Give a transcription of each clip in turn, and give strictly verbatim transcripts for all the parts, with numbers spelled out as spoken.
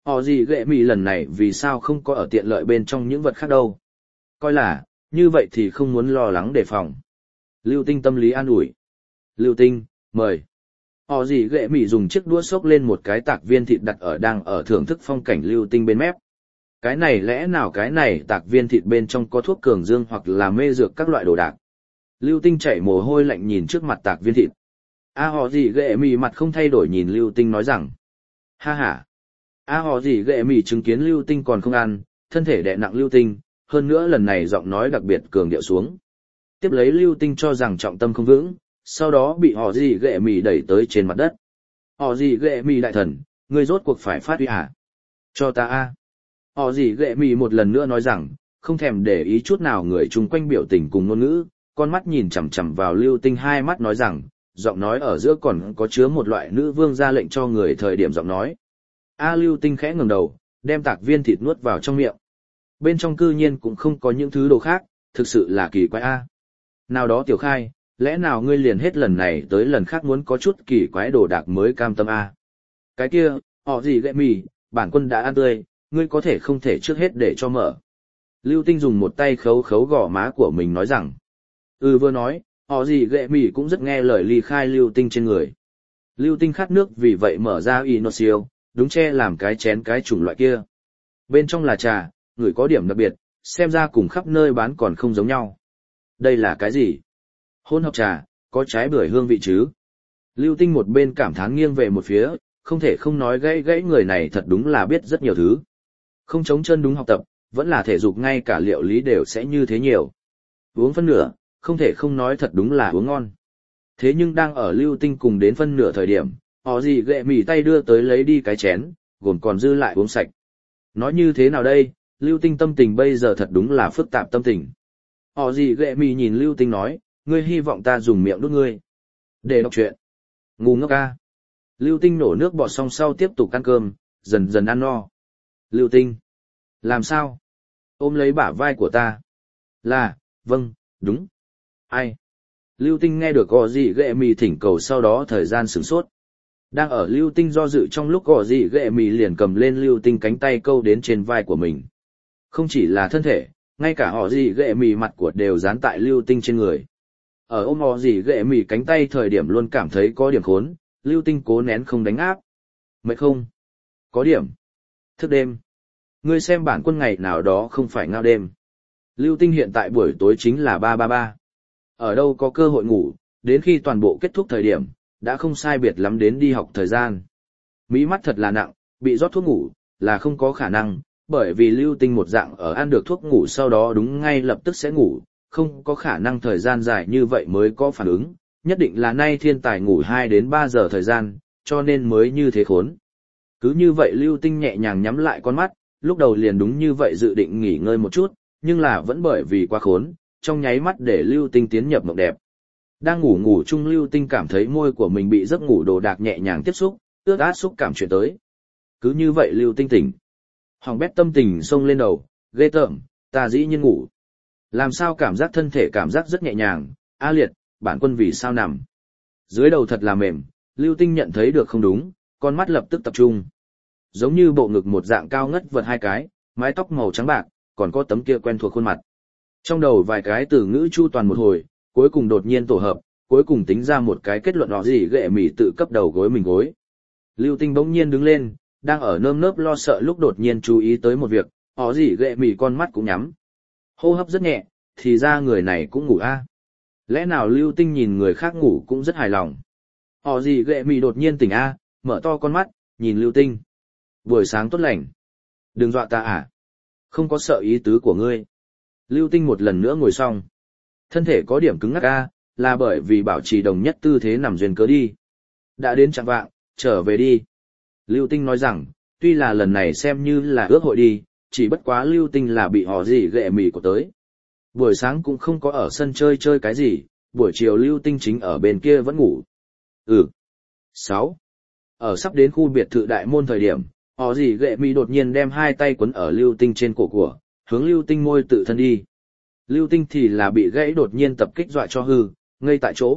Họ gì ghệ mì lần này vì sao không có ở tiện lợi bên trong những vật khác đâu. Coi là, như vậy thì không muốn lo lắng đề phòng. Lưu Tinh tâm lý an ủi. Lưu Tinh, mời. Họ gì ghệ mì dùng chiếc đũa xốc lên một cái tạc viên thịt đặt ở đang ở thưởng thức phong cảnh Lưu Tinh bên mép. Cái này lẽ nào cái này tạc viên thịt bên trong có thuốc cường dương hoặc là mê dược các loại đồ đạc. Lưu Tinh chảy mồ hôi lạnh nhìn trước mặt tạc viên thịt. A họ gì ghệ mì mặt không thay đổi nhìn Lưu Tinh nói rằng. Ha ha. A họ gì ghệ mì chứng kiến Lưu Tinh còn không ăn, thân thể đè nặng Lưu Tinh, hơn nữa lần này giọng nói đặc biệt cường điệu xuống. Tiếp lấy Lưu Tinh cho rằng trọng tâm không vững, sau đó bị họ gì ghệ mì đẩy tới trên mặt đất. Họ gì ghệ mì đại thần, ngươi rốt cuộc phải phát huy hả? Cho ta a. Họ gì ghệ mì một lần nữa nói rằng, không thèm để ý chút nào người chung quanh biểu tình cùng ngôn ngữ, con mắt nhìn chằm chằm vào Lưu Tinh hai mắt nói rằng, giọng nói ở giữa còn có chứa một loại nữ vương ra lệnh cho người thời điểm giọng nói. A Lưu Tinh khẽ ngẩng đầu, đem tạc viên thịt nuốt vào trong miệng. Bên trong cư nhiên cũng không có những thứ đồ khác, thực sự là kỳ quái a. Nào đó Tiểu Khai, lẽ nào ngươi liền hết lần này tới lần khác muốn có chút kỳ quái đồ đạc mới cam tâm a? Cái kia, họ gì ghệ mì, bản quân đã ăn tươi, ngươi có thể không thể trước hết để cho mở. Lưu Tinh dùng một tay khấu khấu gò má của mình nói rằng. Ừ vừa nói, họ gì ghệ mì cũng rất nghe lời ly khai Lưu Tinh trên người. Lưu Tinh khát nước vì vậy mở ra Inoxio, đúng che làm cái chén cái chủng loại kia. Bên trong là trà, người có điểm đặc biệt, xem ra cùng khắp nơi bán còn không giống nhau. Đây là cái gì? Hỗn hợp trà, có trái bưởi hương vị chứ? Lưu Tinh một bên cảm thán nghiêng về một phía, không thể không nói gãy gãy người này thật đúng là biết rất nhiều thứ. Không chống chân đúng học tập, vẫn là thể dục ngay cả liệu lý đều sẽ như thế nhiều. Uống phân nửa, không thể không nói thật đúng là uống ngon. Thế nhưng đang ở Lưu Tinh cùng đến phân nửa thời điểm, họ gì ghệ mì tay đưa tới lấy đi cái chén, gồm còn dư lại uống sạch. Nói như thế nào đây, Lưu Tinh tâm tình bây giờ thật đúng là phức tạp tâm tình. Họ gì ghệ mì nhìn Lưu Tinh nói, ngươi hy vọng ta dùng miệng đút ngươi. Để đọc chuyện. Ngu ngốc ca. Lưu Tinh nổ nước bọt xong sau tiếp tục ăn cơm, dần dần ăn no. Lưu Tinh. Làm sao? Ôm lấy bả vai của ta. Là, vâng, đúng. Ai? Lưu Tinh nghe được gò gì ghệ mì thỉnh cầu sau đó thời gian sửng sốt. Đang ở Lưu Tinh do dự trong lúc gò gì ghệ mì liền cầm lên Lưu Tinh cánh tay câu đến trên vai của mình. Không chỉ là thân thể, ngay cả họ gì ghệ mì mặt của đều dán tại Lưu Tinh trên người. Ở ôm họ gì ghệ mì cánh tay thời điểm luôn cảm thấy có điểm khốn, Lưu Tinh cố nén không đánh áp. Mệt không? Có điểm. Thức đêm. Ngươi xem bản quân ngày nào đó không phải ngao đêm. Lưu Tinh hiện tại buổi tối chính là ba ba ba. Ở đâu có cơ hội ngủ, đến khi toàn bộ kết thúc thời điểm, đã không sai biệt lắm đến đi học thời gian. Mí mắt thật là nặng, bị rót thuốc ngủ, là không có khả năng, bởi vì Lưu Tinh một dạng ở ăn được thuốc ngủ sau đó đúng ngay lập tức sẽ ngủ, không có khả năng thời gian dài như vậy mới có phản ứng, nhất định là nay thiên tài ngủ hai đến ba giờ thời gian, cho nên mới như thế khốn. Cứ như vậy Lưu Tinh nhẹ nhàng nhắm lại con mắt, lúc đầu liền đúng như vậy dự định nghỉ ngơi một chút, nhưng là vẫn bởi vì quá khốn, trong nháy mắt để Lưu Tinh tiến nhập mộng đẹp. Đang ngủ ngủ chung Lưu Tinh cảm thấy môi của mình bị giấc ngủ đồ đạc nhẹ nhàng tiếp xúc, ướt át xúc cảm chuyển tới. Cứ như vậy Lưu Tinh tỉnh. Hỏng bét tâm tình xông lên đầu, ghê tởm, ta dĩ nhiên ngủ. Làm sao cảm giác thân thể cảm giác rất nhẹ nhàng, A liệt, bản quân vì sao nằm. Dưới đầu thật là mềm, Lưu Tinh nhận thấy được không đúng, con mắt lập tức tập trung. Giống như bộ ngực một dạng cao ngất vật hai cái, mái tóc màu trắng bạc, còn có tấm kia quen thuộc khuôn mặt. Trong đầu vài cái từ ngữ chu toàn một hồi, cuối cùng đột nhiên tổ hợp, cuối cùng tính ra một cái kết luận đó gì ghệ mỉ tự cấp đầu gối mình gối. Lưu Tinh bỗng nhiên đứng lên, đang ở nơm nớp lo sợ lúc đột nhiên chú ý tới một việc, họ gì ghệ mỉ con mắt cũng nhắm. Hô hấp rất nhẹ, thì ra người này cũng ngủ a. Lẽ nào Lưu Tinh nhìn người khác ngủ cũng rất hài lòng. Họ gì ghệ mỉ đột nhiên tỉnh a, mở to con mắt, nhìn Lưu Tinh. Buổi sáng tốt lành. Đừng dọa ta à. Không có sợ ý tứ của ngươi. Lưu Tinh một lần nữa ngồi xong. Thân thể có điểm cứng ngắc a, là bởi vì bảo trì đồng nhất tư thế nằm duyên cớ đi. Đã đến chạng vạng, trở về đi. Lưu Tinh nói rằng, tuy là lần này xem như là ước hội đi, chỉ bất quá Lưu Tinh là bị họ gì ghệ mỉ của tới. Buổi sáng cũng không có ở sân chơi chơi cái gì, buổi chiều Lưu Tinh chính ở bên kia vẫn ngủ. Ừ. sáu. Ở sắp đến khu biệt thự đại môn thời điểm, họ gì ghệ mỉ đột nhiên đem hai tay quấn ở Lưu Tinh trên cổ của, hướng Lưu Tinh môi tự thân đi. Lưu Tinh thì là bị gãy đột nhiên tập kích dọa cho hư, ngây tại chỗ.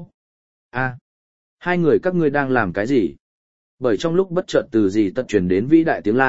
A, hai người các ngươi đang làm cái gì? Bởi trong lúc bất chợt từ gì tật truyền đến vĩ đại tiếng la,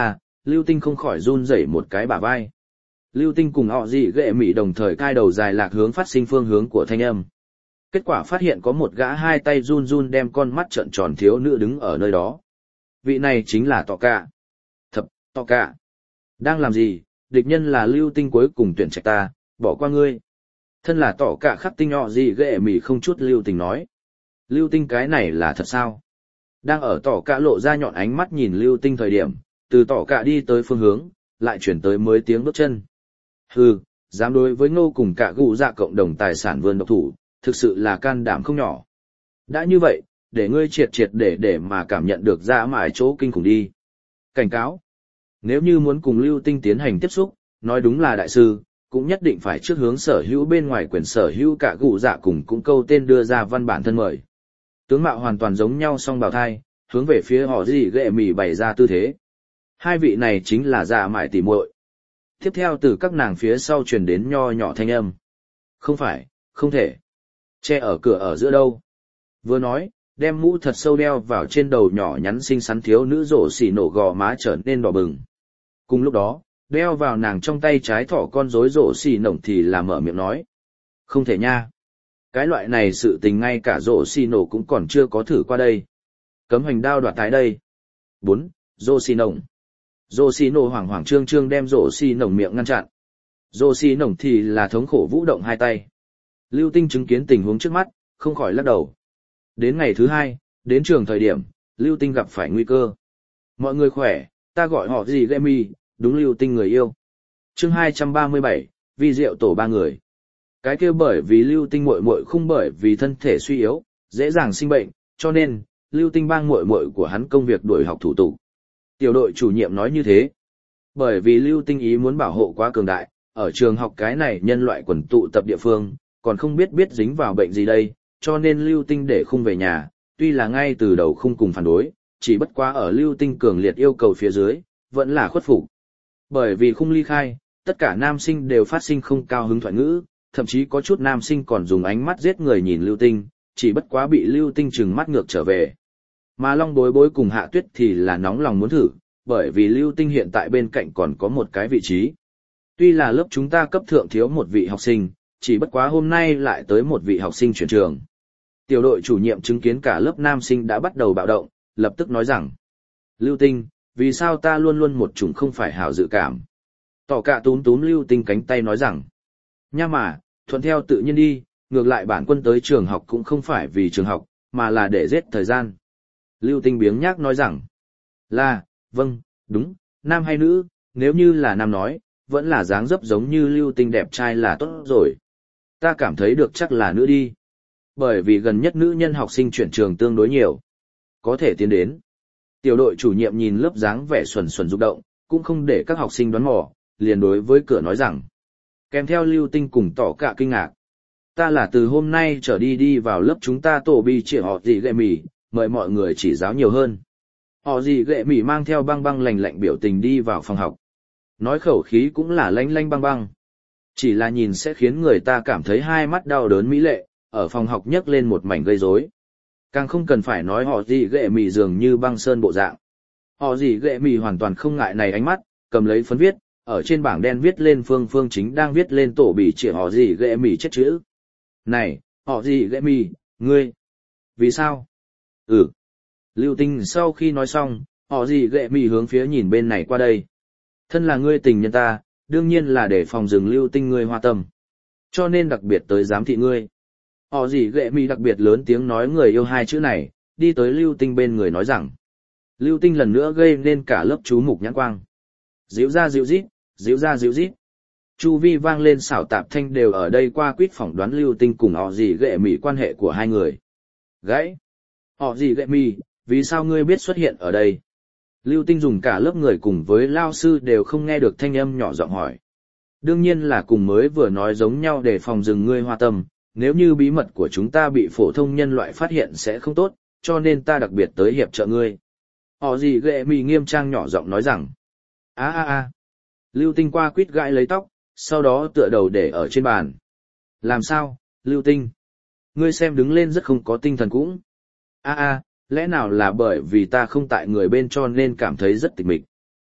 Lưu Tinh không khỏi run rẩy một cái bả vai. Lưu Tinh cùng họ gì ghệ mỉ đồng thời cai đầu dài lạc hướng phát sinh phương hướng của thanh âm. Kết quả phát hiện có một gã hai tay run run đem con mắt trợn tròn thiếu nữ đứng ở nơi đó. Vị này chính là Tọ Cạ. Thập, Tọ Cạ. Đang làm gì, địch nhân là Lưu Tinh cuối cùng tuyển trạch ta, bỏ qua ngươi. Thân là Tọ Cạ khắc tinh họ gì ghệ mỉ không chút lưu tình nói. Lưu Tinh cái này là thật sao? Đang ở Tọ Cạ lộ ra nhọn ánh mắt nhìn Lưu Tinh thời điểm, từ Tọ Cạ đi tới phương hướng, lại chuyển tới mới tiếng bước chân. Hừ, dám đối với Ngô cùng Cạ Gù Dạ cộng đồng tài sản vươn độc thủ, thực sự là can đảm không nhỏ. Đã như vậy, để ngươi triệt triệt để để mà cảm nhận được dã mại chỗ kinh khủng đi. Cảnh cáo. Nếu như muốn cùng Lưu Tinh tiến hành tiếp xúc, nói đúng là đại sư, cũng nhất định phải trước hướng sở hữu bên ngoài quyền sở hữu Cạ Gù Dạ cùng cũng câu tên đưa ra văn bản thân mời. Tướng mạo hoàn toàn giống nhau song bào thai, hướng về phía họ gì ghệ mỉ bày ra tư thế. Hai vị này chính là dạ mại tỉ muội. Tiếp theo từ các nàng phía sau truyền đến nho nhỏ thanh âm. Không phải, không thể. Che ở cửa ở giữa đâu. Vừa nói, đem mũ thật sâu đeo vào trên đầu nhỏ nhắn xinh xắn thiếu nữ rổ xỉ nổ gò má trở nên đỏ bừng. Cùng lúc đó, đeo vào nàng trong tay trái thỏ con rối rổ xỉ nổng thì là mở miệng nói. Không thể nha. Cái loại này sự tình ngay cả rổ xỉ nổ cũng còn chưa có thử qua đây. Cấm hành đao đoạt tái đây. bốn. Rổ xỉ nổng. Rổ xỉ nổ hoảng hoảng trương trương đem rổ xỉ nổng miệng ngăn chặn. Rổ xỉ nổng thì là thống khổ vũ động hai tay. Lưu Tinh chứng kiến tình huống trước mắt, không khỏi lắc đầu. Đến ngày thứ hai, đến trường thời điểm, Lưu Tinh gặp phải nguy cơ. Mọi người khỏe, ta gọi họ gì ghệ mỉ, đúng Lưu Tinh người yêu. Chương hai trăm ba mươi bảy, vi diệu tổ ba người. Cái kia bởi vì Lưu Tinh muội muội không bởi vì thân thể suy yếu, dễ dàng sinh bệnh, cho nên Lưu Tinh bang muội muội của hắn công việc đuổi học thủ tục. Tiểu đội chủ nhiệm nói như thế. Bởi vì Lưu Tinh ý muốn bảo hộ quá cường đại, ở trường học cái này nhân loại quần tụ tập địa phương, còn không biết biết dính vào bệnh gì đây, cho nên Lưu Tinh để không về nhà, tuy là ngay từ đầu không cùng phản đối, chỉ bất quá ở Lưu Tinh cường liệt yêu cầu phía dưới, vẫn là khuất phục. Bởi vì không ly khai, tất cả nam sinh đều phát sinh không cao hứng thoại ngữ, thậm chí có chút nam sinh còn dùng ánh mắt giết người nhìn Lưu Tinh, chỉ bất quá bị Lưu Tinh trừng mắt ngược trở về. Mà Long Bối Bối cùng Hạ Tuyết thì là nóng lòng muốn thử, bởi vì Lưu Tinh hiện tại bên cạnh còn có một cái vị trí. Tuy là lớp chúng ta cấp thượng thiếu một vị học sinh, chỉ bất quá hôm nay lại tới một vị học sinh chuyển trường. Tiểu đội chủ nhiệm chứng kiến cả lớp nam sinh đã bắt đầu bạo động, lập tức nói rằng: Lưu Tinh, vì sao ta luôn luôn một chủng không phải hảo dự cảm? Tỏ cả túm túm Lưu Tinh cánh tay nói rằng: Nha mà, thuận theo tự nhiên đi, ngược lại bản quân tới trường học cũng không phải vì trường học, mà là để giết thời gian. Lưu Tinh biếng nhác nói rằng: Là, vâng, đúng, nam hay nữ, nếu như là nam nói, vẫn là dáng dấp giống như Lưu Tinh đẹp trai là tốt rồi. Ta cảm thấy được chắc là nữ đi. Bởi vì gần nhất nữ nhân học sinh chuyển trường tương đối nhiều. Có thể tiến đến. Tiểu đội chủ nhiệm nhìn lớp dáng vẻ xuẩn xuẩn rụng động, cũng không để các học sinh đoán mò, liền đối với cửa nói rằng. Kèm theo Lưu Tinh cùng tỏ cả kinh ngạc. Ta là từ hôm nay trở đi đi vào lớp chúng ta tổ bi chỉ họ gì ghệ mỉ, mời mọi người chỉ giáo nhiều hơn. Họ gì ghệ mỉ mang theo băng băng lạnh lạnh biểu tình đi vào phòng học. Nói khẩu khí cũng là lanh lanh băng băng. Chỉ là nhìn sẽ khiến người ta cảm thấy hai mắt đau đớn mỹ lệ, ở phòng học nhấc lên một mảnh gây rối. Càng không cần phải nói họ gì ghệ mỉ dường như băng sơn bộ dạng. Họ gì ghệ mỉ hoàn toàn không ngại này ánh mắt, cầm lấy phấn viết, ở trên bảng đen viết lên Phương Phương Chính đang viết lên tổ bỉ chỉ họ gì ghệ mỉ chết chữ. Này, họ gì ghệ mỉ, ngươi. Vì sao? Ừ. Lưu Tinh sau khi nói xong, họ gì ghệ mỉ hướng phía nhìn bên này qua đây. Thân là ngươi tình nhân ta, đương nhiên là để phòng rừng Lưu Tinh ngươi hoa tâm. Cho nên đặc biệt tới giám thị ngươi. Họ gì ghệ mỉ đặc biệt lớn tiếng nói người yêu hai chữ này, đi tới Lưu Tinh bên người nói rằng. Lưu Tinh lần nữa gây nên cả lớp chú mục nhãn quang. Díu ra díu rít, díu ra díu rít. Chu vi vang lên xảo tạp thanh đều ở đây qua quýt phỏng đoán Lưu Tinh cùng họ gì ghệ mỉ quan hệ của hai người. Gãy. Họ gì ghệ mỉ, vì sao ngươi biết xuất hiện ở đây? Lưu Tinh dùng cả lớp người cùng với lao sư đều không nghe được thanh âm nhỏ giọng hỏi. Đương nhiên là cùng mới vừa nói giống nhau để phòng rừng ngươi hoa tâm, nếu như bí mật của chúng ta bị phổ thông nhân loại phát hiện sẽ không tốt, cho nên ta đặc biệt tới hiệp trợ ngươi. Họ gì ghệ mỉ nghiêm trang nhỏ giọng nói rằng. a a a Lưu Tinh qua quýt gãi lấy tóc, sau đó tựa đầu để ở trên bàn. Làm sao, Lưu Tinh? Ngươi xem đứng lên rất không có tinh thần cũng. a a lẽ nào là bởi vì ta không tại người bên cho nên cảm thấy rất tịch mịch.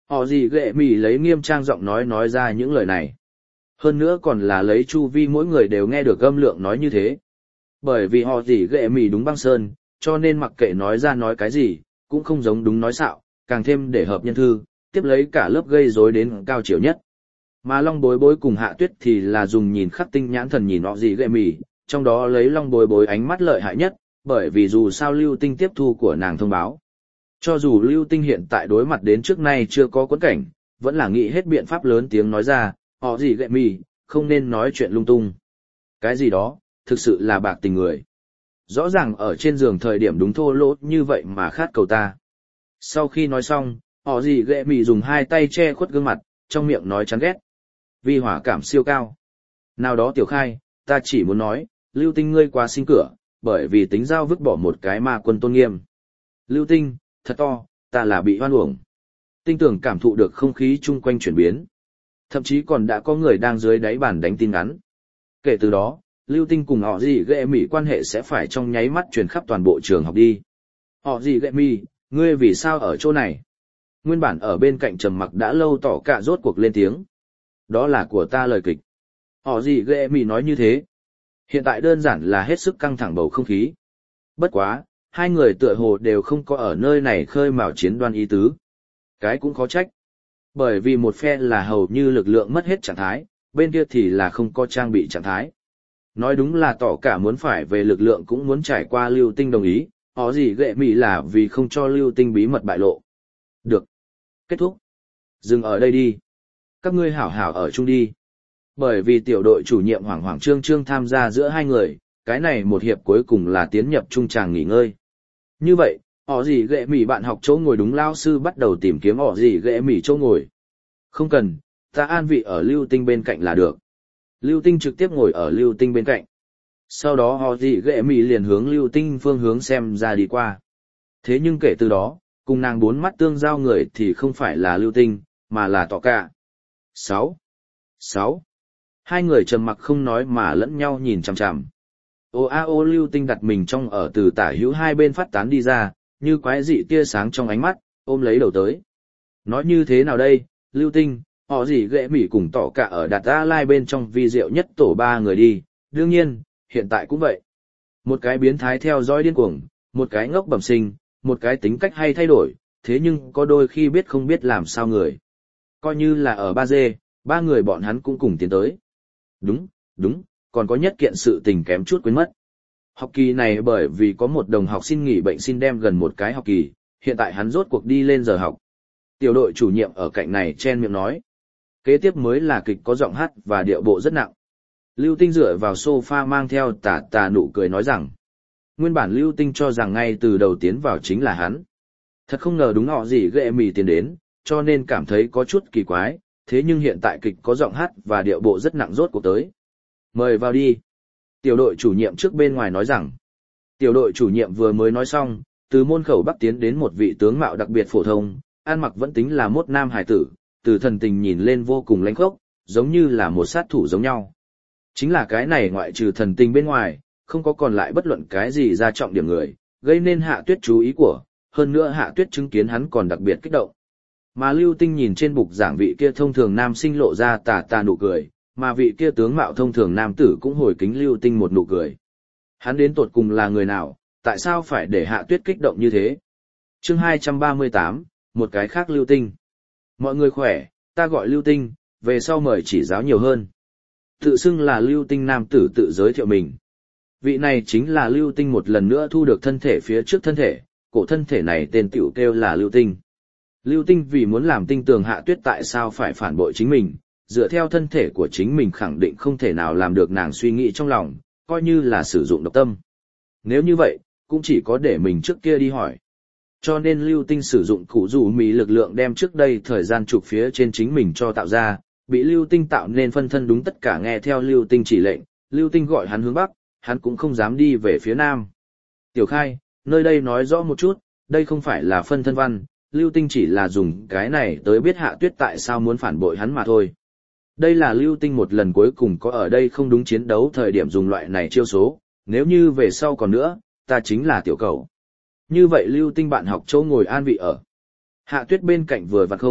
Họ gì ghệ mỉ lấy nghiêm trang giọng nói nói ra những lời này. Hơn nữa còn là lấy chu vi mỗi người đều nghe được âm lượng nói như thế. Bởi vì họ gì ghệ mỉ đúng băng sơn, cho nên mặc kệ nói ra nói cái gì, cũng không giống đúng nói xạo, càng thêm để hợp nhân thư, tiếp lấy cả lớp gây rối đến cao chiều nhất. Mà Long Bối Bối cùng Hạ Tuyết thì là dùng nhìn khắc tinh nhãn thần nhìn họ gì ghệ mỉ, trong đó lấy Long Bối Bối ánh mắt lợi hại nhất, bởi vì dù sao Lưu Tinh tiếp thu của nàng thông báo. Cho dù Lưu Tinh hiện tại đối mặt đến trước nay chưa có quẫn cảnh, vẫn là nghĩ hết biện pháp lớn tiếng nói ra, họ gì ghệ mỉ, không nên nói chuyện lung tung. Cái gì đó, thực sự là bạc tình người. Rõ ràng ở trên giường thời điểm đúng thô lỗ như vậy mà khát cầu ta. Sau khi nói xong, họ gì ghệ mỉ dùng hai tay che khuất gương mặt, trong miệng nói chán ghét. Vi hỏa cảm siêu cao. Nào đó Tiểu Khai, ta chỉ muốn nói, Lưu Tinh ngươi quá sinh cửa, bởi vì tính giao vứt bỏ một cái ma quân tôn nghiêm. Lưu Tinh, thật to, ta là bị hoan uổng. Tinh tưởng cảm thụ được không khí chung quanh chuyển biến. Thậm chí còn đã có người đang dưới đáy bàn đánh tin ngắn. Kể từ đó, Lưu Tinh cùng họ gì ghệ mỉ quan hệ sẽ phải trong nháy mắt truyền khắp toàn bộ trường học đi. Họ gì ghệ mỉ, ngươi vì sao ở chỗ này? Nguyên bản ở bên cạnh trầm mặc đã lâu tỏ cả rốt cuộc lên tiếng. Đó là của ta lời kịch. Họ gì ghệ mỉ nói như thế. Hiện tại đơn giản là hết sức căng thẳng bầu không khí. Bất quá, hai người tựa hồ đều không có ở nơi này khơi mào chiến đoan ý tứ. Cái cũng khó trách. Bởi vì một phe là hầu như lực lượng mất hết trạng thái, bên kia thì là không có trang bị trạng thái. Nói đúng là tỏ cả muốn phải về lực lượng cũng muốn trải qua Lưu Tinh đồng ý, họ gì ghệ mỉ là vì không cho Lưu Tinh bí mật bại lộ. Được. Kết thúc. Dừng ở đây đi. Các ngươi hảo hảo ở chung đi. Bởi vì tiểu đội chủ nhiệm Hoàng Hoàng Trương Trương tham gia giữa hai người, cái này một hiệp cuối cùng là tiến nhập trung tràng nghỉ ngơi. Như vậy, họ gì ghệ mỉ bạn học chỗ ngồi đúng lao sư bắt đầu tìm kiếm họ gì ghệ mỉ chỗ ngồi. Không cần, ta an vị ở Lưu Tinh bên cạnh là được. Lưu Tinh trực tiếp ngồi ở Lưu Tinh bên cạnh. Sau đó họ gì ghệ mỉ liền hướng Lưu Tinh phương hướng xem ra đi qua. Thế nhưng kể từ đó, cùng nàng bốn mắt tương giao người thì không phải là Lưu Tinh, mà là Tỏ Cả. Sáu. Sáu. Hai người trầm mặc không nói mà lẫn nhau nhìn chằm chằm. Ô a ô Lưu Tinh đặt mình trong ở từ tả hữu hai bên phát tán đi ra, như quái dị tia sáng trong ánh mắt, ôm lấy đầu tới. Nói như thế nào đây, Lưu Tinh, họ gì ghệ mỉ cùng Tỏ Cả ở đặt A Lai bên trong vi diệu nhất tổ ba người đi, đương nhiên, hiện tại cũng vậy. Một cái biến thái theo dõi điên cuồng, một cái ngốc bẩm sinh, một cái tính cách hay thay đổi, thế nhưng có đôi khi biết không biết làm sao người. Coi như là ở ba dê, ba người bọn hắn cũng cùng tiến tới. Đúng, đúng, còn có nhất kiện sự tình kém chút quên mất. Học kỳ này bởi vì có một đồng học xin nghỉ bệnh xin đem gần một cái học kỳ, hiện tại hắn rốt cuộc đi lên giờ học. Tiểu đội chủ nhiệm ở cạnh này chen miệng nói. Kế tiếp mới là kịch có giọng hát và điệu bộ rất nặng. Lưu Tinh dựa vào sofa mang theo tà tà nụ cười nói rằng. Nguyên bản Lưu Tinh cho rằng ngay từ đầu tiến vào chính là hắn. Thật không ngờ đúng họ gì ghệ mỉ tiến đến, cho nên cảm thấy có chút kỳ quái, thế nhưng hiện tại kịch có giọng hát và điệu bộ rất nặng rốt cuộc tới. Mời vào đi. Tiểu đội chủ nhiệm trước bên ngoài nói rằng. Tiểu đội chủ nhiệm vừa mới nói xong, từ môn khẩu bắc tiến đến một vị tướng mạo đặc biệt phổ thông, ăn mặc vẫn tính là mốt nam hải tử, từ thần tình nhìn lên vô cùng lãnh khốc, giống như là một sát thủ giống nhau. Chính là cái này ngoại trừ thần tình bên ngoài, không có còn lại bất luận cái gì ra trọng điểm người, gây nên Hạ Tuyết chú ý của, hơn nữa Hạ Tuyết chứng kiến hắn còn đặc biệt kích động. Mà Lưu Tinh nhìn trên bục giảng vị kia thông thường nam sinh lộ ra tà tà nụ cười, mà vị kia tướng mạo thông thường nam tử cũng hồi kính Lưu Tinh một nụ cười. Hắn đến tột cùng là người nào, tại sao phải để Hạ Tuyết kích động như thế? Chương hai trăm ba mươi tám, một cái khác Lưu Tinh. Mọi người khỏe, ta gọi Lưu Tinh, về sau mời chỉ giáo nhiều hơn. Tự xưng là Lưu Tinh nam tử tự giới thiệu mình. Vị này chính là Lưu Tinh một lần nữa thu được thân thể phía trước thân thể, cổ thân thể này tên tiểu kêu là Lưu Tinh. Lưu Tinh vì muốn làm tinh tường Hạ Tuyết tại sao phải phản bội chính mình, dựa theo thân thể của chính mình khẳng định không thể nào làm được nàng suy nghĩ trong lòng, coi như là sử dụng độc tâm. Nếu như vậy, cũng chỉ có để mình trước kia đi hỏi. Cho nên Lưu Tinh sử dụng cụ rủ mì lực lượng đem trước đây thời gian trục phía trên chính mình cho tạo ra, bị Lưu Tinh tạo nên phân thân đúng tất cả nghe theo Lưu Tinh chỉ lệnh, Lưu Tinh gọi hắn hướng bắc, hắn cũng không dám đi về phía nam. Tiểu Khai, nơi đây nói rõ một chút, đây không phải là phân thân văn, Lưu Tinh chỉ là dùng cái này tới biết Hạ Tuyết tại sao muốn phản bội hắn mà thôi. Đây là Lưu Tinh một lần cuối cùng có ở đây không đúng chiến đấu thời điểm dùng loại này chiêu số, nếu như về sau còn nữa, ta chính là tiểu cầu. Như vậy Lưu Tinh bạn học chỗ ngồi an vị ở. Hạ Tuyết bên cạnh vừa vặn không,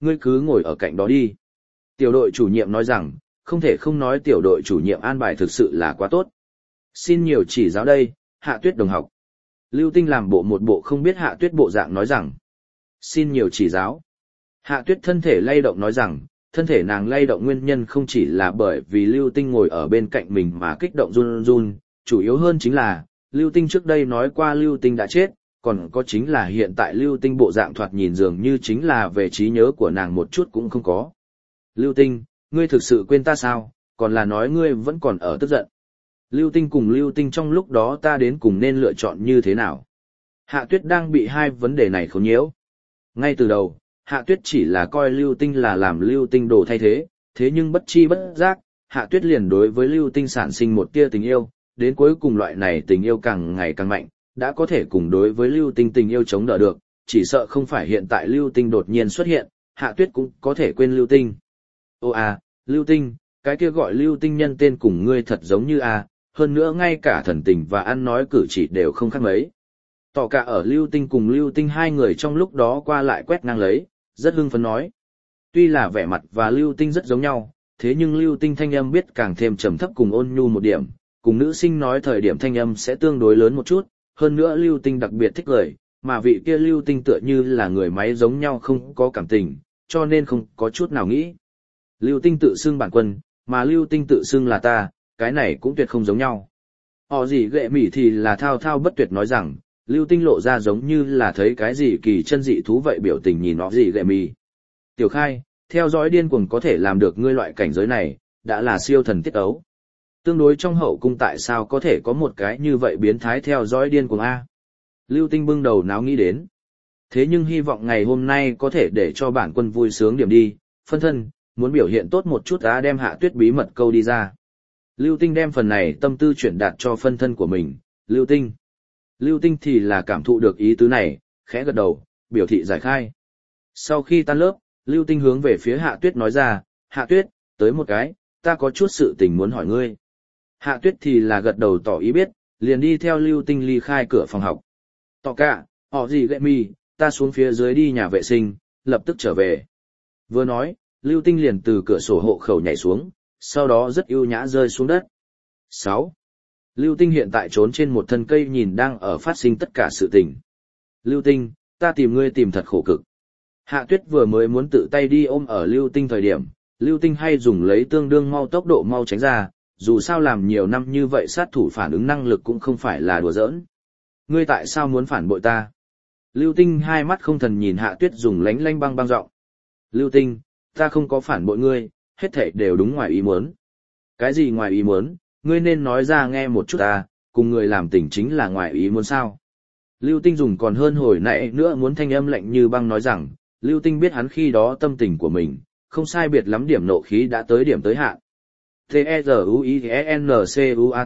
ngươi cứ ngồi ở cạnh đó đi. Tiểu đội chủ nhiệm nói rằng, không thể không nói tiểu đội chủ nhiệm an bài thực sự là quá tốt. Xin nhiều chỉ giáo đây, Hạ Tuyết đồng học. Lưu Tinh làm bộ một bộ không biết Hạ Tuyết bộ dạng nói rằng. Xin nhiều chỉ giáo. Hạ Tuyết thân thể lay động nói rằng, thân thể nàng lay động nguyên nhân không chỉ là bởi vì Lưu Tinh ngồi ở bên cạnh mình mà kích động run run, chủ yếu hơn chính là, Lưu Tinh trước đây nói qua Lưu Tinh đã chết, còn có chính là hiện tại Lưu Tinh bộ dạng thoạt nhìn dường như chính là về trí nhớ của nàng một chút cũng không có. Lưu Tinh, ngươi thực sự quên ta sao, còn là nói ngươi vẫn còn ở tức giận. Lưu Tinh cùng Lưu Tinh trong lúc đó ta đến cùng nên lựa chọn như thế nào? Hạ Tuyết đang bị hai vấn đề này khốn nhiễu. Ngay từ đầu, Hạ Tuyết chỉ là coi Lưu Tinh là làm Lưu Tinh đồ thay thế, thế nhưng bất chi bất giác, Hạ Tuyết liền đối với Lưu Tinh sản sinh một tia tình yêu, đến cuối cùng loại này tình yêu càng ngày càng mạnh, đã có thể cùng đối với Lưu Tinh tình yêu chống đỡ được, chỉ sợ không phải hiện tại Lưu Tinh đột nhiên xuất hiện, Hạ Tuyết cũng có thể quên Lưu Tinh. Ô à, Lưu Tinh, cái kia gọi Lưu Tinh nhân tên cùng ngươi thật giống như à, hơn nữa ngay cả thần tình và ăn nói cử chỉ đều không khác mấy. Tỏ cả ở Lưu Tinh cùng Lưu Tinh hai người trong lúc đó qua lại quét ngang lấy, rất hưng phấn nói. Tuy là vẻ mặt và Lưu Tinh rất giống nhau, thế nhưng Lưu Tinh thanh âm biết càng thêm trầm thấp cùng ôn nhu một điểm, cùng nữ sinh nói thời điểm thanh âm sẽ tương đối lớn một chút, hơn nữa Lưu Tinh đặc biệt thích lời, mà vị kia Lưu Tinh tựa như là người máy giống nhau không có cảm tình, cho nên không có chút nào nghĩ. Lưu Tinh tự xưng bản quân, mà Lưu Tinh tự xưng là ta, cái này cũng tuyệt không giống nhau. Họ gì ghệ mỉ thì là thao thao bất tuyệt nói rằng, Lưu Tinh lộ ra giống như là thấy cái gì kỳ chân dị thú vậy biểu tình nhìn họ gì ghệ mỉ. Tiểu Khai, theo dõi điên cuồng có thể làm được ngươi loại cảnh giới này, đã là siêu thần tiết ấu. Tương đối trong hậu cung tại sao có thể có một cái như vậy biến thái theo dõi điên cuồng A. Lưu Tinh bưng đầu náo nghĩ đến. Thế nhưng hy vọng ngày hôm nay có thể để cho bản quân vui sướng điểm đi, phân thân, muốn biểu hiện tốt một chút á đem Hạ Tuyết bí mật câu đi ra. Lưu Tinh đem phần này tâm tư chuyển đạt cho phân thân của mình, Lưu Tinh. Lưu Tinh thì là cảm thụ được ý tứ này, khẽ gật đầu, biểu thị giải khai. Sau khi tan lớp, Lưu Tinh hướng về phía Hạ Tuyết nói ra, Hạ Tuyết, tới một cái, ta có chút sự tình muốn hỏi ngươi. Hạ Tuyết thì là gật đầu tỏ ý biết, liền đi theo Lưu Tinh ly khai cửa phòng học. Tỏ cả, họ gì gậy mi, ta xuống phía dưới đi nhà vệ sinh, lập tức trở về. Vừa nói, Lưu Tinh liền từ cửa sổ hộ khẩu nhảy xuống, sau đó rất ưu nhã rơi xuống đất. sáu. Lưu Tinh hiện tại trốn trên một thân cây nhìn đang ở phát sinh tất cả sự tình. Lưu Tinh, ta tìm ngươi tìm thật khổ cực. Hạ Tuyết vừa mới muốn tự tay đi ôm ở Lưu Tinh thời điểm, Lưu Tinh hay dùng lấy tương đương mau tốc độ mau tránh ra, dù sao làm nhiều năm như vậy sát thủ phản ứng năng lực cũng không phải là đùa giỡn. Ngươi tại sao muốn phản bội ta? Lưu Tinh hai mắt không thần nhìn Hạ Tuyết dùng lánh lanh băng băng giọng. Lưu Tinh, ta không có phản bội ngươi, hết thảy đều đúng ngoài ý muốn. Cái gì ngoài ý muốn, ngươi nên nói ra nghe một chút ta, cùng người làm tình chính là ngoài ý muốn sao? Lưu Tinh dùng còn hơn hồi nãy nữa muốn thanh âm lạnh như băng nói rằng, Lưu Tinh biết hắn khi đó tâm tình của mình, không sai biệt lắm điểm nộ khí đã tới điểm tới hạn. T-E-Z-U-I-N-C-U-A-T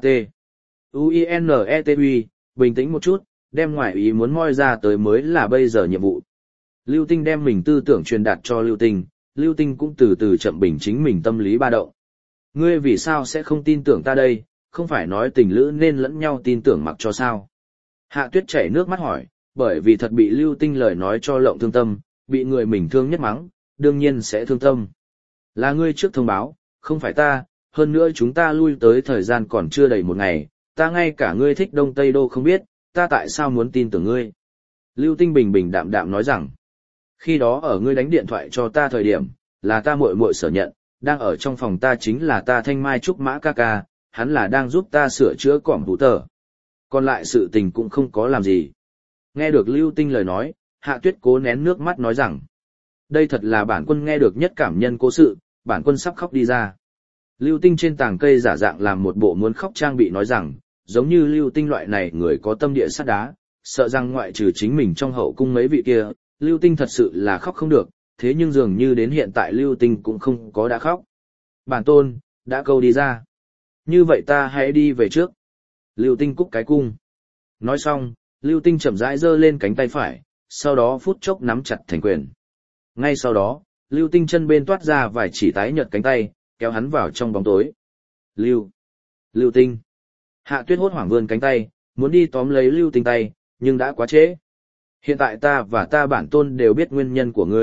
U-I-N-E-T-U bình tĩnh một chút, đem ngoại ý muốn moi ra tới mới là bây giờ nhiệm vụ. Lưu Tinh đem mình tư tưởng truyền đạt cho Lưu Tinh, Lưu Tinh cũng từ từ chậm bình chính mình tâm lý ba động. Ngươi vì sao sẽ không tin tưởng ta đây, không phải nói tình lữ nên lẫn nhau tin tưởng mặc cho sao? Hạ Tuyết chảy nước mắt hỏi, bởi vì thật bị Lưu Tinh lời nói cho lộng thương tâm, bị người mình thương nhất mắng, đương nhiên sẽ thương tâm. Là ngươi trước thông báo, không phải ta, hơn nữa chúng ta lui tới thời gian còn chưa đầy một ngày, ta ngay cả ngươi thích Đông Tây Đô không biết, ta tại sao muốn tin tưởng ngươi. Lưu Tinh bình bình đạm đạm nói rằng, khi đó ở ngươi đánh điện thoại cho ta thời điểm, là ta muội muội sở nhận, đang ở trong phòng ta chính là ta Thanh Mai Trúc Mã ca ca, hắn là đang giúp ta sửa chữa cỏm thủ tờ. Còn lại sự tình cũng không có làm gì. Nghe được Lưu Tinh lời nói, Hạ Tuyết cố nén nước mắt nói rằng, đây thật là bản quân nghe được nhất cảm nhân cố sự, bản quân sắp khóc đi ra. Lưu Tinh trên tàng cây giả dạng làm một bộ muốn khóc trang bị nói rằng, giống như Lưu Tinh loại này người có tâm địa sắt đá, sợ rằng ngoại trừ chính mình trong hậu cung mấy vị kia, Lưu Tinh thật sự là khóc không được, thế nhưng dường như đến hiện tại Lưu Tinh cũng không có đã khóc. Bản tôn, đã câu đi ra. Như vậy ta hãy đi về trước. Lưu Tinh cúc cái cung. Nói xong, Lưu Tinh chậm rãi giơ lên cánh tay phải, sau đó phút chốc nắm chặt thành quyền. Ngay sau đó, Lưu Tinh chân bên toát ra vài chỉ tái nhợt cánh tay, kéo hắn vào trong bóng tối. Lưu! Lưu Tinh! Hạ Tuyết hốt hoảng vươn cánh tay, muốn đi tóm lấy Lưu Tinh tay, nhưng đã quá trễ. Hiện tại ta và ta bản tôn đều biết nguyên nhân của ngươi,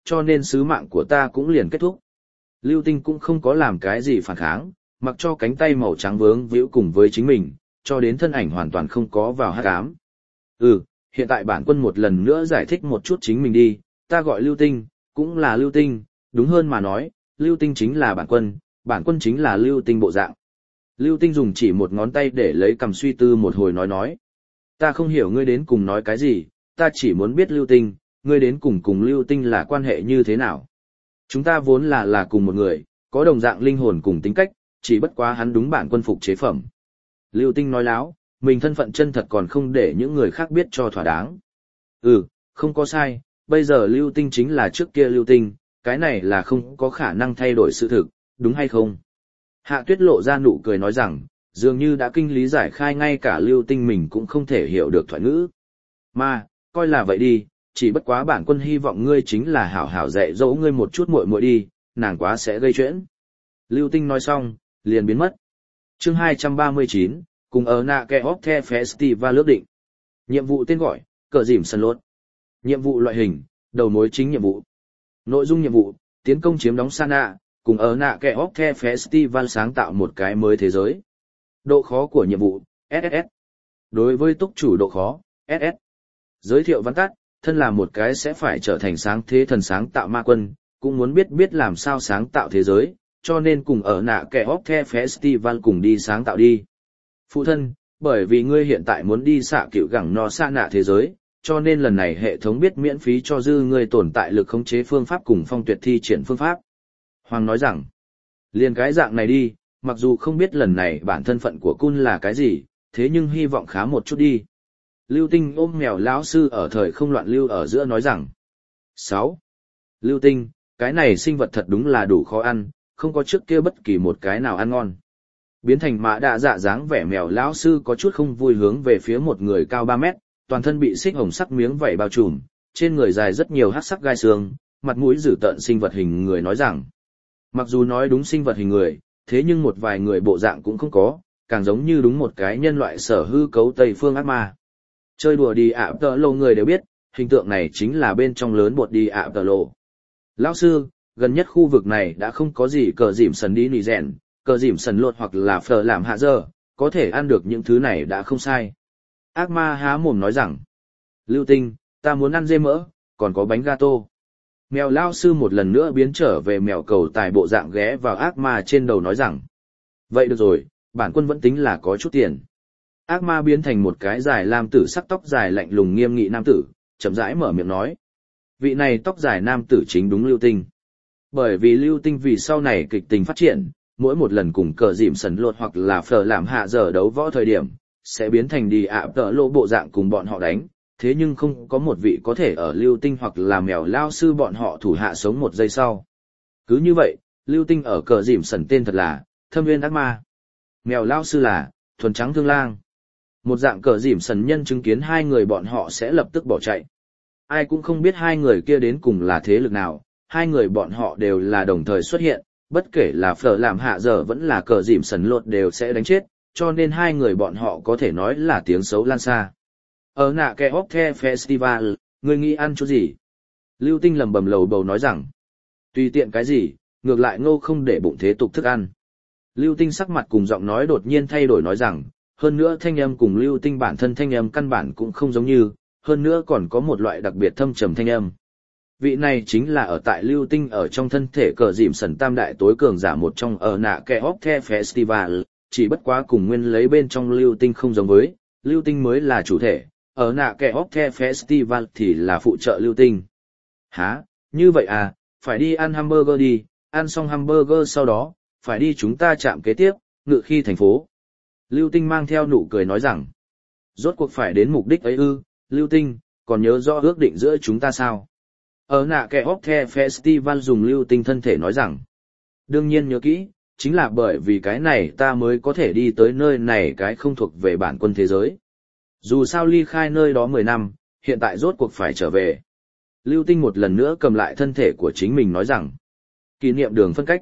cho nên sứ mạng của ta cũng liền kết thúc. Lưu Tinh cũng không có làm cái gì phản kháng, mặc cho cánh tay màu trắng vướng víu cùng với chính mình, cho đến thân ảnh hoàn toàn không có vào hắc ám. Ừ, hiện tại bản quân một lần nữa giải thích một chút chính mình đi, ta gọi Lưu Tinh, cũng là Lưu Tinh, đúng hơn mà nói, Lưu Tinh chính là bản quân, bản quân chính là Lưu Tinh bộ dạng. Lưu Tinh dùng chỉ một ngón tay để lấy cầm suy tư một hồi nói nói. Ta không hiểu ngươi đến cùng nói cái gì, ta chỉ muốn biết Lưu Tinh, ngươi đến cùng cùng Lưu Tinh là quan hệ như thế nào. Chúng ta vốn là là cùng một người, có đồng dạng linh hồn cùng tính cách, chỉ bất quá hắn đúng bản quân phục chế phẩm. Lưu Tinh nói láo, mình thân phận chân thật còn không để những người khác biết cho thỏa đáng. Ừ, không có sai, bây giờ Lưu Tinh chính là trước kia Lưu Tinh, cái này là không có khả năng thay đổi sự thực, đúng hay không? Hạ Tuyết lộ ra nụ cười nói rằng, dường như đã kinh lý giải khai ngay cả Lưu Tinh mình cũng không thể hiểu được thoại ngữ. Mà, coi là vậy đi, chỉ bất quá bản quân hy vọng ngươi chính là hảo hảo dạy dỗ ngươi một chút muội muội đi, nàng quá sẽ gây chuyện. Lưu Tinh nói xong, liền biến mất. Chương hai trăm ba mươi chín, cùng ở nạ kẻ óc the festival ước định. Nhiệm vụ tên gọi, cờ dìm sân lốt. Nhiệm vụ loại hình, đầu mối chính nhiệm vụ. Nội dung nhiệm vụ, tiến công chiếm đóng Sana, cùng ở nạ kẻ óc the festival sáng tạo một cái mới thế giới. Độ khó của nhiệm vụ, ét ét ét. Đối với túc chủ độ khó, ét ét. Giới thiệu văn tắt, thân là một cái sẽ phải trở thành sáng thế thần sáng tạo ma quân, cũng muốn biết biết làm sao sáng tạo thế giới, cho nên cùng ở nạ kẻ óc the festival cùng đi sáng tạo đi. Phụ thân, bởi vì ngươi hiện tại muốn đi xạ cựu gẳng no xa nạ thế giới, cho nên lần này hệ thống biết miễn phí cho dư ngươi tồn tại lực khống chế phương pháp cùng phong tuyệt thi triển phương pháp. Hoàng nói rằng, liền cái dạng này đi, mặc dù không biết lần này bản thân phận của Cun là cái gì, thế nhưng hy vọng khá một chút đi. Lưu Tinh ôm mèo lão sư ở thời không loạn lưu ở giữa nói rằng. sáu. Lưu Tinh, cái này sinh vật thật đúng là đủ khó ăn, không có trước kia bất kỳ một cái nào ăn ngon. Biến thành mã đạ dạ dáng vẻ mèo lão sư có chút không vui hướng về phía một người cao ba mét, toàn thân bị xích hồng sắc miếng vảy bao trùm, trên người dài rất nhiều hắc sắc gai xương, mặt mũi dữ tợn sinh vật hình người nói rằng. Mặc dù nói đúng sinh vật hình người, thế nhưng một vài người bộ dạng cũng không có, càng giống như đúng một cái nhân loại sở hư cấu Tây phương ác ma. Chơi đùa đi ạ tờ lô người đều biết, hình tượng này chính là bên trong lớn bột đi ạ tờ lô. Lão sư, gần nhất khu vực này đã không có gì cờ dìm sần đi nì rèn, cờ dìm sần lột hoặc là phở làm hạ giờ, có thể ăn được những thứ này đã không sai. Ác ma há mồm nói rằng, Lưu Tinh, ta muốn ăn dê mỡ, còn có bánh gato. Mèo lao sư một lần nữa biến trở về mèo cầu tài bộ dạng ghé vào ác ma trên đầu nói rằng, vậy được rồi, bản quân vẫn tính là có chút tiền. Ác ma biến thành một cái dài lam tử sắc tóc dài lạnh lùng nghiêm nghị nam tử, chậm rãi mở miệng nói. Vị này tóc dài nam tử chính đúng Lưu Tinh. Bởi vì Lưu Tinh vì sau này kịch tình phát triển, mỗi một lần cùng cờ dìm sần lột hoặc là phở làm hạ giờ đấu võ thời điểm, sẽ biến thành đi ạ tợ lộ bộ dạng cùng bọn họ đánh, thế nhưng không có một vị có thể ở Lưu Tinh hoặc là mèo lao sư bọn họ thủ hạ sống một giây sau. Cứ như vậy, Lưu Tinh ở cờ dìm sần tên thật là, Thâm Nguyên Ác Ma. Mèo lao sư là, Thuần Trắng Thương Lang. Một dạng cờ dìm sần nhân chứng kiến hai người bọn họ sẽ lập tức bỏ chạy. Ai cũng không biết hai người kia đến cùng là thế lực nào, hai người bọn họ đều là đồng thời xuất hiện, bất kể là phở làm hạ giờ vẫn là cờ dìm sần lột đều sẽ đánh chết, cho nên hai người bọn họ có thể nói là tiếng xấu lan xa. Ở nạ kẻ óc the festival, người nghĩ ăn chỗ gì? Lưu Tinh lầm bầm lầu bầu nói rằng, tùy tiện cái gì, ngược lại ngô không để bụng thế tục thức ăn. Lưu Tinh sắc mặt cùng giọng nói đột nhiên thay đổi nói rằng, hơn nữa thanh âm cùng Lưu Tinh bản thân thanh âm căn bản cũng không giống như, hơn nữa còn có một loại đặc biệt thâm trầm thanh âm. Vị này chính là ở tại Lưu Tinh ở trong thân thể cờ dìm sần tam đại tối cường giả một trong ở nạ kẻ óc the festival, chỉ bất quá cùng nguyên lấy bên trong Lưu Tinh không giống với, Lưu Tinh mới là chủ thể, ở nạ kẻ óc the festival thì là phụ trợ Lưu Tinh. Hả, như vậy à, phải đi ăn hamburger đi, ăn xong hamburger sau đó, phải đi chúng ta chạm kế tiếp, ngự khi thành phố. Lưu Tinh mang theo nụ cười nói rằng, rốt cuộc phải đến mục đích ấy ư, Lưu Tinh, còn nhớ rõ ước định giữa chúng ta sao? Ở nạ kẻ óc the festival dùng Lưu Tinh thân thể nói rằng, đương nhiên nhớ kỹ, chính là bởi vì cái này ta mới có thể đi tới nơi này cái không thuộc về bản quân thế giới. Dù sao ly khai nơi đó mười năm, hiện tại rốt cuộc phải trở về. Lưu Tinh một lần nữa cầm lại thân thể của chính mình nói rằng, kỷ niệm đường phân cách.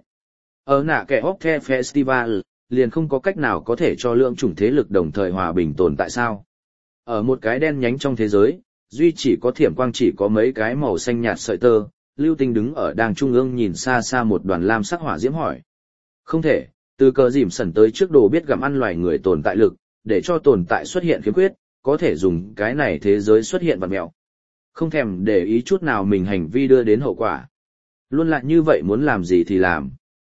Ở nạ kẻ óc the festival, liền không có cách nào có thể cho lượng chủng thế lực đồng thời hòa bình tồn tại sao. Ở một cái đen nhánh trong thế giới, duy chỉ có thiểm quang chỉ có mấy cái màu xanh nhạt sợi tơ, Lưu Tinh đứng ở đàng trung ương nhìn xa xa một đoàn lam sắc hỏa diễm hỏi. Không thể, từ cờ dìm sẩn tới trước đồ biết gặm ăn loài người tồn tại lực, để cho tồn tại xuất hiện khiếm khuyết, có thể dùng cái này thế giới xuất hiện vật mẹo. Không thèm để ý chút nào mình hành vi đưa đến hậu quả. Luôn lại như vậy muốn làm gì thì làm.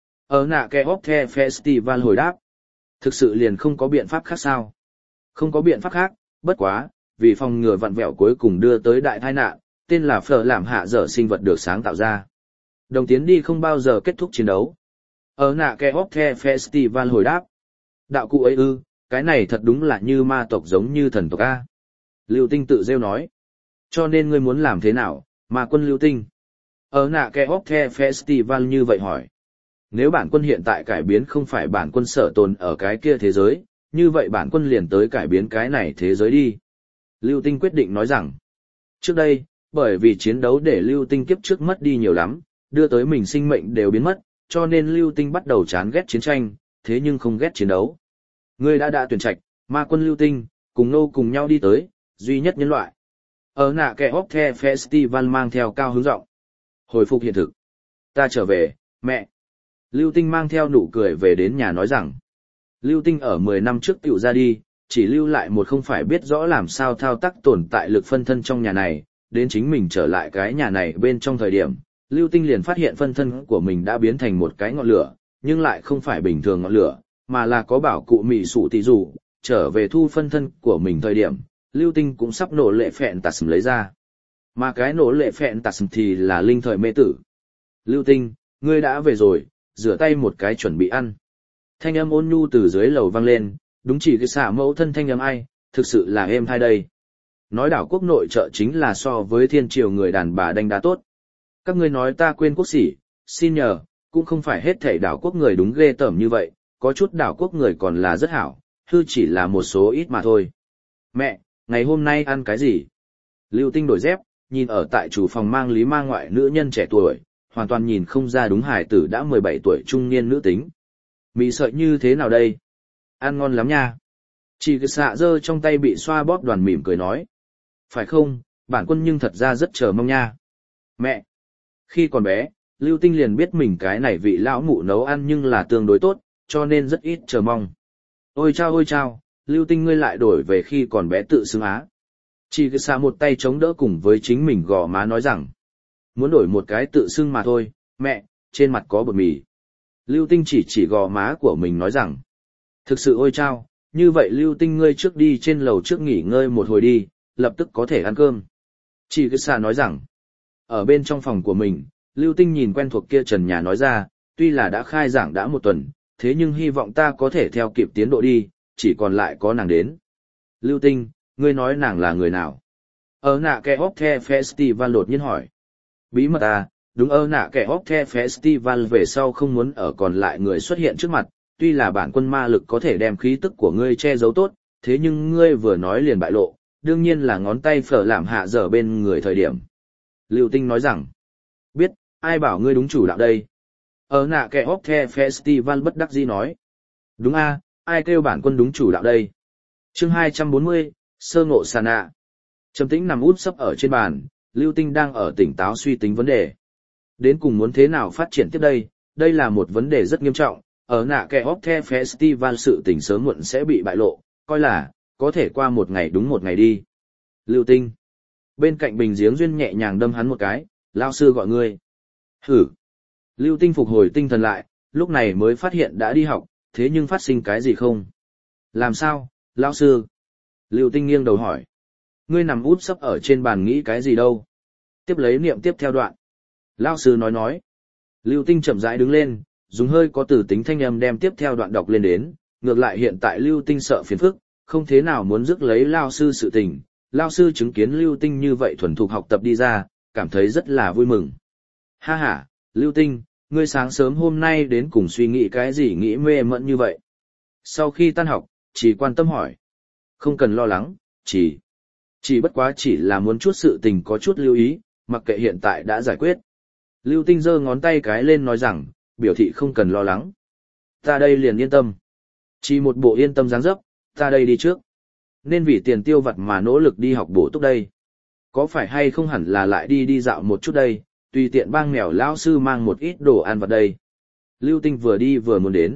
Ở nạ kẻ hóc the festival hồi đáp. Thực sự liền không có biện pháp khác sao? Không có biện pháp khác, bất quá, vì phòng ngừa vặn vẹo cuối cùng đưa tới đại tai nạn, tên là phở làm hạ dở sinh vật được sáng tạo ra. Đồng tiến đi không bao giờ kết thúc chiến đấu. Ở nạ kẻ hóc the festival hồi đáp. Đạo cụ ấy ư, cái này thật đúng là như ma tộc giống như thần tộc A. Lưu Tinh tự rêu nói. Cho nên ngươi muốn làm thế nào, mà quân Lưu Tinh? Ở nạ kẻ hóc the festival như vậy hỏi. Nếu bản quân hiện tại cải biến không phải bản quân sở tồn ở cái kia thế giới, như vậy bản quân liền tới cải biến cái này thế giới đi. Lưu Tinh quyết định nói rằng, trước đây, bởi vì chiến đấu để Lưu Tinh kiếp trước mất đi nhiều lắm, đưa tới mình sinh mệnh đều biến mất, cho nên Lưu Tinh bắt đầu chán ghét chiến tranh, thế nhưng không ghét chiến đấu. Ngươi đã đã tuyển trạch, ma quân Lưu Tinh, cùng nô cùng nhau đi tới, duy nhất nhân loại. Ở nạ kẻ hóc the festival mang theo cao hứng rộng. Hồi phục hiện thực. Ta trở về, mẹ. Lưu Tinh mang theo nụ cười về đến nhà nói rằng, Lưu Tinh ở mười năm trước tiểu ra đi, chỉ lưu lại một không phải biết rõ làm sao thao tác tồn tại lực phân thân trong nhà này, đến chính mình trở lại cái nhà này bên trong thời điểm, Lưu Tinh liền phát hiện phân thân của mình đã biến thành một cái ngọn lửa, nhưng lại không phải bình thường ngọn lửa, mà là có bảo cụ mị sủ tỷ dù, trở về thu phân thân của mình thời điểm, Lưu Tinh cũng sắp nổ lệ phẹn tạt lấy ra. Mà cái nổ lệ phẹn tạt thì là linh thời mê tử. Lưu Tinh, ngươi đã về rồi, rửa tay một cái chuẩn bị ăn. Thanh âm ôn nhu từ dưới lầu vang lên, đúng chỉ cái xả mẫu thân thanh âm ai, thực sự là êm hai đây. Nói đảo quốc nội trợ chính là so với thiên triều người đàn bà đánh đá tốt. Các ngươi nói ta quên quốc sĩ, xin nhờ, cũng không phải hết thảy đảo quốc người đúng ghê tởm như vậy, có chút đảo quốc người còn là rất hảo, hư chỉ là một số ít mà thôi. Mẹ, ngày hôm nay ăn cái gì? Lưu Tinh đổi dép, nhìn ở tại chủ phòng mang lý mang ngoại nữ nhân trẻ tuổi, hoàn toàn nhìn không ra đúng hải tử đã mười bảy tuổi trung niên nữ tính. Mì sợi như thế nào đây? Ăn ngon lắm nha. Chỉ cái xạ dơ trong tay bị xoa bóp đoàn mỉm cười nói. Phải không, bản quân nhưng thật ra rất chờ mong nha. Mẹ! Khi còn bé, Lưu Tinh liền biết mình cái này vị lão mụ nấu ăn nhưng là tương đối tốt, cho nên rất ít chờ mong. Ôi chao ôi chao, Lưu Tinh ngươi lại đổi về khi còn bé tự xưng á. Chỉ cái xạ một tay chống đỡ cùng với chính mình gò má nói rằng. Muốn đổi một cái tự xưng mà thôi, mẹ, trên mặt có bột mì. Lưu Tinh chỉ chỉ gò má của mình nói rằng. Thực sự ôi chao, như vậy Lưu Tinh ngươi trước đi trên lầu trước nghỉ ngơi một hồi đi, lập tức có thể ăn cơm. Chỉ cái xạ nói rằng. Ở bên trong phòng của mình, Lưu Tinh nhìn quen thuộc kia trần nhà nói ra, tuy là đã khai giảng đã một tuần, thế nhưng hy vọng ta có thể theo kịp tiến độ đi, chỉ còn lại có nàng đến. Lưu Tinh, ngươi nói nàng là người nào? Ở nạ kẻ hóc the festival đột nhiên hỏi. Bí mật à, đúng ở nạ kẻ hóc the festival về sau không muốn ở còn lại người xuất hiện trước mặt, tuy là bản quân ma lực có thể đem khí tức của ngươi che giấu tốt, thế nhưng ngươi vừa nói liền bại lộ, đương nhiên là ngón tay phở làm hạ dở bên người thời điểm. Lưu Tinh nói rằng, biết, ai bảo ngươi đúng chủ đạo đây? Ở nạ kẻ hóc the festival bất đắc dĩ nói. Đúng a, ai kêu bản quân đúng chủ đạo đây? Chương hai trăm bốn mươi, sơ ngộ sàn nạ. Trầm tĩnh nằm út sấp ở trên bàn, Lưu Tinh đang ở tỉnh táo suy tính vấn đề. Đến cùng muốn thế nào phát triển tiếp đây, đây là một vấn đề rất nghiêm trọng, ở nạ kẻ hóc the festival sự tình sớm muộn sẽ bị bại lộ, coi là, có thể qua một ngày đúng một ngày đi. Lưu Tinh. Bên cạnh bình giếng duyên nhẹ nhàng đâm hắn một cái, lao sư gọi ngươi. Hử. Lưu Tinh phục hồi tinh thần lại, lúc này mới phát hiện đã đi học, thế nhưng phát sinh cái gì không? Làm sao, lao sư? Lưu Tinh nghiêng đầu hỏi. Ngươi nằm út sấp ở trên bàn nghĩ cái gì đâu? Tiếp lấy niệm tiếp theo đoạn. Lao sư nói nói. Lưu Tinh chậm rãi đứng lên, dùng hơi có từ tính thanh âm đem tiếp theo đoạn đọc lên đến, ngược lại hiện tại Lưu Tinh sợ phiền phức, không thế nào muốn rước lấy lao sư sự tình. Lao sư chứng kiến Lưu Tinh như vậy thuần thục học tập đi ra, cảm thấy rất là vui mừng. Ha ha, Lưu Tinh, ngươi sáng sớm hôm nay đến cùng suy nghĩ cái gì nghĩ mê mẫn như vậy? Sau khi tan học, chỉ quan tâm hỏi. Không cần lo lắng, chỉ... Chỉ bất quá chỉ là muốn chút sự tình có chút lưu ý, mặc kệ hiện tại đã giải quyết. Lưu Tinh giơ ngón tay cái lên nói rằng, biểu thị không cần lo lắng. Ta đây liền yên tâm. Chỉ một bộ yên tâm dáng dấp, ta đây đi trước. Nên vì tiền tiêu vặt mà nỗ lực đi học bổ túc đây. Có phải hay không hẳn là lại đi đi dạo một chút đây, tùy tiện bang mèo lão sư mang một ít đồ ăn vào đây. Lưu Tinh vừa đi vừa muốn đến.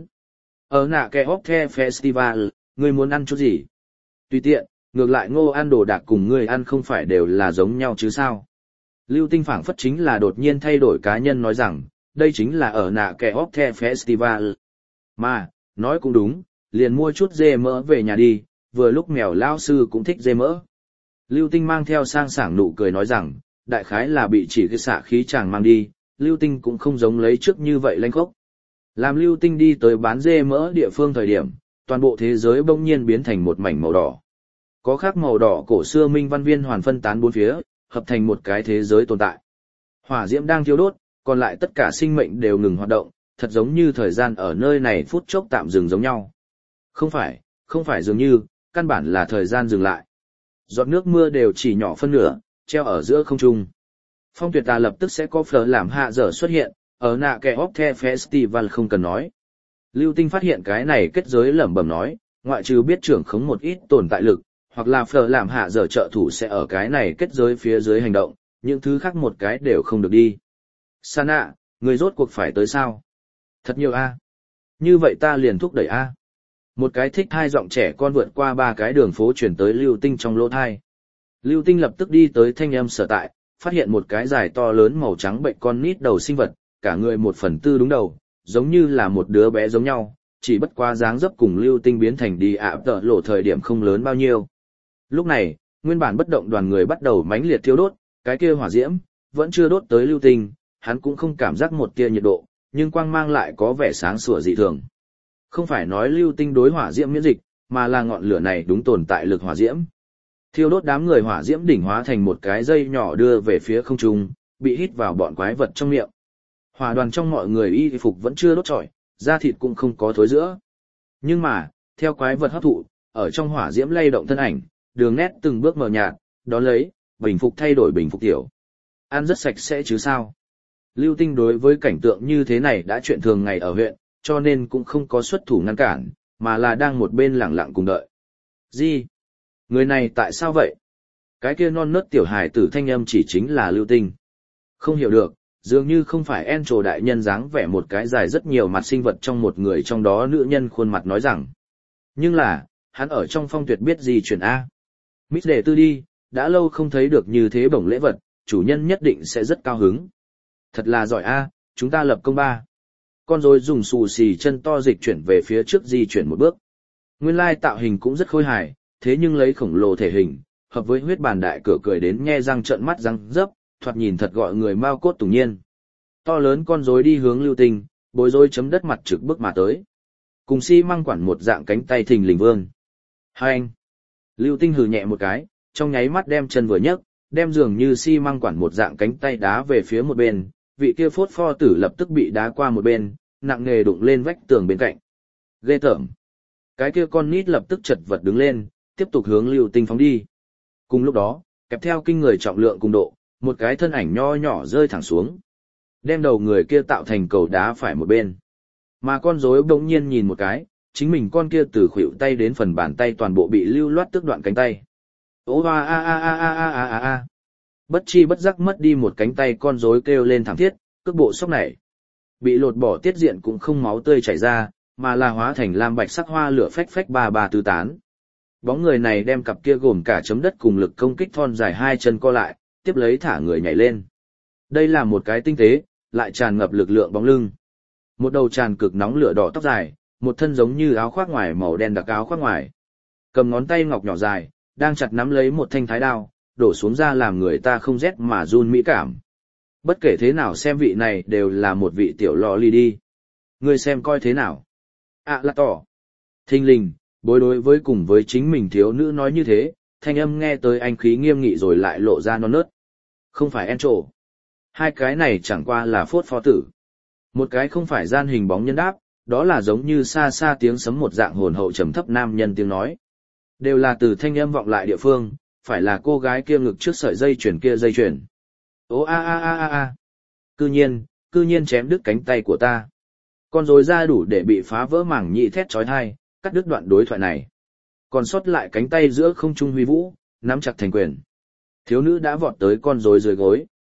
Ở nạ kẻ hóc the festival, ngươi muốn ăn chút gì? Tùy tiện, ngược lại Ngô ăn đồ đạc cùng ngươi ăn không phải đều là giống nhau chứ sao? Lưu Tinh phảng phất chính là đột nhiên thay đổi cá nhân nói rằng, đây chính là ở nạ kẻ hóc the festival. Mà, nói cũng đúng, liền mua chút dê mỡ về nhà đi, vừa lúc mèo lão sư cũng thích dê mỡ. Lưu Tinh mang theo sang sảng nụ cười nói rằng, đại khái là bị chỉ cái xạ khí chàng mang đi, Lưu Tinh cũng không giống lấy trước như vậy lanh khốc. Làm Lưu Tinh đi tới bán dê mỡ địa phương thời điểm, toàn bộ thế giới bỗng nhiên biến thành một mảnh màu đỏ. Có khác màu đỏ cổ xưa minh văn viên hoàn phân tán bốn phía, hợp thành một cái thế giới tồn tại. Hỏa diễm đang thiêu đốt, còn lại tất cả sinh mệnh đều ngừng hoạt động, thật giống như thời gian ở nơi này phút chốc tạm dừng giống nhau. Không phải, không phải dường như, căn bản là thời gian dừng lại. Giọt nước mưa đều chỉ nhỏ phân nửa, treo ở giữa không trung. Phong Tuyệt Tà lập tức sẽ có phở làm hạ dở xuất hiện, ở nạ kẻ óc the festival không cần nói. Lưu Tinh phát hiện cái này kết giới lẩm bẩm nói, ngoại trừ biết trưởng khống một ít tồn tại lực, hoặc là phở làm hạ dở trợ thủ sẽ ở cái này kết giới phía dưới hành động, những thứ khác một cái đều không được đi. Sana, người rốt cuộc phải tới sao? Thật nhiều a. Như vậy ta liền thúc đẩy a. Một cái thích hai giọng trẻ con vượt qua ba cái đường phố chuyển tới Lưu Tinh trong lỗ thai. Lưu Tinh lập tức đi tới thanh âm sở tại, phát hiện một cái dài to lớn màu trắng bệnh con nít đầu sinh vật, cả người một phần tư đúng đầu, giống như là một đứa bé giống nhau, chỉ bất quá dáng dấp cùng Lưu Tinh biến thành đi ạ tợ lộ thời điểm không lớn bao nhiêu. Lúc này, nguyên bản bất động đoàn người bắt đầu mãnh liệt thiêu đốt, cái kia hỏa diễm vẫn chưa đốt tới Lưu Tinh, hắn cũng không cảm giác một tia nhiệt độ, nhưng quang mang lại có vẻ sáng sủa dị thường. Không phải nói Lưu Tinh đối hỏa diễm miễn dịch, mà là ngọn lửa này đúng tồn tại lực hỏa diễm. Thiêu đốt đám người hỏa diễm đỉnh hóa thành một cái dây nhỏ đưa về phía không trung, bị hít vào bọn quái vật trong miệng. Hỏa đoàn trong mọi người y phục vẫn chưa đốt trọi, da thịt cũng không có thối rữa. Nhưng mà, theo quái vật hấp thụ, ở trong hỏa diễm lay động thân ảnh, đường nét từng bước mờ nhạt, đón lấy, bình phục thay đổi bình phục tiểu. Ăn rất sạch sẽ chứ sao. Lưu Tinh đối với cảnh tượng như thế này đã chuyện thường ngày ở huyện, cho nên cũng không có xuất thủ ngăn cản, mà là đang một bên lặng lặng cùng đợi. Gì? Người này tại sao vậy? Cái kia non nớt tiểu hài tử thanh âm chỉ chính là Lưu Tinh. Không hiểu được, dường như không phải En Trồ đại nhân dáng vẻ một cái dài rất nhiều mặt sinh vật trong một người trong đó nữ nhân khuôn mặt nói rằng. Nhưng là, hắn ở trong Phong Tuyệt biết gì chuyện A. Mít đệ tư đi, đã lâu không thấy được như thế bổng lễ vật, chủ nhân nhất định sẽ rất cao hứng. Thật là giỏi A, chúng ta lập công ba. Con rối dùng xù xì chân to dịch chuyển về phía trước di chuyển một bước. Nguyên lai tạo hình cũng rất khôi hài, thế nhưng lấy khổng lồ thể hình, hợp với huyết bàn đại cửa cười đến nhe răng trợn mắt răng dấp, thoạt nhìn thật gọi người mau cốt tủng nhiên. To lớn con rối đi hướng Lưu Tinh, bối rối chấm đất mặt trực bước mà tới. Cùng xi măng quản một dạng cánh tay thình lình vương. Hai anh. Lưu Tinh hừ nhẹ một cái, trong nháy mắt đem chân vừa nhấc, đem dường như xi măng quản một dạng cánh tay đá về phía một bên, vị kia phốt pho tử lập tức bị đá qua một bên, nặng nề đụng lên vách tường bên cạnh. Ghê tởm. Cái kia con nít lập tức chật vật đứng lên, tiếp tục hướng Lưu Tinh phóng đi. Cùng lúc đó, kèm theo kinh người trọng lượng cùng độ, một cái thân ảnh nho nhỏ rơi thẳng xuống, đem đầu người kia tạo thành cầu đá phải một bên. Mà con rối bỗng nhiên nhìn một cái, chính mình con kia từ khuỷu tay đến phần bàn tay toàn bộ bị lưu loát tước đoạn cánh tay. Ô a a a a a a a a. Bất chi bất giác mất đi một cánh tay, con rối kêu lên thảm thiết, cước bộ sốc nảy. Bị lột bỏ tiết diện cũng không máu tươi chảy ra, mà là hóa thành lam bạch sắc hoa lửa phách phách ba ba tứ tán. Bóng người này đem cặp kia gồm cả chấm đất cùng lực công kích thon dài hai chân co lại, tiếp lấy thả người nhảy lên. Đây là một cái tinh tế, lại tràn ngập lực lượng bóng lưng. Một đầu tràn cực nóng lửa đỏ tóc dài, một thân giống như áo khoác ngoài màu đen đặc áo khoác ngoài. Cầm ngón tay ngọc nhỏ dài, đang chặt nắm lấy một thanh thái đao, đổ xuống ra làm người ta không rét mà run mỹ cảm. Bất kể thế nào xem vị này đều là một vị tiểu lọ ly đi. Ngươi xem coi thế nào. À là tỏ. Thinh linh, bối đối với cùng với chính mình thiếu nữ nói như thế, thanh âm nghe tới anh khí nghiêm nghị rồi lại lộ ra non nớt. Không phải En Trồ. Hai cái này chẳng qua là phốt pho tử. Một cái không phải gian hình bóng nhân đáp, đó là giống như xa xa tiếng sấm một dạng hồn hậu trầm thấp nam nhân tiếng nói. Đều là từ thanh âm vọng lại địa phương, phải là cô gái kia ngực trước sợi dây chuyền kia dây chuyền. Ô a a a a a. Cư nhiên, cư nhiên chém đứt cánh tay của ta. Con rối ra đủ để bị phá vỡ mảng nhị thét chói tai, cắt đứt đoạn đối thoại này. Còn sót lại cánh tay giữa không trung huy vũ, nắm chặt thành quyền. Thiếu nữ đã vọt tới con rối dưới gối.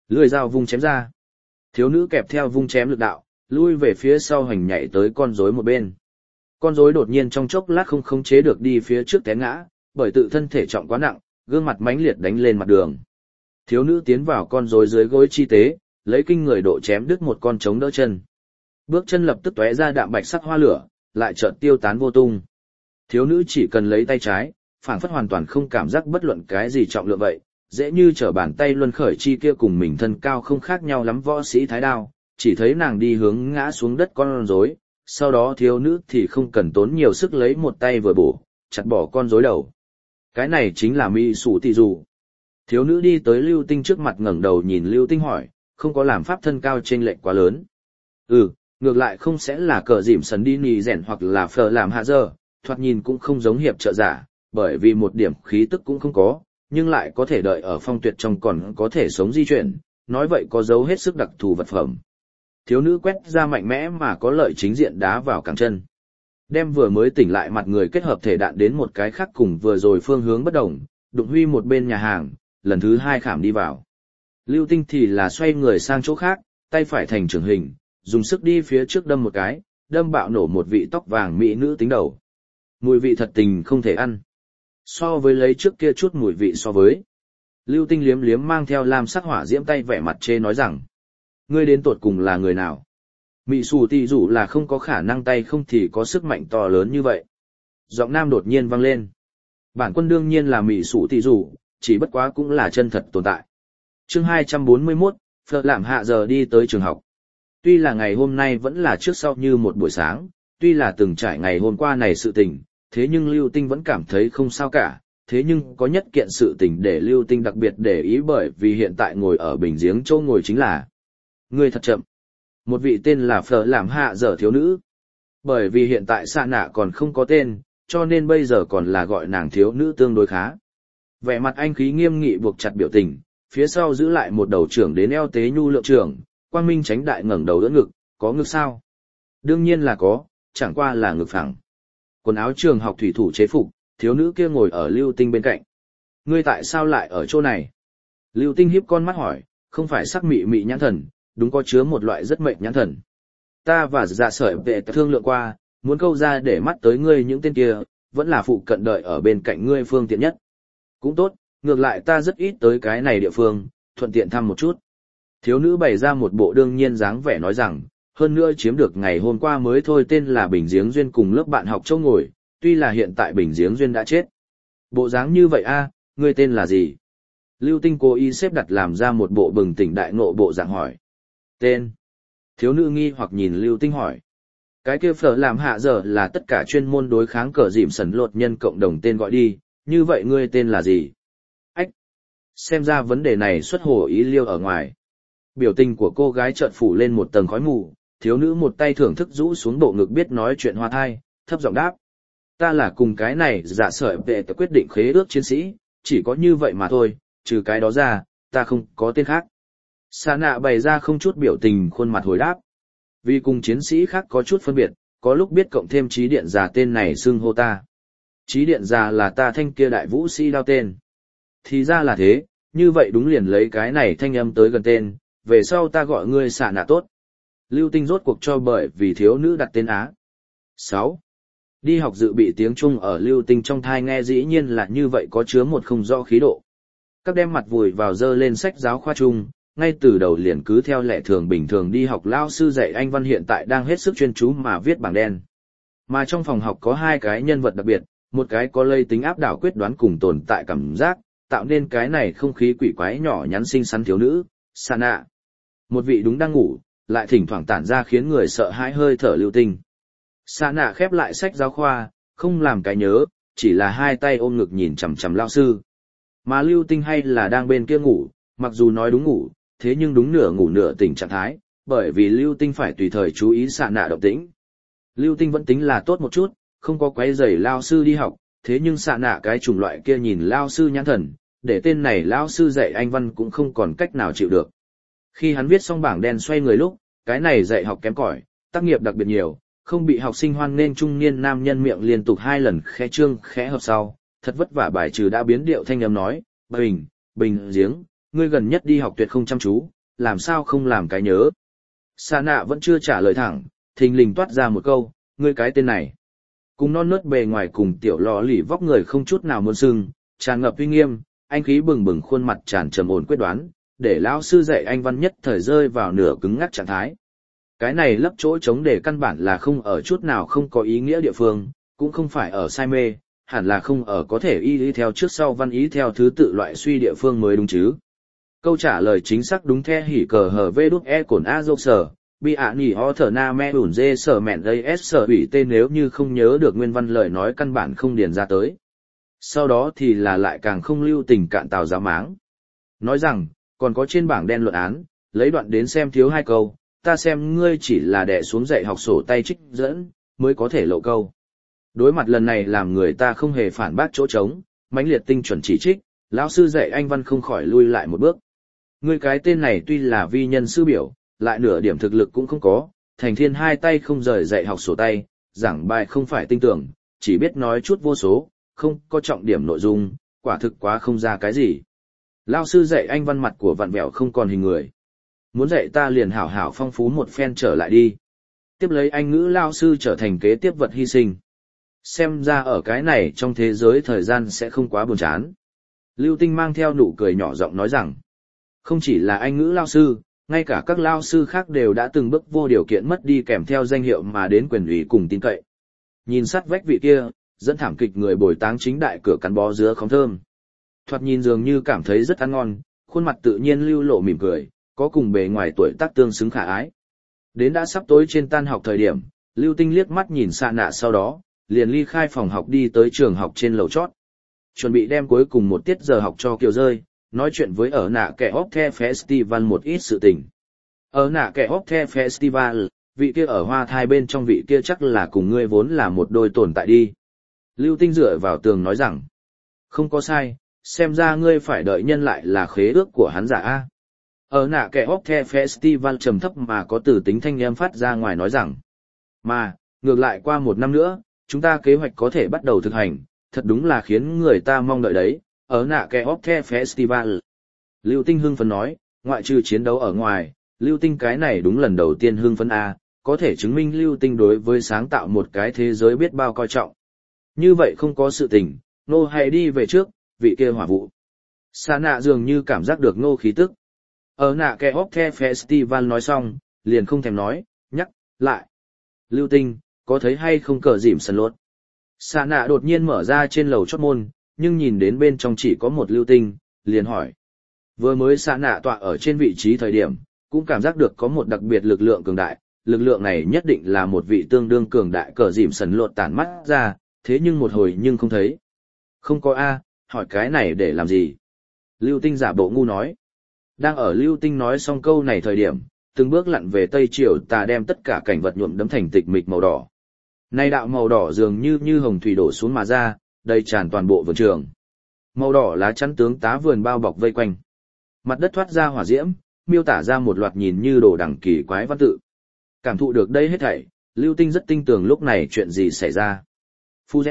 Lưỡi dao vung chém ra. Thiếu nữ kẹp theo vung chém lực đạo, lui về phía sau hành nhảy tới con rối một bên. Con rối đột nhiên trong chốc lát không khống chế được đi phía trước té ngã, bởi tự thân thể trọng quá nặng, gương mặt mãnh liệt đánh lên mặt đường. Thiếu nữ tiến vào con rối dưới gối chi tế, lấy kinh người độ chém đứt một con trống đỡ chân. Bước chân lập tức tóe ra đạm bạch sắc hoa lửa, lại chợt tiêu tán vô tung. Thiếu nữ chỉ cần lấy tay trái, phảng phất hoàn toàn không cảm giác bất luận cái gì trọng lượng vậy, dễ như trở bàn tay luân khởi chi kia cùng mình thân cao không khác nhau lắm võ sĩ thái đao, chỉ thấy nàng đi hướng ngã xuống đất con rối, sau đó thiếu nữ thì không cần tốn nhiều sức lấy một tay vừa bổ, chặt bỏ con rối đầu. Cái này chính là mỹ sủ tỷ dù. Thiếu nữ đi tới Lưu Tinh trước mặt ngẩng đầu nhìn Lưu Tinh hỏi, không có làm pháp thân cao chênh lệch quá lớn. Ừ, ngược lại không sẽ là cờ dìm sần đi nì rèn hoặc là phở làm hạ giờ, thoạt nhìn cũng không giống hiệp trợ giả, bởi vì một điểm khí tức cũng không có, nhưng lại có thể đợi ở phong tuyệt trong còn có thể sống di chuyển, nói vậy có dấu hết sức đặc thù vật phẩm. Thiếu nữ quét ra mạnh mẽ mà có lợi chính diện đá vào cẳng chân. Đem vừa mới tỉnh lại mặt người kết hợp thể đạn đến một cái khác cùng vừa rồi phương hướng bất đồng, đụng huy một bên nhà hàng, lần thứ hai khảm đi vào. Lưu Tinh thì là xoay người sang chỗ khác, tay phải thành trường hình, dùng sức đi phía trước đâm một cái, đâm bạo nổ một vị tóc vàng mỹ nữ tính đầu. Mùi vị thật tình không thể ăn. So với lấy trước kia chút mùi vị so với. Lưu Tinh liếm liếm mang theo lam sắc hỏa diễm tay vẻ mặt chê nói rằng, ngươi đến tột cùng là người nào? Mị Sủ Tỷ Dù là không có khả năng tay không thì có sức mạnh to lớn như vậy. Giọng nam đột nhiên vang lên. Bản quân đương nhiên là Mị Sủ Tỷ Dù, chỉ bất quá cũng là chân thật tồn tại. Chương hai trăm bốn mươi mốt, Phật làm hạ giờ đi tới trường học. Tuy là ngày hôm nay vẫn là trước sau như một buổi sáng, tuy là từng trải ngày hôm qua này sự tình, thế nhưng Lưu Tinh vẫn cảm thấy không sao cả, thế nhưng có nhất kiện sự tình để Lưu Tinh đặc biệt để ý bởi vì hiện tại ngồi ở bình giếng châu ngồi chính là người thật chậm. Một vị tên là Phở làm hạ giờ thiếu nữ. Bởi vì hiện tại Sa Nạ còn không có tên, cho nên bây giờ còn là gọi nàng thiếu nữ tương đối khá. Vẻ mặt anh khí nghiêm nghị buộc chặt biểu tình, phía sau giữ lại một đầu trưởng đến eo tế nhu lượng trưởng, quang minh tránh đại ngẩng đầu đỡ ngực, có ngực sao? Đương nhiên là có, chẳng qua là ngực phẳng. Quần áo trường học thủy thủ chế phục, thiếu nữ kia ngồi ở Lưu Tinh bên cạnh. Ngươi tại sao lại ở chỗ này? Lưu Tinh hiếp con mắt hỏi, không phải sắc mị mị nhãn thần, đúng có chứa một loại rất mệnh nhãn thần. Ta và dạ sợi vệ thương lượng qua, muốn câu ra để mắt tới ngươi những tên kia, vẫn là phụ cận đợi ở bên cạnh ngươi phương tiện nhất. Cũng tốt, ngược lại ta rất ít tới cái này địa phương, thuận tiện thăm một chút. Thiếu nữ bày ra một bộ đương nhiên dáng vẻ nói rằng, hơn nữa chiếm được ngày hôm qua mới thôi tên là Bình Giếng Duyên cùng lớp bạn học châu ngồi, tuy là hiện tại Bình Giếng Duyên đã chết. Bộ dáng như vậy a, ngươi tên là gì? Lưu Tinh cố ý xếp đặt làm ra một bộ bừng tỉnh đại ngộ bộ dạng hỏi. Tên. Thiếu nữ nghi hoặc nhìn Lưu Tinh hỏi. Cái kia Phở làm hạ giờ là tất cả chuyên môn đối kháng cờ dìm sần lột nhân cộng đồng tên gọi đi, như vậy ngươi tên là gì? Ách. Xem ra vấn đề này xuất hồ ý liêu ở ngoài. Biểu tình của cô gái chợt phủ lên một tầng khói mù, thiếu nữ một tay thưởng thức rũ xuống bộ ngực biết nói chuyện hoa thai, thấp giọng đáp. Ta là cùng cái này dạ sợi vệ ta quyết định khế ước chiến sĩ, chỉ có như vậy mà thôi, trừ cái đó ra, ta không có tên khác. Sa Nạ bày ra không chút biểu tình khuôn mặt hồi đáp. Vì cùng chiến sĩ khác có chút phân biệt, có lúc biết cộng thêm trí điện già tên này xưng hô ta. Trí điện già là ta thanh kia đại vũ sĩ đao tên. Thì ra là thế, như vậy đúng liền lấy cái này thanh âm tới gần tên, về sau ta gọi ngươi Sa Nạ tốt. Lưu Tinh rốt cuộc cho bởi vì thiếu nữ đặt tên Á. sáu. Đi học dự bị tiếng Trung ở Lưu Tinh trong thai nghe dĩ nhiên là như vậy có chứa một không rõ khí độ. Các đem mặt vùi vào dơ lên sách giáo khoa Trung, ngay từ đầu liền cứ theo lệ thường bình thường đi học lao sư dạy Anh văn hiện tại đang hết sức chuyên chú mà viết bảng đen. Mà trong phòng học có hai cái nhân vật đặc biệt, một cái có lây tính áp đảo quyết đoán cùng tồn tại cảm giác, tạo nên cái này không khí quỷ quái nhỏ nhắn xinh xắn thiếu nữ, Sa Nạ. Một vị đúng đang ngủ, lại thỉnh thoảng tản ra khiến người sợ hãi hơi thở Lưu Tinh. Sa Nạ khép lại sách giáo khoa, không làm cái nhớ, chỉ là hai tay ôm ngực nhìn chằm chằm lao sư. Mà Lưu Tinh hay là đang bên kia ngủ, mặc dù nói đúng ngủ, thế nhưng đúng nửa ngủ nửa tỉnh trạng thái, bởi vì Lưu Tinh phải tùy thời chú ý Sa Nạ động tĩnh. Lưu Tinh vẫn tính là tốt một chút, không có quấy rầy lao sư đi học, thế nhưng Sa Nạ cái chủng loại kia nhìn lao sư nhãn thần, để tên này lao sư dạy Anh văn cũng không còn cách nào chịu được. Khi hắn viết xong bảng đen xoay người lúc, cái này dạy học kém cỏi, tác nghiệp đặc biệt nhiều, không bị học sinh hoan nghênh trung niên nam nhân miệng liên tục hai lần khẽ trương khẽ hợp sau, thật vất vả bài trừ đã biến điệu thanh âm nói, bình, bình giếng, ngươi gần nhất đi học tuyệt không chăm chú, làm sao không làm cái nhớ. Sa nạ vẫn chưa trả lời thẳng, thình lình toát ra một câu, ngươi cái tên này. Cùng non nớt bề ngoài cùng tiểu lò lì vóc người không chút nào muốn sưng, tràn ngập uy nghiêm, anh khí bừng bừng khuôn mặt tràn trầm ổn quyết đoán, để lão sư dạy anh văn nhất thời rơi vào nửa cứng ngắc trạng thái. Cái này lấp chỗ trống để căn bản là không ở chút nào không có ý nghĩa địa phương, cũng không phải ở sai mê, hẳn là không ở có thể y lý theo trước sau văn ý theo thứ tự loại suy địa phương mới đúng chứ. Câu trả lời chính xác đúng the hỉ cờ hờ vê đút e cổn a dô sở, bi ạ nỉ ho thở na me ủn dê sở mẹn gây s sở ủy tên nếu như không nhớ được nguyên văn lời nói căn bản không điền ra tới. Sau đó thì là lại càng không lưu tình cạn tào giáo máng. Nói rằng, còn có trên bảng đen luận án, lấy đoạn đến xem thiếu hai câu, ta xem ngươi chỉ là đè xuống dạy học sổ tay trích dẫn, mới có thể lộ câu. Đối mặt lần này làm người ta không hề phản bác chỗ trống, mãnh liệt tinh chuẩn chỉ trích, lão sư dạy anh văn không khỏi lui lại một bước. Ngươi cái tên này tuy là vi nhân sư biểu, lại nửa điểm thực lực cũng không có, thành thiên hai tay không rời dạy học sổ tay, giảng bài không phải tinh tưởng, chỉ biết nói chút vô số, không có trọng điểm nội dung, quả thực quá không ra cái gì. Lão sư dạy anh văn mặt của vặn vẹo không còn hình người. Muốn dạy ta liền hảo hảo phong phú một phen trở lại đi. Tiếp lấy anh ngữ lão sư trở thành kế tiếp vật hy sinh. Xem ra ở cái này trong thế giới thời gian sẽ không quá buồn chán. Lưu Tinh mang theo nụ cười nhỏ giọng nói rằng, không chỉ là anh ngữ lao sư, ngay cả các lao sư khác đều đã từng bước vô điều kiện mất đi kèm theo danh hiệu mà đến quyền ủy cùng tin cậy. Nhìn sát vách vị kia, dẫn thảm kịch người bồi táng chính đại cửa cắn bó dứa khóm thơm. Thoạt nhìn dường như cảm thấy rất ăn ngon, khuôn mặt tự nhiên lưu lộ mỉm cười, có cùng bề ngoài tuổi tác tương xứng khả ái. Đến đã sắp tối trên tan học thời điểm, Lưu Tinh liếc mắt nhìn Sa Nạ sau đó, liền ly khai phòng học đi tới trường học trên lầu chót. Chuẩn bị đem cuối cùng một tiết giờ học cho Kiều rơi, nói chuyện với ở nạ kẻ hóc the festival một ít sự tình. Ở nạ kẻ hóc the festival, vị kia ở hoa thai bên trong vị kia chắc là cùng ngươi vốn là một đôi tồn tại đi. Lưu Tinh dựa vào tường nói rằng, không có sai, xem ra ngươi phải đợi nhân lại là khế ước của hắn giả A. Ở nạ kẻ hóc the festival trầm thấp mà có từ tính thanh em phát ra ngoài nói rằng, mà, ngược lại qua một năm nữa, chúng ta kế hoạch có thể bắt đầu thực hành, thật đúng là khiến người ta mong đợi đấy, ở nạ kẻ óc the festival. Lưu Tinh hưng phấn nói, ngoại trừ chiến đấu ở ngoài, Lưu Tinh cái này đúng lần đầu tiên hưng phấn A, có thể chứng minh Lưu Tinh đối với sáng tạo một cái thế giới biết bao coi trọng. Như vậy không có sự tình, nô hãy đi về trước, vị kia hỏa vụ. Sa nạ dường như cảm giác được nô khí tức. Ở nạ kẻ óc the festival nói xong, liền không thèm nói, nhắc, lại. Lưu Tinh, có thấy hay không cờ dìm sân lốt? Sa nạ đột nhiên mở ra trên lầu chót môn, nhưng nhìn đến bên trong chỉ có một Lưu Tinh, liền hỏi. Vừa mới Sa nạ tọa ở trên vị trí thời điểm, cũng cảm giác được có một đặc biệt lực lượng cường đại, lực lượng này nhất định là một vị tương đương cường đại cờ dìm sần lột tản mắt ra, thế nhưng một hồi nhưng không thấy. Không có A, hỏi cái này để làm gì? Lưu Tinh giả bộ ngu nói. Đang ở Lưu Tinh nói xong câu này thời điểm, từng bước lặn về tây chiều tà đem tất cả cảnh vật nhuộm đấm thành tịch mịch màu đỏ. Nay đạo màu đỏ dường như như hồng thủy đổ xuống mà ra, đầy tràn toàn bộ vườn trường. Màu đỏ lá chắn tướng tá vườn bao bọc vây quanh. Mặt đất thoát ra hỏa diễm, miêu tả ra một loạt nhìn như đồ đằng kỳ quái văn tự. Cảm thụ được đây hết thảy, Lưu Tinh rất tinh tường lúc này chuyện gì xảy ra. Fuzet.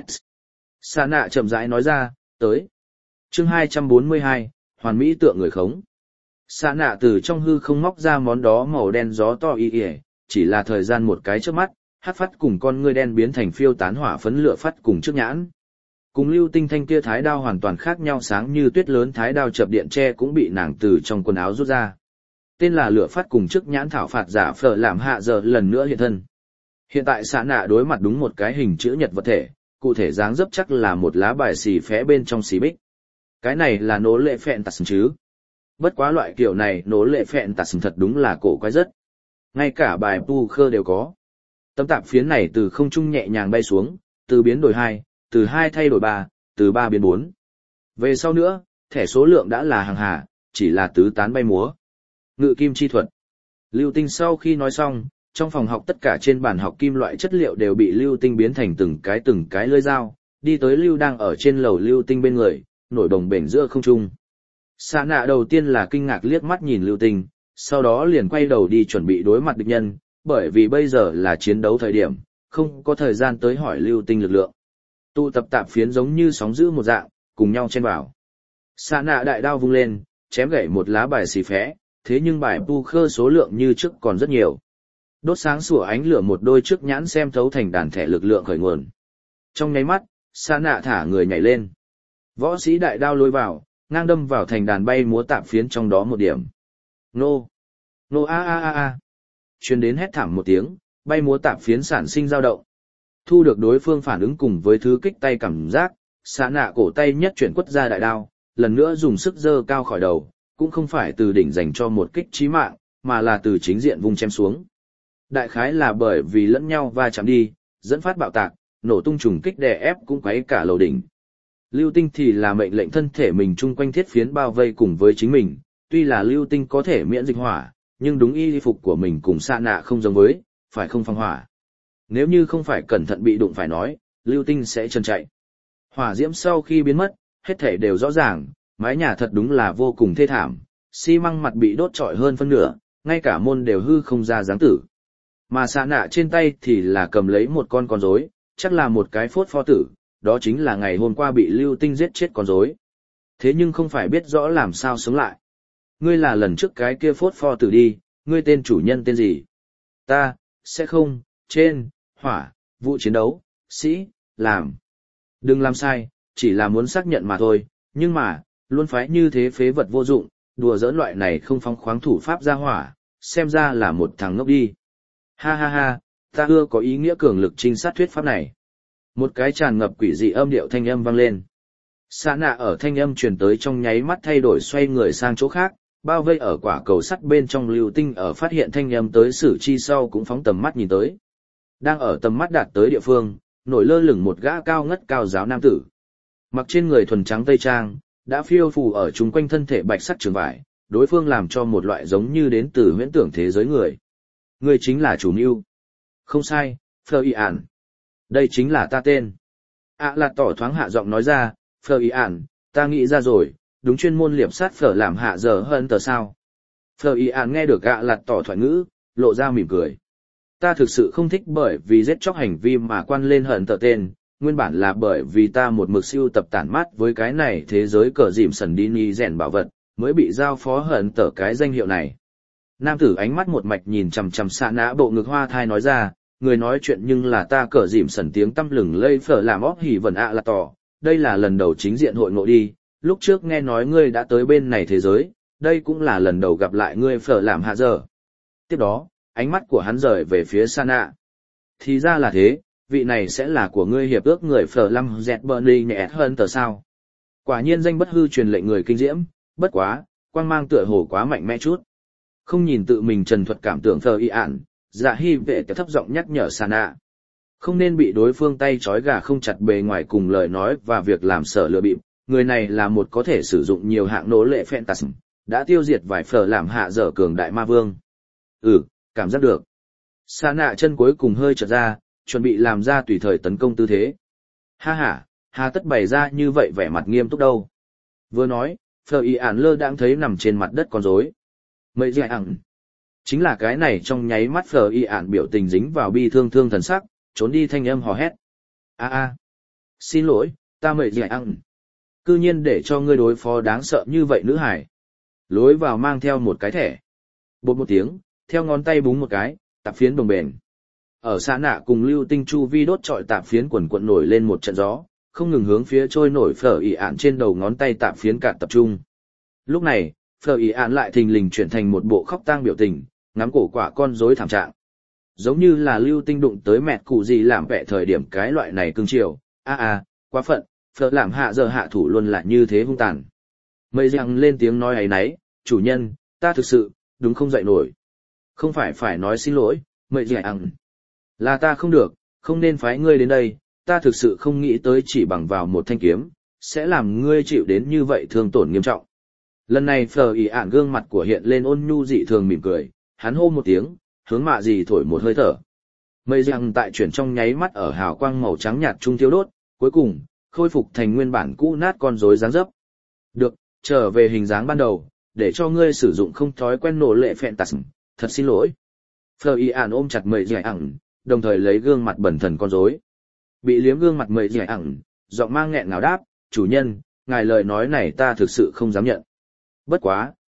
Sa nạ chậm rãi nói ra, tới. Chương hai trăm bốn mươi hai, hoàn mỹ tượng người khống. Sa nạ từ trong hư không móc ra món đó màu đen gió to y y, chỉ là thời gian một cái trước mắt, hát phát cùng con ngươi đen biến thành phiêu tán hỏa phấn lửa phát cùng trước nhãn. Cùng Lưu Tinh thanh kia thái đao hoàn toàn khác nhau sáng như tuyết lớn thái đao chập điện tre cũng bị nàng từ trong quần áo rút ra. Tên là lửa phát cùng trước nhãn thảo phạt giả phở làm hạ giờ lần nữa hiện thân. Hiện tại Sa nạ đối mặt đúng một cái hình chữ nhật vật thể, cụ thể dáng dấp chắc là một lá bài xì phé bên trong xì bích. Cái này là nỗ lệ phẹn tạt chứ. Bất quá loại kiểu này nỗ lệ phẹn tạt thật đúng là cổ quái rất. Ngay cả bài pu khơ đều có. Tấm tạp phiến này từ không trung nhẹ nhàng bay xuống, từ biến đổi hai, từ hai thay đổi ba, từ ba biến bốn. Về sau nữa, thẻ số lượng đã là hàng hà, chỉ là tứ tán bay múa. Ngự kim chi thuật. Lưu Tinh sau khi nói xong, trong phòng học tất cả trên bàn học kim loại chất liệu đều bị Lưu Tinh biến thành từng cái từng cái lưỡi dao, đi tới Lưu đang ở trên lầu Lưu Tinh bên người, nổi đồng bềnh giữa không trung. Sa nạ đầu tiên là kinh ngạc liếc mắt nhìn Lưu Tinh, sau đó liền quay đầu đi chuẩn bị đối mặt địch nhân, bởi vì bây giờ là chiến đấu thời điểm, không có thời gian tới hỏi Lưu Tinh lực lượng. Tụ tập tạp phiến giống như sóng dữ một dạng, cùng nhau chen vào. Sa nạ đại đao vung lên, chém gãy một lá bài xì phé, thế nhưng bài pu khơ số lượng như trước còn rất nhiều. Đốt sáng sủa ánh lửa một đôi trước nhãn xem thấu thành đàn thẻ lực lượng khởi nguồn. Trong nháy mắt, Sa Nạ thả người nhảy lên. Võ sĩ đại đao lôi vào, ngang đâm vào thành đàn bay múa tạp phiến trong đó một điểm. Nô! Nô a a a a! Truyền đến hét thảm một tiếng, bay múa tạp phiến sản sinh dao động. Thu được đối phương phản ứng cùng với thứ kích tay cảm giác, Sa Nạ cổ tay nhất chuyển quất ra đại đao, lần nữa dùng sức giơ cao khỏi đầu, cũng không phải từ đỉnh dành cho một kích chí mạng, mà là từ chính diện vung chém xuống. Đại khái là bởi vì lẫn nhau va chạm đi, dẫn phát bạo tạc, nổ tung trùng kích đè ép cũng quấy cả lầu đỉnh. Lưu Tinh thì là mệnh lệnh thân thể mình chung quanh thiết phiến bao vây cùng với chính mình, tuy là Lưu Tinh có thể miễn dịch hỏa, nhưng đúng y phục của mình cùng Sa Nạ không giống với, phải không phong hỏa. Nếu như không phải cẩn thận bị đụng phải nói, Lưu Tinh sẽ chân chạy. Hỏa diễm sau khi biến mất, hết thể đều rõ ràng, mái nhà thật đúng là vô cùng thê thảm, xi măng mặt bị đốt trọi hơn phân nửa, ngay cả môn đều hư không ra dáng tử. Mà Sa Nạ trên tay thì là cầm lấy một con con rối, chắc là một cái phốt pho tử, đó chính là ngày hôm qua bị Lưu Tinh giết chết con rối. Thế nhưng không phải biết rõ làm sao sống lại. Ngươi là lần trước cái kia phốt pho tử đi, ngươi tên chủ nhân tên gì? Ta, sẽ không, trên, hỏa, vụ chiến đấu, sĩ, làm. Đừng làm sai, chỉ là muốn xác nhận mà thôi, nhưng mà, luôn phái như thế phế vật vô dụng, đùa giỡn loại này không phóng khoáng thủ pháp ra hỏa, xem ra là một thằng ngốc đi. Ha ha ha, ta ưa có ý nghĩa cường lực trinh sát thuyết pháp này. Một cái tràn ngập quỷ dị âm điệu thanh âm vang lên. Sa Nạ ở thanh âm truyền tới trong nháy mắt thay đổi xoay người sang chỗ khác, bao vây ở quả cầu sắt bên trong Lưu Tinh ở phát hiện thanh âm tới sử chi sau cũng phóng tầm mắt nhìn tới. Đang ở tầm mắt đạt tới địa phương, nổi lơ lửng một gã cao ngất cao giáo nam tử. Mặc trên người thuần trắng tây trang, đã phiêu phù ở chung quanh thân thể bạch sắc trường vải, đối phương làm cho một loại giống như đến từ huyễn tưởng thế giới người. Người chính là chủ mưu. Không sai, Phơ Y Ản. Đây chính là ta tên. ạ à là tỏ thoáng hạ giọng nói ra, Phơ Y Ản, ta nghĩ ra rồi, đúng chuyên môn liệp sát phở làm hạ giờ hơn tờ sao. Phơ Y Ản nghe được ạ à là tỏ thoại ngữ, lộ ra mỉm cười. Ta thực sự không thích bởi vì giết chóc hành vi mà quan lên hận tờ tên, nguyên bản là bởi vì ta một mực siêu tập tản mát với cái này thế giới cờ dìm sần đi ni rèn bảo vật, mới bị giao phó hận tờ cái danh hiệu này. Nam tử ánh mắt một mạch nhìn chằm chằm Sa Nã bộ ngực hoa thai nói ra, người nói chuyện nhưng là ta cờ dìm sần tiếng tăm lừng lây phở làm óp hỉ vần ạ là tỏ, đây là lần đầu chính diện hội ngộ đi, lúc trước nghe nói ngươi đã tới bên này thế giới, đây cũng là lần đầu gặp lại ngươi phở làm hạ giờ. Tiếp đó, ánh mắt của hắn rời về phía Sa Nạ. Thì ra là thế, vị này sẽ là của ngươi hiệp ước người phở lăm dẹt burnley nhẹ hơn tờ sao. Quả nhiên danh bất hư truyền lệnh người kinh diễm, bất quá, quang mang tựa hồ quá mạnh mẽ chút. Không nhìn tự mình trần thuật cảm tưởng Phơ Y Ản, Dạ Hy vệ thấp giọng nhắc nhở Sa Nạ. Không nên bị đối phương tay trói gà không chặt bề ngoài cùng lời nói và việc làm sợ lừa bịp, người này là một có thể sử dụng nhiều hạng nỗ lệ phantasm, đã tiêu diệt vài phở làm hạ dở cường đại ma vương. Ừ, cảm giác được. Sa Nạ chân cuối cùng hơi trật ra, chuẩn bị làm ra tùy thời tấn công tư thế. Ha ha, hà tất bày ra như vậy vẻ mặt nghiêm túc đâu. Vừa nói, Phơ Y Ản lơ đãng thấy nằm trên mặt đất con rối. Mây dạy ẳng. Chính là cái này trong nháy mắt Phơ Y Ản biểu tình dính vào bi thương thương thần sắc, trốn đi thanh âm hò hét. A a, xin lỗi, ta mây dạy ẳng. Cư nhiên để cho ngươi đối phó đáng sợ như vậy nữ hải. Lối vào mang theo một cái thẻ. Bột một tiếng, theo ngón tay búng một cái, tạp phiến bồng bềnh. Ở Sa Nạ cùng Lưu Tinh chu vi đốt trọi tạp phiến quần quận nổi lên một trận gió, không ngừng hướng phía trôi nổi Phở Y Ản trên đầu ngón tay tạp phiến cạn tập trung. Lúc này, Phở Y Ản lại thình lình chuyển thành một bộ khóc tang biểu tình, ngắm cổ quả con rối thảm trạng. Giống như là Lưu Tinh đụng tới mẹt cụ gì làm vẽ thời điểm cái loại này cương chiều, a a, quá phận, Phở làm hạ giờ hạ thủ luôn là như thế hung tàn. Mây răng lên tiếng nói ấy nấy, chủ nhân, ta thực sự, đúng không dậy nổi. Không phải phải nói xin lỗi, mây răng. Là ta không được, không nên phái ngươi đến đây, ta thực sự không nghĩ tới chỉ bằng vào một thanh kiếm, sẽ làm ngươi chịu đến như vậy thương tổn nghiêm trọng. Lần này Phở Y Ản gương mặt của hiện lên ôn nhu dị thường mỉm cười, hắn hô một tiếng, hướng mạ gì thổi một hơi thở. Mây răng tại chuyển trong nháy mắt ở hào quang màu trắng nhạt trung thiêu đốt, cuối cùng, khôi phục thành nguyên bản cũ nát con rối dáng dấp. Được, trở về hình dáng ban đầu, để cho ngươi sử dụng không thói quen nổ lệ phantasm, thật xin lỗi. Phở Y Ản ôm chặt mây răng, đồng thời lấy gương mặt bẩn thần con rối. Bị liếm gương mặt mây răng, giọng mang nghẹn ngào đáp, chủ nhân, ngài lời nói này ta thực sự không dám nhận. Bất quá,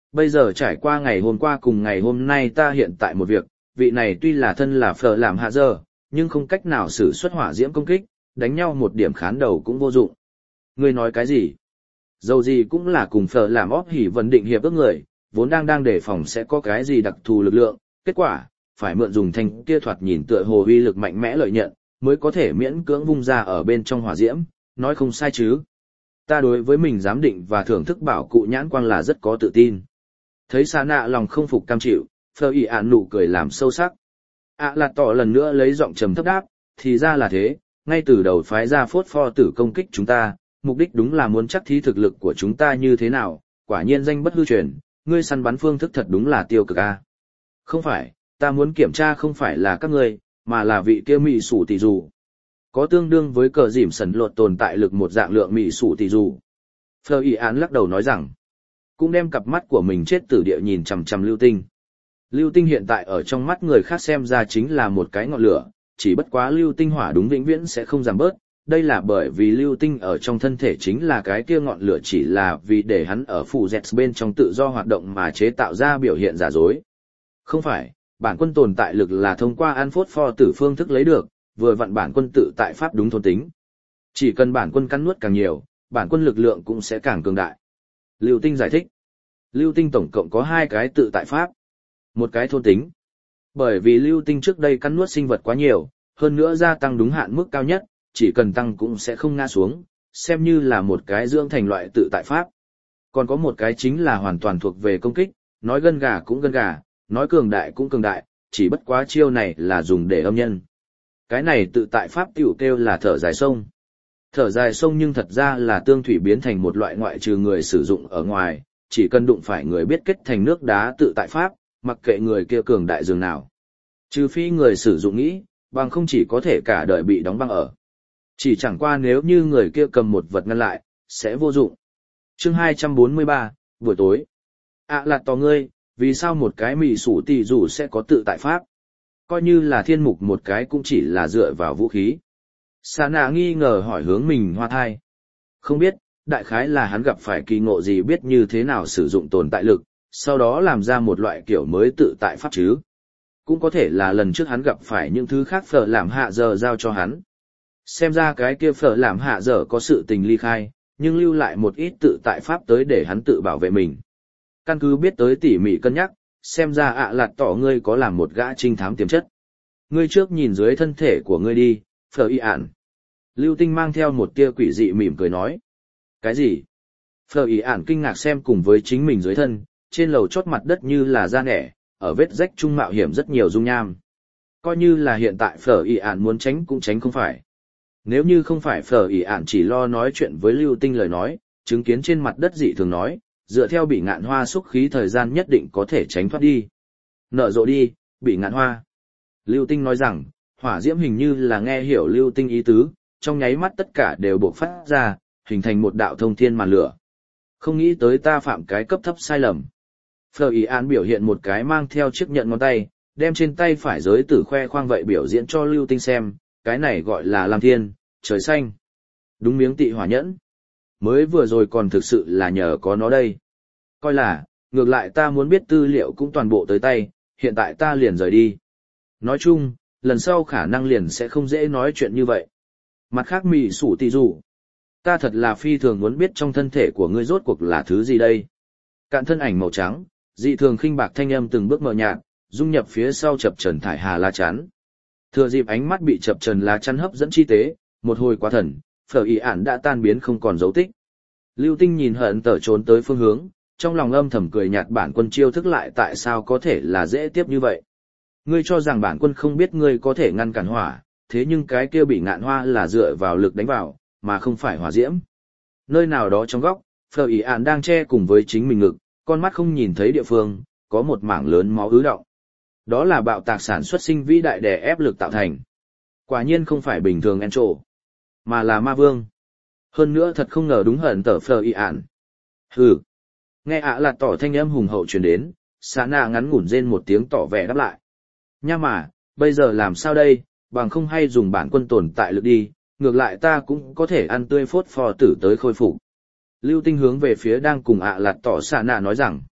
bây giờ trải qua ngày hôm qua cùng ngày hôm nay ta hiện tại một việc, vị này tuy là thân là phở làm hạ giờ, nhưng không cách nào sử xuất hỏa diễm công kích, đánh nhau một điểm khán đầu cũng vô dụng. Ngươi nói cái gì? Dầu gì cũng là cùng phở làm óp hỉ vấn định hiệp ước người, vốn đang đang đề phòng sẽ có cái gì đặc thù lực lượng, kết quả, phải mượn dùng thanh kia thoạt nhìn tựa hồ uy lực mạnh mẽ lợi nhận, mới có thể miễn cưỡng vung ra ở bên trong hỏa diễm, nói không sai chứ. Ta đối với mình giám định và thưởng thức bảo cụ nhãn quang là rất có tự tin. Thấy Sa Nạ lòng không phục cam chịu, Phở Y Ản nụ cười làm sâu sắc. ạ lạt tỏ lần nữa lấy giọng trầm thấp đáp, thì ra là thế, ngay từ đầu phái ra phốt pho tử công kích chúng ta, mục đích đúng là muốn chắc thí thực lực của chúng ta như thế nào, quả nhiên danh bất hư truyền, ngươi săn bắn phương thức thật đúng là tiêu cực a. Không phải, ta muốn kiểm tra không phải là các ngươi, mà là vị kia mị sủ tỷ dù. Có tương đương với cờ dìm sần lột tồn tại lực một dạng lượng mị sủ tỷ dù. Phở Y Án lắc đầu nói rằng, cũng đem cặp mắt của mình chết tử địa nhìn chằm chằm Lưu Tinh. Lưu Tinh hiện tại ở trong mắt người khác xem ra chính là một cái ngọn lửa, chỉ bất quá Lưu Tinh hỏa đúng vĩnh viễn sẽ không giảm bớt, đây là bởi vì Lưu Tinh ở trong thân thể chính là cái kia ngọn lửa chỉ là vì để hắn ở phụ dẹt bên trong tự do hoạt động mà chế tạo ra biểu hiện giả dối. Không phải, bản quân tồn tại lực là thông qua an phốt pho tử phương thức lấy được, vừa vặn bản quân tự tại pháp đúng thôn tính. Chỉ cần bản quân cắn nuốt càng nhiều, bản quân lực lượng cũng sẽ càng cường đại. Lưu Tinh giải thích. Lưu Tinh tổng cộng có hai cái tự tại pháp, một cái thôn tính. Bởi vì Lưu Tinh trước đây cắn nuốt sinh vật quá nhiều, hơn nữa gia tăng đúng hạn mức cao nhất, chỉ cần tăng cũng sẽ không ngã xuống, xem như là một cái dưỡng thành loại tự tại pháp. Còn có một cái chính là hoàn toàn thuộc về công kích, nói gân gà cũng gân gà, nói cường đại cũng cường đại, chỉ bất quá chiêu này là dùng để âm nhân. Cái này tự tại pháp tiểu kêu là thở dài sông. Thở dài sông nhưng thật ra là tương thủy biến thành một loại ngoại trừ người sử dụng ở ngoài, chỉ cần đụng phải người biết kết thành nước đá tự tại pháp, mặc kệ người kia cường đại dường nào. Trừ phi người sử dụng nghĩ, bằng không chỉ có thể cả đời bị đóng băng ở. Chỉ chẳng qua nếu như người kia cầm một vật ngăn lại, sẽ vô dụng. Chương hai trăm bốn mươi ba, buổi tối. ạ lạt tỏ ngươi, vì sao một cái mị sủ tỷ dù sẽ có tự tại pháp? Coi như là thiên mục một cái cũng chỉ là dựa vào vũ khí. Sa Nạ nghi ngờ hỏi hướng mình Hoa Thai. Không biết, đại khái là hắn gặp phải kỳ ngộ gì biết như thế nào sử dụng tồn tại lực, sau đó làm ra một loại kiểu mới tự tại pháp chứ. Cũng có thể là lần trước hắn gặp phải những thứ khác phở làm hạ giờ giao cho hắn. Xem ra cái kia phở làm hạ giờ có sự tình ly khai, nhưng lưu lại một ít tự tại pháp tới để hắn tự bảo vệ mình. Căn cứ biết tới tỉ mỉ cân nhắc, xem ra ạ lạt tỏ ngươi có làm một gã trinh thám tiềm chất. Ngươi trước nhìn dưới thân thể của ngươi đi, Phở Y Ản. Lưu Tinh mang theo một tia quỷ dị mỉm cười nói. Cái gì? Phở Y Ản kinh ngạc xem cùng với chính mình dưới thân, trên lầu chót mặt đất như là da nẻ, ở vết rách trung mạo hiểm rất nhiều dung nham. Coi như là hiện tại Phở Y Ản muốn tránh cũng tránh không phải. Nếu như không phải Phở Y Ản chỉ lo nói chuyện với Lưu Tinh lời nói, chứng kiến trên mặt đất dị thường nói, dựa theo bị ngạn hoa xúc khí thời gian nhất định có thể tránh thoát đi. Nở rộ đi, bị ngạn hoa. Lưu Tinh nói rằng, hỏa diễm hình như là nghe hiểu Lưu Tinh ý tứ, trong nháy mắt tất cả đều bộc phát ra, hình thành một đạo thông thiên màn lửa. Không nghĩ tới ta phạm cái cấp thấp sai lầm. Phở Y Án biểu hiện một cái mang theo chiếc nhận ngón tay, đem trên tay phải giới tử khoe khoang vậy biểu diễn cho Lưu Tinh xem, cái này gọi là Lam Thiên, trời xanh. Đúng miếng tị hỏa nhẫn. Mới vừa rồi còn thực sự là nhờ có nó đây. Coi là, ngược lại ta muốn biết tư liệu cũng toàn bộ tới tay, hiện tại ta liền rời đi. Nói chung, lần sau khả năng liền sẽ không dễ nói chuyện như vậy. Mặt khác mị sủ tỷ dù. Ta thật là phi thường muốn biết trong thân thể của ngươi rốt cuộc là thứ gì đây. Cạn thân ảnh màu trắng, dị thường khinh bạc thanh âm từng bước mờ nhạt, dung nhập phía sau chập trần thải hà lá chắn. Thừa dịp ánh mắt bị chập trần lá chắn hấp dẫn chi tế, một hồi quá thần, Phở Y Ản đã tan biến không còn dấu tích. Lưu Tinh nhìn hận tở trốn tới phương hướng, trong lòng âm thầm cười nhạt bản quân chiêu thức lại tại sao có thể là dễ tiếp như vậy. Ngươi cho rằng bản quân không biết ngươi có thể ngăn cản hỏa, thế nhưng cái kia bị ngạn hoa là dựa vào lực đánh vào, mà không phải hỏa diễm. Nơi nào đó trong góc, Phở Y Ản đang che cùng với chính mình ngực, con mắt không nhìn thấy địa phương, có một mảng lớn máu ứ đọng. Đó là bạo tạc sản xuất sinh vĩ đại đè ép lực tạo thành. Quả nhiên không phải bình thường en trổ, mà là ma vương. Hơn nữa thật không ngờ đúng hận tở Phở Y Ản. Hừ. Nghe ạ là tỏ thanh âm hùng hậu truyền đến, Sa Nạ ngắn ngủn rên một tiếng tỏ vẻ đáp lại. Nha mà, bây giờ làm sao đây, bằng không hay dùng bản quân tồn tại lực đi, ngược lại ta cũng có thể ăn tươi phốt phò tử tới khôi phục. Lưu Tinh hướng về phía đang cùng ạ lạt tỏ Sa Nạ nói rằng,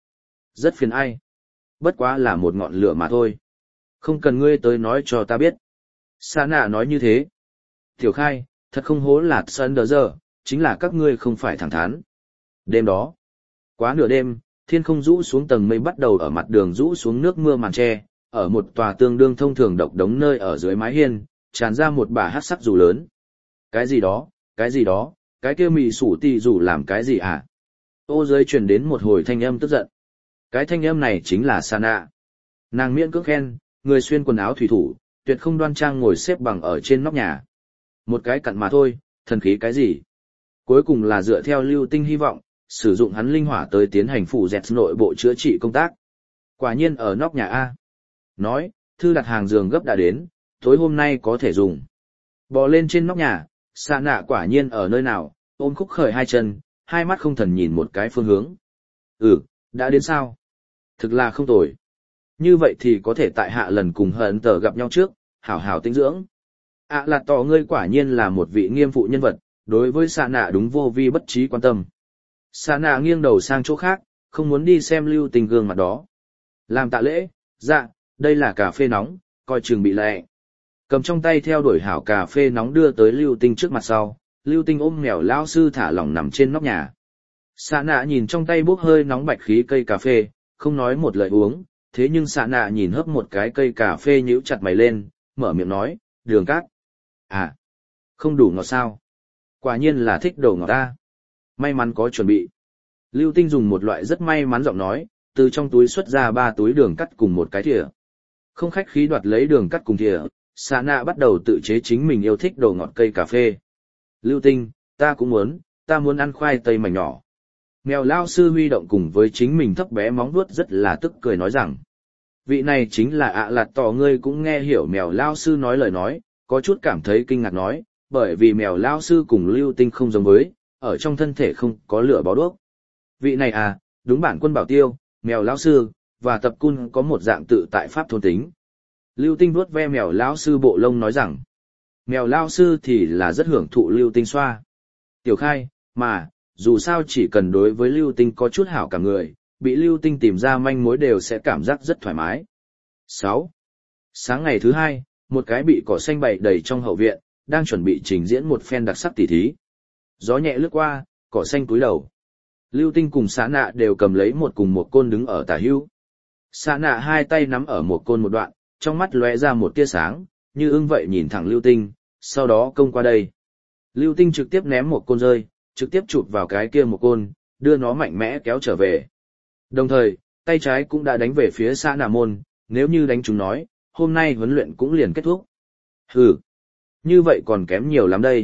Rất phiền ai. Bất quá là một ngọn lửa mà thôi. Không cần ngươi tới nói cho ta biết. Sa nạ nói như thế. Tiểu khai, thật không hố là sân đờ giờ, chính là các ngươi không phải thẳng thắn. Đêm đó, quá nửa đêm, thiên không rũ xuống tầng mây bắt đầu ở mặt đường rũ xuống nước mưa màn tre, ở một tòa tương đương thông thường độc đống nơi ở dưới mái hiên, tràn ra một bả hát sắc dù lớn. Cái gì đó, cái gì đó, cái kia mì sủ tì rủ làm cái gì hả? Ô dưới truyền đến một hồi thanh âm tức giận. Cái thanh âm này chính là Sa nạ. Nàng miễn cưỡng khen, người xuyên quần áo thủy thủ, tuyệt không đoan trang ngồi xếp bằng ở trên nóc nhà. Một cái cặn mà thôi, thần khí cái gì? Cuối cùng là dựa theo lưu tinh hy vọng, sử dụng hắn linh hỏa tới tiến hành phụ dẹt nội bộ chữa trị công tác. Quả nhiên ở nóc nhà A. Nói, thư đặt hàng giường gấp đã đến, tối hôm nay có thể dùng. Bò lên trên nóc nhà, Sa nạ quả nhiên ở nơi nào, ôm khúc khởi hai chân, hai mắt không thần nhìn một cái phương hướng. Ừ, đã đến sao? Thực là không tồi. Như vậy thì có thể tại hạ lần cùng hận tờ gặp nhau trước, hảo hảo tinh dưỡng. À là tỏ ngươi quả nhiên là một vị nghiêm phụ nhân vật, đối với Sa nạ đúng vô vi bất trí quan tâm. Sa nạ nghiêng đầu sang chỗ khác, không muốn đi xem lưu tình gương mặt đó. Làm tạ lễ, dạ, đây là cà phê nóng, coi chừng bị lẹ. Cầm trong tay theo đuổi hảo cà phê nóng đưa tới lưu tinh trước mặt sau, lưu tinh ôm mèo lão sư thả lỏng nằm trên nóc nhà. Sa nạ nhìn trong tay bốc hơi nóng bạch khí cây cà phê, không nói một lời uống, thế nhưng Sa nạ nhìn hấp một cái cây cà phê nhíu chặt mày lên, mở miệng nói, đường cát. À, không đủ ngọt sao? Quả nhiên là thích đồ ngọt ta. May mắn có chuẩn bị. Lưu tinh dùng một loại rất may mắn giọng nói, từ trong túi xuất ra ba túi đường cắt cùng một cái thìa. Không khách khí đoạt lấy đường cắt cùng thìa, Sa nạ bắt đầu tự chế chính mình yêu thích đồ ngọt cây cà phê. Lưu tinh, ta cũng muốn, ta muốn ăn khoai tây mảnh nhỏ. Mèo lao sư huy động cùng với chính mình thấp bé móng vuốt rất là tức cười nói rằng. Vị này chính là ạ lạt tỏ ngươi cũng nghe hiểu mèo lao sư nói lời nói, có chút cảm thấy kinh ngạc nói, bởi vì mèo lao sư cùng lưu tinh không giống với, ở trong thân thể không có lửa bó đuốc. Vị này à, đúng bản quân bảo tiêu, mèo lao sư, và tập cun có một dạng tự tại pháp thôn tính. Lưu tinh vuốt ve mèo lao sư bộ lông nói rằng, mèo lao sư thì là rất hưởng thụ lưu tinh xoa. Tiểu khai, mà, dù sao chỉ cần đối với lưu tinh có chút hảo cả người, bị lưu tinh tìm ra manh mối đều sẽ cảm giác rất thoải mái. sáu. Sáng ngày thứ hai, một cái bị cỏ xanh bày đầy trong hậu viện, đang chuẩn bị trình diễn một phen đặc sắc tỉ thí. Gió nhẹ lướt qua, cỏ xanh cúi đầu. Lưu tinh cùng Sa nạ đều cầm lấy một cùng một côn đứng ở tả hữu. Sa nạ hai tay nắm ở một côn một đoạn, trong mắt lóe ra một tia sáng, như ưng vậy nhìn thẳng lưu tinh, sau đó công qua đây. Lưu tinh trực tiếp ném một côn rơi, trực tiếp chụp vào cái kia một côn, đưa nó mạnh mẽ kéo trở về. Đồng thời, tay trái cũng đã đánh về phía Sa nạ môn, nếu như đánh chúng nói, hôm nay huấn luyện cũng liền kết thúc. Hừ, như vậy còn kém nhiều lắm đây.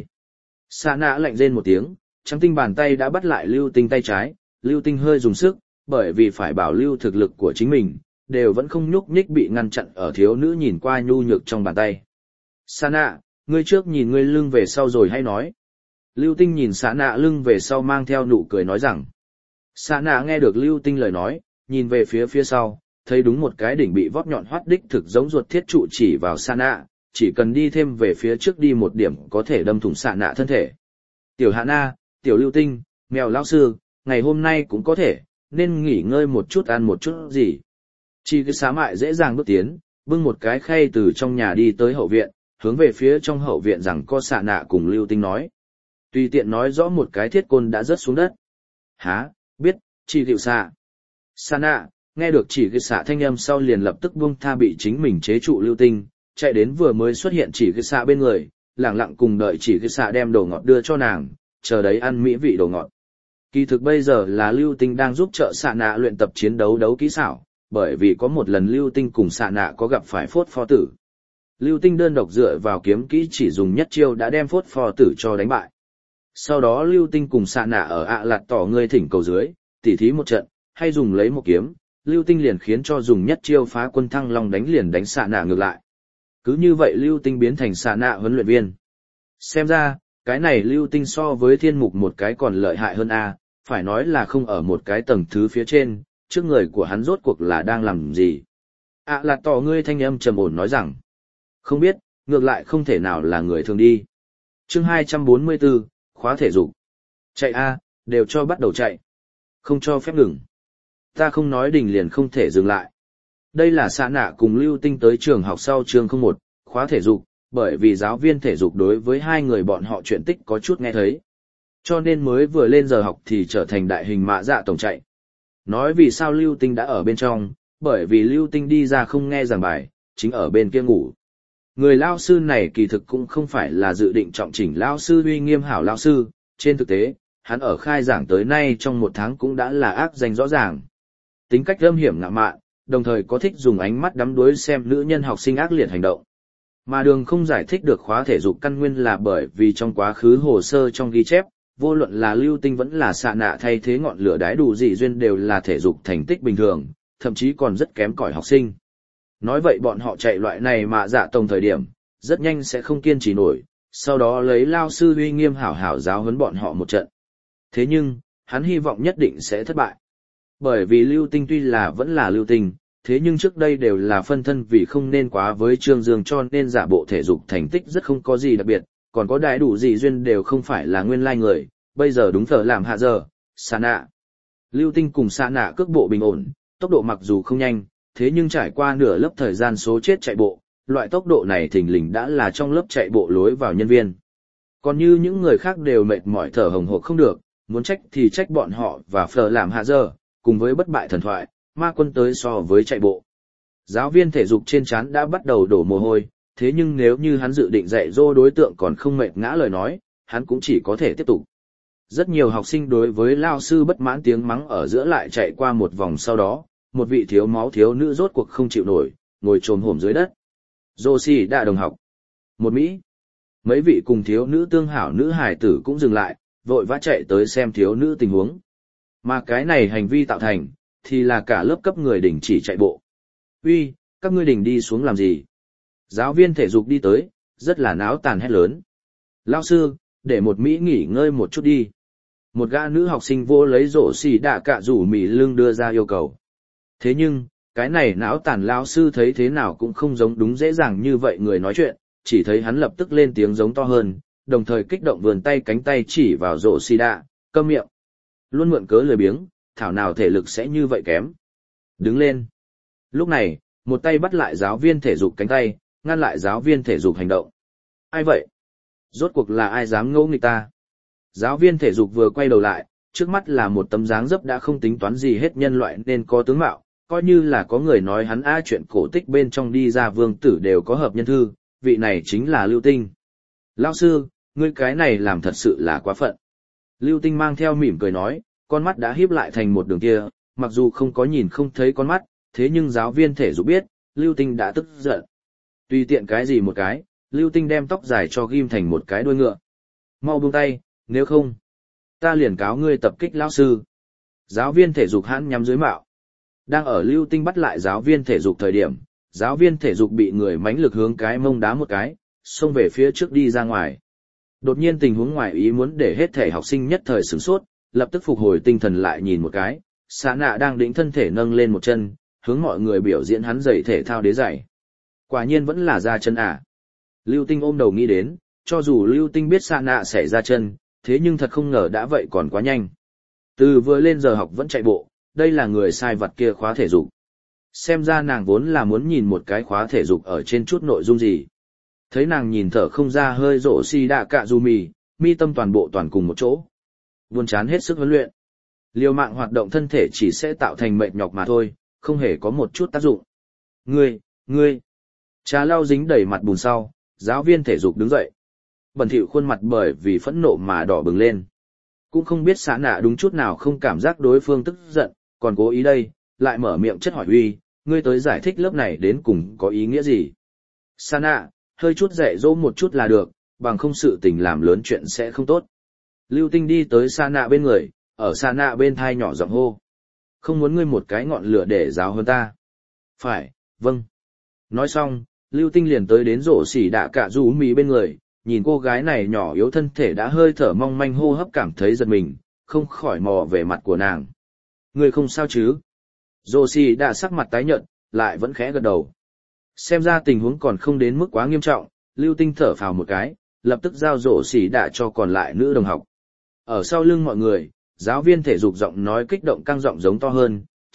Sa nạ lạnh rên một tiếng, trắng tinh bàn tay đã bắt lại lưu tinh tay trái, lưu tinh hơi dùng sức, bởi vì phải bảo lưu thực lực của chính mình, đều vẫn không nhúc nhích bị ngăn chặn ở thiếu nữ nhìn qua nhu nhược trong bàn tay. Sa nạ, ngươi trước nhìn ngươi lưng về sau rồi hay nói. Lưu tinh nhìn Sa nạ lưng về sau mang theo nụ cười nói rằng. Sa nạ nghe được lưu tinh lời nói, nhìn về phía phía sau, thấy đúng một cái đỉnh bị vót nhọn hoắt đích thực giống ruột thiết trụ chỉ vào Sa nạ, chỉ cần đi thêm về phía trước đi một điểm có thể đâm thủng Sa nạ thân thể. Tiểu Hạ Na, tiểu lưu tinh, mèo lão sư, ngày hôm nay cũng có thể, nên nghỉ ngơi một chút ăn một chút gì. Chỉ cái xá mại dễ dàng bước tiến, bưng một cái khay từ trong nhà đi tới hậu viện, hướng về phía trong hậu viện rằng có Sa nạ cùng lưu tinh nói. Tùy tiện nói rõ một cái thiết côn đã rớt xuống đất. Hả, biết, chỉ liệu xạ. Sa nạ, nghe được chỉ cái xạ thanh âm sau liền lập tức buông tha bị chính mình chế trụ lưu tinh, chạy đến vừa mới xuất hiện chỉ cái xạ bên người, lặng lặng cùng đợi chỉ cái xạ đem đồ ngọt đưa cho nàng, chờ đấy ăn mỹ vị đồ ngọt. Kỳ thực bây giờ là lưu tinh đang giúp trợ Sa nạ luyện tập chiến đấu đấu kỹ xảo, bởi vì có một lần lưu tinh cùng Sa nạ có gặp phải phốt pho tử. Lưu tinh đơn độc dựa vào kiếm kỹ chỉ dùng nhất chiêu đã đem phốt pho tử cho đánh bại. Sau đó lưu tinh cùng Sa nạ ở ạ lạt tỏ ngươi thỉnh cầu dưới, tỉ thí một trận, hay dùng lấy một kiếm, lưu tinh liền khiến cho dùng nhất chiêu phá quân thăng long đánh liền đánh Sa nạ ngược lại. Cứ như vậy lưu tinh biến thành Sa nạ huấn luyện viên. Xem ra, cái này lưu tinh so với thiên mục một cái còn lợi hại hơn a, phải nói là không ở một cái tầng thứ phía trên, trước người của hắn rốt cuộc là đang làm gì. ạ lạt tỏ ngươi thanh âm trầm ổn nói rằng, không biết, ngược lại không thể nào là người thường đi. Chương hai trăm bốn mươi bốn, khóa thể dục. Chạy a, đều cho bắt đầu chạy. Không cho phép ngừng. Ta không nói đình liền không thể dừng lại. Đây là Sa Nạ cùng Lưu Tinh tới trường học sau trường không một, khóa thể dục, bởi vì giáo viên thể dục đối với hai người bọn họ chuyện tích có chút nghe thấy. Cho nên mới vừa lên giờ học thì trở thành đại hình mạ dạ tổng chạy. Nói vì sao Lưu Tinh đã ở bên trong, bởi vì Lưu Tinh đi ra không nghe giảng bài, chính ở bên kia ngủ. Người lao sư này kỳ thực cũng không phải là dự định trọng chỉnh lao sư uy nghiêm hảo lao sư, trên thực tế, hắn ở khai giảng tới nay trong một tháng cũng đã là ác danh rõ ràng. Tính cách âm hiểm ngạ mạn, đồng thời có thích dùng ánh mắt đắm đuối xem nữ nhân học sinh ác liệt hành động. Mà đường không giải thích được khóa thể dục căn nguyên là bởi vì trong quá khứ hồ sơ trong ghi chép, vô luận là Lưu Tinh vẫn là Sa Nạ thay thế ngọn lửa đái đủ dị duyên đều là thể dục thành tích bình thường, thậm chí còn rất kém cỏi học sinh. Nói vậy bọn họ chạy loại này mà dạ tổng thời điểm, rất nhanh sẽ không kiên trì nổi, sau đó lấy lao sư uy nghiêm hảo hảo giáo huấn bọn họ một trận. Thế nhưng, hắn hy vọng nhất định sẽ thất bại. Bởi vì Lưu Tinh tuy là vẫn là Lưu Tinh, thế nhưng trước đây đều là phân thân vì không nên quá với Trương Dương cho nên giả bộ thể dục thành tích rất không có gì đặc biệt, còn có đái đủ gì duyên đều không phải là nguyên lai người, bây giờ đúng thở làm hạ giờ, Sa Nạ. Lưu Tinh cùng Sa Nạ cước bộ bình ổn, tốc độ mặc dù không nhanh, thế nhưng trải qua nửa lớp thời gian số chết chạy bộ, loại tốc độ này thình lình đã là trong lớp chạy bộ lối vào nhân viên. Còn như những người khác đều mệt mỏi thở hồng hộc không được, muốn trách thì trách bọn họ và phở làm hạ giờ, cùng với bất bại thần thoại, ma quân tới so với chạy bộ. Giáo viên thể dục trên trán đã bắt đầu đổ mồ hôi, thế nhưng nếu như hắn dự định dạy dỗ đối tượng còn không mệt ngã lời nói, hắn cũng chỉ có thể tiếp tục. Rất nhiều học sinh đối với lao sư bất mãn tiếng mắng ở giữa lại chạy qua một vòng sau đó, một vị thiếu máu thiếu nữ rốt cuộc không chịu nổi, ngồi trồm hổm dưới đất. Joshi đã đồng học. Một Mỹ. Mấy vị cùng thiếu nữ tương hảo nữ hài tử cũng dừng lại, vội vã chạy tới xem thiếu nữ tình huống. Mà cái này hành vi tạo thành, thì là cả lớp cấp người đình chỉ chạy bộ. Uy, các ngươi đình đi xuống làm gì? Giáo viên thể dục đi tới, rất là náo tàn hét lớn. Lao sư, để một Mỹ nghỉ ngơi một chút đi. Một gã nữ học sinh vô lấy rổ xì đạ cạ rủ mì lưng đưa ra yêu cầu. Thế nhưng, cái này náo tàn lao sư thấy thế nào cũng không giống đúng dễ dàng như vậy người nói chuyện, chỉ thấy hắn lập tức lên tiếng giống to hơn, đồng thời kích động vườn tay cánh tay chỉ vào rổ xì đạ, câm miệng. Luôn mượn cớ lười biếng, thảo nào thể lực sẽ như vậy kém. Đứng lên. Lúc này, một tay bắt lại giáo viên thể dục cánh tay, ngăn lại giáo viên thể dục hành động. Ai vậy? Rốt cuộc là ai dám ngỗ nghịch ta? Giáo viên thể dục vừa quay đầu lại, trước mắt là một tấm dáng dấp đã không tính toán gì hết nhân loại nên có tướng mạo, coi như là có người nói hắn a chuyện cổ tích bên trong đi ra vương tử đều có hợp nhân thư, vị này chính là Lưu Tinh. Lão sư, ngươi cái này làm thật sự là quá phận. Lưu Tinh mang theo mỉm cười nói, con mắt đã híp lại thành một đường kia, mặc dù không có nhìn không thấy con mắt, thế nhưng giáo viên thể dục biết, Lưu Tinh đã tức giận. Tùy tiện cái gì một cái, Lưu Tinh đem tóc dài cho ghim thành một cái đuôi ngựa. Mau buông tay, nếu không, ta liền cáo ngươi tập kích lão sư. Giáo viên thể dục hãn nhắm dưới mạo. Đang ở Lưu Tinh bắt lại giáo viên thể dục thời điểm, giáo viên thể dục bị người mãnh lực hướng cái mông đá một cái, xông về phía trước đi ra ngoài. Đột nhiên tình huống ngoài ý muốn để hết thể học sinh nhất thời sửng sốt, lập tức phục hồi tinh thần lại nhìn một cái, Sa Nạ đang đĩnh thân thể nâng lên một chân, hướng mọi người biểu diễn hắn giày thể thao đế giày. Quả nhiên vẫn là ra chân à. Lưu Tinh ôm đầu nghĩ đến, cho dù Lưu Tinh biết Sa Nạ sẽ ra chân, thế nhưng thật không ngờ đã vậy còn quá nhanh. Từ vừa lên giờ học vẫn chạy bộ, đây là người sai vặt kia khóa thể dục. Xem ra nàng vốn là muốn nhìn một cái khóa thể dục ở trên chút nội dung gì. Thấy nàng nhìn thở không ra hơi rộ si đạ cạ dù mì, mi tâm toàn bộ toàn cùng một chỗ. Buồn chán hết sức huấn luyện. Liều mạng hoạt động thân thể chỉ sẽ tạo thành mệt nhọc mà thôi, không hề có một chút tác dụng. Ngươi, ngươi. Trà lau dính đầy mặt bùn sau, giáo viên thể dục đứng dậy. Bẩn thỉu khuôn mặt bởi vì phẫn nộ mà đỏ bừng lên. Cũng không biết Sa Nạ đúng chút nào không cảm giác đối phương tức giận, còn cố ý đây, lại mở miệng chất hỏi uy, ngươi tới giải thích lớp này đến cùng có ý nghĩa gì. Sa Nạ, hơi chút dạy dỗ một chút là được, bằng không sự tình làm lớn chuyện sẽ không tốt. Lưu Tinh đi tới Sa Nạ bên người, ở Sa Nạ bên thai nhỏ giọng hô. Không muốn ngươi một cái ngọn lửa để giáo hơn ta. Phải, vâng. Nói xong, Lưu Tinh liền tới đến rổ xỉ đạ cả rú mì bên người, nhìn cô gái này nhỏ yếu thân thể đã hơi thở mong manh hô hấp cảm thấy giật mình, không khỏi mò về mặt của nàng. Ngươi không sao chứ? Rổ xỉ đã sắc mặt tái nhợt, lại vẫn khẽ gật đầu. Xem ra tình huống còn không đến mức quá nghiêm trọng, Lưu Tinh thở phào một cái, lập tức giao rổ xỉ đạ cho còn lại nữ đồng học. Ở sau lưng mọi người, giáo viên thể dục giọng nói kích động căng giọng giống to hơn,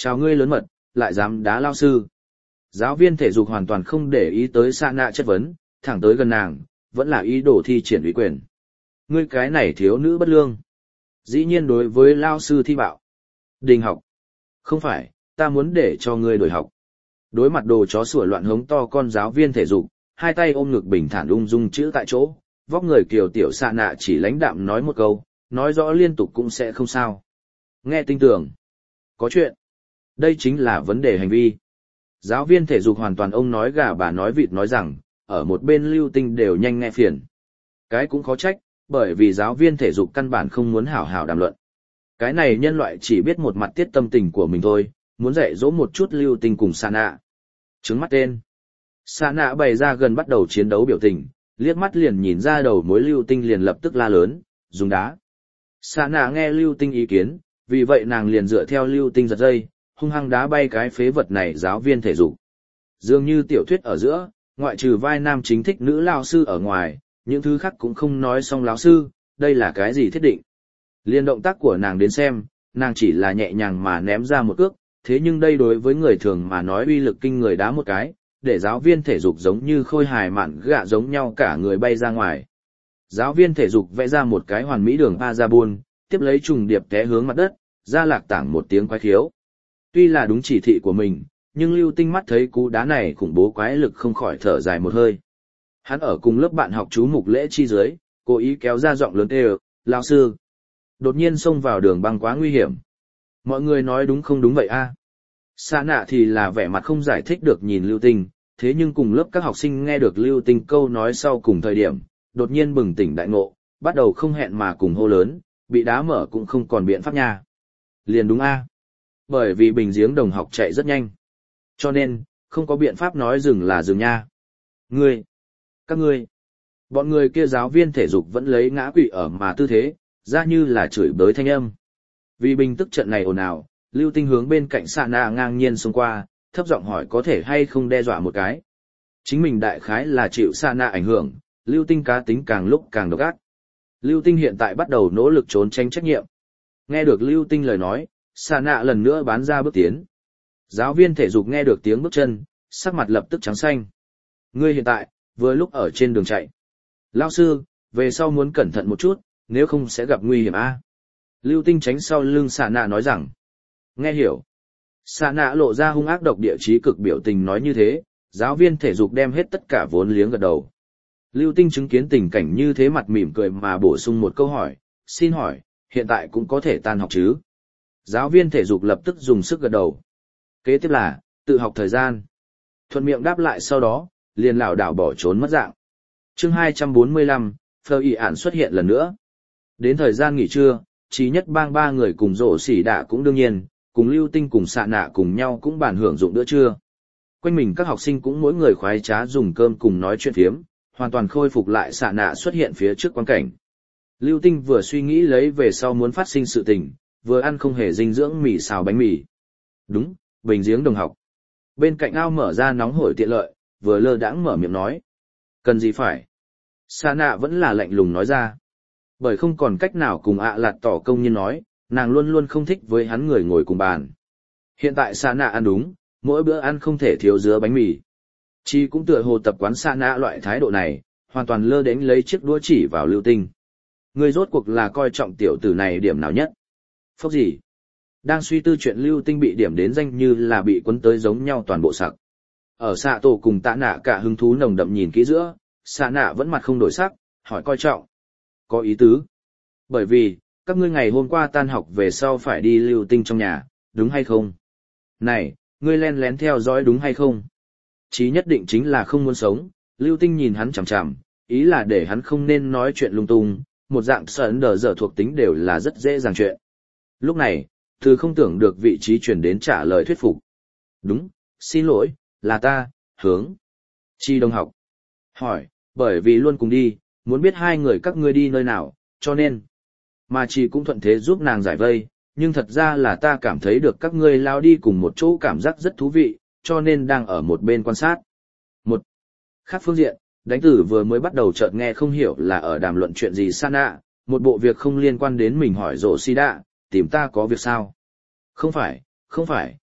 Chào ngươi lớn mật, lại dám đá lao sư. Giáo viên thể dục hoàn toàn không để ý tới Sa Nạ chất vấn, thẳng tới gần nàng, vẫn là ý đồ thi triển uy quyền. Ngươi cái này thiếu nữ bất lương. Dĩ nhiên đối với lao sư thi bạo. Đình học. Không phải, ta muốn để cho ngươi đổi học. Đối mặt đồ chó sủa loạn hống to con giáo viên thể dục, hai tay ôm ngực bình thản ung dung chữ tại chỗ, vóc người kiều tiểu Sa Nạ chỉ lãnh đạm nói một câu, nói rõ liên tục cũng sẽ không sao. Nghe tinh tưởng. Có chuyện. Đây chính là vấn đề hành vi. Giáo viên thể dục hoàn toàn ông nói gà bà nói vịt nói rằng, ở một bên Lưu Tinh đều nhanh nghe phiền. Cái cũng khó trách, bởi vì giáo viên thể dục căn bản không muốn hảo hảo đàm luận. Cái này nhân loại chỉ biết một mặt tiết tâm tình của mình thôi, muốn dạy dỗ một chút Lưu Tinh cùng Sa Nạ. Trứng mắt tên. Sa Nạ bày ra gần bắt đầu chiến đấu biểu tình, liếc mắt liền nhìn ra đầu mối Lưu Tinh liền lập tức la lớn, dùng đá. Sa Nạ nghe Lưu Tinh ý kiến, vì vậy nàng liền dựa theo Lưu Tinh giật dây, hung hăng đá bay cái phế vật này giáo viên thể dục. Dường như tiểu thuyết ở giữa, ngoại trừ vai nam chính thích nữ lao sư ở ngoài, những thứ khác cũng không nói xong lão sư, đây là cái gì thiết định. Liên động tác của nàng đến xem, nàng chỉ là nhẹ nhàng mà ném ra một cước, thế nhưng đây đối với người thường mà nói uy lực kinh người đá một cái, để giáo viên thể dục giống như khôi hài mạn gạ giống nhau cả người bay ra ngoài. Giáo viên thể dục vẽ ra một cái hoàn mỹ đường Parabol, tiếp lấy trùng điệp té hướng mặt đất, ra lạc tảng một tiếng quái khiếu. Tuy là đúng chỉ thị của mình, nhưng Lưu Tinh mắt thấy cú đá này khủng bố quái lực không khỏi thở dài một hơi. Hắn ở cùng lớp bạn học chú mục lễ chi dưới, cố ý kéo ra giọng lớn kêu, lao sư. Đột nhiên xông vào đường băng quá nguy hiểm. Mọi người nói đúng không đúng vậy a? À? Sa Nạ thì là vẻ mặt không giải thích được nhìn Lưu Tinh, thế nhưng cùng lớp các học sinh nghe được Lưu Tinh câu nói sau cùng thời điểm, đột nhiên bừng tỉnh đại ngộ, bắt đầu không hẹn mà cùng hô lớn, bị đá mở cũng không còn biện pháp nha. Liền đúng a. À? Bởi vì bình giếng đồng học chạy rất nhanh. Cho nên, không có biện pháp nói dừng là dừng nha. Ngươi, các ngươi, bọn người kia giáo viên thể dục vẫn lấy ngã quỵ ở mà tư thế, ra như là chửi bới thanh âm. Vì bình tức trận này ồn ào, Lưu Tinh hướng bên cạnh Sa Nạ ngang nhiên xông qua, thấp giọng hỏi có thể hay không đe dọa một cái. Chính mình đại khái là chịu Sa Nạ ảnh hưởng, Lưu Tinh cá tính càng lúc càng độc ác. Lưu Tinh hiện tại bắt đầu nỗ lực trốn tránh trách nhiệm. Nghe được Lưu Tinh lời nói, Sa Nạ lần nữa bán ra bước tiến. Giáo viên thể dục nghe được tiếng bước chân, sắc mặt lập tức trắng xanh. Ngươi hiện tại, vừa lúc ở trên đường chạy. Lao sư, về sau muốn cẩn thận một chút, nếu không sẽ gặp nguy hiểm a. Lưu Tinh tránh sau lưng Sa Nạ nói rằng. Nghe hiểu. Sa Nạ lộ ra hung ác độc địa chí cực biểu tình nói như thế, giáo viên thể dục đem hết tất cả vốn liếng gật đầu. Lưu Tinh chứng kiến tình cảnh như thế mặt mỉm cười mà bổ sung một câu hỏi, xin hỏi, hiện tại cũng có thể tan học chứ? Giáo viên thể dục lập tức dùng sức gật đầu. Kế tiếp là, tự học thời gian. Thuận miệng đáp lại sau đó, liền lảo đảo bỏ trốn mất dạng. Chương hai trăm bốn mươi lăm, Phờ ỉ ản xuất hiện lần nữa. Đến thời gian nghỉ trưa, Chí Nhất Bang ba người cùng Rổ Xỉ Đạ cũng đương nhiên, cùng Lưu Tinh cùng Sa Nạ cùng nhau cũng bàn hưởng dụng bữa trưa. Quanh mình các học sinh cũng mỗi người khoái trá dùng cơm cùng nói chuyện phiếm, hoàn toàn khôi phục lại Sa Nạ xuất hiện phía trước quang cảnh. Lưu Tinh vừa suy nghĩ lấy về sau muốn phát sinh sự tình, vừa ăn không hề dinh dưỡng mì xào bánh mì. Đúng, bình giếng đồng học. Bên cạnh ao mở ra nóng hổi tiện lợi, vừa lơ đãng mở miệng nói. Cần gì phải? Sa Nạ vẫn là lạnh lùng nói ra. Bởi không còn cách nào cùng ạ lạt tỏ công nhân nói, nàng luôn luôn không thích với hắn người ngồi cùng bàn. Hiện tại Sa Nạ ăn đúng, mỗi bữa ăn không thể thiếu dứa bánh mì. Chi cũng tựa hồ tập quán Sa Nạ loại thái độ này, hoàn toàn lơ đánh lấy chiếc đũa chỉ vào Lưu Tinh. Người rốt cuộc là coi trọng tiểu tử này điểm nào nhất? Phốc gì? Đang suy tư chuyện Lưu Tinh bị điểm đến danh như là bị quấn tới giống nhau toàn bộ sặc. Ở xạ tổ cùng Tạ Nạ cả hứng thú nồng đậm nhìn kỹ giữa, Sa Nạ vẫn mặt không đổi sắc, hỏi coi trọng. Có ý tứ. Bởi vì, các ngươi ngày hôm qua tan học về sau phải đi Lưu Tinh trong nhà, đúng hay không? Này, ngươi len lén theo dõi đúng hay không? Chí nhất định chính là không muốn sống, Lưu Tinh nhìn hắn chằm chằm, ý là để hắn không nên nói chuyện lung tung, một dạng sởn đờ dở thuộc tính đều là rất dễ dàng chuyện. Lúc này, Thư không tưởng được vị trí chuyển đến trả lời thuyết phục. Đúng, xin lỗi, là ta, hướng. Chi đồng học. Hỏi, bởi vì luôn cùng đi, muốn biết hai người các ngươi đi nơi nào, cho nên. Mà Chi cũng thuận thế giúp nàng giải vây, nhưng thật ra là ta cảm thấy được các ngươi lao đi cùng một chỗ cảm giác rất thú vị, cho nên đang ở một bên quan sát. Một. Khác phương diện, đánh tử vừa mới bắt đầu chợt nghe không hiểu là ở đàm luận chuyện gì Sa Nạ, một bộ việc không liên quan đến mình hỏi Rổ Xỉ Đạ, tìm ta có việc sao? Không phải, không phải,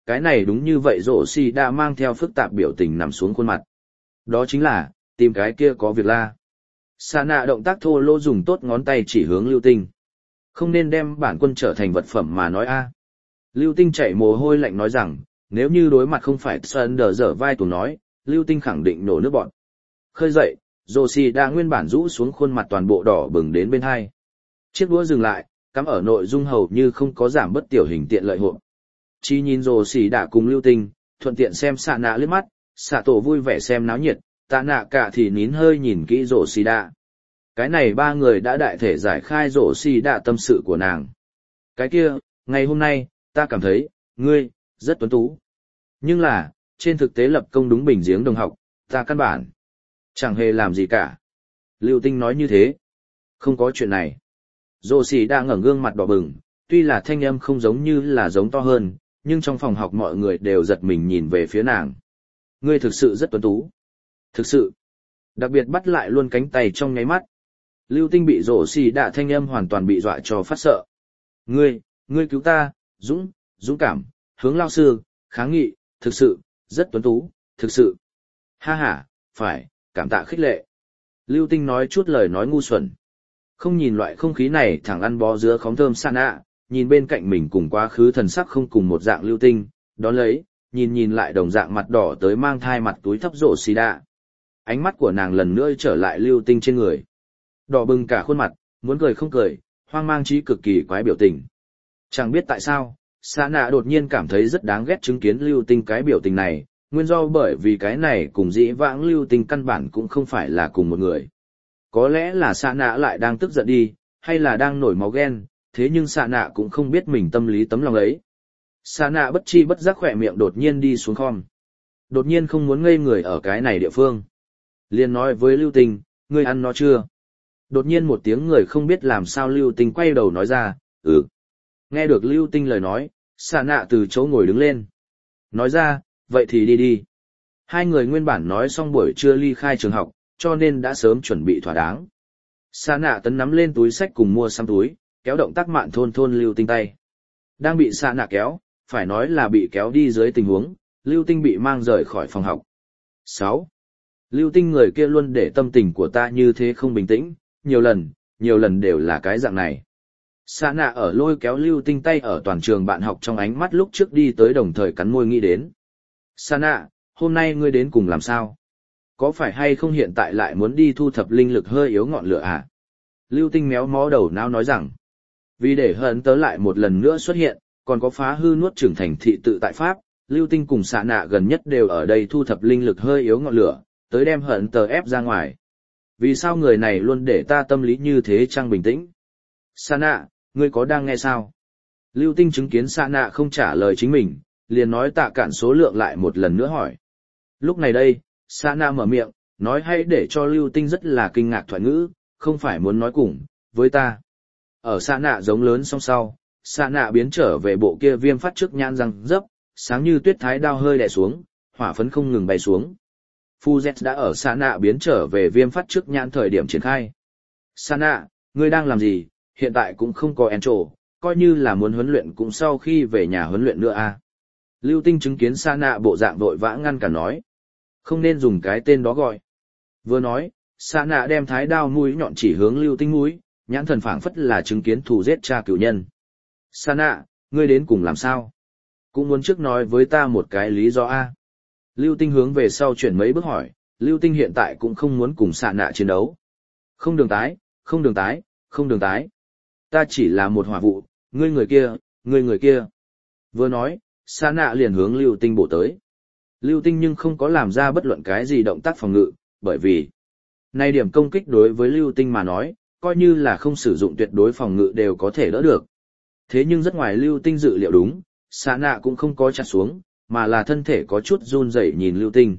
cái này đúng như vậy rổ xì đã mang theo phức tạp biểu tình nằm xuống khuôn mặt. Đó chính là, tìm cái kia có việc la. Sa nạ động tác thô lỗ dùng tốt ngón tay chỉ hướng Lưu Tinh. Không nên đem bản quân trở thành vật phẩm mà nói a. Lưu Tinh chảy mồ hôi lạnh nói rằng, nếu như đối mặt không phải Sơn đờ dở vai tù nói, Lưu Tinh khẳng định nổ nước bọn. Khơi dậy, rổ xì đã nguyên bản rũ xuống khuôn mặt toàn bộ đỏ bừng đến bên hai. Chiếc đũa dừng lại, cắm ở nội dung hầu như không có giảm bất tiểu hình tiện lợi hộp. Chỉ nhìn rồ xỉ đã cùng Lưu Tinh, thuận tiện xem xạ nạ liếc mắt, xạ tổ vui vẻ xem náo nhiệt, tạ nạ cả thì nín hơi nhìn kỹ rồ xỉ đã. Cái này ba người đã đại thể giải khai rồ xỉ đã tâm sự của nàng. Cái kia, ngày hôm nay, ta cảm thấy, ngươi, rất tuấn tú. Nhưng là, trên thực tế lập công đúng bình giếng đồng học, ta căn bản, chẳng hề làm gì cả. Lưu Tinh nói như thế. Không có chuyện này. Rồ xỉ đã ngẩng gương mặt đỏ bừng, tuy là thanh âm không giống như là giống to hơn, nhưng trong phòng học mọi người đều giật mình nhìn về phía nàng. Ngươi thực sự rất tuấn tú. Thực sự. Đặc biệt bắt lại luôn cánh tay trong nháy mắt. Lưu Tinh bị rổ xì đạ thanh âm hoàn toàn bị dọa cho phát sợ. Ngươi, ngươi cứu ta, dũng, dũng cảm, hướng lao sư, kháng nghị, thực sự, rất tuấn tú, thực sự. Ha ha, phải, cảm tạ khích lệ. Lưu Tinh nói chút lời nói ngu xuẩn. Không nhìn loại không khí này thẳng ăn bó dứa khóm thơm san ạ, nhìn bên cạnh mình cùng quá khứ thần sắc không cùng một dạng Lưu Tinh, đón lấy, nhìn nhìn lại đồng dạng mặt đỏ tới mang thai mặt túi thấp rổ xì đạ. Ánh mắt của nàng lần nữa trở lại Lưu Tinh trên người. Đỏ bừng cả khuôn mặt, muốn cười không cười, hoang mang trí cực kỳ quái biểu tình. Chẳng biết tại sao, Sa nạ đột nhiên cảm thấy rất đáng ghét chứng kiến Lưu Tinh cái biểu tình này, nguyên do bởi vì cái này cùng dĩ vãng Lưu Tinh căn bản cũng không phải là cùng một người. Có lẽ là Sa nạ lại đang tức giận đi, hay là đang nổi máu ghen, thế nhưng Sa nạ cũng không biết mình tâm lý tấm lòng ấy. Sa nạ bất chi bất giác khỏe miệng đột nhiên đi xuống khom. Đột nhiên không muốn ngây người ở cái này địa phương. Liền nói với Lưu Tinh, ngươi ăn nó chưa? Đột nhiên một tiếng người không biết làm sao Lưu Tinh quay đầu nói ra, ừ. Nghe được Lưu Tinh lời nói, Sa nạ từ chỗ ngồi đứng lên. Nói ra, vậy thì đi đi. Hai người nguyên bản nói xong buổi trưa ly khai trường học, cho nên đã sớm chuẩn bị thỏa đáng. Sa nạ tấn nắm lên túi sách cùng mua xăm túi, kéo động tác mạn thôn thôn Lưu Tinh tay. Đang bị Sa nạ kéo, phải nói là bị kéo đi dưới tình huống, Lưu Tinh bị mang rời khỏi phòng học. sáu. Lưu Tinh người kia luôn để tâm tình của ta như thế không bình tĩnh, nhiều lần, nhiều lần đều là cái dạng này. Sa nạ ở lôi kéo Lưu Tinh tay ở toàn trường bạn học trong ánh mắt lúc trước đi tới đồng thời cắn môi nghĩ đến. Sa nạ, hôm nay ngươi đến cùng làm sao? Có phải hay không hiện tại lại muốn đi thu thập linh lực hơi yếu ngọn lửa à? Lưu Tinh méo mó đầu não nói rằng, vì để hận tớ lại một lần nữa xuất hiện, còn có phá hư nuốt trưởng thành thị tự tại Pháp, Lưu Tinh cùng Sa nạ gần nhất đều ở đây thu thập linh lực hơi yếu ngọn lửa, tới đem hận tớ ép ra ngoài. Vì sao người này luôn để ta tâm lý như thế chăng bình tĩnh? Sa nạ, ngươi có đang nghe sao? Lưu Tinh chứng kiến Sa nạ không trả lời chính mình, liền nói tạ cạn số lượng lại một lần nữa hỏi. Lúc này đây, Sa nạ mở miệng, nói hay để cho Lưu Tinh rất là kinh ngạc thoại ngữ, không phải muốn nói cùng, với ta. Ở Sa nạ giống lớn song sau, Sa nạ biến trở về bộ kia viêm phát trước nhãn răng dấp, sáng như tuyết thái đao hơi đè xuống, hỏa phấn không ngừng bay xuống. Phu Z đã ở Sa nạ biến trở về viêm phát trước nhãn thời điểm triển khai. Sa nạ, ngươi đang làm gì, hiện tại cũng không có Encho, coi như là muốn huấn luyện cũng sau khi về nhà huấn luyện nữa à. Lưu Tinh chứng kiến Sa nạ bộ dạng vội vã ngăn cả nói. Không nên dùng cái tên đó gọi. Vừa nói, Sa nạ đem thái đao mũi nhọn chỉ hướng Lưu Tinh mũi, nhãn thần phảng phất là chứng kiến thù giết cha cửu nhân. Sa nạ, ngươi đến cùng làm sao? Cũng muốn trước nói với ta một cái lý do a. Lưu Tinh hướng về sau chuyển mấy bước hỏi, Lưu Tinh hiện tại cũng không muốn cùng Sa nạ chiến đấu. Không đường tái, không đường tái, không đường tái. Ta chỉ là một hỏa vụ, ngươi người kia, ngươi người kia. Vừa nói, Sa nạ liền hướng Lưu Tinh bổ tới. Lưu Tinh nhưng không có làm ra bất luận cái gì động tác phòng ngự, bởi vì này điểm công kích đối với Lưu Tinh mà nói, coi như là không sử dụng tuyệt đối phòng ngự đều có thể đỡ được. Thế nhưng rất ngoài Lưu Tinh dự liệu đúng, Sa nạ cũng không có chặt xuống, mà là thân thể có chút run rẩy nhìn Lưu Tinh.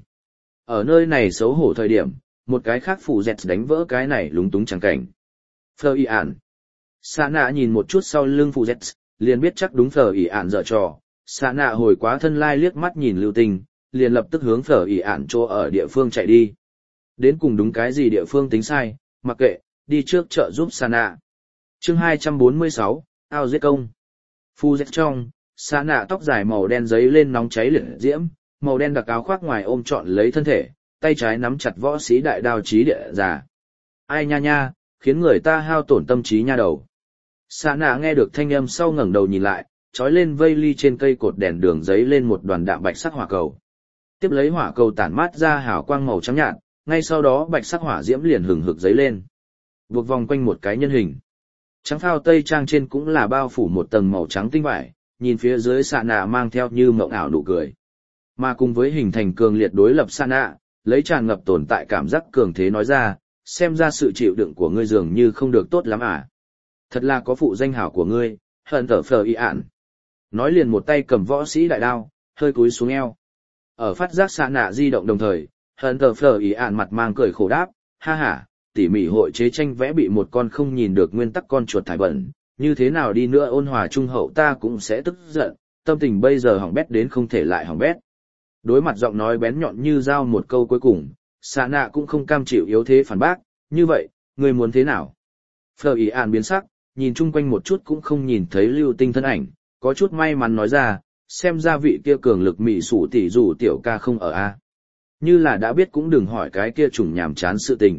Ở nơi này xấu hổ thời điểm, một cái khác phụ dẹt đánh vỡ cái này lúng túng chẳng cảnh. Phờ y ản. Sa nạ nhìn một chút sau lưng phụ dẹt, liền biết chắc đúng Phờ y ản dở trò. Sa nạ hồi quá thân lai liếc mắt nhìn Lưu Tinh, liền lập tức hướng Phờ y ản chỗ ở địa phương chạy đi. Đến cùng đúng cái gì địa phương tính sai, mặc kệ, đi trước chợ giúp Sa nạ. Chương hai trăm bốn mươi sáu, ao giết công. Phu dẹt trong, Xạ nạ tóc dài màu đen giấy lên nóng cháy liệt diễm, màu đen đặc áo khoác ngoài ôm trọn lấy thân thể, tay trái nắm chặt võ sĩ đại đao chí địa già. Ai nha nha, khiến người ta hao tổn tâm trí nha đầu. Xạ nạ nghe được thanh âm sau ngẩng đầu nhìn lại, trói lên vây ly trên cây cột đèn đường giấy lên một đoàn đạm bạch sắc hỏa cầu. Tiếp lấy hỏa cầu tản mát ra hào quang màu trắng nhạt, ngay sau đó bạch sắc hỏa diễm liền hừng hực giấy lên, buộc vòng quanh một cái nhân hình. Trắng phao tây trang trên cũng là bao phủ một tầng màu trắng tinh vải, nhìn phía dưới Xạ nạ mang theo như mộng ảo nụ cười. Mà cùng với hình thành cường liệt đối lập Xạ nạ, lấy tràn ngập tồn tại cảm giác cường thế nói ra, xem ra sự chịu đựng của ngươi dường như không được tốt lắm à. Thật là có phụ danh hảo của ngươi, hận tở phờ y ạn. Nói liền một tay cầm võ sĩ đại đao, hơi cúi xuống eo. Ở phát giác Xạ nạ di động đồng thời, hận tở phờ y ạn mặt mang cười khổ đáp, ha ha, tỉ mỉ hội chế tranh vẽ bị một con không nhìn được nguyên tắc con chuột thải bẩn, như thế nào đi nữa ôn hòa trung hậu ta cũng sẽ tức giận, tâm tình bây giờ hỏng bét đến không thể lại hỏng bét. Đối mặt giọng nói bén nhọn như dao một câu cuối cùng, Xạ nạ cũng không cam chịu yếu thế phản bác, như vậy, ngươi muốn thế nào? Phờ ý ạn biến sắc, nhìn chung quanh một chút cũng không nhìn thấy Lưu Tinh thân ảnh, có chút may mắn nói ra, xem ra vị kia cường lực mị sủ tỷ dù tiểu ca không ở a. Như là đã biết cũng đừng hỏi cái kia trùng nhàm chán sự tình.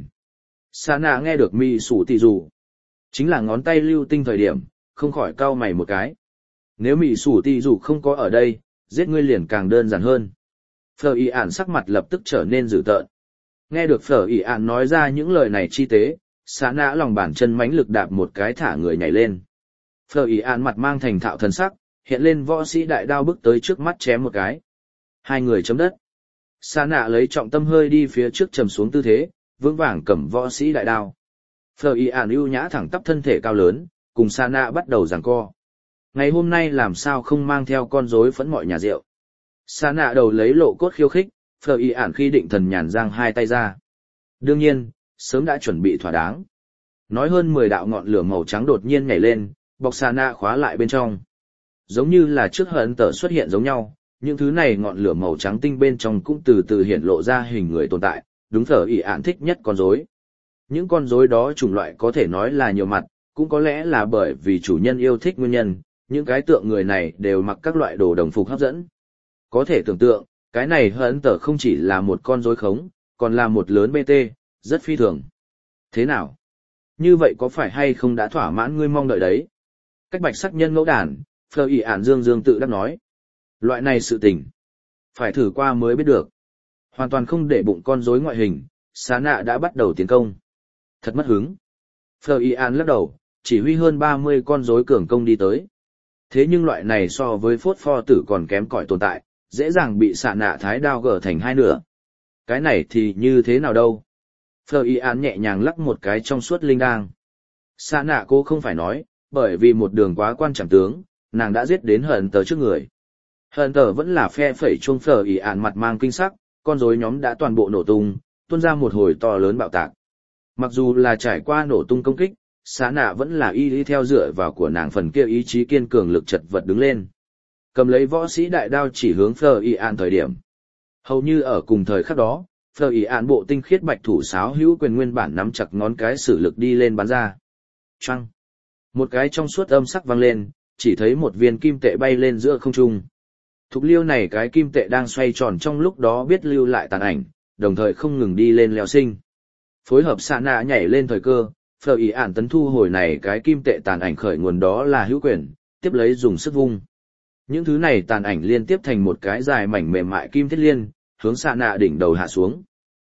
Xạ nạ nghe được mị sủ tỷ dù, chính là ngón tay Lưu Tinh thời điểm, không khỏi cau mày một cái. Nếu mị sủ tỷ dù không có ở đây, giết ngươi liền càng đơn giản hơn. Phờ ý ạn sắc mặt lập tức trở nên dữ tợn. Nghe được Phở ỉ ạn nói ra những lời này chi tế, Xạ nạ lòng bàn chân mãnh lực đạp một cái thả người nhảy lên. Phở ỉ ạn mặt mang thành thạo thần sắc, hiện lên võ sĩ đại đao bước tới trước mắt chém một cái. Hai người chấm đất. Xạ nạ lấy trọng tâm hơi đi phía trước trầm xuống tư thế, vững vàng cầm võ sĩ đại đao. Phở ỉ ạn ưu nhã thẳng tắp thân thể cao lớn, cùng Xạ nạ bắt đầu giằng co. Ngày hôm nay làm sao không mang theo con rối phẫn mọi nhà rượu. Xạ nạ đầu lấy lộ cốt khiêu khích. Phờ y ản khi định thần nhàn giang hai tay ra. Đương nhiên, sớm đã chuẩn bị thỏa đáng. Nói hơn mười đạo ngọn lửa màu trắng đột nhiên nhảy lên, bọc Xạ nạ khóa lại bên trong. Giống như là trước hận tở xuất hiện giống nhau, những thứ này ngọn lửa màu trắng tinh bên trong cũng từ từ hiện lộ ra hình người tồn tại, đúng Phờ y ản thích nhất con rối. Những con rối đó chủng loại có thể nói là nhiều mặt, cũng có lẽ là bởi vì chủ nhân yêu thích nguyên nhân, những cái tượng người này đều mặc các loại đồ đồng phục hấp dẫn. Có thể tưởng tượng, cái này hận tở không chỉ là một con rối khống, còn là một lớn bê tê, rất phi thường. Thế nào? Như vậy có phải hay không đã thỏa mãn ngươi mong đợi đấy? Cách bạch sắc nhân ngẫu đàn, Phờ ỉ ản dương dương tự đắc nói. Loại này sự tình, phải thử qua mới biết được. Hoàn toàn không để bụng con rối ngoại hình, Xạ nạ đã bắt đầu tiến công. Thật mất hứng. Phờ ỉ ản lắc đầu, chỉ huy hơn ba mươi con rối cường công đi tới. Thế nhưng loại này so với phốt pho tử còn kém cỏi tồn tại, dễ dàng bị Xạ nạ thái đao gỡ thành hai nửa. Cái này thì như thế nào đâu? Phờ y án nhẹ nhàng lắc một cái trong suốt linh đang. Xạ nạ cô không phải nói, bởi vì một đường quá quan trọng tướng, nàng đã giết đến hận tờ trước người. Hận tờ vẫn là phe phẩy chuông Phờ y án mặt mang kinh sắc, con rối nhóm đã toàn bộ nổ tung, tuôn ra một hồi to lớn bạo tạc. Mặc dù là trải qua nổ tung công kích, Xạ nạ vẫn là y lý theo dựa vào của nàng phần kia ý chí kiên cường lực chật vật đứng lên. Cầm lấy võ sĩ đại đao chỉ hướng Phờ y án thời điểm. Hầu như ở cùng thời khắc đó, Phờ y án bộ tinh khiết bạch thủ sáo hữu quyền nguyên bản nắm chặt ngón cái sử lực đi lên bắn ra. Choang! Một cái trong suốt âm sắc vang lên, chỉ thấy một viên kim tệ bay lên giữa không trung. Thục liêu này cái kim tệ đang xoay tròn trong lúc đó biết lưu lại tàn ảnh, đồng thời không ngừng đi lên leo sinh. Phối hợp Xạ nạ nhảy lên thời cơ, Phờ y án tấn thu hồi này cái kim tệ tàn ảnh khởi nguồn đó là hữu quyền, tiếp lấy dùng sức vung. Những thứ này tàn ảnh liên tiếp thành một cái dài mảnh mềm mại kim thiết liên, hướng Xạ nạ đỉnh đầu hạ xuống.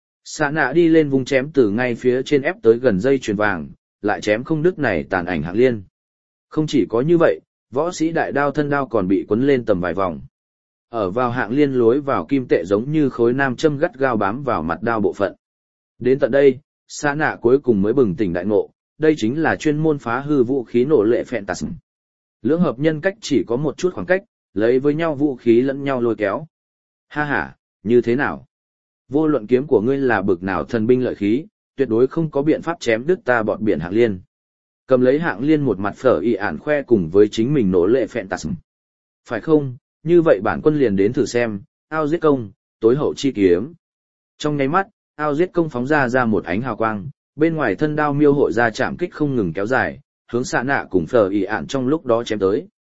Xạ nạ đi lên vung chém từ ngay phía trên ép tới gần dây chuyền vàng, lại chém không đứt này tàn ảnh hạng liên. Không chỉ có như vậy, võ sĩ đại đao thân đao còn bị quấn lên tầm vài vòng. Ở vào hạng liên lối vào kim tệ giống như khối nam châm gắt gao bám vào mặt đao bộ phận. Đến tận đây, Xạ nạ cuối cùng mới bừng tỉnh đại ngộ, đây chính là chuyên môn phá hư vũ khí nổ lệ Phantasm. Lưỡng hợp nhân cách chỉ có một chút khoảng cách, lấy với nhau vũ khí lẫn nhau lôi kéo. Ha ha, như thế nào? Vô luận kiếm của ngươi là bực nào thần binh lợi khí, tuyệt đối không có biện pháp chém đứt ta bọt biển hạng liên. Cầm lấy hạng liên một mặt Phở y ản khoe cùng với chính mình nổ lệ Phantasm. Phải không, như vậy bản quân liền đến thử xem, ao giết công, tối hậu chi kiếm. Trong nháy mắt, ao giết công phóng ra ra một ánh hào quang, bên ngoài thân đao miêu hội ra chạm kích không ngừng kéo dài, hướng Xạ nạ cùng Phở y ản trong lúc đó chém tới.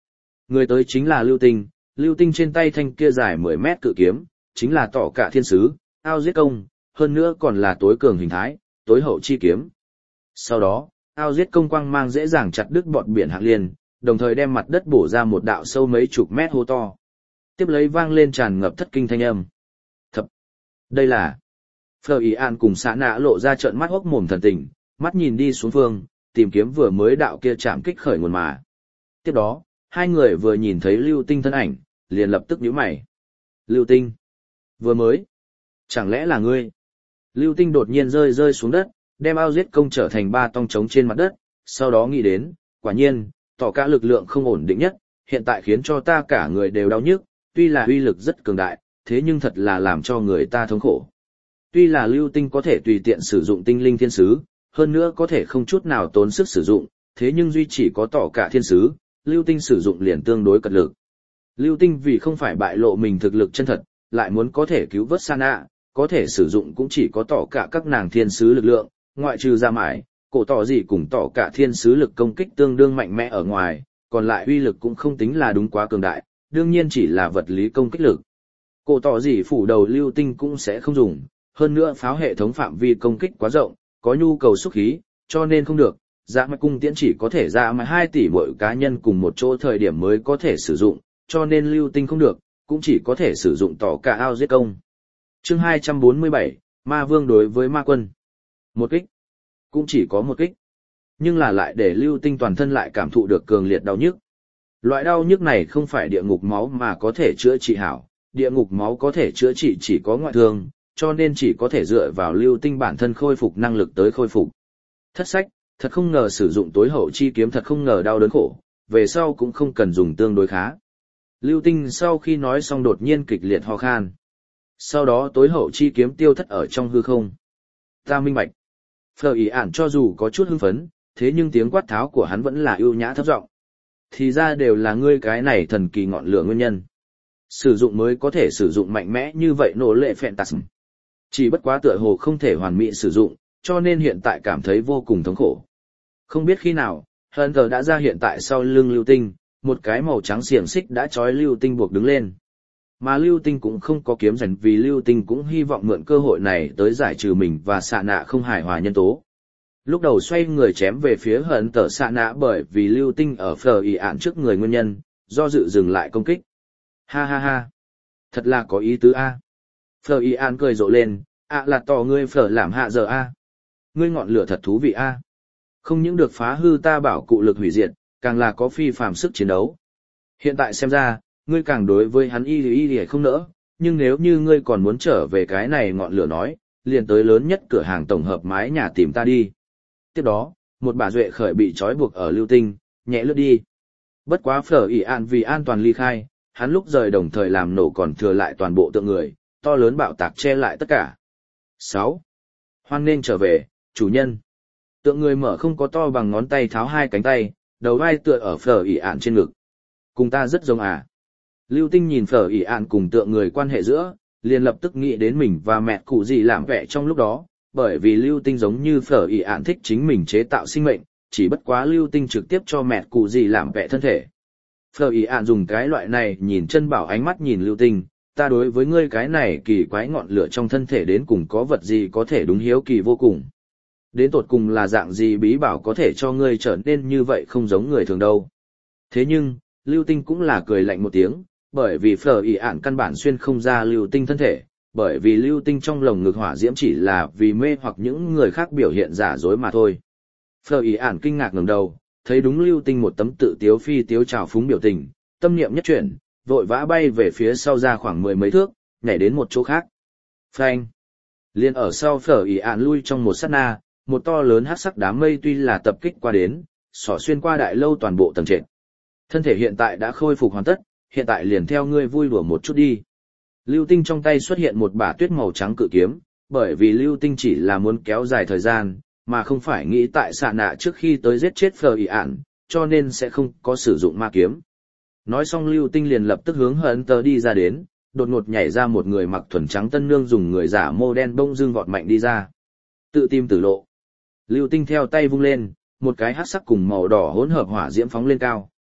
Người tới chính là Lưu Tinh, Lưu Tinh trên tay thanh kia dài mười mét cự kiếm, chính là tỏ cả thiên sứ, ao giết công, hơn nữa còn là tối cường hình thái, tối hậu chi kiếm. Sau đó, ao giết công quang mang dễ dàng chặt đứt bọt biển hạng liên, đồng thời đem mặt đất bổ ra một đạo sâu mấy chục mét hố to. Tiếp lấy vang lên tràn ngập thất kinh thanh âm. Thập, đây là... Phờ Ý An cùng xã nạ lộ ra trợn mắt hốc mồm thần tình, mắt nhìn đi xuống phương, tìm kiếm vừa mới đạo kia chạm kích khởi nguồn mà. Tiếp đó, hai người vừa nhìn thấy Lưu Tinh thân ảnh, liền lập tức nhíu mày. Lưu Tinh, vừa mới, chẳng lẽ là ngươi? Lưu Tinh đột nhiên rơi rơi xuống đất, đem ao giết công trở thành ba tong trống trên mặt đất, sau đó nghĩ đến, quả nhiên, tỏ cả lực lượng không ổn định nhất, hiện tại khiến cho ta cả người đều đau nhức, tuy là uy lực rất cường đại, thế nhưng thật là làm cho người ta thống khổ. Tuy là Lưu Tinh có thể tùy tiện sử dụng tinh linh thiên sứ, hơn nữa có thể không chút nào tốn sức sử dụng, thế nhưng duy chỉ có tỏ cả thiên sứ, Lưu Tinh sử dụng liền tương đối cật lực. Lưu Tinh vì không phải bại lộ mình thực lực chân thật, lại muốn có thể cứu vớt Sana, có thể sử dụng cũng chỉ có tỏ cả các nàng thiên sứ lực lượng, ngoại trừ ra mãi, cổ tỏ gì cùng tỏ cả thiên sứ lực công kích tương đương mạnh mẽ ở ngoài, còn lại uy lực cũng không tính là đúng quá cường đại, đương nhiên chỉ là vật lý công kích lực. Cổ tỏ gì phủ đầu Lưu Tinh cũng sẽ không dùng, hơn nữa pháo hệ thống phạm vi công kích quá rộng, có nhu cầu xúc khí, cho nên không được. Dạ mạch cung tiễn chỉ có thể ra mà hai tỷ mỗi cá nhân cùng một chỗ thời điểm mới có thể sử dụng, cho nên Lưu Tinh không được, cũng chỉ có thể sử dụng tỏ cả ao giết công. Chương hai trăm bốn mươi bảy, Ma Vương đối với Ma Quân. Một kích, cũng chỉ có một kích, nhưng là lại để Lưu Tinh toàn thân lại cảm thụ được cường liệt đau nhức. Loại đau nhức này không phải địa ngục máu mà có thể chữa trị hảo, địa ngục máu có thể chữa trị chỉ có ngoại thương, cho nên chỉ có thể dựa vào Lưu Tinh bản thân khôi phục năng lực tới khôi phục. Thất sách, thật không ngờ sử dụng tối hậu chi kiếm thật không ngờ đau đớn khổ, về sau cũng không cần dùng tương đối khá. Lưu Tinh sau khi nói xong đột nhiên kịch liệt ho khan. Sau đó tối hậu chi kiếm tiêu thất ở trong hư không. Ta minh bạch. Phờ Ý Ản cho dù có chút hưng phấn, thế nhưng tiếng quát tháo của hắn vẫn là ưu nhã thấp giọng. Thì ra đều là ngươi cái này thần kỳ ngọn lửa nguyên nhân. Sử dụng mới có thể sử dụng mạnh mẽ như vậy nổ lệ phẹn tạc. Chỉ bất quá tựa hồ không thể hoàn mỹ sử dụng, cho nên hiện tại cảm thấy vô cùng thống khổ. Không biết khi nào, Hunter đã ra hiện tại sau lưng Lưu Tinh, một cái màu trắng xiềng xích đã trói Lưu Tinh buộc đứng lên. Mà Lưu Tinh cũng không có kiếm rảnh vì Lưu Tinh cũng hy vọng mượn cơ hội này tới giải trừ mình và xạ nạ không hài hòa nhân tố. Lúc đầu xoay người chém về phía Hunter xạ nạ bởi vì Lưu Tinh ở Phờ Ý Ản trước người nguyên nhân, do dự dừng lại công kích. Ha ha ha, thật là có ý tứ a. Phờ Y An cười rộ lên, ạ là tỏ ngươi phở làm hạ giờ a. Ngươi ngọn lửa thật thú vị a. Không những được phá hư ta bảo cụ lực hủy diệt, càng là có phi phàm sức chiến đấu. Hiện tại xem ra, ngươi càng đối với hắn y y y không nỡ, nhưng nếu như ngươi còn muốn trở về cái này ngọn lửa nói, liền tới lớn nhất cửa hàng tổng hợp mái nhà tìm ta đi. Tiếp đó, một bà duệ khởi bị trói buộc ở Lưu Tinh, nhẹ lướt đi. Bất quá Phở Y An vì an toàn ly khai, hắn lúc rời đồng thời làm nổ còn thừa lại toàn bộ tượng người, to lớn bạo tạc che lại tất cả. sáu. Hoan nên trở về, chủ nhân. Tượng người mở không có to bằng ngón tay tháo hai cánh tay, đầu vai tựa ở Phở Ý Ản trên ngực. Cùng ta rất giống à. Lưu Tinh nhìn Phở Ý Ản cùng tượng người quan hệ giữa, liền lập tức nghĩ đến mình và mẹ cụ gì làm vẻ trong lúc đó, bởi vì Lưu Tinh giống như Phở Ý Ản thích chính mình chế tạo sinh mệnh, chỉ bất quá Lưu Tinh trực tiếp cho mẹ cụ gì làm vẻ thân thể. Phở Ý Ản dùng cái loại này nhìn chân bảo ánh mắt nhìn Lưu Tinh, ta đối với ngươi cái này kỳ quái ngọn lửa trong thân thể đến cùng có vật gì có thể đúng hiếu kỳ vô cùng. Đến tột cùng là dạng gì bí bảo có thể cho ngươi trở nên như vậy không giống người thường đâu. Thế nhưng, Lưu Tinh cũng là cười lạnh một tiếng, bởi vì Phở Ý Ản căn bản xuyên không ra Lưu Tinh thân thể, bởi vì Lưu Tinh trong lồng ngực hỏa diễm chỉ là vì mê hoặc những người khác biểu hiện giả dối mà thôi. Phở Ý Ản kinh ngạc ngẩng đầu, thấy đúng Lưu Tinh một tấm tự tiếu phi tiếu trào phúng biểu tình, tâm niệm nhất chuyển, vội vã bay về phía sau ra khoảng mười mấy thước, nhảy đến một chỗ khác. Phanh! Liên ở sau Phở Ý Ản lui trong một sát na, một to lớn hắc sắc đám mây tuy là tập kích qua đến, xỏ xuyên qua đại lâu toàn bộ tầng trệt. Thân thể hiện tại đã khôi phục hoàn tất, hiện tại liền theo ngươi vui đùa một chút đi. Lưu Tinh trong tay xuất hiện một bả tuyết màu trắng cự kiếm, bởi vì Lưu Tinh chỉ là muốn kéo dài thời gian, mà không phải nghĩ tại xạ nạ trước khi tới giết chết Phở Ý Ản, cho nên sẽ không có sử dụng ma kiếm. Nói xong Lưu Tinh liền lập tức hướng Hunter đi ra đến, đột ngột nhảy ra một người mặc thuần trắng tân nương dùng người giả mô đen bông dương vọt mạnh đi ra. Tự tìm tử lộ. Lưu Tinh theo tay vung lên, một cái hắc sắc cùng màu đỏ hỗn hợp hỏa diễm phóng lên cao.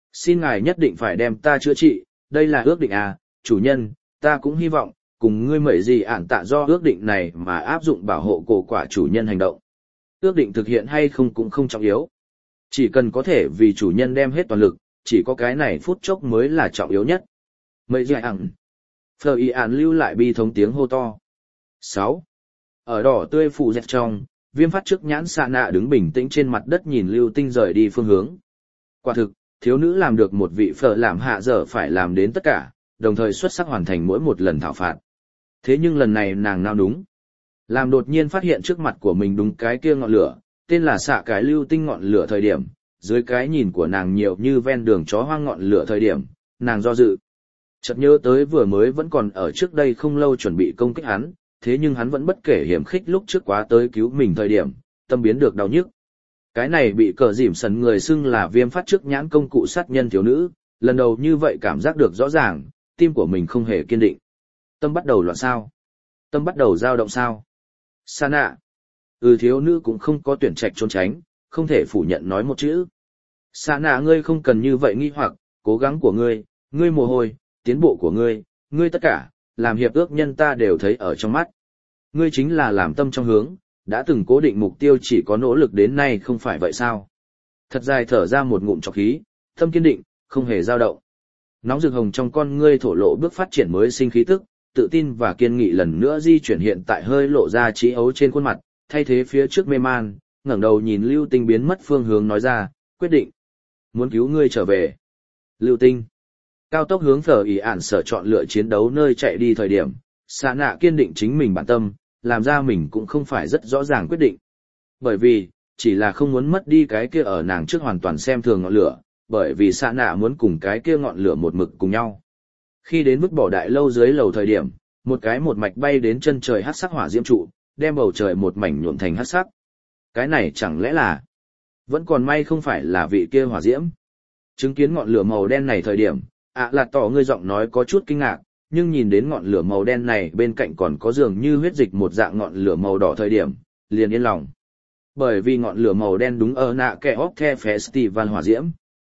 Xin ngài nhất định phải đem ta chữa trị, đây là ước định à, chủ nhân, ta cũng hy vọng, cùng ngươi mẩy gì ản tạ do ước định này mà áp dụng bảo hộ cổ quả chủ nhân hành động. Ước định thực hiện hay không cũng không trọng yếu. Chỉ cần có thể vì chủ nhân đem hết toàn lực, chỉ có cái này phút chốc mới là trọng yếu nhất. Mẩy gì ản. Phờ y ản lưu lại bi thống tiếng hô to. sáu. Ở đỏ tươi phủ dẹt trong, viêm phát trước nhãn xạ nạ đứng bình tĩnh trên mặt đất nhìn lưu tinh rời đi phương hướng. Quả thực, thiếu nữ làm được một vị phở làm hạ dở phải làm đến tất cả, đồng thời xuất sắc hoàn thành mỗi một lần thảo phạt. Thế nhưng lần này nàng nào đúng. Làm đột nhiên phát hiện trước mặt của mình đúng cái kia ngọn lửa, tên là xạ cái lưu tinh ngọn lửa thời điểm, dưới cái nhìn của nàng nhiều như ven đường chó hoang ngọn lửa thời điểm, nàng do dự. Chợt nhớ tới vừa mới vẫn còn ở trước đây không lâu chuẩn bị công kích hắn, thế nhưng hắn vẫn bất kể hiểm khích lúc trước quá tới cứu mình thời điểm, tâm biến được đau nhức. Cái này bị cờ dỉm sần người xưng là viêm phát trước nhãn công cụ sát nhân thiếu nữ, lần đầu như vậy cảm giác được rõ ràng, tim của mình không hề kiên định. Tâm bắt đầu loạn sao? Tâm bắt đầu dao động sao? Sa nạ. Ừ, thiếu nữ cũng không có tuyển trạch trốn tránh, không thể phủ nhận nói một chữ. Sa nạ, ngươi không cần như vậy nghi hoặc, cố gắng của ngươi, ngươi mồ hôi, tiến bộ của ngươi, ngươi tất cả, làm hiệp ước nhân ta đều thấy ở trong mắt. Ngươi chính là làm tâm trong hướng, đã từng cố định mục tiêu chỉ có nỗ lực đến nay không phải vậy sao? Thật dài thở ra một ngụm trọc khí, tâm kiên định, không hề dao động. Nóng rực hồng trong con ngươi thổ lộ bước phát triển mới sinh khí tức, tự tin và kiên nghị lần nữa di chuyển hiện tại hơi lộ ra trí ấu trên khuôn mặt, thay thế phía trước mê man, ngẩng đầu nhìn Lưu Tinh biến mất phương hướng nói ra, quyết định. Muốn cứu ngươi trở về. Lưu Tinh. Cao tốc hướng phở ý ản sở chọn lựa chiến đấu nơi chạy đi thời điểm, xạ nạ kiên định chính mình bản tâm, làm ra mình cũng không phải rất rõ ràng quyết định. Bởi vì, chỉ là không muốn mất đi cái kia ở nàng trước hoàn toàn xem thường ngọn lửa, bởi vì xạ nạ muốn cùng cái kia ngọn lửa một mực cùng nhau. Khi đến vứt bỏ đại lâu dưới lầu thời điểm, một cái một mạch bay đến chân trời hắc sắc hỏa diễm trụ, đem bầu trời một mảnh nhuộm thành hắc sắc. Cái này chẳng lẽ là, vẫn còn may không phải là vị kia hỏa diễm. Chứng kiến ngọn lửa màu đen này thời điểm, ạ là tỏ ngươi giọng nói có chút kinh ngạc, nhưng nhìn đến ngọn lửa màu đen này bên cạnh còn có dường như huyết dịch một dạng ngọn lửa màu đỏ thời điểm, liền yên lòng. Bởi vì ngọn lửa màu đen đúng ở nạ kẻ óc the festival hỏa diễm.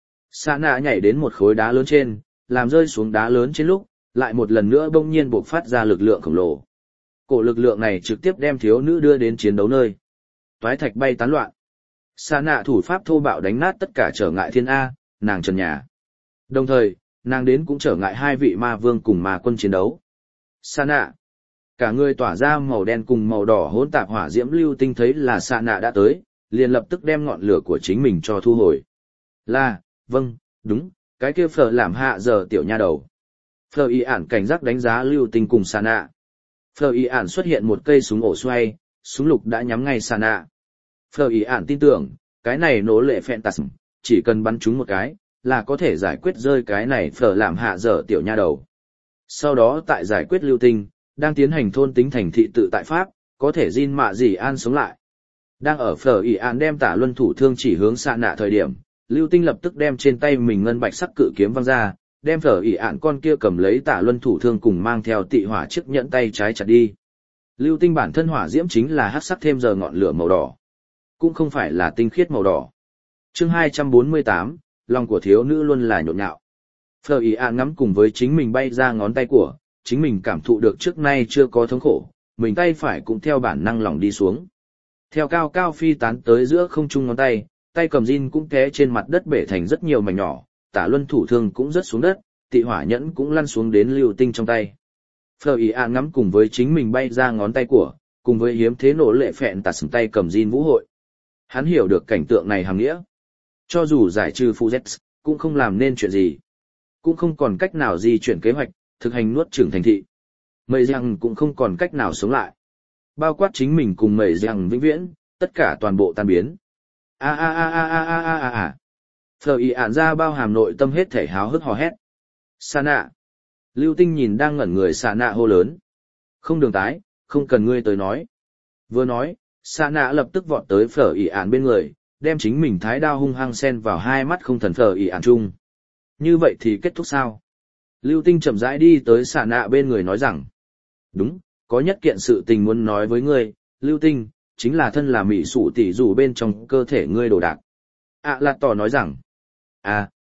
Sa nạ nhảy đến một khối đá lớn trên, làm rơi xuống đá lớn trên lúc, lại một lần nữa bỗng nhiên bộc phát ra lực lượng khổng lồ. Cổ lực lượng này trực tiếp đem thiếu nữ đưa đến chiến đấu nơi. Toái thạch bay tán loạn. Sa nạ thủ pháp thô bạo đánh nát tất cả trở ngại thiên A, nàng trần nhà. Đồng thời, nàng đến cũng trở ngại hai vị ma vương cùng ma quân chiến đấu. Sa nạ. Cả người tỏa ra màu đen cùng màu đỏ hỗn tạp hỏa diễm Lưu Tinh thấy là Sa nạ đã tới, liền lập tức đem ngọn lửa của chính mình cho thu hồi. Là, vâng, đúng, cái kia phở làm hạ giờ tiểu nha đầu. Phở y ản cảnh giác đánh giá Lưu Tinh cùng Sa nạ. Phở y ản xuất hiện một cây súng ổ xoay, súng lục đã nhắm ngay Sa nạ. Phở y ản tin tưởng, cái này nổ lệ phẹn tạt, chỉ cần bắn trúng một cái, là có thể giải quyết rơi cái này phở làm hạ giờ tiểu nha đầu. Sau đó tại giải quyết Lưu Tinh, đang tiến hành thôn tính thành thị tự tại Pháp, có thể Jin mạ gì an sống lại. Đang ở phở ỉ an đem tả luân thủ thương chỉ hướng Sa nạ thời điểm, Lưu Tinh lập tức đem trên tay mình ngân bạch sắc cự kiếm văng ra, đem phở ỉ ạn con kia cầm lấy tả luân thủ thương cùng mang theo tị hỏa chiếc nhẫn tay trái chặt đi. Lưu Tinh bản thân hỏa diễm chính là hắc sắc thêm giờ ngọn lửa màu đỏ, cũng không phải là tinh khiết màu đỏ. Chương hai trăm bốn mươi tám, lòng của thiếu nữ luôn là nhộn nhạo. Phở ỉ ạn ngắm cùng với chính mình bay ra ngón tay của, chính mình cảm thụ được trước nay chưa có thống khổ, mình tay phải cũng theo bản năng lỏng đi xuống. Theo cao cao phi tán tới giữa không trung ngón tay, tay cầm Jin cũng té trên mặt đất bể thành rất nhiều mảnh nhỏ, tả luân thủ thương cũng rớt xuống đất, tị hỏa nhẫn cũng lăn xuống đến Lưu Tinh trong tay. Phở ý ạ ngắm cùng với chính mình bay ra ngón tay của, cùng với hiếm thế nổ lệ phẹn tạt tay cầm Jin vũ hội. Hắn hiểu được cảnh tượng này hàm nghĩa. Cho dù giải trừ phụ Z, cũng không làm nên chuyện gì. Cũng không còn cách nào di chuyển kế hoạch, thực hành nuốt chửng thành thị. Mây Giang cũng không còn cách nào sống lại. Bao quát chính mình cùng Mây Giang vĩnh viễn, tất cả toàn bộ tan biến. A a a a a a a a a. Phở ý ản ra bao hàm nội tâm hết thể háo hức hò hét. Sa nạ. Lưu Tinh nhìn đang ngẩn người Sa nạ hô lớn. Không đường tái, không cần ngươi tới nói. Vừa nói, Sa nạ lập tức vọt tới phở ý ản bên người, đem chính mình thái đao hung hăng xen vào hai mắt không thần phở ý ản chung. Như vậy thì kết thúc sao? Lưu Tinh chậm rãi đi tới Sa nạ bên người nói rằng. Đúng, có nhất kiện sự tình muốn nói với ngươi, Lưu Tinh, chính là thân là mỹ sủ tỷ dù bên trong cơ thể ngươi đồ đạc. À lạt tỏ nói rằng. À,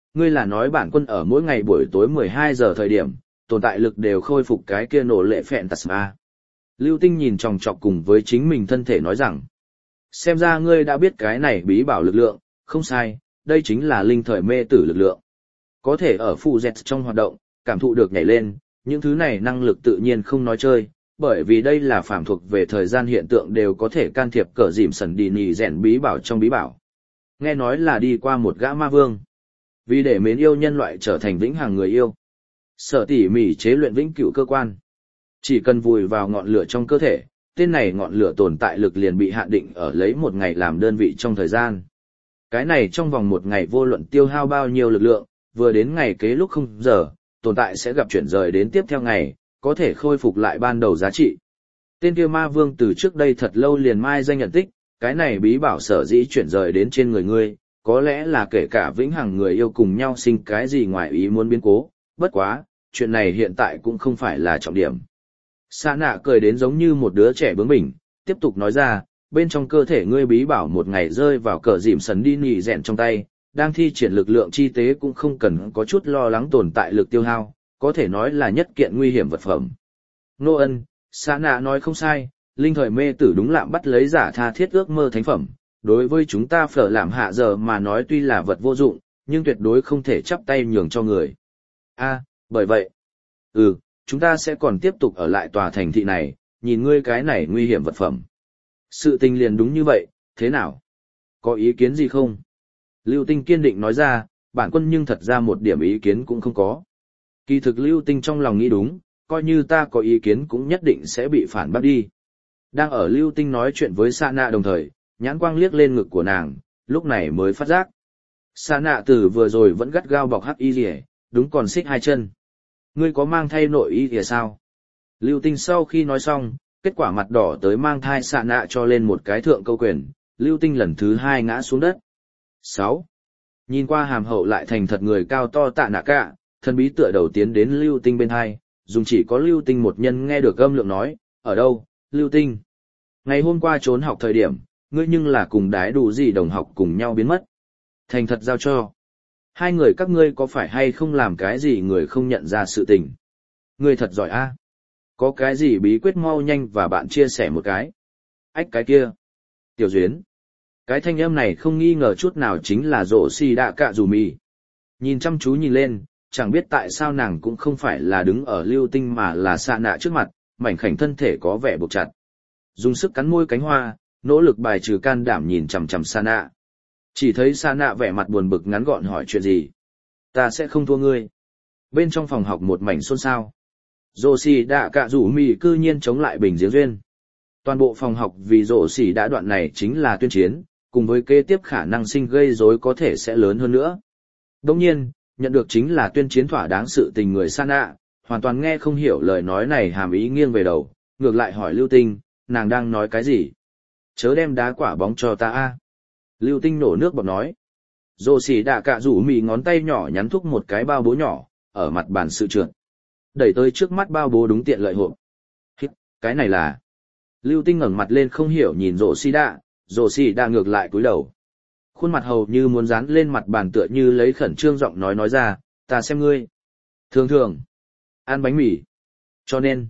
ngươi là nói bản quân ở mỗi ngày buổi tối mười hai giờ thời điểm, tồn tại lực đều khôi phục cái kia nổ lệ phẹn tạt ma. Lưu Tinh nhìn chòng chọc cùng với chính mình thân thể nói rằng, xem ra ngươi đã biết cái này bí bảo lực lượng, không sai, đây chính là linh thời mê tử lực lượng. Có thể ở phụ dẹt trong hoạt động, cảm thụ được nhảy lên, những thứ này năng lực tự nhiên không nói chơi, bởi vì đây là phàm thuộc về thời gian hiện tượng đều có thể can thiệp cờ dìm sần đi nhì rèn bí bảo trong bí bảo. Nghe nói là đi qua một gã ma vương. Vì để mến yêu nhân loại trở thành vĩnh hằng người yêu. Sở tỉ mỉ chế luyện vĩnh cửu cơ quan. Chỉ cần vùi vào ngọn lửa trong cơ thể, tên này ngọn lửa tồn tại lực liền bị hạn định ở lấy một ngày làm đơn vị trong thời gian. Cái này trong vòng một ngày vô luận tiêu hao bao nhiêu lực lượng, vừa đến ngày kế lúc không giờ, tồn tại sẽ gặp chuyển rời đến tiếp theo ngày, có thể khôi phục lại ban đầu giá trị. Tên kia ma vương từ trước đây thật lâu liền mai danh nhận tích, cái này bí bảo sở dĩ chuyển rời đến trên người ngươi, có lẽ là kể cả vĩnh hằng người yêu cùng nhau sinh cái gì ngoài ý muốn biến cố, bất quá, chuyện này hiện tại cũng không phải là trọng điểm. Sa nạ cười đến giống như một đứa trẻ bướng bỉnh, tiếp tục nói ra, bên trong cơ thể ngươi bí bảo một ngày rơi vào cờ dìm sấn đi nhì rèn trong tay, đang thi triển lực lượng chi tế cũng không cần có chút lo lắng tồn tại lực tiêu hao, có thể nói là nhất kiện nguy hiểm vật phẩm. Nô ân, Sa nạ nói không sai, linh thời mê tử đúng lạm bắt lấy giả tha thiết ước mơ thánh phẩm, đối với chúng ta phở làm hạ giờ mà nói tuy là vật vô dụng, nhưng tuyệt đối không thể chắp tay nhường cho người. A, bởi vậy, ừ, chúng ta sẽ còn tiếp tục ở lại tòa thành thị này, nhìn ngươi cái này nguy hiểm vật phẩm. Sự tình liền đúng như vậy, thế nào? Có ý kiến gì không? Lưu Tinh kiên định nói ra, bản quân nhưng thật ra một điểm ý kiến cũng không có. Kỳ thực Lưu Tinh trong lòng nghĩ đúng, coi như ta có ý kiến cũng nhất định sẽ bị phản bác đi. Đang ở Lưu Tinh nói chuyện với Sa nạ đồng thời, nhãn quang liếc lên ngực của nàng, lúc này mới phát giác. Sa nạ từ vừa rồi vẫn gắt gao bọc hắc y rìa, đúng còn xích hai chân. Ngươi có mang thay nội y rìa sao? Lưu Tinh sau khi nói xong, kết quả mặt đỏ tới mang thai Sa nạ cho lên một cái thượng câu quyền, Lưu Tinh lần thứ hai ngã xuống đất. sáu. Nhìn qua hàm hậu lại thành thật người cao to Tạ Nạ Cả, thần bí tựa đầu tiến đến Lưu Tinh bên hai, dùng chỉ có Lưu Tinh một nhân nghe được âm lượng nói, ở đâu, Lưu Tinh? Ngày hôm qua trốn học thời điểm, ngươi nhưng là cùng đái đủ gì đồng học cùng nhau biến mất. Thành thật giao cho. Hai người các ngươi có phải hay không làm cái gì người không nhận ra sự tình? Ngươi thật giỏi a. Có cái gì bí quyết mau nhanh và bạn chia sẻ một cái. Ách cái kia. Tiểu Duyến. Cái thanh âm này không nghi ngờ chút nào chính là rổ xì đạ cạ dù mì. Nhìn chăm chú nhìn lên, chẳng biết tại sao nàng cũng không phải là đứng ở Lưu Tinh mà là Sa nạ trước mặt, mảnh khảnh thân thể có vẻ buộc chặt. Dùng sức cắn môi cánh hoa, nỗ lực bài trừ can đảm nhìn chằm chằm Sa nạ. Chỉ thấy Sa nạ vẻ mặt buồn bực ngắn gọn hỏi chuyện gì. Ta sẽ không thua ngươi. Bên trong phòng học một mảnh xôn xao. Rổ xì đạ cạ rủ mì cư nhiên chống lại bình giếng duyên. Toàn bộ phòng học vì rổ xì đã đoạn này chính là tuyên chiến, cùng với kế tiếp khả năng sinh gây rối có thể sẽ lớn hơn nữa. Đồng nhiên, nhận được chính là tuyên chiến thỏa đáng sự tình người Sa nạ, hoàn toàn nghe không hiểu lời nói này hàm ý nghiêng về đầu, ngược lại hỏi Lưu Tinh, nàng đang nói cái gì? Chớ đem đá quả bóng cho ta a. Lưu Tinh nổ nước bọt nói. Rồ xỉ đạ cạ rủ mì ngón tay nhỏ nhắn thúc một cái bao bố nhỏ, ở mặt bàn sự trượt. Đẩy tới trước mắt bao bố đúng tiện lợi hộp. Hít, cái này là... Lưu Tinh ngẩng mặt lên không hiểu nhìn rồ xỉ đạ, rồ xỉ đạ ngược lại cúi đầu. Khuôn mặt hầu như muốn dán lên mặt bàn tựa như lấy khẩn trương giọng nói nói ra, ta xem ngươi. Thường thường. Ăn bánh mì. Cho nên.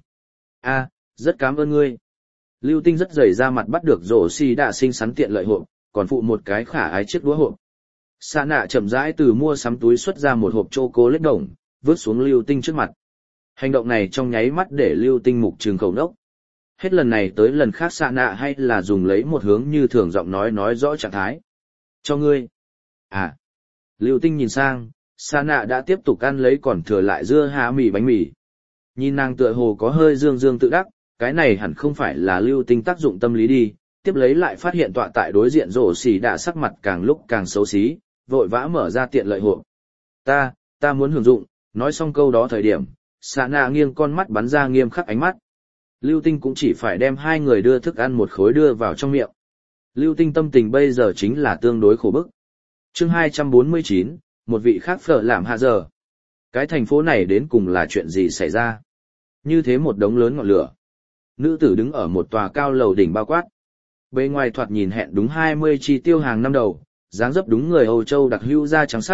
a rất cảm ơn ngươi. Lưu Tinh rất dày ra mặt bắt được rổ xì đạ xinh xắn tiện lợi hộp, còn phụ một cái khả ái chiếc đũa hộp. Sa nạ chậm rãi từ mua sắm túi xuất ra một hộp chocolate đồng, vứt xuống Lưu Tinh trước mặt. Hành động này trong nháy mắt để Lưu Tinh mục trừng khẩu đốc. Hết lần này tới lần khác Sa nạ hay là dùng lấy một hướng như thường giọng nói nói rõ trạng thái. Cho ngươi. À. Lưu Tinh nhìn sang, Sa nạ đã tiếp tục ăn lấy còn thừa lại dưa há mì bánh mì. Nhìn nàng tựa hồ có hơi dương dương tự đắc, cái này hẳn không phải là Lưu Tinh tác dụng tâm lý đi, tiếp lấy lại phát hiện tọa tại đối diện rổ xỉ đạ sắc mặt càng lúc càng xấu xí, vội vã mở ra tiện lợi hộp. Ta, ta muốn hưởng dụng, nói xong câu đó thời điểm, Sa nạ nghiêng con mắt bắn ra nghiêm khắc ánh mắt. Lưu Tinh cũng chỉ phải đem hai người đưa thức ăn một khối đưa vào trong miệng. Lưu Tinh tâm tình bây giờ chính là tương đối khổ bức. Chương hai trăm bốn mươi chín, một vị khác phở làm hạ giờ. Cái thành phố này đến cùng là chuyện gì xảy ra? Như thế một đống lớn ngọn lửa. Nữ tử đứng ở một tòa cao lầu đỉnh bao quát. Bề ngoài thoạt nhìn hẹn đúng hai mươi chi tiêu hàng năm đầu, dáng dấp đúng người Âu Châu đặc hữu da trắng sắc,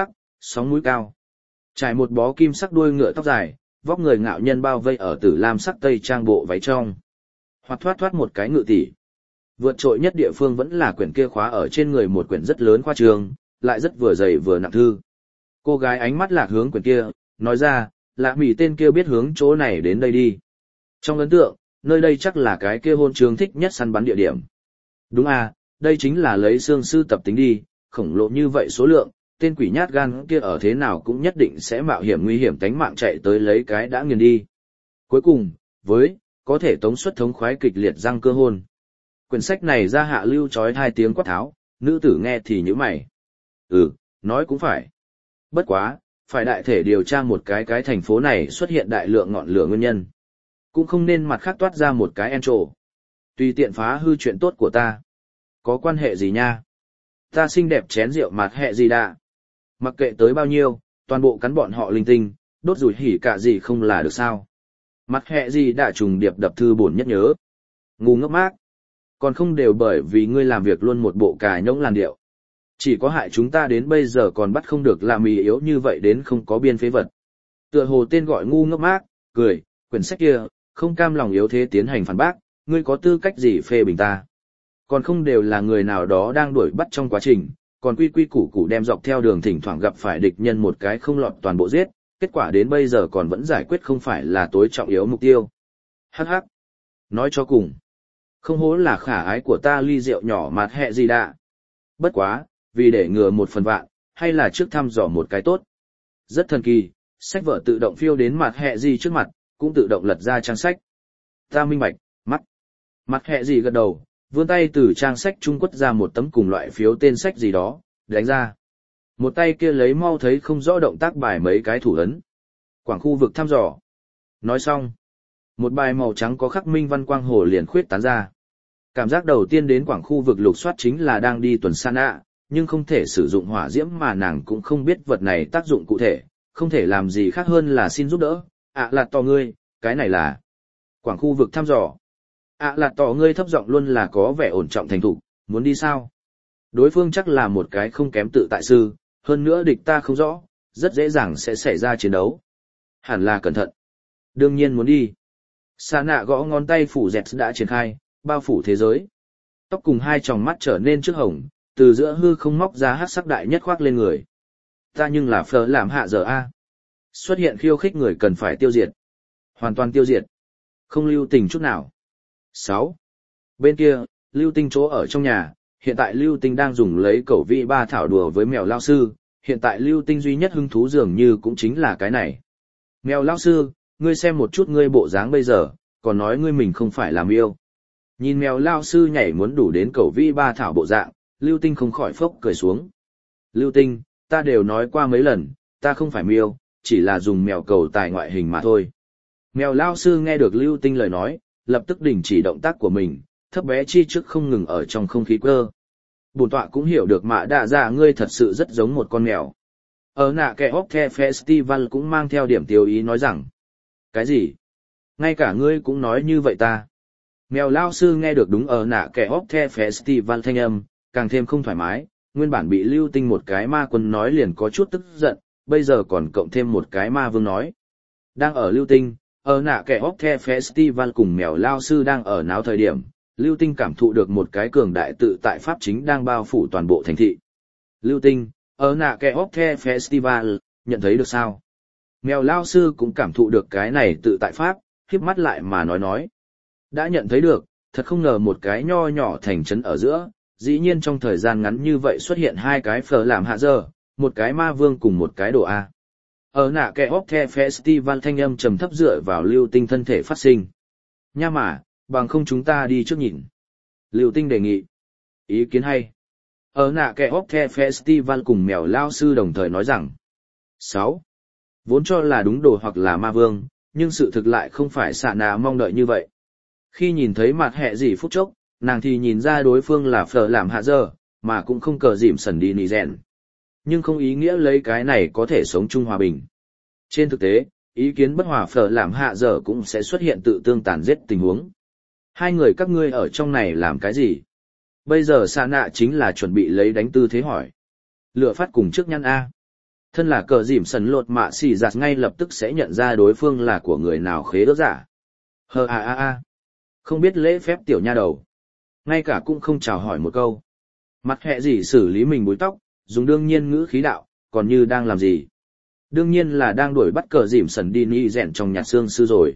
sóng mũi cao. Trải một bó kim sắc đuôi ngựa tóc dài, vóc người ngạo nhân bao vây ở tử lam sắc tây trang bộ váy trong. Hoặc thoát thoát một cái ngự tỷ. Vượt trội nhất địa phương vẫn là quyển kia khóa ở trên người một quyển rất lớn khoa trường, lại rất vừa dày vừa nặng thư. Cô gái ánh mắt lạc hướng quyển kia, nói ra, Lạ Mỉ tên kia biết hướng chỗ này đến đây đi. Trong ấn tượng, nơi đây chắc là cái kia hôn trường thích nhất săn bắn địa điểm. Đúng à, đây chính là lấy xương sư tập tính đi, khổng lồ như vậy số lượng, tên quỷ nhát gan kia ở thế nào cũng nhất định sẽ mạo hiểm nguy hiểm tánh mạng chạy tới lấy cái đã nghiền đi. Cuối cùng, với, có thể tống xuất thống khoái kịch liệt răng cơ hôn. Quyển sách này ra hạ lưu trói hai tiếng quát tháo, nữ tử nghe thì nhíu mày. Ừ, nói cũng phải. Bất quá, phải đại thể điều tra một cái cái thành phố này xuất hiện đại lượng ngọn lửa nguyên nhân. Cũng không nên mặt khác toát ra một cái en trổ. Tùy tiện phá hư chuyện tốt của ta. Có quan hệ gì nha? Ta xinh đẹp chén rượu mặt hệ gì đã? Mặc kệ tới bao nhiêu, toàn bộ cắn bọn họ linh tinh, đốt rủi hỉ cả gì không là được sao? Mặt hệ gì đã trùng điệp đập thư bổn nhất nhớ. Ngu ngốc mác. Còn không đều bởi vì ngươi làm việc luôn một bộ cà nhông làn điệu. Chỉ có hại chúng ta đến bây giờ còn bắt không được làm mì yếu như vậy đến không có biên phế vật. Tựa hồ tên gọi ngu ngốc mác, cười, quyển sách kia, không cam lòng yếu thế tiến hành phản bác, ngươi có tư cách gì phê bình ta. Còn không đều là người nào đó đang đuổi bắt trong quá trình, còn quy quy củ củ đem dọc theo đường thỉnh thoảng gặp phải địch nhân một cái không lọt toàn bộ giết, kết quả đến bây giờ còn vẫn giải quyết không phải là tối trọng yếu mục tiêu. Hắc hắc. Nói cho cùng. Không hố là khả ái của ta ly rượu nhỏ mặt hẹ gì đã. Bất quá, vì để ngừa một phần vạn, hay là trước thăm dò một cái tốt. Rất thần kỳ, sách vở tự động phiêu đến mặt hẹ gì trước mặt, cũng tự động lật ra trang sách. Ta minh bạch, mắt. Mặt hẹ gì gật đầu, vươn tay từ trang sách trung quất ra một tấm cùng loại phiếu tên sách gì đó, đánh ra. Một tay kia lấy mau thấy không rõ động tác bài mấy cái thủ ấn. Quảng khu vực thăm dò. Nói xong. Một bài màu trắng có khắc minh văn quang hồ liền khuyết tán ra. Cảm giác đầu tiên đến quảng khu vực lục soát chính là đang đi tuần san ạ, nhưng không thể sử dụng hỏa diễm mà nàng cũng không biết vật này tác dụng cụ thể, không thể làm gì khác hơn là xin giúp đỡ. ạ là to ngươi, cái này là quảng khu vực thăm dò. ạ là to ngươi thấp giọng luôn là có vẻ ổn trọng thành thục, muốn đi sao? Đối phương chắc là một cái không kém tự tại sư, hơn nữa địch ta không rõ, rất dễ dàng sẽ xảy ra chiến đấu. Hẳn là cẩn thận. Đương nhiên muốn đi. Sa nạ gõ ngón tay phủ dẹt đã triển khai, bao phủ thế giới. Tóc cùng hai tròng mắt trở nên trước hồng, từ giữa hư không móc ra hắc sắc đại nhất khoác lên người. Ta nhưng là phở làm hạ giờ A. Xuất hiện khiêu khích người cần phải tiêu diệt. Hoàn toàn tiêu diệt. Không lưu tình chút nào. sáu. Bên kia, lưu tinh chỗ ở trong nhà, hiện tại lưu tinh đang dùng lấy cẩu vị ba thảo đùa với mèo lao sư, hiện tại lưu tinh duy nhất hứng thú dường như cũng chính là cái này. Mèo lao sư, ngươi xem một chút ngươi bộ dáng bây giờ, còn nói ngươi mình không phải làm yêu. Nhìn mèo lao sư nhảy muốn đủ đến cẩu vi ba thảo bộ dạng, lưu tinh không khỏi phốc cười xuống. Lưu tinh, ta đều nói qua mấy lần, ta không phải miêu, chỉ là dùng mèo cầu tài ngoại hình mà thôi. Mèo lao sư nghe được lưu tinh lời nói, lập tức đình chỉ động tác của mình, thấp bé chi trước không ngừng ở trong không khí cơ. Bổn tọa cũng hiểu được mạ đạ dạ ngươi thật sự rất giống một con mèo. Ở nạ kẻ óc the festival cũng mang theo điểm tiêu ý nói rằng. Cái gì? Ngay cả ngươi cũng nói như vậy ta. Mèo lao sư nghe được đúng ở nạ kẻ óc the festival thanh âm, càng thêm không thoải mái, nguyên bản bị lưu tinh một cái ma quân nói liền có chút tức giận, bây giờ còn cộng thêm một cái ma vương nói. Đang ở lưu tinh, ở nạ kẻ óc the festival cùng mèo lao sư đang ở náo thời điểm, lưu tinh cảm thụ được một cái cường đại tự tại pháp chính đang bao phủ toàn bộ thành thị. Lưu tinh, ở nạ kẻ óc the festival, nhận thấy được sao? Mèo lao sư cũng cảm thụ được cái này tự tại pháp, khiếp mắt lại mà nói nói. Đã nhận thấy được, thật không ngờ một cái nho nhỏ thành trấn ở giữa, dĩ nhiên trong thời gian ngắn như vậy xuất hiện hai cái phở làm hạ giờ, một cái ma vương cùng một cái đồ A. Ở nạ kẻ óc the festival thanh âm trầm thấp dựa vào lưu tinh thân thể phát sinh. Nha mà, bằng không chúng ta đi trước nhìn. Lưu tinh đề nghị. Ý kiến hay. Ở nạ kẻ óc the festival cùng mèo lao sư đồng thời nói rằng. sáu. Vốn cho là đúng đồ hoặc là ma vương, nhưng sự thực lại không phải xạ nạ mong đợi như vậy. Khi nhìn thấy mặt hẹ gì phút chốc, nàng thì nhìn ra đối phương là phở làm hạ giờ, mà cũng không cờ dìm sần đi nì rèn. Nhưng không ý nghĩa lấy cái này có thể sống chung hòa bình. Trên thực tế, ý kiến bất hòa phở làm hạ giờ cũng sẽ xuất hiện tự tương tàn giết tình huống. Hai người các ngươi ở trong này làm cái gì? Bây giờ xạ nạ chính là chuẩn bị lấy đánh tư thế hỏi. Lựa phát cùng trước nhăn A. Thân là cờ dìm sần lột mạ xì giặt ngay lập tức sẽ nhận ra đối phương là của người nào khế ước giả. Hờ a a a. Không biết lễ phép tiểu nha đầu. Ngay cả cũng không chào hỏi một câu. Mặt hẹ gì xử lý mình búi tóc, dùng đương nhiên ngữ khí đạo, còn như đang làm gì. Đương nhiên là đang đuổi bắt cờ dìm sần đi ni rèn trong nhạc xương sư rồi.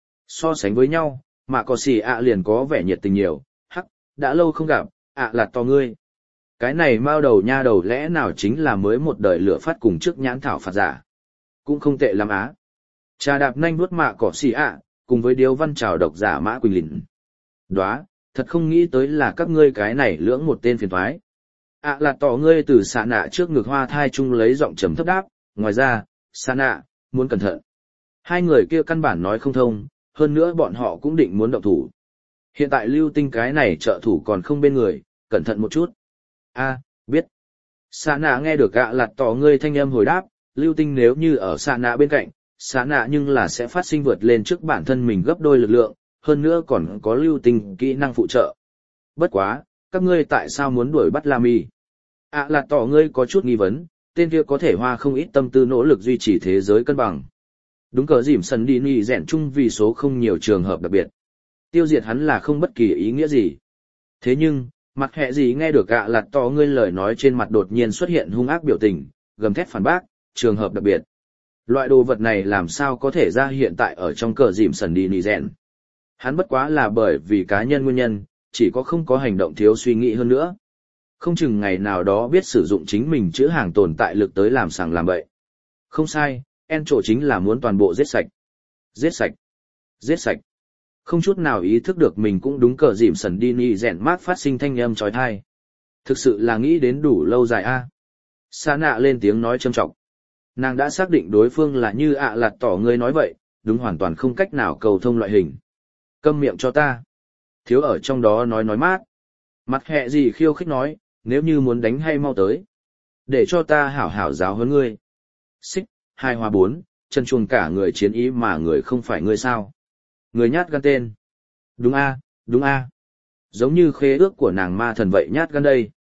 So sánh với nhau, mà có xì ạ liền có vẻ nhiệt tình nhiều, hắc, đã lâu không gặp, ạ là to ngươi. Cái này mao đầu nha đầu lẽ nào chính là mới một đời lửa phát cùng trước nhãn thảo phạt giả. Cũng không tệ lắm á. Trà đạp nhanh nuốt mạ cỏ xì ạ, cùng với điếu văn trào độc giả Mã Quỳnh Lĩnh. Đoá, thật không nghĩ tới là các ngươi cái này lưỡng một tên phiền thoái. ạ là tỏ ngươi từ xạ nạ trước ngực hoa thai chung lấy giọng trầm thấp đáp, ngoài ra, xạ nạ, muốn cẩn thận. Hai người kia căn bản nói không thông, hơn nữa bọn họ cũng định muốn động thủ. Hiện tại lưu tinh cái này trợ thủ còn không bên người, cẩn thận một chút. A, biết. Xạ nạ nghe được ạ lạt tỏ ngươi thanh âm hồi đáp, lưu tinh nếu như ở xạ nạ bên cạnh, xạ nạ nhưng là sẽ phát sinh vượt lên trước bản thân mình gấp đôi lực lượng, hơn nữa còn có lưu tinh kỹ năng phụ trợ. Bất quá, các ngươi tại sao muốn đuổi bắt Lami? ạ lạt tỏ ngươi có chút nghi vấn, tên kia có thể hoa không ít tâm tư nỗ lực duy trì thế giới cân bằng. Đúng cờ dìm sần đi nỉ rèn chung vì số không nhiều trường hợp đặc biệt. Tiêu diệt hắn là không bất kỳ ý nghĩa gì. Thế nhưng, mặt hẹ gì nghe được ạ lạt tỏ ngươi lời nói trên mặt đột nhiên xuất hiện hung ác biểu tình, gầm thét phản bác, trường hợp đặc biệt. Loại đồ vật này làm sao có thể ra hiện tại ở trong cờ dìm sần đi nỉ rèn. Hắn bất quá là bởi vì cá nhân nguyên nhân, chỉ có không có hành động thiếu suy nghĩ hơn nữa. Không chừng ngày nào đó biết sử dụng chính mình chữ hàng tồn tại lực tới làm sàng làm bậy. Không sai, en trổ chính là muốn toàn bộ giết sạch. Giết sạch. Giết sạch. Không chút nào ý thức được mình cũng đúng cờ dìm sần đi nỉ rèn mát phát sinh thanh âm trói thai. Thực sự là nghĩ đến đủ lâu dài a. À. Sa nạ lên tiếng nói châm trọng. Nàng đã xác định đối phương là như ạ lạt tỏ ngươi nói vậy, đúng hoàn toàn không cách nào cầu thông loại hình. Câm miệng cho ta. Thiếu ở trong đó nói nói mát. Mặt hẹ gì khiêu khích nói, nếu như muốn đánh hay mau tới. Để cho ta hảo hảo giáo huấn ngươi. Xích, hai hoa bốn, chân chuồng cả người chiến ý mà người không phải ngươi sao. Người nhát gan tên. Đúng a, đúng a. Giống như khế ước của nàng ma thần vậy nhát gan đây.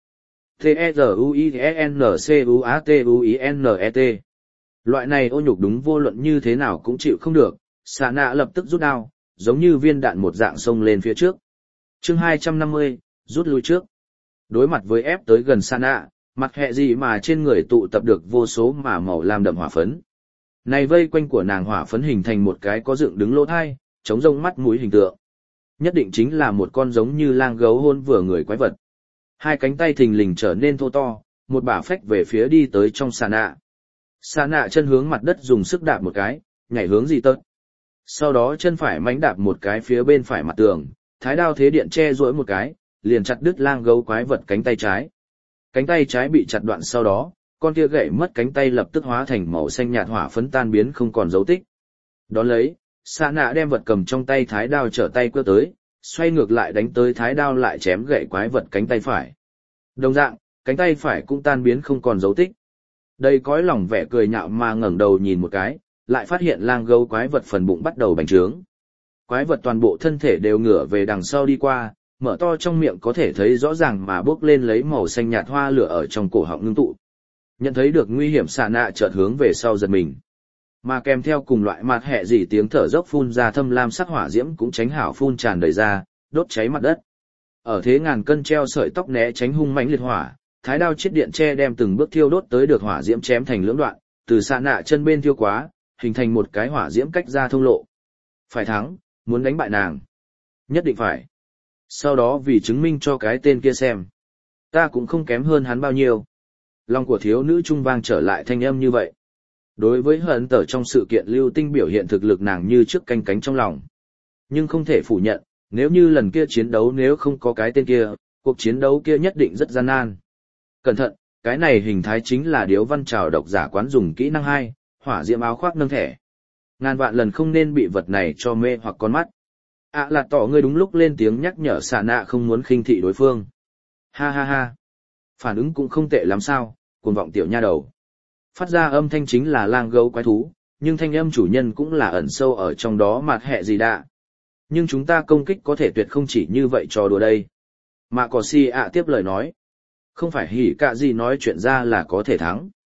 T-E-Z-U-I-E-N-C-U-A-T-U-I-N-E-T. Loại này ô nhục đúng vô luận như thế nào cũng chịu không được, xạ nạ lập tức rút đao, giống như viên đạn một dạng xông lên phía trước. Chương hai trăm năm mươi, rút lui trước. Đối mặt với ép tới gần xạ nạ, mặt hẹ gì mà trên người tụ tập được vô số mà màu lam đậm hỏa phấn. Này vây quanh của nàng hỏa phấn hình thành một cái có dựng đứng lỗ thai, chống rông mắt mũi hình tượng. Nhất định chính là một con giống như lang gấu hôn vừa người quái vật. Hai cánh tay thình lình trở nên thô to, một bả phách về phía đi tới trong xà nạ. Xà nạ chân hướng mặt đất dùng sức đạp một cái, nhảy hướng gì tớt. Sau đó chân phải mánh đạp một cái phía bên phải mặt tường, thái đao thế điện che duỗi một cái, liền chặt đứt lang gấu quái vật cánh tay trái. Cánh tay trái bị chặt đoạn sau đó, con kia gãy mất cánh tay lập tức hóa thành màu xanh nhạt hỏa phấn tan biến không còn dấu tích. Đón lấy, xà nạ đem vật cầm trong tay thái đao trở tay quơ tới, xoay ngược lại đánh tới thái đao lại chém gãy quái vật cánh tay phải. Đồng dạng, cánh tay phải cũng tan biến không còn dấu tích. Đây cõi lòng vẻ cười nhạo mà ngẩng đầu nhìn một cái, lại phát hiện lang gấu quái vật phần bụng bắt đầu bành trướng. Quái vật toàn bộ thân thể đều ngửa về đằng sau đi qua, mở to trong miệng có thể thấy rõ ràng mà bốc lên lấy màu xanh nhạt hoa lửa ở trong cổ họng ngưng tụ. Nhận thấy được nguy hiểm xà nạ chợt hướng về sau giật mình. Mà kèm theo cùng loại mặt hẹ gì tiếng thở dốc phun ra thâm lam sắc hỏa diễm cũng tránh hảo phun tràn đầy ra, đốt cháy mặt đất. Ở thế ngàn cân treo sợi tóc né tránh hung mãnh liệt hỏa, thái đao chiết điện tre đem từng bước thiêu đốt tới được hỏa diễm chém thành lưỡng đoạn, từ xạ nạ chân bên thiêu quá, hình thành một cái hỏa diễm cách ra thông lộ. Phải thắng, muốn đánh bại nàng. Nhất định phải. Sau đó vì chứng minh cho cái tên kia xem. Ta cũng không kém hơn hắn bao nhiêu. Lòng của thiếu nữ trung vang trở lại thanh âm như vậy. Đối với hận tở trong sự kiện lưu tinh biểu hiện thực lực nàng như trước canh cánh trong lòng. Nhưng không thể phủ nhận, nếu như lần kia chiến đấu nếu không có cái tên kia, cuộc chiến đấu kia nhất định rất gian nan. Cẩn thận, cái này hình thái chính là điếu văn trào độc giả quán dùng kỹ năng hai, hỏa diễm áo khoác nâng thẻ. Ngàn vạn lần không nên bị vật này cho mê hoặc con mắt. À là tỏ ngươi đúng lúc lên tiếng nhắc nhở xà nạ không muốn khinh thị đối phương. Ha ha ha. Phản ứng cũng không tệ lắm sao, cuồng vọng tiểu nha đầu. Phát ra âm thanh chính là lang gấu quái thú, nhưng thanh âm chủ nhân cũng là ẩn sâu ở trong đó mạt hẹ gì đã. Nhưng chúng ta công kích có thể tuyệt không chỉ như vậy cho đùa đây. Mà có si ạ tiếp lời nói. Không phải hỉ cả gì nói chuyện ra là có thể thắng.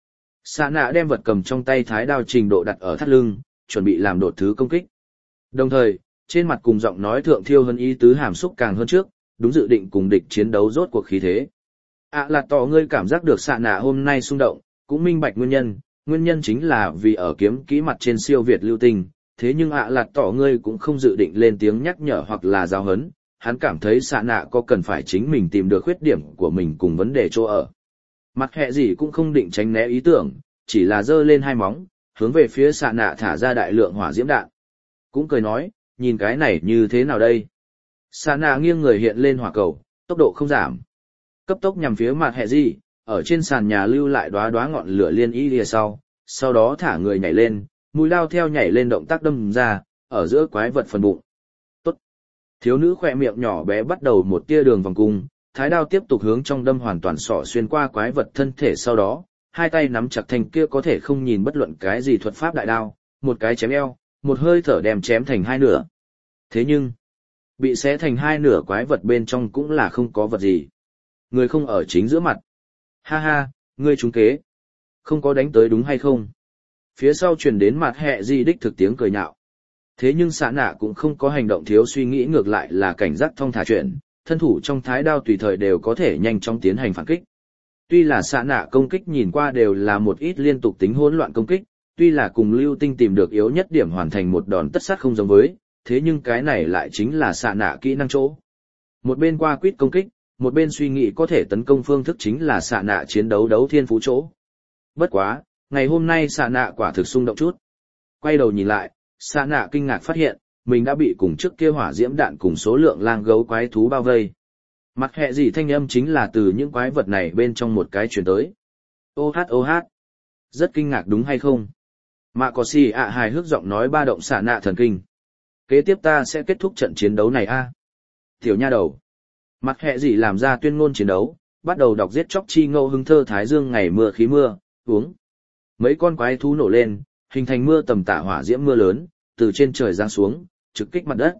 Xạ nạ đem vật cầm trong tay thái đao trình độ đặt ở thắt lưng, chuẩn bị làm đột thứ công kích. Đồng thời, trên mặt cùng giọng nói thượng thiêu hơn ý tứ hàm xúc càng hơn trước, đúng dự định cùng địch chiến đấu rốt cuộc khí thế. ạ à là tỏ ngươi cảm giác được xạ nạ hôm nay xung động, cũng minh bạch nguyên nhân, nguyên nhân chính là vì ở kiếm kỹ mặt trên siêu việt lưu tinh, thế nhưng ạ à là tỏ ngươi cũng không dự định lên tiếng nhắc nhở hoặc là giáo hấn, hắn cảm thấy xạ nạ có cần phải chính mình tìm được khuyết điểm của mình cùng vấn đề chỗ ở. Mặt hệ gì cũng không định tránh né ý tưởng, chỉ là giơ lên hai móng, hướng về phía xạ nạ thả ra đại lượng hỏa diễm đạn. Cũng cười nói, nhìn cái này như thế nào đây? Xạ nạ nghiêng người hiện lên hỏa cầu, tốc độ không giảm. Cấp tốc nhằm phía mặt hệ gì, ở trên sàn nhà lưu lại đóa đóa ngọn lửa liên y lìa sau, sau đó thả người nhảy lên, mũi lao theo nhảy lên động tác đâm ra, ở giữa quái vật phần bụng. Tốt. Thiếu nữ khỏe miệng nhỏ bé bắt đầu một tia đường vòng cung, thái đao tiếp tục hướng trong đâm hoàn toàn sọ xuyên qua quái vật thân thể sau đó, hai tay nắm chặt thành kia có thể không nhìn bất luận cái gì thuật pháp đại đao, một cái chém eo, một hơi thở đem chém thành hai nửa. Thế nhưng, bị xé thành hai nửa quái vật bên trong cũng là không có vật gì. Người không ở chính giữa mặt. Ha ha, ngươi trúng kế. Không có đánh tới đúng hay không? Phía sau truyền đến mặt hệ di đích thực tiếng cười nhạo. Thế nhưng xạ nạ cũng không có hành động thiếu suy nghĩ, ngược lại là cảnh giác thong thả chuyện, thân thủ trong thái đao tùy thời đều có thể nhanh chóng tiến hành phản kích. Tuy là xạ nạ công kích nhìn qua đều là một ít liên tục tính hỗn loạn công kích, tuy là cùng lưu tinh tìm được yếu nhất điểm hoàn thành một đòn tất sát không giống với, thế nhưng cái này lại chính là xạ nạ kỹ năng chỗ. Một bên qua quýt công kích, một bên suy nghĩ có thể tấn công phương thức chính là xạ nạ chiến đấu đấu thiên phú chỗ. Bất quá, ngày hôm nay xạ nạ quả thực xung động chút. Quay đầu nhìn lại, xạ nạ kinh ngạc phát hiện, mình đã bị cùng trước kia hỏa diễm đạn cùng số lượng lang gấu quái thú bao vây. Mặt hệ gì thanh âm chính là từ những quái vật này bên trong một cái chuyển tới. Ô hát ô hát. Rất kinh ngạc đúng hay không? Mạ có xì ạ hài hước giọng nói ba động xạ nạ thần kinh. Kế tiếp ta sẽ kết thúc trận chiến đấu này a. À? Tiểu nha đầu. Mặt hệ gì làm ra tuyên ngôn chiến đấu, bắt đầu đọc giết chóc chi ngâu hưng thơ thái dương ngày mưa khí mưa, uống. Mấy con quái thú nổ lên, hình thành mưa tầm tả hỏa diễm mưa lớn, từ trên trời giáng xuống, trực kích mặt đất.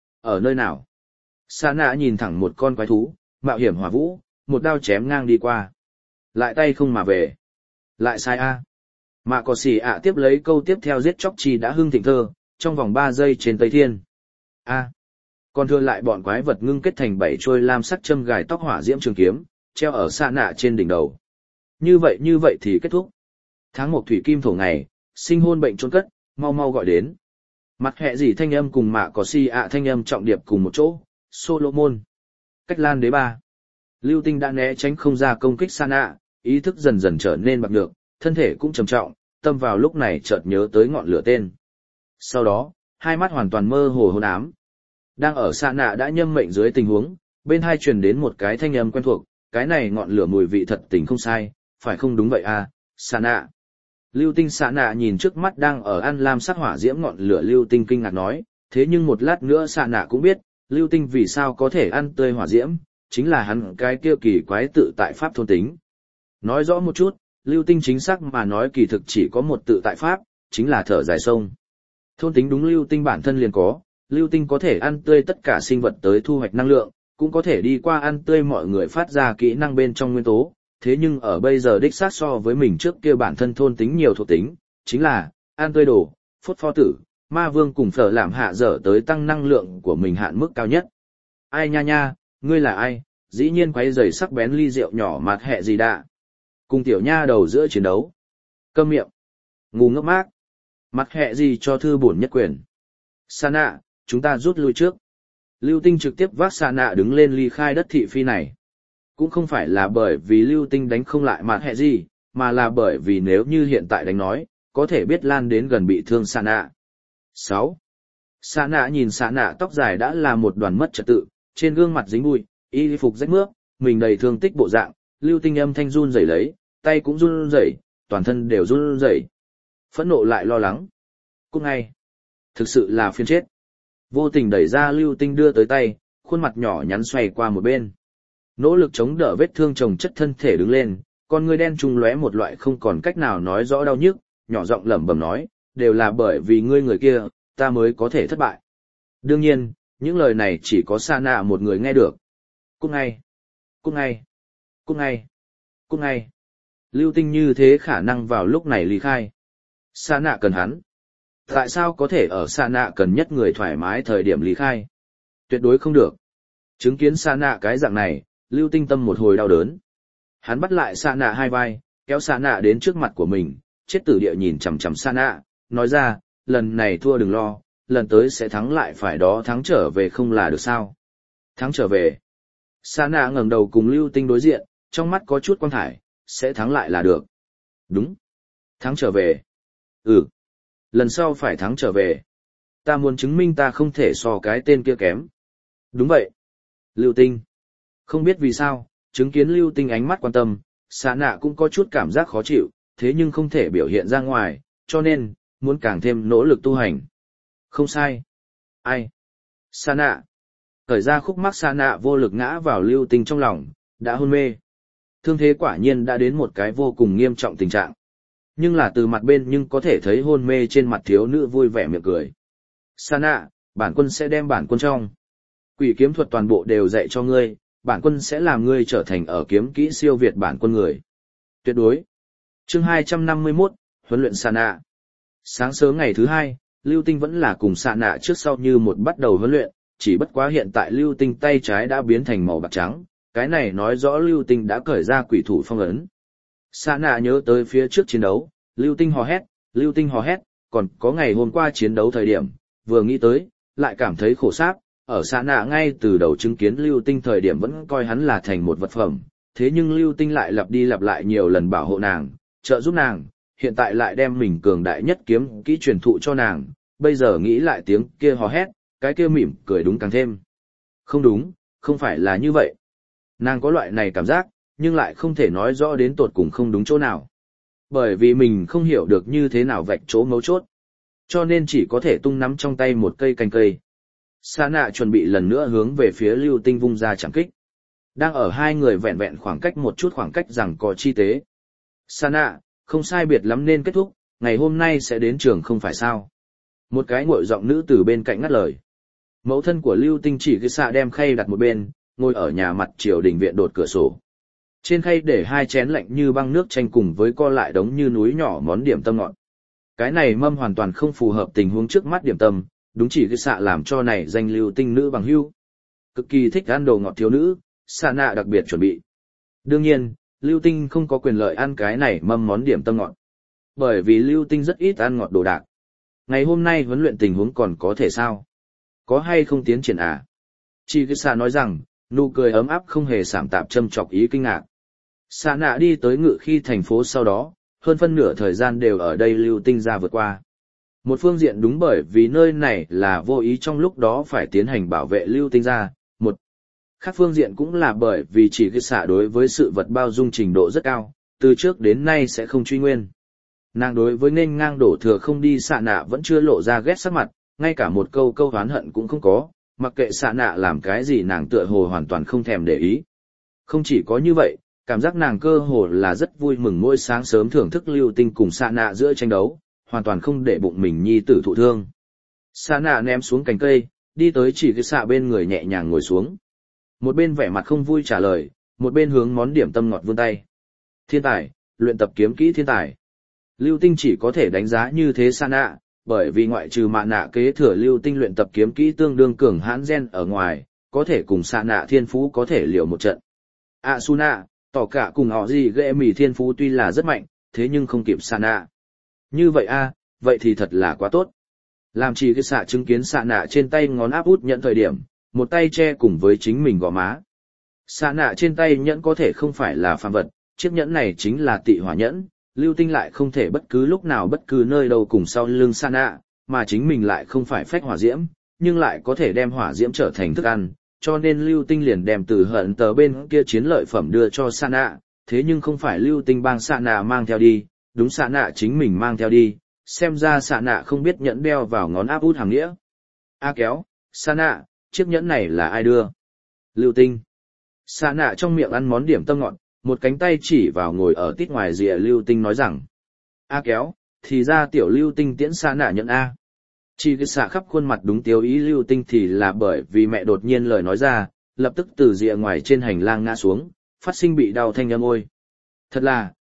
Ở nơi nào? Sa nạ nhìn thẳng một con quái thú, mạo hiểm hỏa vũ, một đao chém ngang đi qua. Lại tay không mà về. Lại sai a. Mạ có xì ạ tiếp lấy câu tiếp theo giết chóc chi đã hưng thịnh thơ, trong vòng ba giây trên Tây Thiên. A. Còn thừa lại bọn quái vật ngưng kết thành bảy trôi lam sắc châm gài tóc hỏa diễm trường kiếm, treo ở sa nạ trên đỉnh đầu. Như vậy như vậy thì kết thúc. Tháng một thủy kim thổ ngày, sinh hôn bệnh trốn cất, mau mau gọi đến. Mặt hệ gì thanh âm cùng mạ có si ạ thanh âm trọng điệp cùng một chỗ, Solomon. Cách lan đế ba. Lưu tinh đã né tránh không ra công kích sa nạ, ý thức dần dần trở nên bạc nhược, thân thể cũng trầm trọng, tâm vào lúc này chợt nhớ tới ngọn lửa tên. Sau đó, hai mắt hoàn toàn mơ hồ hôn ám. Đang ở sa nạ đã nhâm mệnh dưới tình huống, bên hai truyền đến một cái thanh âm quen thuộc, cái này ngọn lửa mùi vị thật tình không sai, phải không đúng vậy à, sa nạ. Lưu tinh sa nạ nhìn trước mắt đang ở ăn lam sắc hỏa diễm ngọn lửa lưu tinh kinh ngạc nói, thế nhưng một lát nữa sa nạ cũng biết, lưu tinh vì sao có thể ăn tươi hỏa diễm, chính là hắn cái kia kỳ quái tự tại pháp thôn tính. Nói rõ một chút, lưu tinh chính xác mà nói kỳ thực chỉ có một tự tại pháp, chính là thở dài sông. Thôn tính đúng lưu tinh bản thân liền có, lưu tinh có thể ăn tươi tất cả sinh vật tới thu hoạch năng lượng, cũng có thể đi qua ăn tươi mọi người phát ra kỹ năng bên trong nguyên tố, thế nhưng ở bây giờ đích xác so với mình trước kia bản thân thôn tính nhiều thuộc tính, chính là ăn tươi đồ, phốt pho tử, ma vương cùng phở làm hạ dở tới tăng năng lượng của mình hạn mức cao nhất. Ai nha nha, ngươi là ai, dĩ nhiên quấy rầy sắc bén ly rượu nhỏ mặt hẹ gì đạ. Cùng tiểu nha đầu giữa chiến đấu. Câm miệng. Ngu ngốc mác. Mặt hẹ gì cho thư bổn nhất quyền. Sa nạ, chúng ta rút lui trước. Lưu tinh trực tiếp vác sa nạ đứng lên ly khai đất thị phi này. Cũng không phải là bởi vì lưu tinh đánh không lại mặt hẹ gì, mà là bởi vì nếu như hiện tại đánh nói, có thể biết lan đến gần bị thương sa nạ. sáu. Sa nạ nhìn sa nạ tóc dài đã là một đoàn mất trật tự, trên gương mặt dính bụi, y phục rách mướp, mình đầy thương tích bộ dạng, lưu tinh âm thanh run rẩy lấy, tay cũng run rẩy, toàn thân đều run rẩy. Phẫn nộ lại lo lắng. Cút ngay. Thực sự là phiền chết. Vô tình đẩy ra lưu tinh đưa tới tay, khuôn mặt nhỏ nhắn xoay qua một bên. Nỗ lực chống đỡ vết thương chồng chất thân thể đứng lên, con người đen trùng lóe một loại không còn cách nào nói rõ đau nhức, nhỏ giọng lẩm bẩm nói, đều là bởi vì ngươi người kia, ta mới có thể thất bại. Đương nhiên, những lời này chỉ có Sa nạ một người nghe được. Cút ngay. Cút ngay. Cút ngay. Cút ngay. Lưu Tinh như thế khả năng vào lúc này ly khai. Sa nạ cần hắn. Tại sao có thể ở sa nạ cần nhất người thoải mái thời điểm ly khai? Tuyệt đối không được. Chứng kiến sa nạ cái dạng này, Lưu Tinh tâm một hồi đau đớn. Hắn bắt lại sa nạ hai vai, kéo sa nạ đến trước mặt của mình, chết tử địa nhìn chằm chằm sa nạ, nói ra, lần này thua đừng lo, lần tới sẽ thắng lại phải đó, thắng trở về không là được sao? Thắng trở về. Sa nạ ngẩng đầu cùng Lưu Tinh đối diện, trong mắt có chút quang thải, sẽ thắng lại là được. Đúng. Thắng trở về. Ừ. Lần sau phải thắng trở về. Ta muốn chứng minh ta không thể so cái tên kia kém. Đúng vậy. Lưu Tinh. Không biết vì sao, chứng kiến Lưu Tinh ánh mắt quan tâm, Sa nạ cũng có chút cảm giác khó chịu, thế nhưng không thể biểu hiện ra ngoài, cho nên, muốn càng thêm nỗ lực tu hành. Không sai. Ai? Sa nạ. Thời ra khúc mắc Sa nạ vô lực ngã vào Lưu Tinh trong lòng, đã hôn mê. Thương thế quả nhiên đã đến một cái vô cùng nghiêm trọng tình trạng. Nhưng là từ mặt bên nhưng có thể thấy hôn mê trên mặt thiếu nữ vui vẻ miệng cười. Sa nạ, bản quân sẽ đem bản quân trong Quỷ kiếm thuật toàn bộ đều dạy cho ngươi, bản quân sẽ làm ngươi trở thành ở kiếm kỹ siêu việt bản quân người. Tuyệt đối. Chương hai trăm năm mươi mốt, huấn luyện Sa nạ. Sáng sớm ngày thứ hai, Lưu Tinh vẫn là cùng Sa nạ trước sau như một bắt đầu huấn luyện, chỉ bất quá hiện tại Lưu Tinh tay trái đã biến thành màu bạc trắng, cái này nói rõ Lưu Tinh đã cởi ra quỷ thủ phong ấn. Sa nạ nhớ tới phía trước chiến đấu, Lưu Tinh hò hét, Lưu Tinh hò hét, còn có ngày hôm qua chiến đấu thời điểm, vừa nghĩ tới, lại cảm thấy khổ sáp, ở Sa nạ ngay từ đầu chứng kiến Lưu Tinh thời điểm vẫn coi hắn là thành một vật phẩm, thế nhưng Lưu Tinh lại lặp đi lặp lại nhiều lần bảo hộ nàng, trợ giúp nàng, hiện tại lại đem mình cường đại nhất kiếm kỹ truyền thụ cho nàng, bây giờ nghĩ lại tiếng kia hò hét, cái kia mỉm cười đúng càng thêm. Không đúng, không phải là như vậy. Nàng có loại này cảm giác, nhưng lại không thể nói rõ đến tột cùng không đúng chỗ nào. Bởi vì mình không hiểu được như thế nào vạch chỗ mấu chốt. Cho nên chỉ có thể tung nắm trong tay một cây cành cây. Sa nạ chuẩn bị lần nữa hướng về phía Lưu Tinh vung ra chẳng kích. Đang ở hai người vẹn vẹn khoảng cách một chút khoảng cách rằng có chi tế. Sa nạ, không sai biệt lắm nên kết thúc, ngày hôm nay sẽ đến trường không phải sao. Một cái ngội giọng nữ từ bên cạnh ngắt lời. Mẫu thân của Lưu Tinh chỉ cái xạ đem khay đặt một bên, ngồi ở nhà mặt triều đình viện đột cửa sổ. Trên khay để hai chén lạnh như băng nước chanh cùng với co lại đống như núi nhỏ món điểm tâm ngọt. Cái này mâm hoàn toàn không phù hợp tình huống trước mắt điểm tâm, đúng chỉ cái xạ làm cho này danh Lưu Tinh nữ bằng hữu. Cực kỳ thích ăn đồ ngọt thiếu nữ, Sa nạ đặc biệt chuẩn bị. Đương nhiên, Lưu Tinh không có quyền lợi ăn cái này mâm món điểm tâm ngọt. Bởi vì Lưu Tinh rất ít ăn ngọt đồ đạc. Ngày hôm nay huấn luyện tình huống còn có thể sao? Có hay không tiến triển à? Chỉ cái xạ nói rằng, nụ cười ấm áp không hề giảm tạp châm chọc ý kinh ngạc. Sa nạ đi tới Ngự Khi thành phố sau đó, hơn phân nửa thời gian đều ở đây Lưu Tinh ra vượt qua. Một phương diện đúng bởi vì nơi này là vô ý trong lúc đó phải tiến hành bảo vệ Lưu Tinh ra, một. Khác phương diện cũng là bởi vì chỉ cái xạ đối với sự vật bao dung trình độ rất cao, từ trước đến nay sẽ không truy nguyên. Nàng đối với nên ngang đổ thừa không đi Sa nạ vẫn chưa lộ ra ghét sắc mặt, ngay cả một câu câu oán hận cũng không có, mặc kệ Sa nạ làm cái gì nàng tựa hồ hoàn toàn không thèm để ý. Không chỉ có như vậy, cảm giác nàng cơ hồ là rất vui mừng mỗi sáng sớm thưởng thức Lưu Tinh cùng Sa nạ giữa tranh đấu, hoàn toàn không để bụng mình nhi tử thụ thương. Sa nạ ném xuống cành cây, đi tới chỉ cái xạ bên người nhẹ nhàng ngồi xuống. Một bên vẻ mặt không vui trả lời, một bên hướng món điểm tâm ngọt vươn tay. Thiên tài, luyện tập kiếm kỹ thiên tài. Lưu Tinh chỉ có thể đánh giá như thế Sa nạ, bởi vì ngoại trừ mạ nạ kế thừa Lưu Tinh luyện tập kiếm kỹ tương đương cường hãn gen ở ngoài, có thể cùng Sa nạ thiên phú có thể liều một trận. Asuna, tỏ cả cùng họ gì ghệ mì thiên phú tuy là rất mạnh, thế nhưng không kịp Sa nạ. Như vậy a, vậy thì thật là quá tốt. Làm chỉ cái xạ chứng kiến Sa nạ trên tay ngón áp út nhận thời điểm, một tay che cùng với chính mình gò má. Sa nạ trên tay nhẫn có thể không phải là phàm vật, chiếc nhẫn này chính là tị hỏa nhẫn, Lưu Tinh lại không thể bất cứ lúc nào bất cứ nơi đâu cùng sau lưng Sa nạ, mà chính mình lại không phải phách hỏa diễm, nhưng lại có thể đem hỏa diễm trở thành thức ăn, cho nên Lưu Tinh liền đem từ hận tờ bên kia chiến lợi phẩm đưa cho Sa nạ, thế nhưng không phải Lưu Tinh bang Sa nạ mang theo đi, đúng Sa nạ chính mình mang theo đi, xem ra Sa nạ không biết nhẫn đeo vào ngón áp út hàng nghĩa. A kéo, Sa nạ, chiếc nhẫn này là ai đưa? Lưu Tinh. Sa nạ trong miệng ăn món điểm tâm ngọt, một cánh tay chỉ vào ngồi ở tít ngoài rìa Lưu Tinh nói rằng. A kéo, thì ra tiểu Lưu Tinh tiễn Sa nạ nhận A. Chỉ cái xạ khắp khuôn mặt đúng tiêu ý Lưu Tinh thì là bởi vì mẹ đột nhiên lời nói ra, lập tức từ rìa ngoài trên hành lang ngã xuống, phát sinh bị đau thanh âm ôi. Thật là,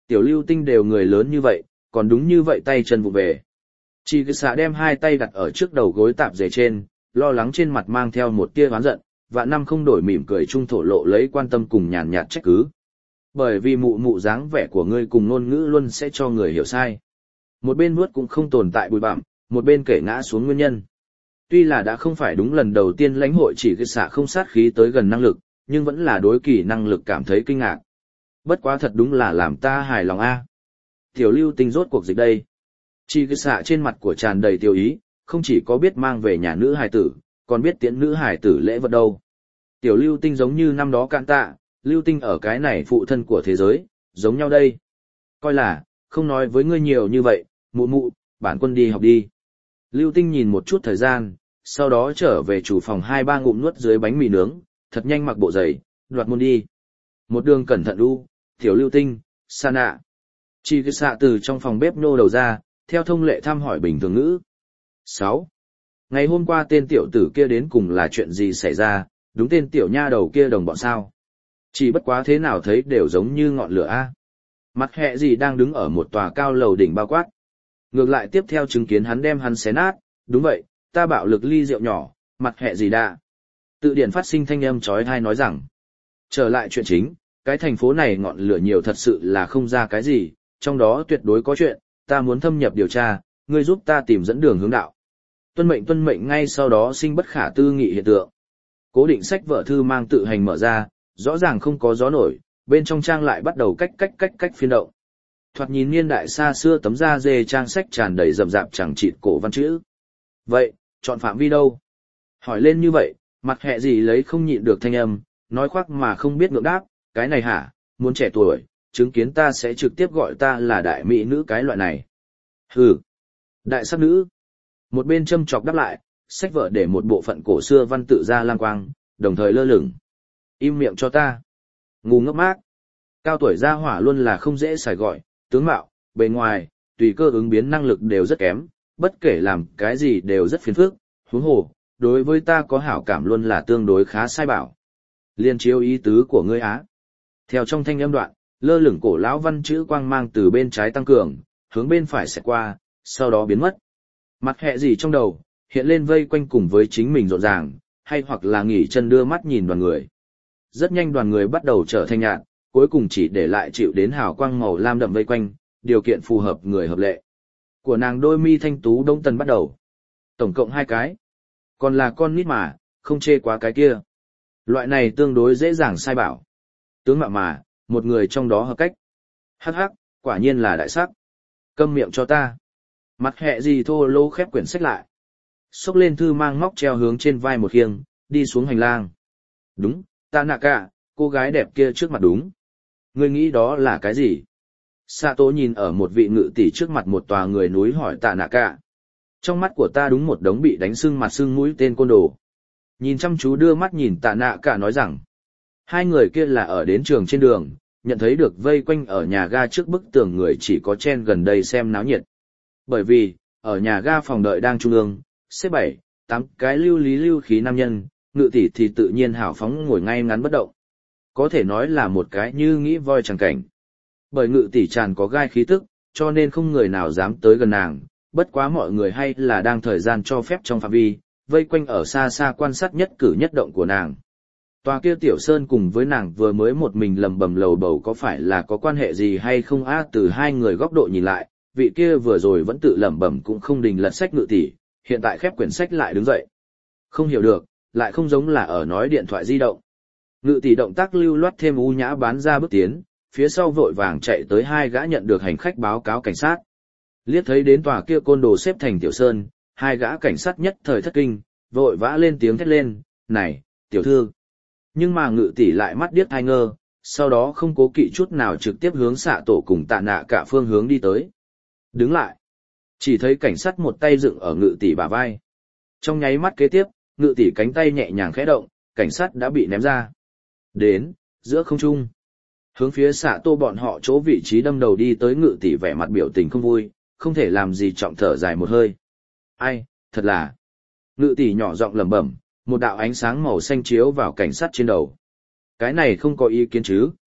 Tiểu lưu tinh đều người lớn như vậy, còn đúng như vậy tay chân vụ về. Chỉ cứ xạ đem hai tay đặt ở trước đầu gối tạp dề trên, lo lắng trên mặt mang theo một tia oán giận, và năm không đổi mỉm cười trung thổ lộ lấy quan tâm cùng nhàn nhạt trách cứ. Bởi vì mụ mụ dáng vẻ của ngươi cùng ngôn ngữ luôn sẽ cho người hiểu sai. Một bên nuốt cũng không tồn tại bụi bặm, một bên kể ngã xuống nguyên nhân. Tuy là đã không phải đúng lần đầu tiên lãnh hội chỉ cái xạ không sát khí tới gần năng lực, nhưng vẫn là đối kỳ năng lực cảm thấy kinh ngạc. Bất quá thật đúng là làm ta hài lòng a. Tiểu lưu tinh rốt cuộc dịch đây. Chỉ cái xạ trên mặt của tràn đầy tiêu ý, không chỉ có biết mang về nhà nữ hài tử, còn biết tiễn nữ hài tử lễ vật đâu. Tiểu lưu tinh giống như năm đó cạn tạ, lưu tinh ở cái này phụ thân của thế giới, giống nhau đây. Coi là, không nói với ngươi nhiều như vậy, mụ mụ, bản quân đi học đi. Lưu tinh nhìn một chút thời gian, sau đó trở về chủ phòng hai ba ngụm nuốt dưới bánh mì nướng, thật nhanh mặc bộ giày, đoạt môn đi. Một đường cẩn thận u, tiểu lưu tinh, sa nạ. Chỉ cái xạ từ trong phòng bếp nô đầu ra, theo thông lệ thăm hỏi bình thường ngữ. sáu. Ngày hôm qua tên tiểu tử kia đến cùng là chuyện gì xảy ra, đúng tên tiểu nha đầu kia đồng bọn sao. Chỉ bất quá thế nào thấy đều giống như ngọn lửa a. Mặt hẹ gì đang đứng ở một tòa cao lầu đỉnh bao quát. Ngược lại tiếp theo chứng kiến hắn đem hắn xé nát, đúng vậy, ta bạo lực ly rượu nhỏ, mặt hẹ gì đã. Tự điển phát sinh thanh âm chói tai nói rằng, trở lại chuyện chính, cái thành phố này ngọn lửa nhiều thật sự là không ra cái gì, trong đó tuyệt đối có chuyện, ta muốn thâm nhập điều tra, ngươi giúp ta tìm dẫn đường hướng đạo. Tuân mệnh tuân mệnh ngay sau đó sinh bất khả tư nghị hiện tượng. Cố định sách vở thư mang tự hành mở ra, rõ ràng không có gió nổi, bên trong trang lại bắt đầu cách cách cách cách phiên động. Thoạt nhìn niên đại xa xưa tấm da dê trang sách tràn đầy rậm rạp chẳng chịt cổ văn chữ. Vậy, chọn phạm vi đâu? Hỏi lên như vậy, mặt hẹ gì lấy không nhịn được thanh âm, nói khoác mà không biết ngượng đáp, cái này hả, muốn trẻ tuổi, chứng kiến ta sẽ trực tiếp gọi ta là đại mỹ nữ cái loại này. Hừ, đại sắc nữ. Một bên châm chọc đáp lại, sách vở để một bộ phận cổ xưa văn tự ra lang quang, đồng thời lơ lửng. Im miệng cho ta. Ngu ngốc mác. Cao tuổi gia hỏa luôn là không dễ xài gọi, tướng mạo, bề ngoài, tùy cơ ứng biến năng lực đều rất kém, bất kể làm cái gì đều rất phiền phức, huống hồ, đối với ta có hảo cảm luôn là tương đối khá sai bảo. Liên chiếu ý tứ của ngươi á. Theo trong thanh âm đoạn, lơ lửng cổ lão văn chữ quang mang từ bên trái tăng cường, hướng bên phải sẽ qua, sau đó biến mất. Mặt hẹ gì trong đầu, hiện lên vây quanh cùng với chính mình rộn ràng, hay hoặc là nghỉ chân đưa mắt nhìn đoàn người. Rất nhanh đoàn người bắt đầu trở thành nhạt, cuối cùng chỉ để lại chịu đến hào quang màu lam đậm vây quanh, điều kiện phù hợp người hợp lệ. Của nàng đôi mi thanh tú đông tần bắt đầu. Tổng cộng hai cái. Còn là con nít mà, không chê quá cái kia. Loại này tương đối dễ dàng sai bảo. Tướng mạo mà, một người trong đó hợp cách. Hắc hắc, quả nhiên là đại sắc. Câm miệng cho ta. Mặt hẹ gì thô lô khép quyển sách lại. Xốc lên thư mang móc treo hướng trên vai một khiêng, đi xuống hành lang. Đúng, ta nạ cả, cô gái đẹp kia trước mặt đúng. Ngươi nghĩ đó là cái gì? Sato nhìn ở một vị ngự tỷ trước mặt một tòa người núi hỏi tạ nạ cả. Trong mắt của ta đúng một đống bị đánh sưng mặt sưng mũi tên côn đồ. Nhìn chăm chú đưa mắt nhìn tạ nạ cả nói rằng. Hai người kia là ở đến trường trên đường, nhận thấy được vây quanh ở nhà ga trước bức tường người chỉ có chen gần đây xem náo nhiệt. Bởi vì, ở nhà ga phòng đợi đang trung ương, xếp bảy, tám cái lưu lý lưu khí nam nhân, ngự tỷ thì tự nhiên hào phóng ngồi ngay ngắn bất động. Có thể nói là một cái như nghĩ voi chẳng cảnh. Bởi ngự tỷ tràn có gai khí tức, cho nên không người nào dám tới gần nàng, bất quá mọi người hay là đang thời gian cho phép trong phạm vi, vây quanh ở xa xa quan sát nhất cử nhất động của nàng. Tòa kia tiểu sơn cùng với nàng vừa mới một mình lầm bầm lầu bầu có phải là có quan hệ gì hay không á? Từ hai người góc độ nhìn lại, vị kia vừa rồi vẫn tự lẩm bẩm cũng không đình lật sách ngự tỷ, hiện tại khép quyển sách lại đứng dậy. Không hiểu được, lại không giống là ở nói điện thoại di động. Ngự tỷ động tác lưu loát thêm u nhã bán ra bước tiến, phía sau vội vàng chạy tới hai gã nhận được hành khách báo cáo cảnh sát. Liếc thấy đến tòa kia côn đồ xếp thành tiểu sơn, hai gã cảnh sát nhất thời thất kinh, vội vã lên tiếng thét lên, này, tiểu thư. Nhưng mà ngự tỷ lại mắt điếc hai ngơ, sau đó không cố kỵ chút nào trực tiếp hướng xạ tổ cùng tạ nạ cả phương hướng đi tới. Đứng lại. Chỉ thấy cảnh sát một tay dựng ở ngự tỷ bả vai. Trong nháy mắt kế tiếp, ngự tỷ cánh tay nhẹ nhàng khẽ động, cảnh sát đã bị ném ra. Đến, giữa không trung. Hướng phía xạ tô bọn họ chỗ vị trí đâm đầu đi tới ngự tỷ vẻ mặt biểu tình không vui, không thể làm gì trọng thở dài một hơi. Ai, thật là. Ngự tỷ nhỏ giọng lẩm bẩm, một đạo ánh sáng màu xanh chiếu vào cảnh sát trên đầu. Cái này không có ý kiến chứ,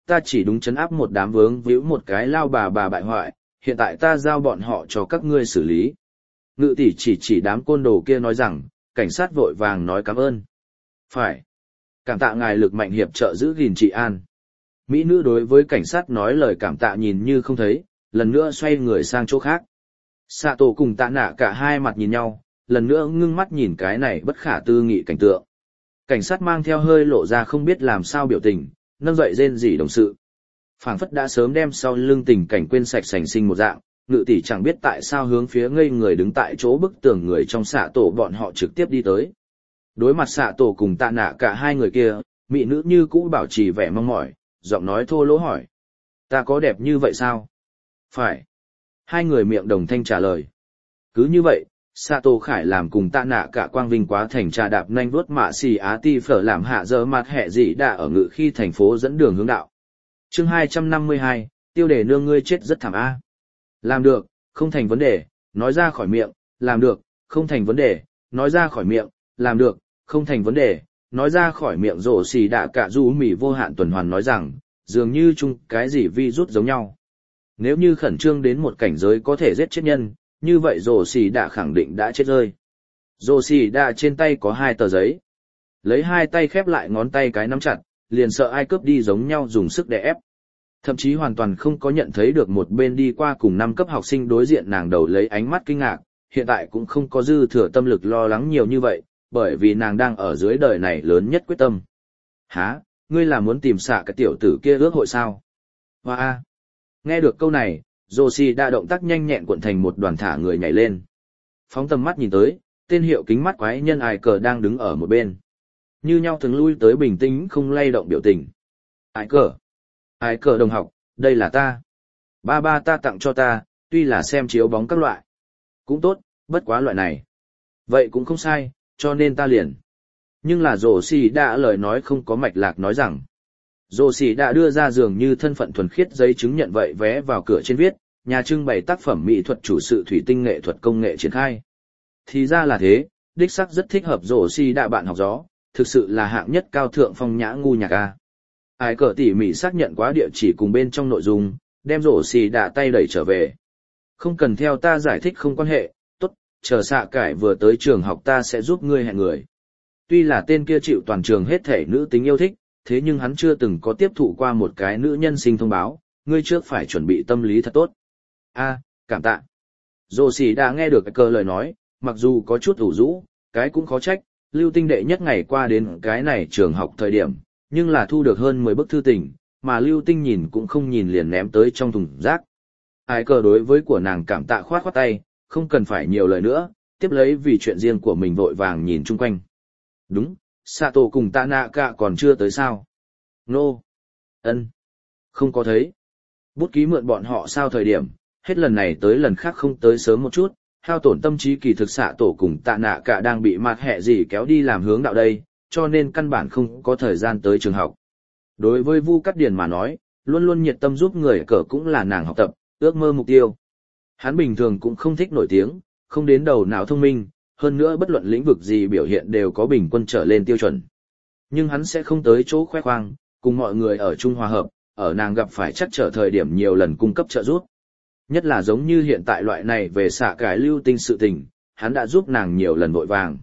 ta chỉ đúng chấn áp một đám vướng víu một cái lao bà bà bại hoại, hiện tại ta giao bọn họ cho các ngươi xử lý. Ngự tỷ chỉ chỉ đám côn đồ kia nói rằng, cảnh sát vội vàng nói cảm ơn. Phải. Cảm tạ ngài lực mạnh hiệp trợ giữ gìn trị an. Mỹ nữ đối với cảnh sát nói lời cảm tạ nhìn như không thấy, lần nữa xoay người sang chỗ khác. Sạ tổ cùng tạ nạ cả hai mặt nhìn nhau, lần nữa ngưng mắt nhìn cái này bất khả tư nghị cảnh tượng. Cảnh sát mang theo hơi lộ ra không biết làm sao biểu tình, nâng dậy rên rỉ đồng sự. Phảng phất đã sớm đem sau lưng tình cảnh quên sạch sành sinh một dạng, ngự tỷ chẳng biết tại sao hướng phía ngây người đứng tại chỗ bức tường người trong xạ tổ bọn họ trực tiếp đi tới. Đối mặt xạ tổ cùng tạ nạ cả hai người kia, mỹ nữ như cũ bảo trì vẻ mong mỏi, giọng nói thô lỗ hỏi. Ta có đẹp như vậy sao? Phải. Hai người miệng đồng thanh trả lời. Cứ như vậy, Sato Khải làm cùng tạ nạ cả quang vinh quá thành trà đạp nhanh vuốt mạ xì á ti phở làm hạ giờ mặt hẹ dị đã ở ngự khi thành phố dẫn đường hướng đạo. Chương hai trăm năm mươi hai, tiêu đề nương ngươi chết rất thảm a. Làm được, không thành vấn đề, nói ra khỏi miệng, làm được, không thành vấn đề, nói ra khỏi miệng, làm được, không thành vấn đề, nói ra khỏi miệng rổ xì đạ cả du mỉ vô hạn tuần hoàn nói rằng, dường như chung cái gì vi rút giống nhau. Nếu như khẩn trương đến một cảnh giới có thể giết chết nhân, như vậy rổ xì đạ khẳng định đã chết rơi. Rổ xì đạ trên tay có hai tờ giấy. Lấy hai tay khép lại ngón tay cái nắm chặt, liền sợ ai cướp đi giống nhau dùng sức để ép. Thậm chí hoàn toàn không có nhận thấy được một bên đi qua cùng năm cấp học sinh đối diện nàng đầu lấy ánh mắt kinh ngạc, hiện tại cũng không có dư thừa tâm lực lo lắng nhiều như vậy, bởi vì nàng đang ở dưới đời này lớn nhất quyết tâm. Hả, ngươi là muốn tìm xạ cái tiểu tử kia ước hội sao? Hoa a! Nghe được câu này, Joshi đã động tác nhanh nhẹn cuộn thành một đoàn thả người nhảy lên. Phóng tầm mắt nhìn tới, tên hiệu kính mắt quái nhân ai cờ đang đứng ở một bên. Như nhau thường lui tới bình tĩnh không lay động biểu tình. Ai cờ! Ai cờ đồng học, đây là ta. Ba ba ta tặng cho ta, tuy là xem chiếu bóng các loại. Cũng tốt, bất quá loại này. Vậy cũng không sai, cho nên ta liền. Nhưng là rổ xì đã lời nói không có mạch lạc nói rằng. Rổ xì đã đưa ra dường như thân phận thuần khiết giấy chứng nhận vậy vé vào cửa trên viết, nhà trưng bày tác phẩm mỹ thuật chủ sự thủy tinh nghệ thuật công nghệ triển khai. Thì ra là thế, đích sắc rất thích hợp rổ xì đã bạn học gió, thực sự là hạng nhất cao thượng phong nhã ngu nhạc a. Ai cờ tỉ mỉ xác nhận quá địa chỉ cùng bên trong nội dung, đem rổ xì đã tay đẩy trở về. Không cần theo ta giải thích không quan hệ, tốt, chờ xạ cải vừa tới trường học ta sẽ giúp ngươi hẹn người. Tuy là tên kia chịu toàn trường hết thể nữ tính yêu thích, thế nhưng hắn chưa từng có tiếp thụ qua một cái nữ nhân sinh thông báo, ngươi trước phải chuẩn bị tâm lý thật tốt. A, cảm tạ. Dô xì đã nghe được cái cơ lời nói, mặc dù có chút ủ rũ, cái cũng khó trách, lưu tinh đệ nhất ngày qua đến cái này trường học thời điểm, nhưng là thu được hơn mười bức thư tình, mà lưu tinh nhìn cũng không nhìn liền ném tới trong thùng rác. Ai cờ đối với của nàng cảm tạ khoát khoát tay, không cần phải nhiều lời nữa, tiếp lấy vì chuyện riêng của mình vội vàng nhìn chung quanh. Đúng, Sato cùng Tanaka còn chưa tới sao? Nô. No. Ân. Không có thấy. Bút ký mượn bọn họ sao thời điểm, hết lần này tới lần khác không tới sớm một chút, hao tổn tâm trí kỳ thực Sato cùng Tanaka đang bị mặt hẹ gì kéo đi làm hướng đạo đây, cho nên căn bản không có thời gian tới trường học. Đối với Vu Cát Điền mà nói, luôn luôn nhiệt tâm giúp người cờ cũng là nàng học tập, ước mơ mục tiêu. Hắn bình thường cũng không thích nổi tiếng, không đến đầu não thông minh, hơn nữa bất luận lĩnh vực gì biểu hiện đều có bình quân trở lên tiêu chuẩn. Nhưng hắn sẽ không tới chỗ khoe khoang, cùng mọi người ở chung hòa hợp, ở nàng gặp phải chắc trở thời điểm nhiều lần cung cấp trợ giúp. Nhất là giống như hiện tại loại này về xạ cải lưu tinh sự tình, hắn đã giúp nàng nhiều lần vội vàng.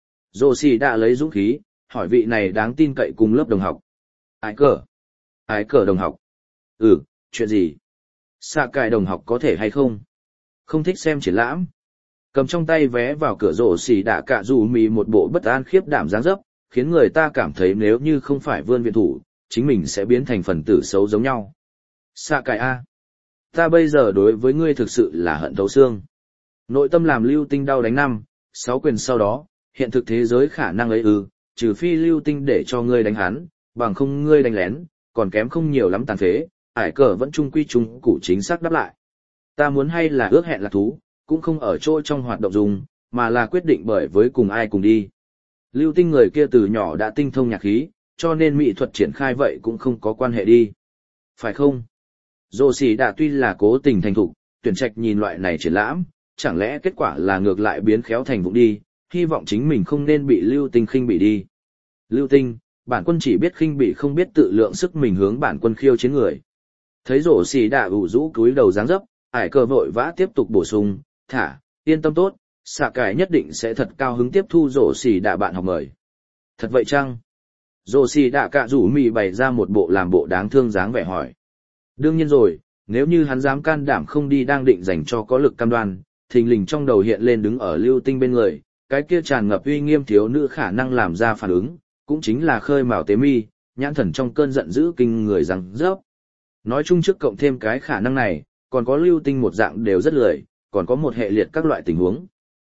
Joshi đã lấy dũng khí, hỏi vị này đáng tin cậy cùng lớp đồng học. Ái cờ. Ái cờ đồng học. Ừ, chuyện gì? Xạ cải đồng học có thể hay không? Không thích xem triển lãm. Cầm trong tay vé vào cửa rổ xì đạ cạ dù mì một bộ bất an khiếp đảm dáng dấp, khiến người ta cảm thấy nếu như không phải vươn viện thủ, chính mình sẽ biến thành phần tử xấu giống nhau. Xạ cải A. Ta bây giờ đối với ngươi thực sự là hận thấu xương. Nội tâm làm lưu tinh đau đánh năm, sáu quyền sau đó, hiện thực thế giới khả năng ấy ư, trừ phi lưu tinh để cho ngươi đánh hắn, bằng không ngươi đánh lén, còn kém không nhiều lắm tàn phế, ải cờ vẫn trung quy trung cụ chính xác đáp lại. Ta muốn hay là ước hẹn là thú, cũng không ở chỗ trong hoạt động dùng, mà là quyết định bởi với cùng ai cùng đi. Lưu tinh người kia từ nhỏ đã tinh thông nhạc khí, cho nên mỹ thuật triển khai vậy cũng không có quan hệ đi. Phải không? Dô xì đã tuy là cố tình thành thục, tuyển trạch nhìn loại này triển lãm, chẳng lẽ kết quả là ngược lại biến khéo thành vụng đi, hy vọng chính mình không nên bị lưu tinh khinh bị đi. Lưu tinh, bản quân chỉ biết khinh bị không biết tự lượng sức mình hướng bản quân khiêu chiến người. Thấy rổ xì đạ ủ rũ cúi đầu dáng dấp, ải cờ vội vã tiếp tục bổ sung, thả, yên tâm tốt, xạ cải nhất định sẽ thật cao hứng tiếp thu rổ xì đạ bạn học mời. Thật vậy chăng? Rổ xì đạ cạ rủ mì bày ra một bộ làm bộ đáng thương dáng vẻ hỏi. Đương nhiên rồi, nếu như hắn dám can đảm không đi đang định dành cho có lực cam đoan, thình lình trong đầu hiện lên đứng ở lưu tinh bên người, cái kia tràn ngập uy nghiêm thiếu nữ khả năng làm ra phản ứng, cũng chính là khơi mào tế mi, nhãn thần trong cơn giận dữ kinh người rằng rớp. Nói chung trước cộng thêm cái khả năng này, còn có lưu tinh một dạng đều rất lười, còn có một hệ liệt các loại tình huống.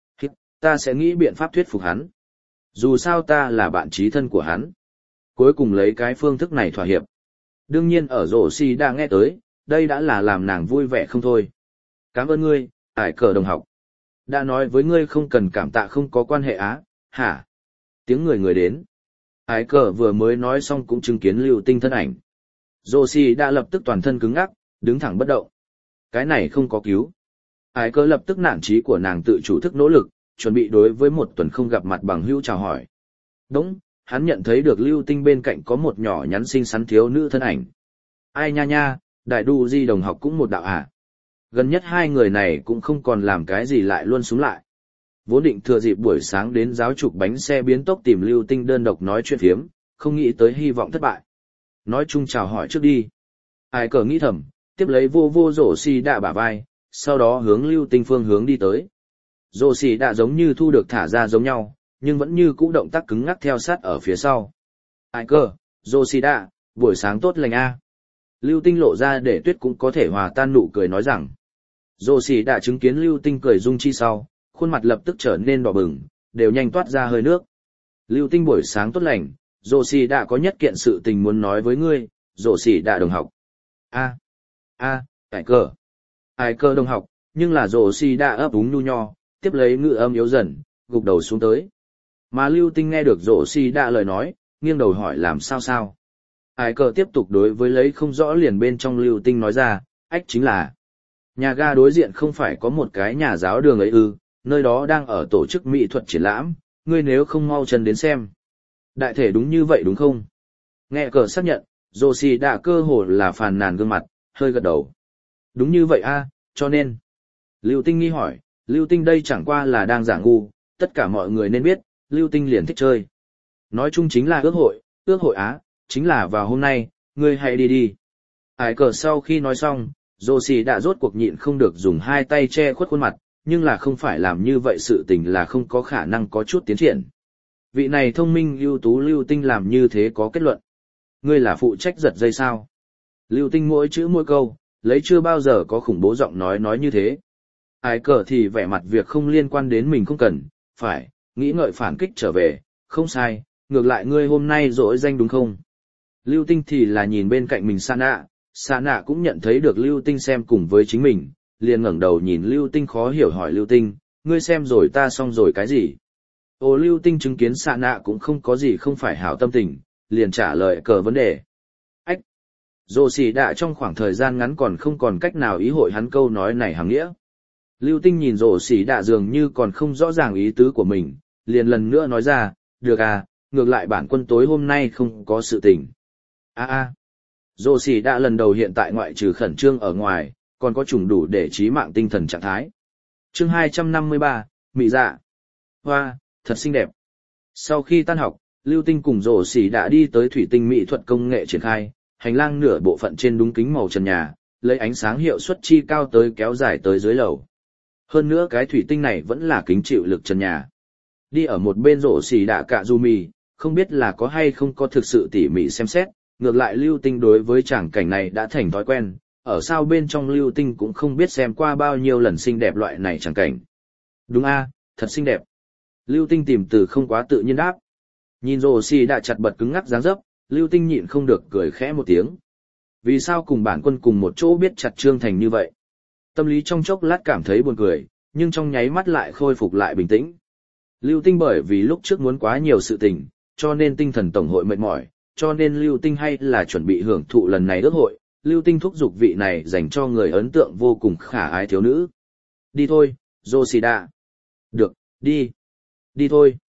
Ta sẽ nghĩ biện pháp thuyết phục hắn. Dù sao ta là bạn trí thân của hắn. Cuối cùng lấy cái phương thức này thỏa hiệp. Đương nhiên ở rổ xì đã nghe tới, đây đã là làm nàng vui vẻ không thôi. Cảm ơn ngươi, ải cờ đồng học. Đã nói với ngươi không cần cảm tạ không có quan hệ á, hả? Tiếng người người đến. Ải cờ vừa mới nói xong cũng chứng kiến lưu tinh thân ảnh. Rổ xì đã lập tức toàn thân cứng ngắc, đứng thẳng bất động. Cái này không có cứu. Ải cờ lập tức nản trí của nàng tự chủ thức nỗ lực, chuẩn bị đối với một tuần không gặp mặt bằng hữu chào hỏi. Đúng, hắn nhận thấy được lưu tinh bên cạnh có một nhỏ nhắn xinh xắn thiếu nữ thân ảnh. Ai nha nha, đại đu di đồng học cũng một đạo à. Gần nhất hai người này cũng không còn làm cái gì lại luôn xuống lại. Vốn định thừa dịp buổi sáng đến giáo trục bánh xe biến tốc tìm lưu tinh đơn độc nói chuyện phiếm, không nghĩ tới hy vọng thất bại. Nói chung chào hỏi trước đi. Ai cờ nghĩ thầm, tiếp lấy vô vô rổ xì đạ bả vai, sau đó hướng lưu tinh phương hướng đi tới. Rổ xì đạ giống như thu được thả ra giống nhau, nhưng vẫn như cũ động tác cứng ngắc theo sát ở phía sau. Ai cơ, rổ xì đạ, buổi sáng tốt lành a. Lưu tinh lộ ra để tuyết cũng có thể hòa tan nụ cười nói rằng. Rổ xì đạ chứng kiến lưu tinh cười rung chi sau, khuôn mặt lập tức trở nên đỏ bừng, đều nhanh toát ra hơi nước. Lưu tinh buổi sáng tốt lành, rổ xì đạ có nhất kiện sự tình muốn nói với ngươi, rổ xì đạ đồng học. A, a, ai cơ. Ai cơ đồng học, nhưng là rổ xì đạ ấp úng nhu nho, tiếp lấy ngữ âm yếu dần, gục đầu xuống tới. Mà lưu tinh nghe được rổ xì đạ lời nói, nghiêng đầu hỏi làm sao sao. Ai cờ tiếp tục đối với lấy không rõ liền bên trong lưu tinh nói ra, ách chính là nhà ga đối diện không phải có một cái nhà giáo đường ấy ư, nơi đó đang ở tổ chức mỹ thuật triển lãm, ngươi nếu không mau chân đến xem. Đại thể đúng như vậy đúng không? Nghe cờ xác nhận, rổ xì đạ cơ hồ là phàn nàn gương mặt, hơi gật đầu. Đúng như vậy a, cho nên. Lưu tinh nghi hỏi, lưu tinh đây chẳng qua là đang giả ngu, tất cả mọi người nên biết, lưu tinh liền thích chơi. Nói chung chính là ước hội, ước hội á, chính là vào hôm nay, ngươi hãy đi đi. Ải cờ sau khi nói xong, rổ xì đã rốt cuộc nhịn không được dùng hai tay che khuất khuôn mặt, nhưng là không phải làm như vậy sự tình là không có khả năng có chút tiến triển. Vị này thông minh ưu tú lưu tinh làm như thế có kết luận. Ngươi là phụ trách giật dây sao? Lưu tinh mỗi chữ mỗi câu, lấy chưa bao giờ có khủng bố giọng nói nói như thế. Ai cờ thì vẻ mặt việc không liên quan đến mình không cần, phải, nghĩ ngợi phản kích trở về, không sai, ngược lại ngươi hôm nay dỗi danh đúng không? Lưu tinh thì là nhìn bên cạnh mình Sa nạ, Sa nạ cũng nhận thấy được lưu tinh xem cùng với chính mình, liền ngẩng đầu nhìn lưu tinh khó hiểu hỏi lưu tinh, ngươi xem rồi ta xong rồi cái gì? Ồ lưu tinh chứng kiến Sa nạ cũng không có gì không phải hảo tâm tình, liền trả lời cờ vấn đề. Ách! Rổ xì đạ trong khoảng thời gian ngắn còn không còn cách nào ý hội hắn câu nói này hàng nghĩa. Lưu tinh nhìn rổ xì đạ dường như còn không rõ ràng ý tứ của mình, liền lần nữa nói ra, được à, ngược lại bản quân tối hôm nay không có sự tình. A a, rổ xì đạ lần đầu hiện tại ngoại trừ khẩn trương ở ngoài, còn có trùng đủ để trí mạng tinh thần trạng thái. Chương hai trăm năm mươi ba, Mị Dạ. Hoa, thật xinh đẹp. Sau khi tan học, Lưu tinh cùng rổ xì đạ đi tới thủy tinh mỹ thuật công nghệ triển khai, hành lang nửa bộ phận trên đúng kính màu trần nhà, lấy ánh sáng hiệu suất chi cao tới kéo dài tới dưới lầu. Hơn nữa cái thủy tinh này vẫn là kính chịu lực trần nhà. Đi ở một bên rổ xì đạ cạ du mì, không biết là có hay không có thực sự tỉ mỉ xem xét, ngược lại lưu tinh đối với tràng cảnh này đã thành thói quen, ở sao bên trong lưu tinh cũng không biết xem qua bao nhiêu lần xinh đẹp loại này tràng cảnh. Đúng a, thật xinh đẹp. Lưu tinh tìm từ không quá tự nhiên đáp. Nhìn rổ xì đạ chặt bật cứng ngắc dáng dấp, lưu tinh nhịn không được cười khẽ một tiếng. Vì sao cùng bản quân cùng một chỗ biết chặt trương thành như vậy? Tâm lý trong chốc lát cảm thấy buồn cười, nhưng trong nháy mắt lại khôi phục lại bình tĩnh. Lưu tinh bởi vì lúc trước muốn quá nhiều sự tình, cho nên tinh thần tổng hội mệt mỏi, cho nên lưu tinh hay là chuẩn bị hưởng thụ lần này ước hội, lưu tinh thúc giục vị này dành cho người ấn tượng vô cùng khả ái thiếu nữ. Đi thôi, Yoshida. Được, đi. Đi thôi.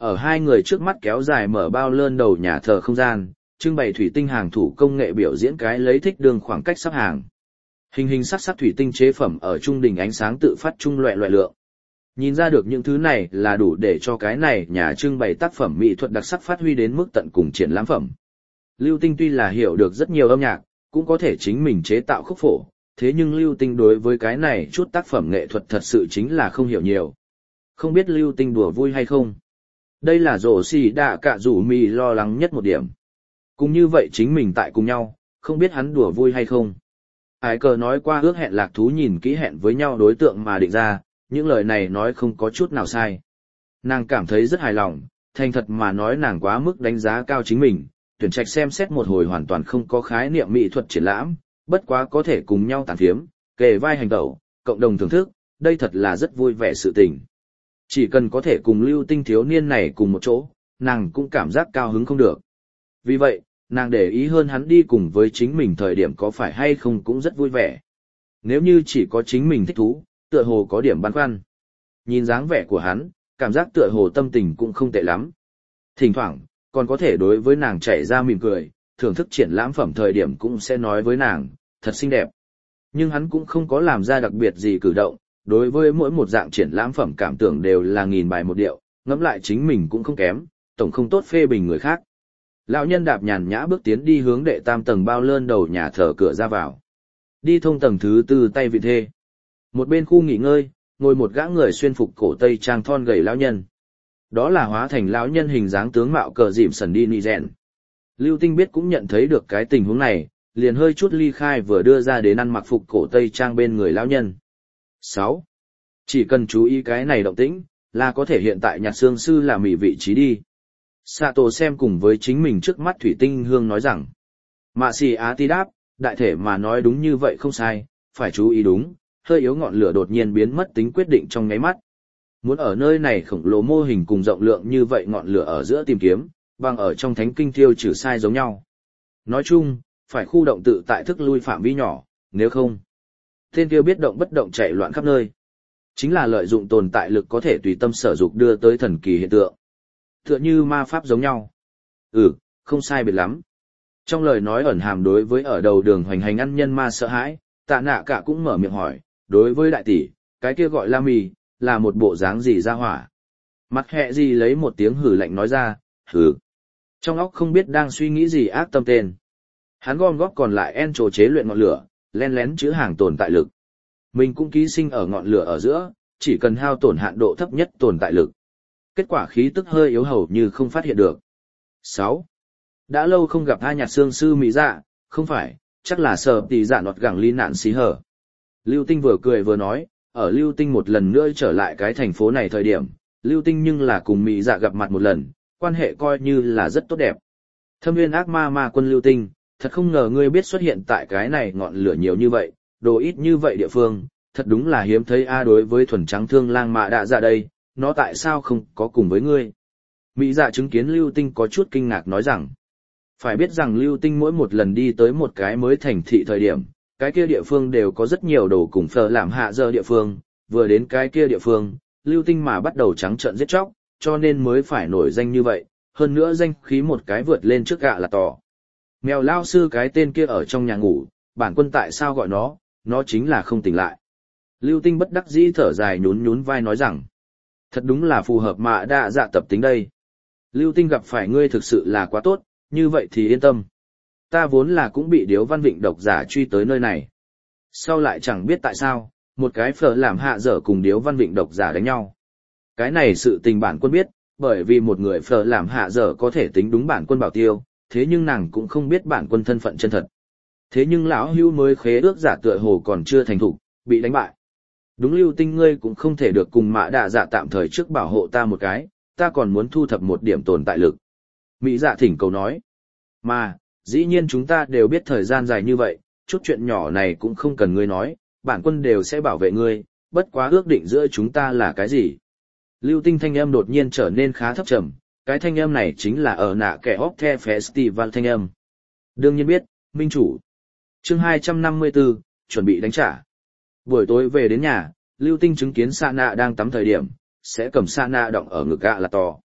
Ở hai người trước mắt kéo dài mở bao lơn đầu nhà thờ không gian, trưng bày thủy tinh hàng thủ công nghệ biểu diễn cái lấy thích đường khoảng cách sắp hàng. Hình hình sắc sắc thủy tinh chế phẩm ở trung đỉnh ánh sáng tự phát trung loẹ loẹ lượng. Nhìn ra được những thứ này là đủ để cho cái này nhà trưng bày tác phẩm mỹ thuật đặc sắc phát huy đến mức tận cùng triển lãm phẩm. Lưu Tinh tuy là hiểu được rất nhiều âm nhạc, cũng có thể chính mình chế tạo khúc phổ, thế nhưng Lưu Tinh đối với cái này chút tác phẩm nghệ thuật thật sự chính là không hiểu nhiều. Không biết Lưu Tinh đùa vui hay không? Đây là rổ xì đạ cả rủ mì lo lắng nhất một điểm. Cũng như vậy chính mình tại cùng nhau, không biết hắn đùa vui hay không. Ái cờ nói qua ước hẹn lạc thú nhìn kỹ hẹn với nhau đối tượng mà định ra, những lời này nói không có chút nào sai. Nàng cảm thấy rất hài lòng, thành thật mà nói nàng quá mức đánh giá cao chính mình, tuyển trạch xem xét một hồi hoàn toàn không có khái niệm mỹ thuật triển lãm, bất quá có thể cùng nhau tàn phiếm, kề vai hành tẩu, cộng đồng thưởng thức, đây thật là rất vui vẻ sự tình. Chỉ cần có thể cùng Lưu Tinh thiếu niên này cùng một chỗ, nàng cũng cảm giác cao hứng không được. Vì vậy, nàng để ý hơn hắn đi cùng với chính mình thời điểm có phải hay không cũng rất vui vẻ. Nếu như chỉ có chính mình thích thú, tựa hồ có điểm băn khoăn. Nhìn dáng vẻ của hắn, cảm giác tựa hồ tâm tình cũng không tệ lắm. Thỉnh thoảng, còn có thể đối với nàng chảy ra mỉm cười, thưởng thức triển lãm phẩm thời điểm cũng sẽ nói với nàng, thật xinh đẹp. Nhưng hắn cũng không có làm ra đặc biệt gì cử động, đối với mỗi một dạng triển lãm phẩm cảm tưởng đều là nghìn bài một điệu, ngẫm lại chính mình cũng không kém, tổng không tốt phê bình người khác. Lão nhân đạp nhàn nhã bước tiến đi hướng đệ tam tầng bao lơn đầu nhà thờ cửa ra vào. Đi thông tầng thứ tư tay vị thê. Một bên khu nghỉ ngơi, ngồi một gã người xuyên phục cổ tây trang thon gầy lão nhân. Đó là hóa thành lão nhân hình dáng tướng mạo cờ dìm sần đi nị rèn. Lưu Tinh biết cũng nhận thấy được cái tình huống này, liền hơi chút ly khai vừa đưa ra đến ăn mặc phục cổ tây trang bên người lão nhân. sáu. Chỉ cần chú ý cái này động tĩnh, là có thể hiện tại nhạc xương sư là mỉ vị trí đi. Sato xem cùng với chính mình trước mắt thủy tinh hương nói rằng. Mạ xì á ti đáp, đại thể mà nói đúng như vậy không sai, phải chú ý đúng, hơi yếu ngọn lửa đột nhiên biến mất tính quyết định trong nháy mắt. Muốn ở nơi này khổng lồ mô hình cùng rộng lượng như vậy ngọn lửa ở giữa tìm kiếm, bằng ở trong thánh kinh tiêu trừ sai giống nhau. Nói chung, phải khu động tự tại thức lui phạm vi nhỏ, nếu không, tên kia biết động bất động chạy loạn khắp nơi. Chính là lợi dụng tồn tại lực có thể tùy tâm sở dục đưa tới thần kỳ hiện tượng. Tựa như ma pháp giống nhau. Ừ, không sai biệt lắm. Trong lời nói ẩn hàm đối với ở đầu đường hoành hành ăn nhân ma sợ hãi, Tạ Nạ Cả cũng mở miệng hỏi, đối với đại tỷ, cái kia gọi là mì, là một bộ dáng gì ra hỏa. Mặt hẹ gì lấy một tiếng hử lạnh nói ra, hử. Trong óc không biết đang suy nghĩ gì ác tâm tên. Hắn gom góp còn lại en trồ chế luyện ngọn lửa, len lén chứa hàng tồn tại lực. Mình cũng ký sinh ở ngọn lửa ở giữa, chỉ cần hao tổn hạn độ thấp nhất tồn tại lực. Kết quả khí tức hơi yếu hầu như không phát hiện được. sáu. Đã lâu không gặp hai nhạc xương sư mỹ dạ, không phải, chắc là sợ tỷ dạ nọt gẳng ly nạn xí hở. Lưu Tinh vừa cười vừa nói, ở Lưu Tinh một lần nữa trở lại cái thành phố này thời điểm, Lưu Tinh nhưng là cùng mỹ dạ gặp mặt một lần, quan hệ coi như là rất tốt đẹp. Thâm viên ác ma ma quân Lưu Tinh, thật không ngờ ngươi biết xuất hiện tại cái này ngọn lửa nhiều như vậy, đồ ít như vậy địa phương, thật đúng là hiếm thấy a. Đối với thuần trắng thương lang mạ đạ dạ đây, nó tại sao không có cùng với ngươi? Mỹ dạ chứng kiến Lưu Tinh có chút kinh ngạc nói rằng, phải biết rằng Lưu Tinh mỗi một lần đi tới một cái mới thành thị thời điểm, cái kia địa phương đều có rất nhiều đồ cùng phở làm hạ giờ địa phương, vừa đến cái kia địa phương, Lưu Tinh mà bắt đầu trắng trợn giết chóc, cho nên mới phải nổi danh như vậy, hơn nữa danh khí một cái vượt lên trước gạ là tỏ. Mèo lao sư cái tên kia ở trong nhà ngủ, bản quân tại sao gọi nó, nó chính là không tỉnh lại. Lưu Tinh bất đắc dĩ thở dài nhún nhún vai nói rằng, thật đúng là phù hợp mạ đạ dạ tập tính đây. Lưu Tinh gặp phải ngươi thực sự là quá tốt, như vậy thì yên tâm. Ta vốn là cũng bị Điếu Văn Vịnh độc giả truy tới nơi này. Sau lại chẳng biết tại sao, một cái phở làm hạ dở cùng Điếu Văn Vịnh độc giả đánh nhau. Cái này sự tình bản quân biết, bởi vì một người phở làm hạ dở có thể tính đúng bản quân bảo tiêu, thế nhưng nàng cũng không biết bản quân thân phận chân thật. Thế nhưng lão hưu mới khế ước giả tựa hồ còn chưa thành thục, bị đánh bại. Đúng Lưu Tinh ngươi cũng không thể được cùng mạ đạ dạ tạm thời trước bảo hộ ta một cái, ta còn muốn thu thập một điểm tồn tại lực. Mỹ dạ thỉnh cầu nói. Mà, dĩ nhiên chúng ta đều biết thời gian dài như vậy, chút chuyện nhỏ này cũng không cần ngươi nói, bản quân đều sẽ bảo vệ ngươi, bất quá ước định giữa chúng ta là cái gì. Lưu Tinh thanh âm đột nhiên trở nên khá thấp trầm, cái thanh âm này chính là ở nạ kẻ óc the festival thanh âm. Đương nhiên biết, minh chủ. Chương hai trăm năm mươi tư, chuẩn bị đánh trả. Buổi tối về đến nhà, Lưu Tinh chứng kiến Sa Nạ đang tắm thời điểm, sẽ cầm Sa Nạ động ở ngực gạ là to.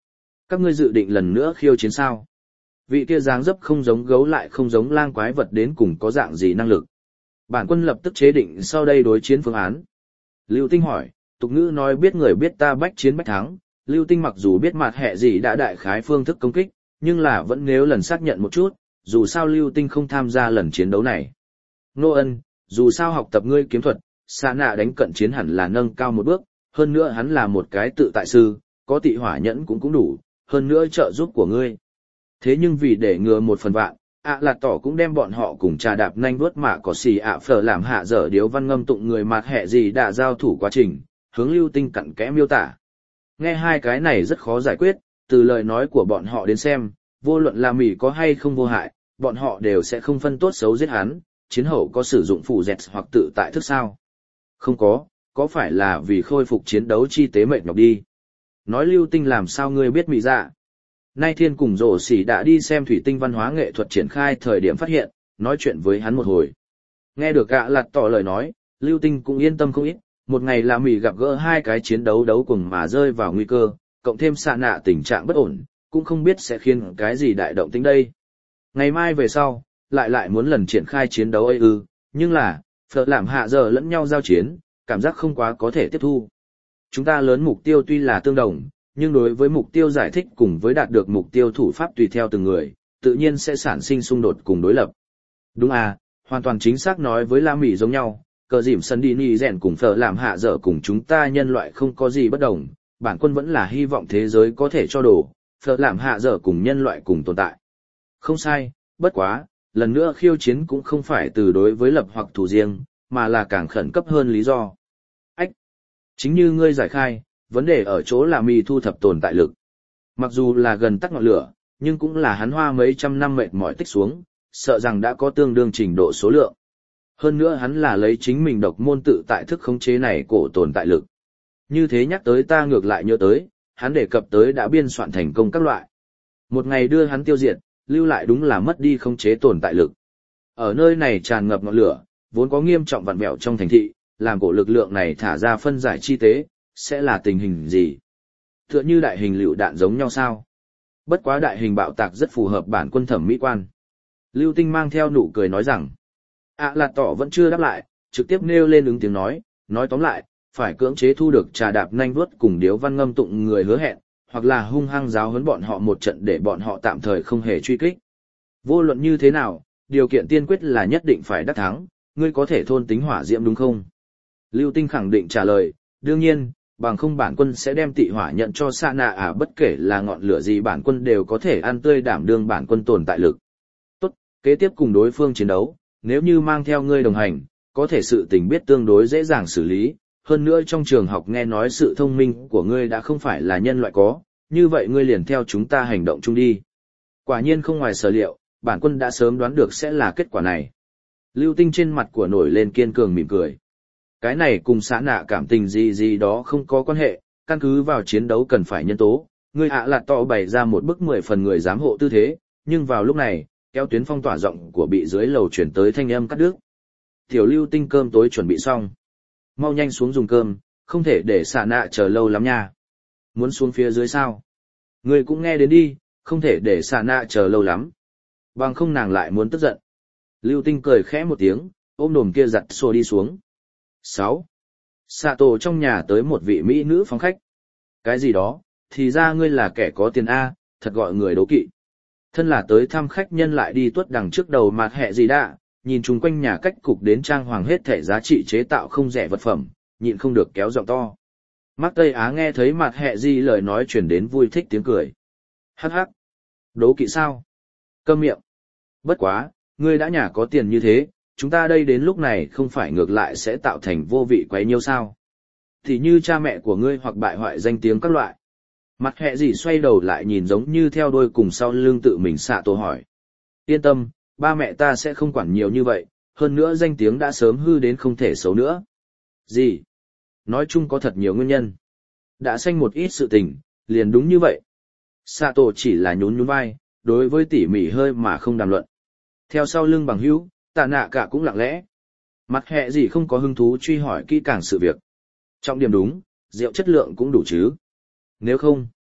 Các ngươi dự định lần nữa khiêu chiến sao? Vị kia dáng dấp không giống gấu lại không giống lang quái vật đến cùng có dạng gì năng lực. Bản quân lập tức chế định sau đây đối chiến phương án. Lưu Tinh hỏi, tục ngữ nói biết người biết ta bách chiến bách thắng, Lưu Tinh mặc dù biết mặt hệ gì đã đại khái phương thức công kích, nhưng là vẫn nếu lần xác nhận một chút, dù sao Lưu Tinh không tham gia lần chiến đấu này. Nô Ân, dù sao học tập ngươi kiếm thuật, Sa Nạ đánh cận chiến hẳn là nâng cao một bước, hơn nữa hắn là một cái tự tại sư, có tị hỏa nhẫn cũng cũng đủ, hơn nữa trợ giúp của ngươi. Thế nhưng vì để ngừa một phần vạn, ạ là tỏ cũng đem bọn họ cùng trà đạp nhanh vuốt mạ có xì ạ phở làm hạ dở điếu văn ngâm tụng người mặt hệ gì đã giao thủ quá trình, hướng Lưu Tinh cặn kẽ miêu tả. Nghe hai cái này rất khó giải quyết, từ lời nói của bọn họ đến xem, vô luận là mỉ có hay không vô hại, bọn họ đều sẽ không phân tốt xấu giết hắn, chiến hậu có sử dụng phụ dẹt hoặc tự tại thức sao. Không có, có phải là vì khôi phục chiến đấu chi tế mệt nhọc đi. Nói Lưu Tinh làm sao ngươi biết mỉ dạ. Nay Thiên cùng Rổ Xỉ đã đi xem thủy tinh văn hóa nghệ thuật triển khai thời điểm phát hiện, nói chuyện với hắn một hồi. Nghe được gạ lặt tỏ lời nói, Lưu Tinh cũng yên tâm không ít, một ngày là mỉ gặp gỡ hai cái chiến đấu đấu cùng mà rơi vào nguy cơ, cộng thêm Sa Nạ tình trạng bất ổn, cũng không biết sẽ khiến cái gì đại động tính đây. Ngày mai về sau, lại lại muốn lần triển khai chiến đấu ấy ư, nhưng là, phở làm hạ giờ lẫn nhau giao chiến, cảm giác không quá có thể tiếp thu. Chúng ta lớn mục tiêu tuy là tương đồng, nhưng đối với mục tiêu giải thích cùng với đạt được mục tiêu thủ pháp tùy theo từng người, tự nhiên sẽ sản sinh xung đột cùng đối lập. Đúng à, hoàn toàn chính xác nói với La Mỹ giống nhau, cờ dìm sân đi nì rèn cùng phở làm hạ dở cùng chúng ta nhân loại không có gì bất đồng, bản quân vẫn là hy vọng thế giới có thể cho đổ, phở làm hạ dở cùng nhân loại cùng tồn tại. Không sai, bất quá, lần nữa khiêu chiến cũng không phải từ đối với lập hoặc thủ riêng, mà là càng khẩn cấp hơn lý do. Ách! Chính như ngươi giải khai, vấn đề ở chỗ là mì thu thập tồn tại lực. Mặc dù là gần tắt ngọn lửa, nhưng cũng là hắn hoa mấy trăm năm mệt mỏi tích xuống, sợ rằng đã có tương đương trình độ số lượng. Hơn nữa hắn là lấy chính mình độc môn tự tại thức khống chế này cổ tồn tại lực. Như thế nhắc tới ta ngược lại nhớ tới, hắn đề cập tới đã biên soạn thành công các loại. Một ngày đưa hắn tiêu diệt, lưu lại đúng là mất đi khống chế tồn tại lực. Ở nơi này tràn ngập ngọn lửa, vốn có nghiêm trọng vặn vẹo trong thành thị, làm cổ lực lượng này thả ra phân giải chi tế, sẽ là tình hình gì? Tựa như đại hình lựu đạn giống nhau sao? Bất quá đại hình bạo tạc rất phù hợp bản quân thẩm mỹ quan. Lưu Tinh mang theo nụ cười nói rằng, ạ là tỏ vẫn chưa đáp lại, trực tiếp nêu lên ứng tiếng nói, nói tóm lại, phải cưỡng chế thu được trà đạp nhanh vuốt cùng điếu văn ngâm tụng người hứa hẹn, hoặc là hung hăng giáo huấn bọn họ một trận để bọn họ tạm thời không hề truy kích. Vô luận như thế nào, điều kiện tiên quyết là nhất định phải đắc thắng, ngươi có thể thôn tính hỏa diễm đúng không? Lưu Tinh khẳng định trả lời, đương nhiên, bằng không bản quân sẽ đem tị hỏa nhận cho Sa Nạ à, bất kể là ngọn lửa gì bản quân đều có thể ăn tươi đảm đương bản quân tồn tại lực. Tốt, kế tiếp cùng đối phương chiến đấu, nếu như mang theo ngươi đồng hành, có thể sự tình biết tương đối dễ dàng xử lý, hơn nữa trong trường học nghe nói sự thông minh của ngươi đã không phải là nhân loại có, như vậy ngươi liền theo chúng ta hành động chung đi. Quả nhiên không ngoài sở liệu, bản quân đã sớm đoán được sẽ là kết quả này. Lưu Tinh trên mặt của nổi lên kiên cường mỉm cười. Cái này cùng Sa Nạ cảm tình gì gì đó không có quan hệ, căn cứ vào chiến đấu cần phải nhân tố, ngươi ạ là tỏ bày ra một bức mười phần người giám hộ tư thế, nhưng vào lúc này, kéo tuyến phong tỏa rộng của bị dưới lầu chuyển tới thanh âm cắt đứt. Tiểu Lưu Tinh cơm tối chuẩn bị xong. Mau nhanh xuống dùng cơm, không thể để Sa Nạ chờ lâu lắm nha. Muốn xuống phía dưới sao? Ngươi cũng nghe đến đi, không thể để Sa Nạ chờ lâu lắm. Bằng không nàng lại muốn tức giận. Lưu Tinh cười khẽ một tiếng, ôm đồm kia giặt xô đi xuống. sáu. Sato trong nhà tới một vị mỹ nữ phóng khách. Cái gì đó, thì ra ngươi là kẻ có tiền A, thật gọi người đố kỵ. Thân là tới thăm khách nhân lại đi tuốt đằng trước đầu mặt hẹ gì đã, nhìn chung quanh nhà cách cục đến trang hoàng hết thể giá trị chế tạo không rẻ vật phẩm, nhịn không được kéo giọng to. Mác Tây Á nghe thấy mặt hẹ gì lời nói chuyển đến vui thích tiếng cười. Hắc hắc. Đố kỵ sao? Câm miệng. Bất quá, ngươi đã nhà có tiền như thế, chúng ta đây đến lúc này không phải ngược lại sẽ tạo thành vô vị quấy nhiêu sao. Thì như cha mẹ của ngươi hoặc bại hoại danh tiếng các loại. Mặt hẹ gì xoay đầu lại nhìn giống như theo đôi cùng sau lưng tự mình xạ tổ hỏi. Yên tâm, ba mẹ ta sẽ không quản nhiều như vậy, hơn nữa danh tiếng đã sớm hư đến không thể xấu nữa. Gì? Nói chung có thật nhiều nguyên nhân. Đã xanh một ít sự tình, liền đúng như vậy. Xạ tổ chỉ là nhún nhún vai, đối với tỉ mỉ hơi mà không đàm luận. Theo sau lưng bằng hữu, Tạ Nạ cả cũng lặng lẽ. Mặt hẹ gì không có hứng thú truy hỏi kỹ càng sự việc. Trọng điểm đúng, rượu chất lượng cũng đủ chứ. Nếu không,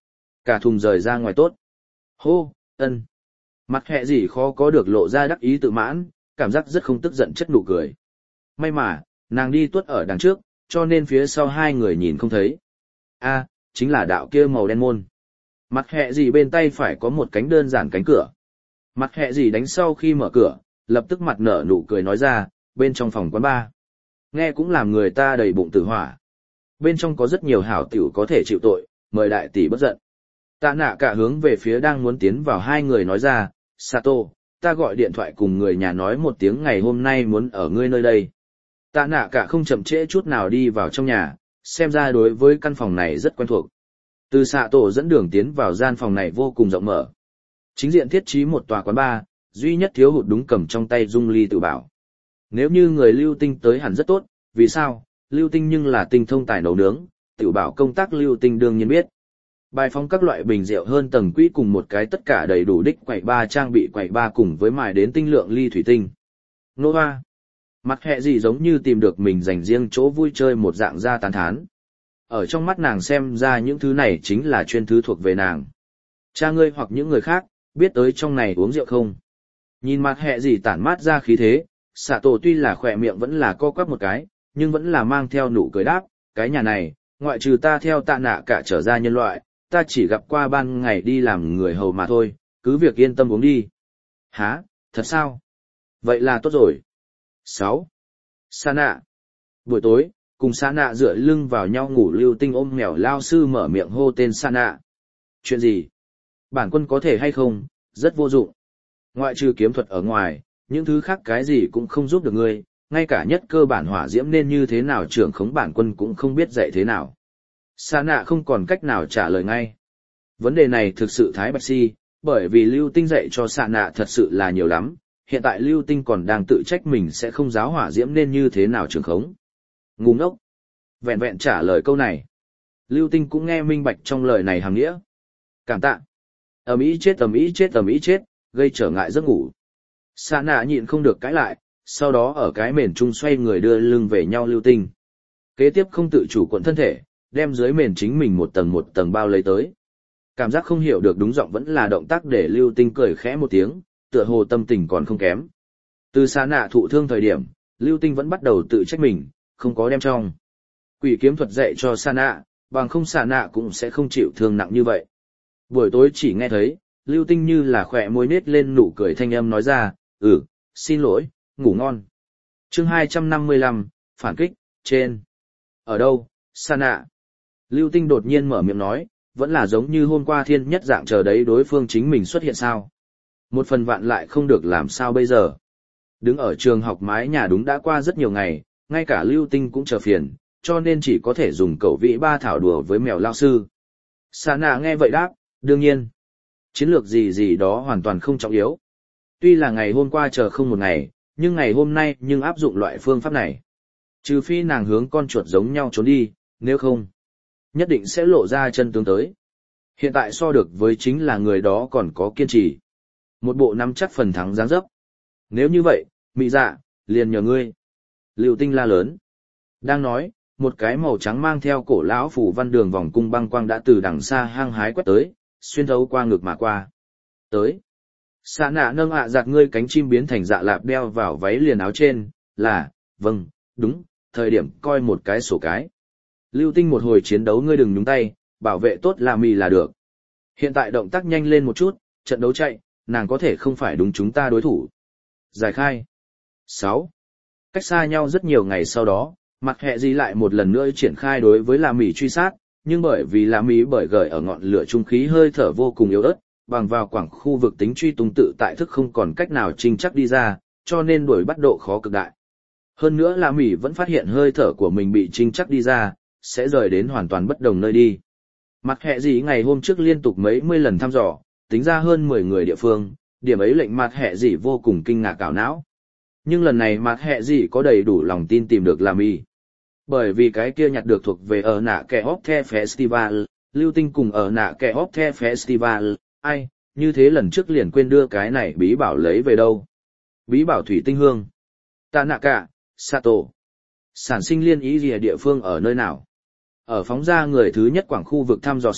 Cả thùng rời ra ngoài tốt. Hô, ân. Mặt hẹ gì khó có được lộ ra đắc ý tự mãn, cảm giác rất không tức giận chất nụ cười. May mà, nàng đi tuốt ở đằng trước, cho nên phía sau hai người nhìn không thấy. A, chính là đạo kia màu đen môn. Mặt hẹ gì bên tay phải có một cánh đơn giản cánh cửa. Mặt hẹ gì đánh sau khi mở cửa, lập tức mặt nở nụ cười nói ra, bên trong phòng quán bar. Nghe cũng làm người ta đầy bụng tử hỏa. Bên trong có rất nhiều hảo tiểu có thể chịu tội, mời đại tỷ bất giận. Tạ nạ cả hướng về phía đang muốn tiến vào hai người nói ra, Sato, ta gọi điện thoại cùng người nhà nói một tiếng ngày hôm nay muốn ở ngươi nơi đây. Tạ nạ cả không chậm trễ chút nào đi vào trong nhà, xem ra đối với căn phòng này rất quen thuộc. Từ Sato dẫn đường tiến vào gian phòng này vô cùng rộng mở. Chính diện thiết trí một tòa quán bar, duy nhất thiếu hụt đúng cầm trong tay dung ly tự bảo. Nếu như người lưu tinh tới hẳn rất tốt, vì sao? Lưu tinh nhưng là tinh thông tài nấu nướng, tự bảo công tác lưu tinh đương nhiên biết. Bài phóng các loại bình rượu hơn tầng quỹ cùng một cái tất cả đầy đủ đích quầy ba trang bị quầy ba cùng với mài đến tinh lượng ly thủy tinh. Nô hoa. Mặt hẹ gì giống như tìm được mình dành riêng chỗ vui chơi một dạng ra tán thán. Ở trong mắt nàng xem ra những thứ này chính là chuyên thứ thuộc về nàng. Cha ngươi hoặc những người khác, biết tới trong này uống rượu không? Nhìn mặt hẹ gì tản mát ra khí thế, xạ tổ tuy là khỏe miệng vẫn là co quắp một cái, nhưng vẫn là mang theo nụ cười đáp, cái nhà này, ngoại trừ ta theo tạ nạ cả trở ra nhân loại, ta chỉ gặp qua ban ngày đi làm người hầu mà thôi, cứ việc yên tâm uống đi. Hả, thật sao? Vậy là tốt rồi. sáu. Sa nạ. Buổi tối, cùng Sa nạ dựa lưng vào nhau ngủ lưu tinh ôm mèo lao sư mở miệng hô tên Sa nạ. Chuyện gì? Bản quân có thể hay không, rất vô dụng. Ngoại trừ kiếm thuật ở ngoài, những thứ khác cái gì cũng không giúp được ngươi, ngay cả nhất cơ bản hỏa diễm nên như thế nào trưởng khống bản quân cũng không biết dạy thế nào. Sa nạ không còn cách nào trả lời ngay. Vấn đề này thực sự thái bạch si, bởi vì lưu tinh dạy cho Sa nạ thật sự là nhiều lắm, hiện tại lưu tinh còn đang tự trách mình sẽ không giáo hỏa diễm nên như thế nào trưởng khống. Ngu ngốc. Vẹn vẹn trả lời câu này. Lưu tinh cũng nghe minh bạch trong lời này hàm nghĩa. Cảm tạ. Ầm ĩ chết ầm ĩ chết ầm ĩ chết, gây trở ngại giấc ngủ. Sa nạ nhịn không được cãi lại, sau đó ở cái mền trung xoay người đưa lưng về nhau lưu tinh. Kế tiếp không tự chủ cuộn thân thể, đem dưới mền chính mình một tầng một tầng bao lấy tới. Cảm giác không hiểu được đúng giọng vẫn là động tác để lưu tinh cười khẽ một tiếng, tựa hồ tâm tình còn không kém. Từ Sa nạ thụ thương thời điểm, lưu tinh vẫn bắt đầu tự trách mình, không có đem trong. Quỷ kiếm thuật dạy cho Sa nạ, bằng không Sa nạ cũng sẽ không chịu thương nặng như vậy. Buổi tối chỉ nghe thấy, lưu tinh như là khỏe môi nết lên nụ cười thanh âm nói ra, ừ, xin lỗi, ngủ ngon. Chương hai trăm năm mươi lăm, phản kích, trên. Ở đâu, Sa nạ? Lưu tinh đột nhiên mở miệng nói, vẫn là giống như hôm qua thiên nhất dạng chờ đấy đối phương chính mình xuất hiện sao. Một phần vạn lại không được làm sao bây giờ. Đứng ở trường học mái nhà đúng đã qua rất nhiều ngày, ngay cả lưu tinh cũng chờ phiền, cho nên chỉ có thể dùng cẩu vị ba thảo đùa với mèo lao sư. Sa nạ nghe vậy đáp, đương nhiên. Chiến lược gì gì đó hoàn toàn không trọng yếu. Tuy là ngày hôm qua chờ không một ngày, nhưng ngày hôm nay nhưng áp dụng loại phương pháp này. Trừ phi nàng hướng con chuột giống nhau trốn đi, nếu không, nhất định sẽ lộ ra chân tướng tới. Hiện tại so được với chính là người đó còn có kiên trì. Một bộ nắm chắc phần thắng dáng dấp. Nếu như vậy, mị dạ, liền nhờ ngươi. Lưu tinh la lớn. Đang nói, một cái màu trắng mang theo cổ lão phủ văn đường vòng cung băng quang đã từ đằng xa hăng hái quét tới, xuyên thấu qua ngực mà qua. Tới. Sa nạ nâng ạ giặt ngươi cánh chim biến thành dạ lạp đeo vào váy liền áo trên, là, vâng, đúng, thời điểm coi một cái sổ cái. Lưu tinh một hồi chiến đấu ngươi đừng nhúng tay, bảo vệ tốt là mì là được. Hiện tại động tác nhanh lên một chút, trận đấu chạy, nàng có thể không phải đúng chúng ta đối thủ. Giải khai. sáu. Cách xa nhau rất nhiều ngày sau đó, mặt hẹ gì lại một lần nữa triển khai đối với là mì truy sát, nhưng bởi vì là mì bởi gởi ở ngọn lửa trung khí hơi thở vô cùng yếu ớt, bằng vào quảng khu vực tính truy tung tự tại thức không còn cách nào trinh chắc đi ra, cho nên đuổi bắt độ khó cực đại. Hơn nữa là mì vẫn phát hiện hơi thở của mình bị trinh chắc đi ra, sẽ rời đến hoàn toàn bất đồng nơi đi. Mặt hẹ gì ngày hôm trước liên tục mấy mươi lần thăm dò, tính ra hơn mười người địa phương, điểm ấy lệnh mặt hẹ gì vô cùng kinh ngạc cảo não. Nhưng lần này mặt hẹ gì có đầy đủ lòng tin tìm được là mì. Bởi vì cái kia nhặt được thuộc về ở nạ kẻ hóc the festival, lưu tinh cùng ở nạ kẻ hóc the festival, ai, như thế lần trước liền quên đưa cái này bí bảo lấy về đâu. Bí bảo thủy tinh hương. Tanaka, Sato. Sản sinh liên ý gì địa phương ở nơi nào? Ở phóng ra người thứ nhất quảng khu vực thăm dò sau,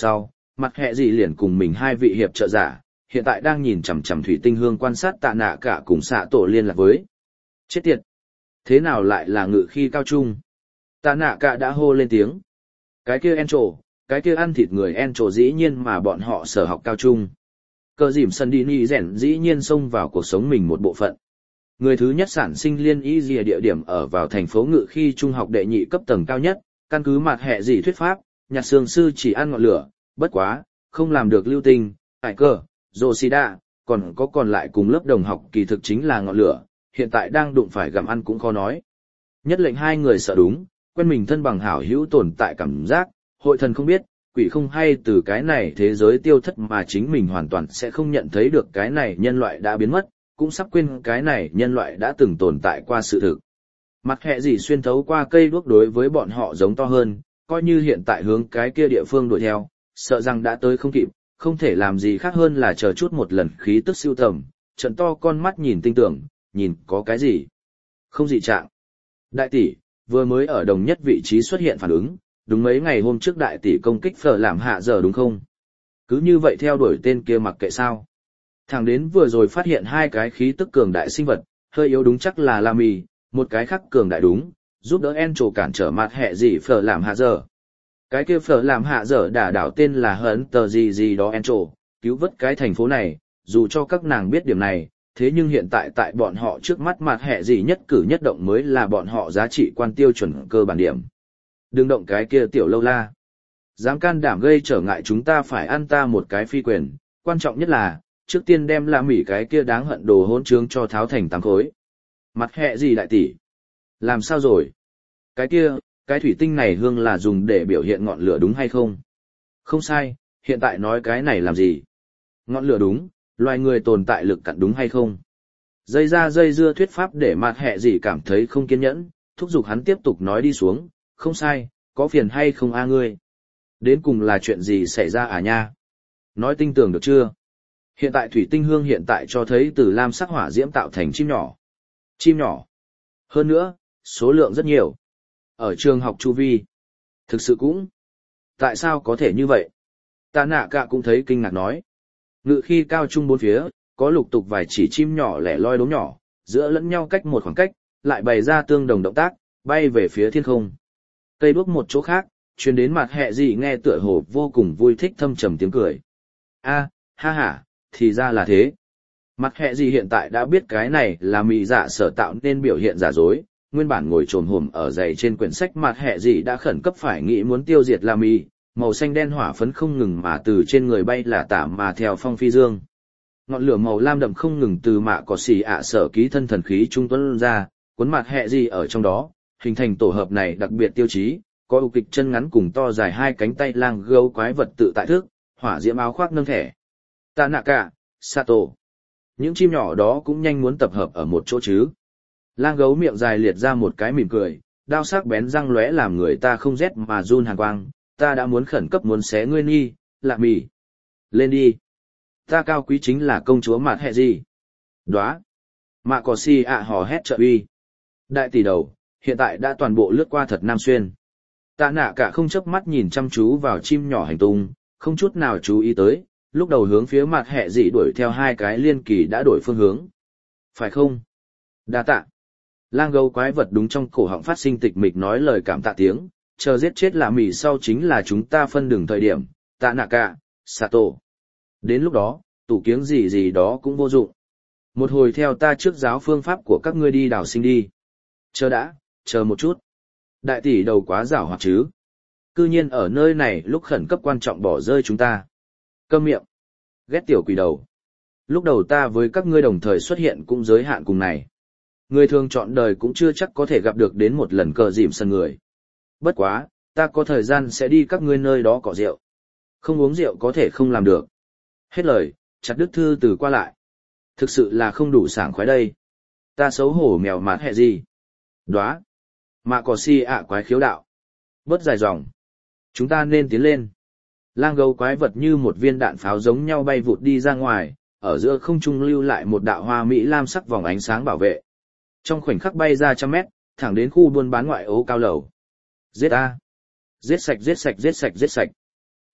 mặt hệ gì liền cùng mình hai vị hiệp trợ giả, hiện tại đang nhìn chằm chằm thủy tinh hương quan sát tạ nạ cả cùng xạ tổ liên lạc với. Chết tiệt! Thế nào lại là ngự khi cao trung? Tạ nạ cả đã hô lên tiếng. Cái kia en trổ, cái kia ăn thịt người en trổ dĩ nhiên mà bọn họ sở học cao trung. Cờ dìm sân đi ni rèn dĩ nhiên xông vào cuộc sống mình một bộ phận. Người thứ nhất sản sinh liên y dìa địa điểm ở vào thành phố ngự khi trung học đệ nhị cấp tầng cao nhất, căn cứ mặt hệ gì thuyết pháp, nhạc sương sư chỉ ăn ngọn lửa, bất quá, không làm được lưu tinh, ải cơ, Yoshida, còn có còn lại cùng lớp đồng học kỳ thực chính là ngọn lửa, hiện tại đang đụng phải gặm ăn cũng khó nói. Nhất lệnh hai người sợ đúng, quen mình thân bằng hảo hữu tồn tại cảm giác, hội thần không biết, quỷ không hay từ cái này thế giới tiêu thất mà chính mình hoàn toàn sẽ không nhận thấy được cái này nhân loại đã biến mất, cũng sắp quên cái này nhân loại đã từng tồn tại qua sự thực. Mặt hệ gì xuyên thấu qua cây đuốc đối với bọn họ giống to hơn, coi như hiện tại hướng cái kia địa phương đuổi theo, sợ rằng đã tới không kịp, không thể làm gì khác hơn là chờ chút một lần khí tức siêu tầm, trận to con mắt nhìn tinh tưởng, nhìn có cái gì. Không dị trạng. Đại tỷ, vừa mới ở đồng nhất vị trí xuất hiện phản ứng, đúng mấy ngày hôm trước đại tỷ công kích phở làm hạ giờ đúng không? Cứ như vậy theo đuổi tên kia mặc kệ sao. Thẳng đến vừa rồi phát hiện hai cái khí tức cường đại sinh vật, hơi yếu đúng chắc là La Mì, một cái khác cường đại đúng, giúp đỡ En trổ cản trở mặt hệ gì phở làm hạ giờ. Cái kia phở làm hạ giờ đả đảo tên là hấn tờ gì gì đó En trổ, cứu vớt cái thành phố này, dù cho các nàng biết điểm này, thế nhưng hiện tại tại bọn họ trước mắt mặt hệ gì nhất cử nhất động mới là bọn họ giá trị quan tiêu chuẩn cơ bản điểm. Đừng động cái kia tiểu lâu la. Dám can đảm gây trở ngại chúng ta phải ăn ta một cái phi quyền, quan trọng nhất là, trước tiên đem La Mỉ cái kia đáng hận đồ hỗn trướng cho tháo thành tám khối. Mặt hệ gì đại tỷ? Làm sao rồi? Cái kia, cái thủy tinh này hương là dùng để biểu hiện ngọn lửa đúng hay không? Không sai, hiện tại nói cái này làm gì? Ngọn lửa đúng, loài người tồn tại lực cặn đúng hay không? Dây ra dây dưa thuyết pháp để mặt hệ gì cảm thấy không kiên nhẫn, thúc giục hắn tiếp tục nói đi xuống, không sai, có phiền hay không a ngươi? Đến cùng là chuyện gì xảy ra à nha? Nói tinh tường được chưa? Hiện tại thủy tinh hương hiện tại cho thấy từ lam sắc hỏa diễm tạo thành chim nhỏ. Chim nhỏ. Hơn nữa, số lượng rất nhiều. Ở trường học chu vi. Thực sự cũng. Tại sao có thể như vậy? Tạ nạ cả cũng thấy kinh ngạc nói. Ngự khi cao trung bốn phía, có lục tục vài chỉ chim nhỏ lẻ loi đốm nhỏ, giữa lẫn nhau cách một khoảng cách, lại bày ra tương đồng động tác, bay về phía thiên không. Cây đuốc một chỗ khác, truyền đến mặt hệ gì nghe tựa hồ vô cùng vui thích thâm trầm tiếng cười. A, ha ha, thì ra là thế. Mặt hệ gì hiện tại đã biết cái này là mị dạ sở tạo nên biểu hiện giả dối, nguyên bản ngồi trồm hổm ở dày trên quyển sách mặt hệ gì đã khẩn cấp phải nghĩ muốn tiêu diệt La Mị, màu xanh đen hỏa phấn không ngừng mà từ trên người bay là tả mà theo phong phi dương. Ngọn lửa màu lam đậm không ngừng từ mạ cỏ xì ạ sở ký thân thần khí trung tuấn ra, cuốn mặt hệ gì ở trong đó, hình thành tổ hợp này đặc biệt tiêu chí, có ưu kịch chân ngắn cùng to dài hai cánh tay lang gấu quái vật tự tại thước, hỏa diễm áo khoác nâng thẻ. Tanaka, Sato. Những chim nhỏ đó cũng nhanh muốn tập hợp ở một chỗ chứ. Lang gấu miệng dài liệt ra một cái mỉm cười, đao sắc bén răng lóe làm người ta không rét mà run hàn quang, ta đã muốn khẩn cấp muốn xé ngươi nghi, lạ mì. Lên đi. Ta cao quý chính là công chúa mặt hệ gì. Đoá. Mạ cỏ si ạ hò hét trợ uy. Đại tỷ đầu, hiện tại đã toàn bộ lướt qua thật nam xuyên. Tạ nạ cả không chớp mắt nhìn chăm chú vào chim nhỏ hành tung, không chút nào chú ý tới, lúc đầu hướng phía mặt hệ dị đuổi theo hai cái liên kỳ đã đổi phương hướng. Phải không? Đa tạ. Lang gấu quái vật đúng trong cổ họng phát sinh tịch mịch nói lời cảm tạ tiếng, chờ giết chết là mỉ sau chính là chúng ta phân đường thời điểm, tạ nạ cả, Sato. Đến lúc đó, tủ kiếng gì gì đó cũng vô dụng. Một hồi theo ta trước giáo phương pháp của các ngươi đi đào sinh đi. Chờ đã, chờ một chút. Đại tỷ đầu quá giảo hoạt chứ. Cư nhiên ở nơi này lúc khẩn cấp quan trọng bỏ rơi chúng ta. Câm miệng. Ghét tiểu quỷ đầu. Lúc đầu ta với các ngươi đồng thời xuất hiện cũng giới hạn cùng này. Người thường chọn đời cũng chưa chắc có thể gặp được đến một lần cờ dìm sân người. Bất quá, ta có thời gian sẽ đi các ngươi nơi đó cọ rượu. Không uống rượu có thể không làm được. Hết lời, chặt đứt thư từ qua lại. Thực sự là không đủ sảng khoái đây. Ta xấu hổ mèo mát hẹ gì. Đoá. Mạ cỏ si ạ quái khiếu đạo. Bớt dài dòng. Chúng ta nên tiến lên. Lang gấu quái vật như một viên đạn pháo giống nhau bay vụt đi ra ngoài, ở giữa không trung lưu lại một đạo hoa mỹ lam sắc vòng ánh sáng bảo vệ. Trong khoảnh khắc bay ra trăm mét, thẳng đến khu buôn bán ngoại ố cao lầu. Giết a! Giết sạch giết sạch giết sạch giết sạch.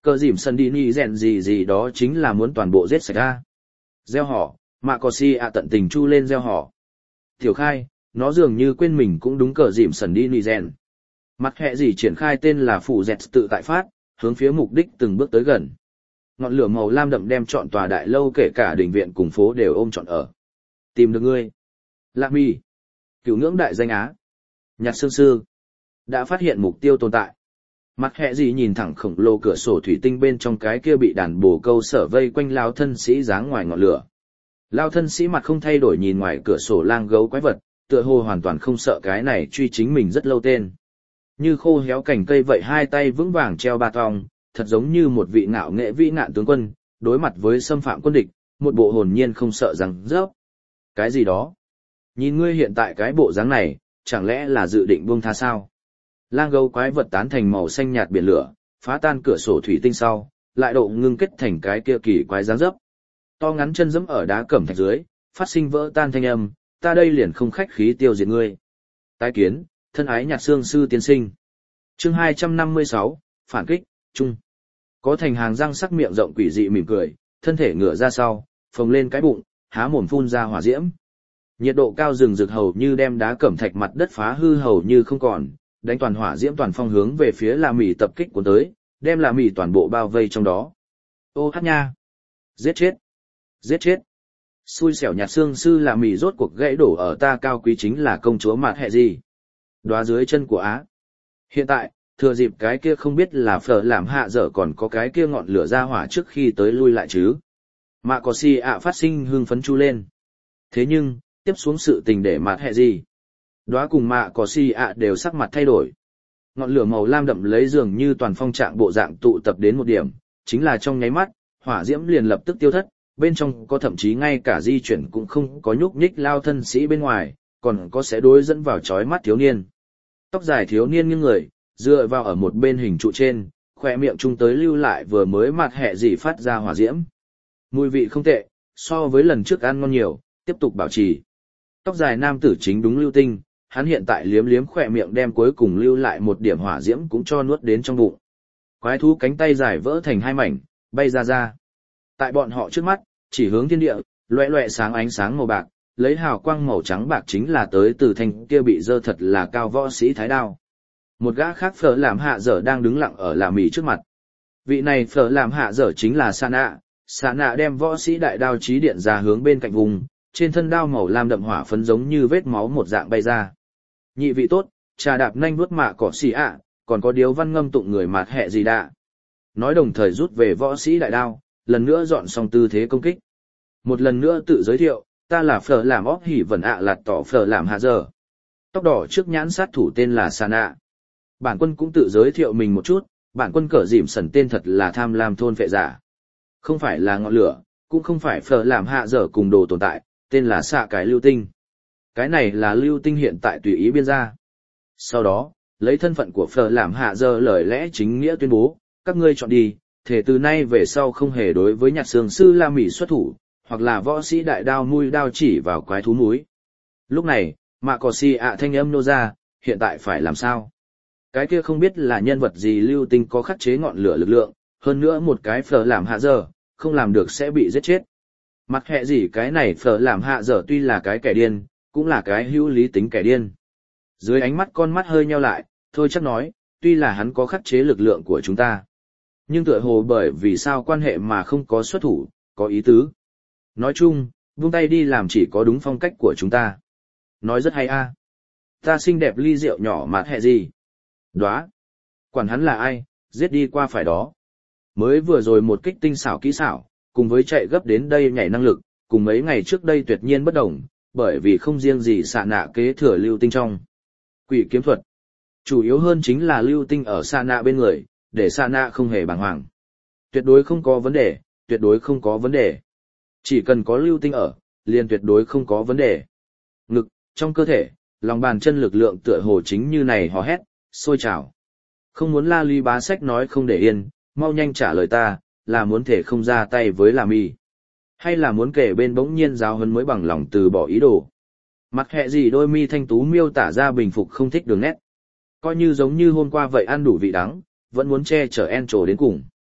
Cờ dìm sân đi ni rèn gì gì đó chính là muốn toàn bộ giết sạch ra. Gieo họ, mạ có si ạ tận tình chu lên gieo họ. Tiểu khai, nó dường như quên mình cũng đúng cờ dìm sân đi ni rèn. Mặt hệ gì triển khai tên là phủ dẹt tự tại phát, hướng phía mục đích từng bước tới gần. Ngọn lửa màu lam đậm đem trọn tòa đại lâu kể cả đình viện cùng phố đều ôm trọn ở. Tìm được ngươi. Lạc mi. Cửu ngưỡng đại danh á. Nhạc sương sư. Đã phát hiện mục tiêu tồn tại. Mặt hệ gì nhìn thẳng khổng lồ cửa sổ thủy tinh bên trong cái kia bị đàn bồ câu sở vây quanh lao thân sĩ dáng ngoài ngọn lửa. Lao thân sĩ mặt không thay đổi nhìn ngoài cửa sổ lang gấu quái vật, tựa hồ hoàn toàn không sợ cái này truy chính mình rất lâu tên. Như khô héo cành cây vậy hai tay vững vàng treo ba tong, thật giống như một vị ngạo nghệ vĩ ngạn tướng quân, đối mặt với xâm phạm quân địch, một bộ hồn nhiên không sợ rằng rớp. Cái gì đó? Nhìn ngươi hiện tại cái bộ dáng này, chẳng lẽ là dự định buông tha sao? Lang gấu quái vật tán thành màu xanh nhạt biển lửa, phá tan cửa sổ thủy tinh sau, lại độ ngưng kết thành cái kia kỳ quái dáng dấp. To ngắn chân dẫm ở đá cẩm thạch dưới, phát sinh vỡ tan thanh âm, ta đây liền không khách khí tiêu diệt ngươi. Tái kiến, thân ái nhạc xương sư tiên sinh. Chương hai trăm năm mươi sáu, phản kích, chung. Có thành hàng răng sắc miệng rộng quỷ dị mỉm cười, thân thể ngửa ra sau, phồng lên cái bụng, há mồm phun ra hỏa diễm. Nhiệt độ cao rừng rực hầu như đem đá cẩm thạch mặt đất phá hư hầu như không còn, đánh toàn hỏa diễm toàn phong hướng về phía là mỉ tập kích của tới, đem là mỉ toàn bộ bao vây trong đó. Ô hát nha! Giết chết! Giết chết! Xui xẻo nhạc xương sư là mỉ rốt cuộc gãy đổ ở ta cao quý chính là công chúa mạt hệ gì. Đoá dưới chân của Á. Hiện tại, thừa dịp cái kia không biết là phở làm hạ dở còn có cái kia ngọn lửa ra hỏa trước khi tới lui lại chứ. Mạ có si ạ phát sinh hưng phấn chu lên. Thế nhưng, tiếp xuống sự tình để mạt hệ gì. Đóa cùng mạ có si ạ đều sắc mặt thay đổi. Ngọn lửa màu lam đậm lấy dường như toàn phong trạng bộ dạng tụ tập đến một điểm, chính là trong nháy mắt, hỏa diễm liền lập tức tiêu thất, bên trong có thậm chí ngay cả di chuyển cũng không có nhúc nhích lao thân sĩ bên ngoài, còn có sẽ đối dẫn vào chói mắt thiếu niên. Tóc dài thiếu niên nghiêng người, dựa vào ở một bên hình trụ trên, khỏe miệng trung tới lưu lại vừa mới mặt hệ gì phát ra hỏa diễm. Mùi vị không tệ, so với lần trước ăn ngon nhiều, tiếp tục bảo trì. Tóc dài nam tử chính đúng lưu tinh, hắn hiện tại liếm liếm khỏe miệng đem cuối cùng lưu lại một điểm hỏa diễm cũng cho nuốt đến trong bụng. Quái thú cánh tay dài vỡ thành hai mảnh, bay ra ra. Tại bọn họ trước mắt, chỉ hướng thiên địa, loẹ loẹ sáng ánh sáng màu bạc, lấy hào quang màu trắng bạc chính là tới từ thanh kia bị dơ thật là cao võ sĩ thái đao. Một gã khác phở làm hạ dở đang đứng lặng ở là mỉ trước mặt. Vị này phở làm hạ dở chính là Sa Nạ, Sa Nạ đem võ sĩ đại đao chí điện ra hướng bên cạnh vùng, trên thân đao màu lam đậm hỏa phấn giống như vết máu một dạng bay ra. Nhị vị tốt, trà đạp nhanh vuốt mạ cỏ xì ạ, còn có điếu văn ngâm tụng người mạt hệ gì đã. Nói đồng thời rút về võ sĩ đại đao, lần nữa dọn xong tư thế công kích. Một lần nữa tự giới thiệu, ta là phở làm óc hỉ vẩn ạ lạt tỏ phở làm hạ dở. Tóc đỏ trước nhãn sát thủ tên là Sa Nạ. Bản quân cũng tự giới thiệu mình một chút, bản quân cờ dìm sẩn tên thật là tham lam thôn phệ giả. Không phải là ngọn lửa, cũng không phải phở làm hạ dở cùng đồ tồn tại, tên là xạ cái lưu tinh. Cái này là lưu tinh hiện tại tùy ý biên ra. Sau đó, lấy thân phận của phở làm hạ dở lời lẽ chính nghĩa tuyên bố, các ngươi chọn đi, thể từ nay về sau không hề đối với nhạc sương sư La Mỹ xuất thủ, hoặc là võ sĩ đại đao mũi đao chỉ vào quái thú núi. Lúc này, mạ cỏ xì ạ thanh âm nô ra, hiện tại phải làm sao? Cái kia không biết là nhân vật gì lưu tinh có khắc chế ngọn lửa lực lượng, hơn nữa một cái phở làm hạ dở, không làm được sẽ bị giết chết. Mặc hệ gì cái này phở làm hạ dở tuy là cái kẻ điên, cũng là cái hữu lý tính kẻ điên. Dưới ánh mắt con mắt hơi nheo lại, thôi chắc nói, tuy là hắn có khắc chế lực lượng của chúng ta. Nhưng tựa hồ bởi vì sao quan hệ mà không có xuất thủ, có ý tứ. Nói chung, buông tay đi làm chỉ có đúng phong cách của chúng ta. Nói rất hay a. Ta xinh đẹp ly rượu nhỏ mạt hệ gì. Đoá. Quản hắn là ai, giết đi qua phải đó. Mới vừa rồi một kích tinh xảo kỹ xảo, cùng với chạy gấp đến đây nhảy năng lực, cùng mấy ngày trước đây tuyệt nhiên bất đồng, bởi vì không riêng gì xạ nạ kế thừa lưu tinh trong. Quỷ kiếm thuật. Chủ yếu hơn chính là lưu tinh ở xạ nạ bên người, để xạ nạ không hề bàng hoàng. Tuyệt đối không có vấn đề, tuyệt đối không có vấn đề. Chỉ cần có lưu tinh ở, liền tuyệt đối không có vấn đề. Ngực, trong cơ thể, lòng bàn chân lực lượng tựa hồ chính như này hò hét, sôi trào. Không muốn La Ly bá sách nói không để yên, mau nhanh trả lời ta, là muốn thể không ra tay với La Mi. Hay là muốn kể bên bỗng nhiên giáo huấn mới bằng lòng từ bỏ ý đồ. Mặt hệ gì đôi mi thanh tú miêu tả ra bình phục không thích đường nét. Coi như giống như hôm qua vậy ăn đủ vị đắng, vẫn muốn che chở en trổ đến cùng.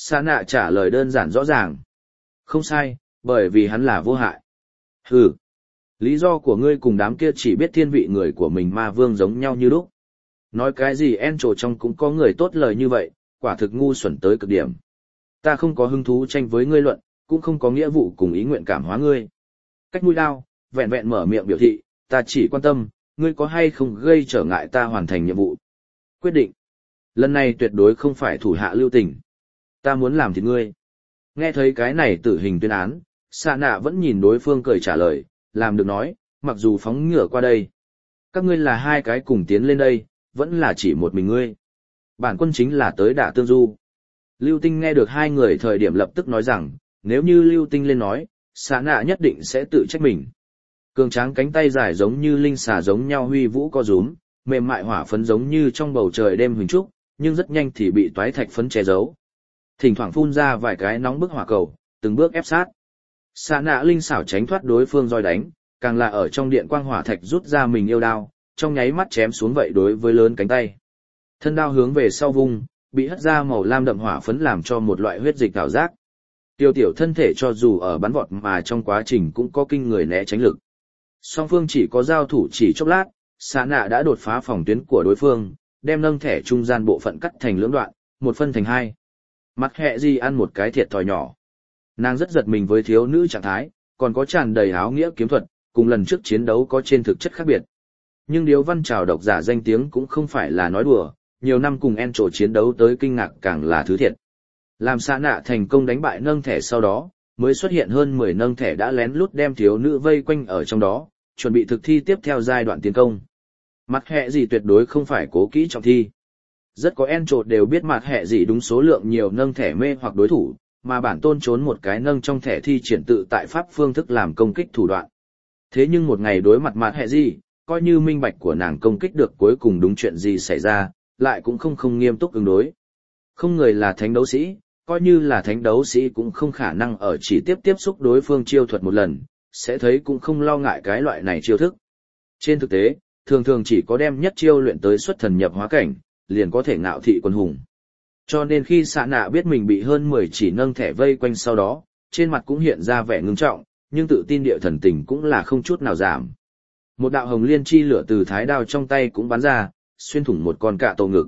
Sa nạ trả lời đơn giản rõ ràng. Không sai, bởi vì hắn là vô hại. Hừ. Lý do của ngươi cùng đám kia chỉ biết thiên vị người của mình ma vương giống nhau như lúc. Nói cái gì en trổ trong cũng có người tốt lời như vậy, quả thực ngu xuẩn tới cực điểm. Ta không có hứng thú tranh với ngươi luận, cũng không có nghĩa vụ cùng ý nguyện cảm hóa ngươi. Cách mũi đao, vẹn vẹn mở miệng biểu thị, ta chỉ quan tâm, ngươi có hay không gây trở ngại ta hoàn thành nhiệm vụ. Quyết định. Lần này tuyệt đối không phải thủ hạ lưu tình. Ta muốn làm thì ngươi. Nghe thấy cái này tử hình tuyên án, Sa nạ vẫn nhìn đối phương cười trả lời, làm được nói, mặc dù phóng ngựa qua đây. Các ngươi là hai cái cùng tiến lên đây, vẫn là chỉ một mình ngươi. Bản quân chính là tới đả tương du. Lưu Tinh nghe được hai người thời điểm lập tức nói rằng, nếu như Lưu Tinh lên nói, Sa nạ nhất định sẽ tự trách mình. Cường tráng cánh tay dài giống như linh xà giống nhau huy vũ co rúm, mềm mại hỏa phấn giống như trong bầu trời đêm huỳnh trúc, nhưng rất nhanh thì bị toái thạch phấn che giấu. Thỉnh thoảng phun ra vài cái nóng bức hỏa cầu, từng bước ép sát. Sa nạ linh xảo tránh thoát đối phương roi đánh, càng là ở trong điện quang hỏa thạch rút ra mình yêu đao, trong nháy mắt chém xuống vậy đối với lớn cánh tay. Thân đao hướng về sau vung, bị hất ra màu lam đậm hỏa phấn làm cho một loại huyết dịch ảo giác. Tiêu tiểu thân thể cho dù ở bắn vọt mà trong quá trình cũng có kinh người né tránh lực. Song phương chỉ có giao thủ chỉ chốc lát, Sa nạ đã đột phá phòng tuyến của đối phương, đem nâng thẻ trung gian bộ phận cắt thành lưỡng đoạn, một phân thành hai. Mặt hẹ gì ăn một cái thiệt thòi nhỏ. Nàng rất giật mình với thiếu nữ trạng thái, còn có tràn đầy áo nghĩa kiếm thuật, cùng lần trước chiến đấu có trên thực chất khác biệt. Nhưng Điếu Văn Trào độc giả danh tiếng cũng không phải là nói đùa, nhiều năm cùng En trổ chiến đấu tới kinh ngạc càng là thứ thiệt. Làm Sa nạ thành công đánh bại nâng thẻ sau đó, mới xuất hiện hơn mười nâng thẻ đã lén lút đem thiếu nữ vây quanh ở trong đó, chuẩn bị thực thi tiếp theo giai đoạn tiến công. Mặt hẹ gì tuyệt đối không phải cố kỹ trọng thi. Rất có En trổ đều biết mặt hẹ gì đúng số lượng nhiều nâng thẻ mê hoặc đối thủ, mà bản tôn trốn một cái nâng trong thẻ thi triển tự tại pháp phương thức làm công kích thủ đoạn. Thế nhưng một ngày đối mặt mặt hẹ gì, coi như minh bạch của nàng công kích được cuối cùng đúng chuyện gì xảy ra, lại cũng không không nghiêm túc ứng đối. Không người là thánh đấu sĩ, coi như là thánh đấu sĩ cũng không khả năng ở chỉ tiếp tiếp xúc đối phương chiêu thuật một lần, sẽ thấy cũng không lo ngại cái loại này chiêu thức. Trên thực tế, thường thường chỉ có đem nhất chiêu luyện tới xuất thần nhập hóa cảnh, liền có thể ngạo thị quân hùng. Cho nên khi Sa nạ biết mình bị hơn mười chỉ nâng thẻ vây quanh sau đó, trên mặt cũng hiện ra vẻ ngưng trọng, nhưng tự tin địa thần tình cũng là không chút nào giảm. Một đạo hồng liên chi lửa từ thái đao trong tay cũng bắn ra, xuyên thủng một con cạ tổ ngực.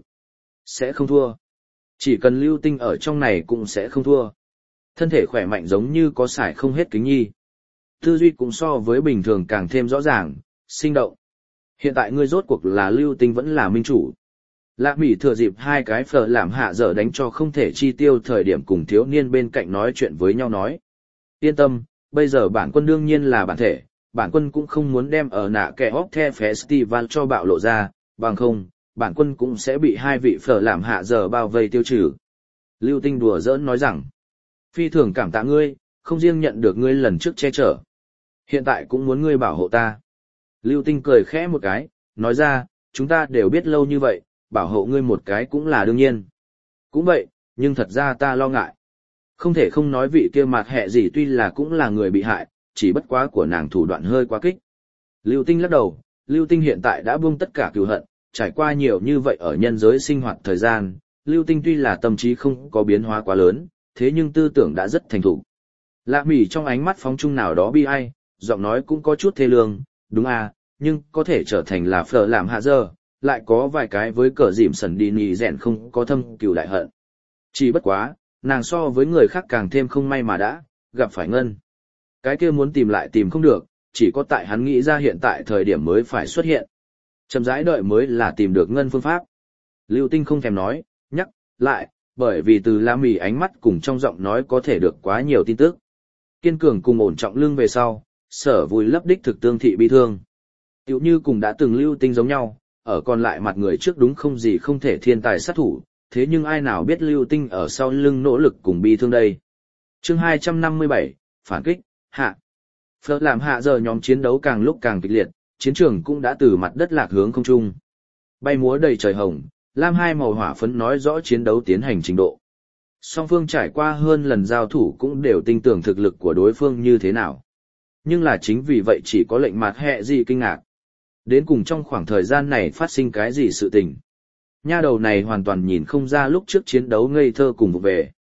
Sẽ không thua. Chỉ cần Lưu Tinh ở trong này cũng sẽ không thua. Thân thể khỏe mạnh giống như có sải không hết kính nhi. Tư duy cũng so với bình thường càng thêm rõ ràng, sinh động. Hiện tại ngươi rốt cuộc là Lưu Tinh vẫn là minh chủ. Lạ Mỹ thừa dịp hai cái phở làm hạ dở đánh cho không thể chi tiêu thời điểm cùng thiếu niên bên cạnh nói chuyện với nhau nói. Yên tâm, bây giờ bản quân đương nhiên là bản thể, bản quân cũng không muốn đem ở nạ kẻ hóc the festival cho bạo lộ ra, bằng không, bản quân cũng sẽ bị hai vị phở làm hạ dở bao vây tiêu trừ. Lưu Tinh đùa giỡn nói rằng, phi thường cảm tạ ngươi, không riêng nhận được ngươi lần trước che chở. Hiện tại cũng muốn ngươi bảo hộ ta. Lưu Tinh cười khẽ một cái, nói ra, chúng ta đều biết lâu như vậy, bảo hộ ngươi một cái cũng là đương nhiên. Cũng vậy, nhưng thật ra ta lo ngại. Không thể không nói vị kia mặt hẹ gì tuy là cũng là người bị hại, chỉ bất quá của nàng thủ đoạn hơi quá kích. Lưu Tinh lắc đầu, Lưu Tinh hiện tại đã buông tất cả cừu hận, trải qua nhiều như vậy ở nhân giới sinh hoạt thời gian, Lưu Tinh tuy là tâm trí không có biến hóa quá lớn, thế nhưng tư tưởng đã rất thành thục. Lạ Mỹ trong ánh mắt phóng chung nào đó bi ai, giọng nói cũng có chút thê lương, đúng à, nhưng có thể trở thành là phở làm hạ giờ, lại có vài cái với cờ dìm sần đi nì rèn không có thâm cừu đại hận. Chỉ bất quá, nàng so với người khác càng thêm không may mà đã, gặp phải Ngân. Cái kia muốn tìm lại tìm không được, chỉ có tại hắn nghĩ ra hiện tại thời điểm mới phải xuất hiện. Chậm rãi đợi mới là tìm được Ngân phương pháp. Lưu Tinh không thèm nói, nhắc, lại, bởi vì từ La Mì ánh mắt cùng trong giọng nói có thể được quá nhiều tin tức. Kiên cường cùng ổn trọng lưng về sau, sở vui lấp đích thực tương thị bi thương. Tiểu như cùng đã từng Lưu Tinh giống nhau, ở còn lại mặt người trước đúng không gì không thể thiên tài sát thủ, thế nhưng ai nào biết Lưu Tinh ở sau lưng nỗ lực cùng bi thương đây. Chương hai trăm năm mươi bảy, phản kích, hạ. Phở làm hạ giờ nhóm chiến đấu càng lúc càng kịch liệt, chiến trường cũng đã từ mặt đất lạc hướng không trung. Bay múa đầy trời hồng, lam hai màu hỏa phấn nói rõ chiến đấu tiến hành trình độ. Song phương trải qua hơn lần giao thủ cũng đều tin tưởng thực lực của đối phương như thế nào. Nhưng là chính vì vậy chỉ có lệnh mặt hẹ gì kinh ngạc. Đến cùng trong khoảng thời gian này phát sinh cái gì sự tình. Nha đầu này hoàn toàn nhìn không ra lúc trước chiến đấu ngây thơ cùng vụ về.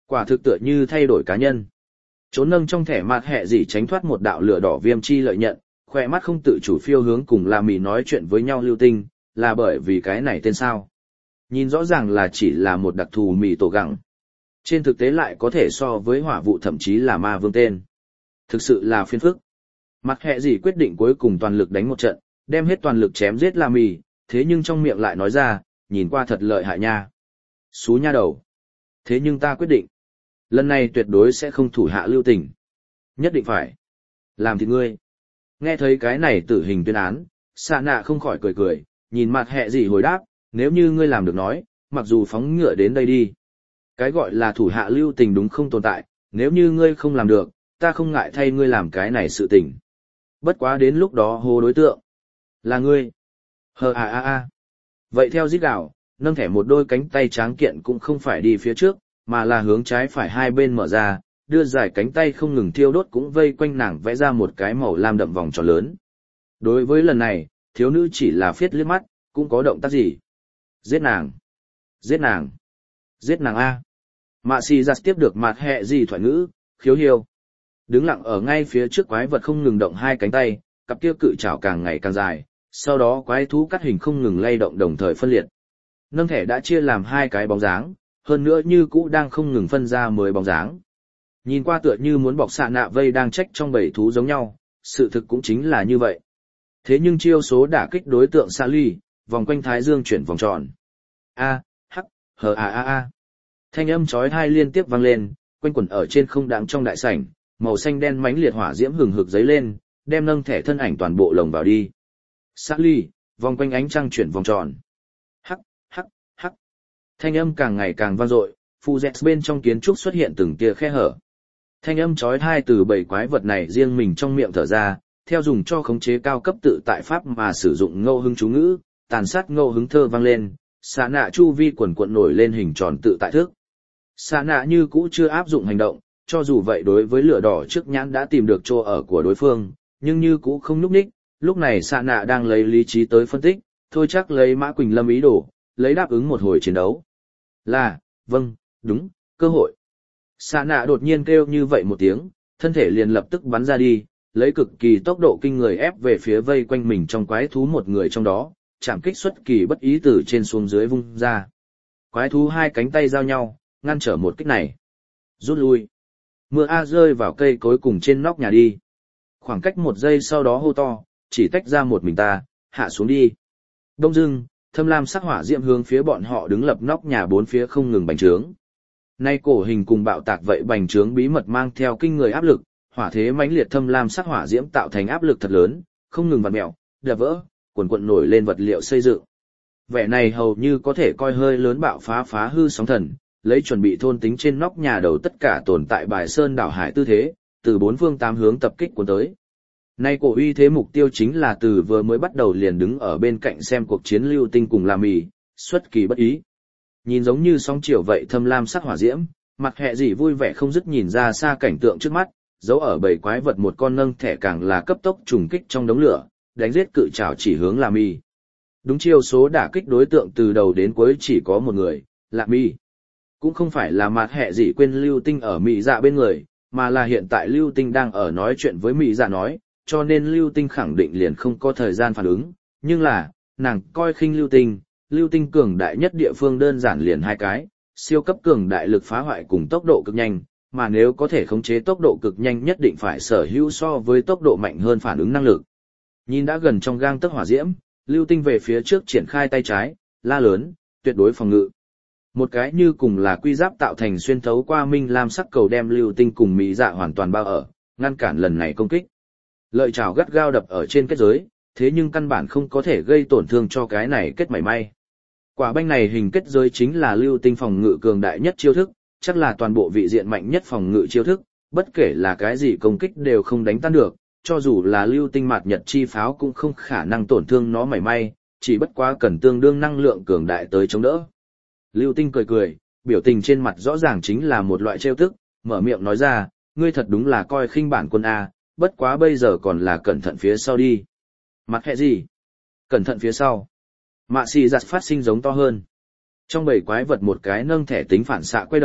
Quả thực tựa như thay đổi cá nhân. Trốn nâng trong thẻ mặt hẹ gì tránh thoát một đạo lửa đỏ viêm chi lợi nhận, khỏe mắt không tự chủ phiêu hướng cùng là mì nói chuyện với nhau lưu tinh, là bởi vì cái này tên sao. Nhìn rõ ràng là chỉ là một đặc thù mì tổ gặng. Trên thực tế lại có thể so với hỏa vụ thậm chí là ma vương tên. Thực sự là phiền phức. Mặt hẹ gì quyết định cuối cùng toàn lực đánh một trận, đem hết toàn lực chém giết là mì, thế nhưng trong miệng lại nói ra, nhìn qua thật lợi hại nha. Xú nha đầu. Thế nhưng ta quyết định. Lần này tuyệt đối sẽ không thủ hạ lưu tình. Nhất định phải. Làm thì ngươi. Nghe thấy cái này tử hình tuyên án, xạ nạ không khỏi cười cười, nhìn mặt hẹ gì hồi đáp, nếu như ngươi làm được nói, mặc dù phóng ngựa đến đây đi. Cái gọi là thủ hạ lưu tình đúng không tồn tại, nếu như ngươi không làm được, ta không ngại thay ngươi làm cái này sự tình. Bất quá đến lúc đó hô đối tượng. Là ngươi. Hờ à à à. Vậy theo giết gạo, nâng thẻ một đôi cánh tay tráng kiện cũng không phải đi phía trước, mà là hướng trái phải hai bên mở ra, đưa dài cánh tay không ngừng thiêu đốt cũng vây quanh nàng vẽ ra một cái màu lam đậm vòng tròn lớn. Đối với lần này, thiếu nữ chỉ là phiết liếc mắt, cũng có động tác gì. Giết nàng. Giết nàng. Giết nàng A. Mạ xì giặt tiếp được mặt hẹ gì thoại ngữ, khiếu hiêu. Đứng lặng ở ngay phía trước quái vật không ngừng động hai cánh tay, cặp kia cự chảo càng ngày càng dài, sau đó quái thú cắt hình không ngừng lay động đồng thời phân liệt. Nâng thẻ đã chia làm hai cái bóng dáng, hơn nữa như cũ đang không ngừng phân ra mười bóng dáng. Nhìn qua tựa như muốn bọc xạ nạ vây đang trách trong bầy thú giống nhau, sự thực cũng chính là như vậy. Thế nhưng chiêu số đả kích đối tượng xa ly, vòng quanh thái dương chuyển vòng tròn. A, hắc, hờ a a a. Thanh âm chói tai liên tiếp vang lên, quanh quẩn ở trên không đáng trong đại sảnh, màu xanh đen mãnh liệt hỏa diễm hừng hực giấy lên, đem nâng thẻ thân ảnh toàn bộ lồng vào đi. Xa ly, vòng quanh ánh trăng chuyển vòng tròn. Hắc, hắc, hắc. Thanh âm càng ngày càng vang dội, phù dẹt bên trong kiến trúc xuất hiện từng tia khe hở. Thanh âm chói tai từ bảy quái vật này riêng mình trong miệng thở ra, theo dùng cho khống chế cao cấp tự tại pháp mà sử dụng ngẫu hứng chú ngữ, tàn sát ngẫu hứng thơ vang lên, xạ nạ chu vi quần cuộn nổi lên hình tròn tự tại thức. Xạ nạ như cũ chưa áp dụng hành động, cho dù vậy đối với lửa đỏ trước nhãn đã tìm được chỗ ở của đối phương, nhưng như cũ không núp ních. Lúc này xạ nạ đang lấy lý trí tới phân tích, thôi chắc lấy Mã Quỳnh Lâm ý đồ, lấy đáp ứng một hồi chiến đấu. Là, vâng, đúng, cơ hội. Xạ nạ đột nhiên kêu như vậy một tiếng, thân thể liền lập tức bắn ra đi, lấy cực kỳ tốc độ kinh người ép về phía vây quanh mình trong quái thú một người trong đó, chạm kích xuất kỳ bất ý từ trên xuống dưới vung ra. Quái thú hai cánh tay giao nhau, ngăn trở một kích này. Rút lui. Mưa A rơi vào cây cối cùng trên nóc nhà đi. Khoảng cách một giây sau đó hô to, chỉ tách ra một mình ta, hạ xuống đi. Đông dưng, thâm lam sắc hỏa diệm hướng phía bọn họ đứng lập nóc nhà bốn phía không ngừng bành trướng. Nay cổ hình cùng bạo tạc vậy bành trướng bí mật mang theo kinh người áp lực, hỏa thế mãnh liệt thâm lam sắc hỏa diễm tạo thành áp lực thật lớn, không ngừng vặn mèo, đập vỡ, cuồn cuộn nổi lên vật liệu xây dựng. Vẻ này hầu như có thể coi hơi lớn bạo phá phá hư sóng thần, lấy chuẩn bị thôn tính trên nóc nhà đầu tất cả tồn tại bài sơn đảo hải tư thế, từ bốn phương tám hướng tập kích cuốn tới. Nay cổ uy thế mục tiêu chính là từ vừa mới bắt đầu liền đứng ở bên cạnh xem cuộc chiến lưu tinh cùng làm mì, xuất kỳ bất ý. Nhìn giống như sóng chiều vậy thâm lam sắc hỏa diễm, mặt hẹ gì vui vẻ không dứt nhìn ra xa cảnh tượng trước mắt, giấu ở bầy quái vật một con nâng thẻ càng là cấp tốc trùng kích trong đống lửa, đánh giết cự trảo chỉ hướng làm mì. Đúng chiêu số đả kích đối tượng từ đầu đến cuối chỉ có một người, là mì. Cũng không phải là mặt hẹ gì quên lưu tinh ở mì dạ bên người, mà là hiện tại lưu tinh đang ở nói chuyện với mì dạ nói, cho nên lưu tinh khẳng định liền không có thời gian phản ứng, nhưng là, nàng coi khinh lưu tinh, lưu tinh cường đại nhất địa phương đơn giản liền hai cái, siêu cấp cường đại lực phá hoại cùng tốc độ cực nhanh, mà nếu có thể khống chế tốc độ cực nhanh nhất định phải sở hữu so với tốc độ mạnh hơn phản ứng năng lực. Nhìn đã gần trong gang tấc hỏa diễm, lưu tinh về phía trước triển khai tay trái, la lớn, tuyệt đối phòng ngự. Một cái như cùng là quy giáp tạo thành xuyên thấu qua minh lam sắc cầu đem lưu tinh cùng mỹ dạ hoàn toàn bao ở, ngăn cản lần này công kích. Lợi chảo gắt gao đập ở trên kết giới, thế nhưng căn bản không có thể gây tổn thương cho cái này kết mảy may. Quả banh này hình kết giới chính là lưu tinh phòng ngự cường đại nhất chiêu thức, chắc là toàn bộ vị diện mạnh nhất phòng ngự chiêu thức, bất kể là cái gì công kích đều không đánh tan được, cho dù là lưu tinh mạt nhật chi pháo cũng không khả năng tổn thương nó mảy may, chỉ bất quá cần tương đương năng lượng cường đại tới chống đỡ. Lưu tinh cười cười, biểu tình trên mặt rõ ràng chính là một loại trêu thức, mở miệng nói ra, ngươi thật đúng là coi khinh bản quân A, bất quá bây giờ còn là cẩn thận phía sau đi. Mặt hẹ gì? Cẩn thận phía sau. Mạ xì giặt phát sinh giống to hơn. Trong bầy quái vật một cái nâng thẻ tính phản xạ quay đầu,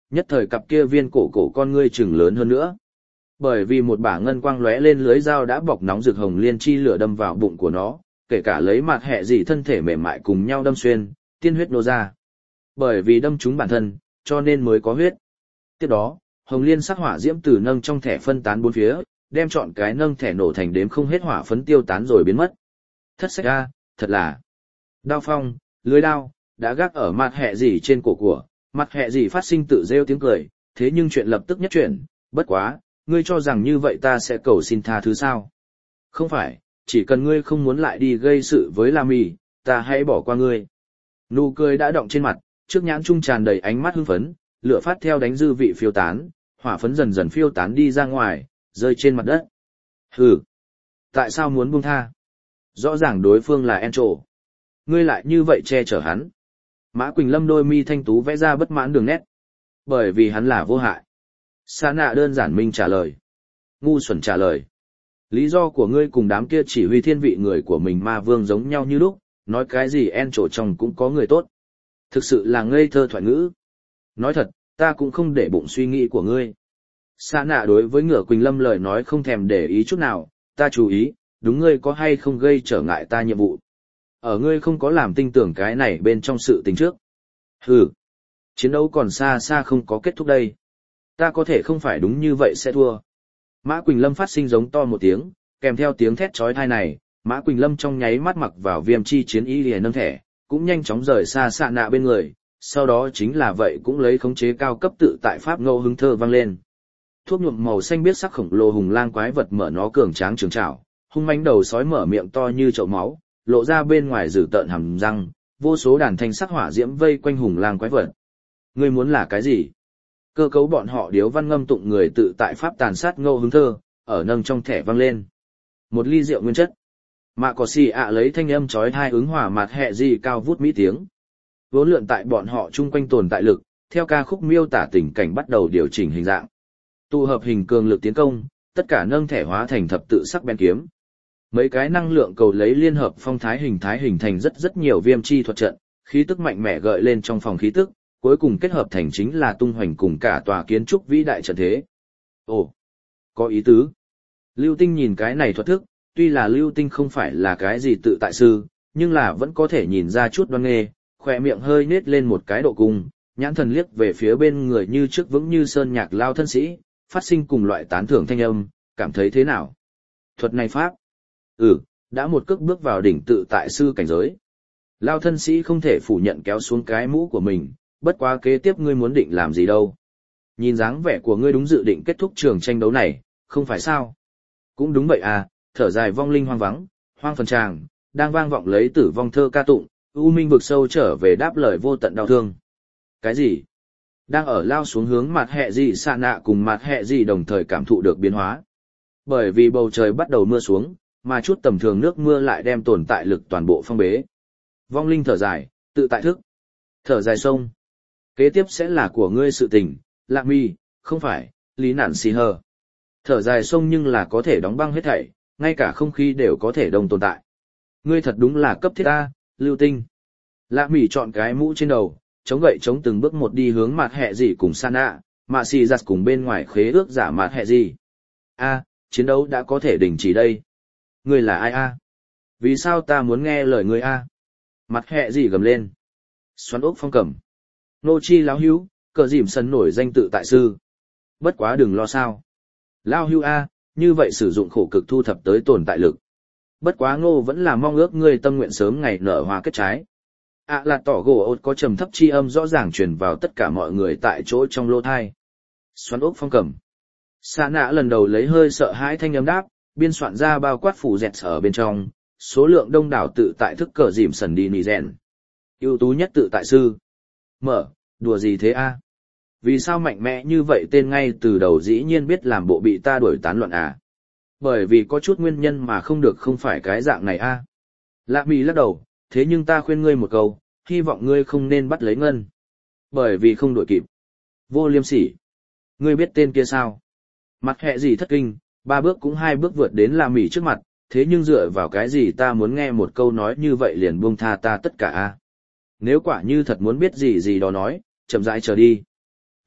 nhất thời cặp kia viên cổ cổ con ngươi chừng lớn hơn nữa. Bởi vì một bả ngân quang lóe lên lưới dao đã bọc nóng rực hồng liên chi lửa đâm vào bụng của nó, kể cả lấy mặt hệ gì thân thể mềm mại cùng nhau đâm xuyên, tiên huyết nô ra. Bởi vì đâm trúng bản thân, cho nên mới có huyết. Tiếp đó, hồng liên sắc hỏa diễm từ nâng trong thẻ phân tán bốn phía, đem chọn cái nâng thẻ nổ thành đếm không hết hỏa phấn tiêu tán rồi biến mất. Thất sách ra, thật là đao phong, lưới đao, đã gác ở mặt hệ gì trên cổ của, mặt hệ gì phát sinh tự rêu tiếng cười, thế nhưng chuyện lập tức nhất chuyển, bất quá, ngươi cho rằng như vậy ta sẽ cầu xin tha thứ sao? Không phải, chỉ cần ngươi không muốn lại đi gây sự với La Mì, ta hãy bỏ qua ngươi. Nụ cười đã đọng trên mặt, trước nhãn trung tràn đầy ánh mắt hưng phấn, lửa phát theo đánh dư vị phiêu tán, hỏa phấn dần dần phiêu tán đi ra ngoài, rơi trên mặt đất. Hừ, tại sao muốn buông tha? Rõ ràng đối phương là En Trổ. Ngươi lại như vậy che chở hắn. Mã Quỳnh Lâm đôi mi thanh tú vẽ ra bất mãn đường nét. Bởi vì hắn là vô hại. Sa nạ đơn giản minh trả lời. Ngu xuẩn trả lời. Lý do của ngươi cùng đám kia chỉ huy thiên vị người của mình ma vương giống nhau như lúc, nói cái gì En Trổ trong cũng có người tốt. Thực sự là ngây thơ thoại ngữ. Nói thật, ta cũng không để bụng suy nghĩ của ngươi. Sa nạ đối với Ngựa Quỳnh Lâm lời nói không thèm để ý chút nào, ta chú ý, đúng ngươi có hay không gây trở ngại ta nhiệm vụ. Ở ngươi không có làm tinh tưởng cái này bên trong sự tình trước. Hừ, chiến đấu còn xa xa không có kết thúc đây. Ta có thể không phải đúng như vậy sẽ thua. Mã Quỳnh Lâm phát sinh giống to một tiếng, kèm theo tiếng thét chói tai này, Mã Quỳnh Lâm trong nháy mắt mặc vào viêm chi chiến y liền nâng thẻ, cũng nhanh chóng rời xa Sa nạ bên người, sau đó chính là vậy cũng lấy khống chế cao cấp tự tại pháp ngẫu hứng thơ vang lên. Thuốc nhuộm màu xanh biết sắc khổng lồ hùng lang quái vật mở nó cường tráng trường trảo, hung mãnh đầu sói mở miệng to như chậu máu, lộ ra bên ngoài dữ tợn hàm răng, vô số đàn thanh sắc hỏa diễm vây quanh hùng lang quái vật. Ngươi muốn là cái gì? Cơ cấu bọn họ điếu văn ngâm tụng người tự tại pháp tàn sát ngẫu hứng thơ, ở nâng trong thẻ vang lên. Một ly rượu nguyên chất. Mạ cỏ xì ạ lấy thanh âm chói tai ứng hòa mặt hệ gì cao vút mỹ tiếng. Vốn lượn tại bọn họ chung quanh tồn tại lực, theo ca khúc miêu tả tình cảnh bắt đầu điều chỉnh hình dạng. Tụ hợp hình cường lực tiến công, tất cả nâng thẻ hóa thành thập tự sắc bén kiếm. Mấy cái năng lượng cầu lấy liên hợp phong thái hình thái hình thành rất rất nhiều viêm chi thuật trận, khí tức mạnh mẽ gợi lên trong phòng khí tức, cuối cùng kết hợp thành chính là tung hoành cùng cả tòa kiến trúc vĩ đại trận thế. Ồ, có ý tứ. Lưu Tinh nhìn cái này thuật thức, tuy là Lưu Tinh không phải là cái gì tự tại sư, nhưng là vẫn có thể nhìn ra chút đoan nghề, khỏe miệng hơi nết lên một cái độ cung, nhãn thần liếc về phía bên người như trước vững như sơn nhạc lao thân sĩ, phát sinh cùng loại tán thưởng thanh âm, cảm thấy thế nào? Thuật này pháp? Ừ, đã một cước bước vào đỉnh tự tại sư cảnh giới. Lao thân sĩ không thể phủ nhận kéo xuống cái mũ của mình, bất quá kế tiếp ngươi muốn định làm gì đâu. Nhìn dáng vẻ của ngươi đúng dự định kết thúc trường tranh đấu này, không phải sao? Cũng đúng vậy à, thở dài vong linh hoang vắng, hoang phần tràng, đang vang vọng lấy tử vong thơ ca tụng, u minh vực sâu trở về đáp lời vô tận đau thương. Cái gì? Đang ở lao xuống hướng mặt hệ gì Sa nạ cùng mặt hệ gì đồng thời cảm thụ được biến hóa. Bởi vì bầu trời bắt đầu mưa xuống, mà chút tầm thường nước mưa lại đem tồn tại lực toàn bộ phong bế. Vong linh thở dài, tự tại thức. Thở dài sông. Kế tiếp sẽ là của ngươi sự tình, Lạc Mi, không phải, Lý Nản Xì Hờ. Thở dài sông nhưng là có thể đóng băng hết thảy, ngay cả không khí đều có thể đồng tồn tại. Ngươi thật đúng là cấp thiết ta, Lưu Tinh. Lạc Mi chọn cái mũ trên đầu, chống gậy chống từng bước một đi hướng mặt hệ gì cùng Sa nạ, mà xì giặt cùng bên ngoài khế ước giả mặt hệ gì. A, chiến đấu đã có thể đình chỉ đây. Ngươi là ai a? Vì sao ta muốn nghe lời ngươi a? Mặt hệ gì gầm lên. Xoắn ốc phong cẩm. Nô chi lão hữu, cờ dìm sân nổi danh tự tại sư. Bất quá đừng lo sao. Lão hữu a, như vậy sử dụng khổ cực thu thập tới tồn tại lực. Bất quá ngô vẫn là mong ước ngươi tâm nguyện sớm ngày nở hoa kết trái. À là tỏ gỗ ột có trầm thấp chi âm rõ ràng truyền vào tất cả mọi người tại chỗ trong lô thai. Xoắn ốc phong cẩm. Sa nạ lần đầu lấy hơi sợ hãi thanh âm đáp, biên soạn ra bao quát phủ dẹt ở bên trong, số lượng đông đảo tự tại thức cờ dìm sần đi nì rèn. Ưu tú nhất tự tại sư. Mở, đùa gì thế a? Vì sao mạnh mẽ như vậy tên ngay từ đầu dĩ nhiên biết làm bộ bị ta đuổi tán loạn à? Bởi vì có chút nguyên nhân mà không được không phải cái dạng này a. Lạc Mì lắc đầu, thế nhưng ta khuyên ngươi một câu, hy vọng ngươi không nên bắt lấy ngân. Bởi vì không đuổi kịp. Vô liêm sỉ. Ngươi biết tên kia sao? Mặt hệ gì thất kinh, ba bước cũng hai bước vượt đến Lạc Mì trước mặt, thế nhưng dựa vào cái gì ta muốn nghe một câu nói như vậy liền buông tha ta tất cả a. Nếu quả như thật muốn biết gì gì đó nói, chậm rãi chờ đi.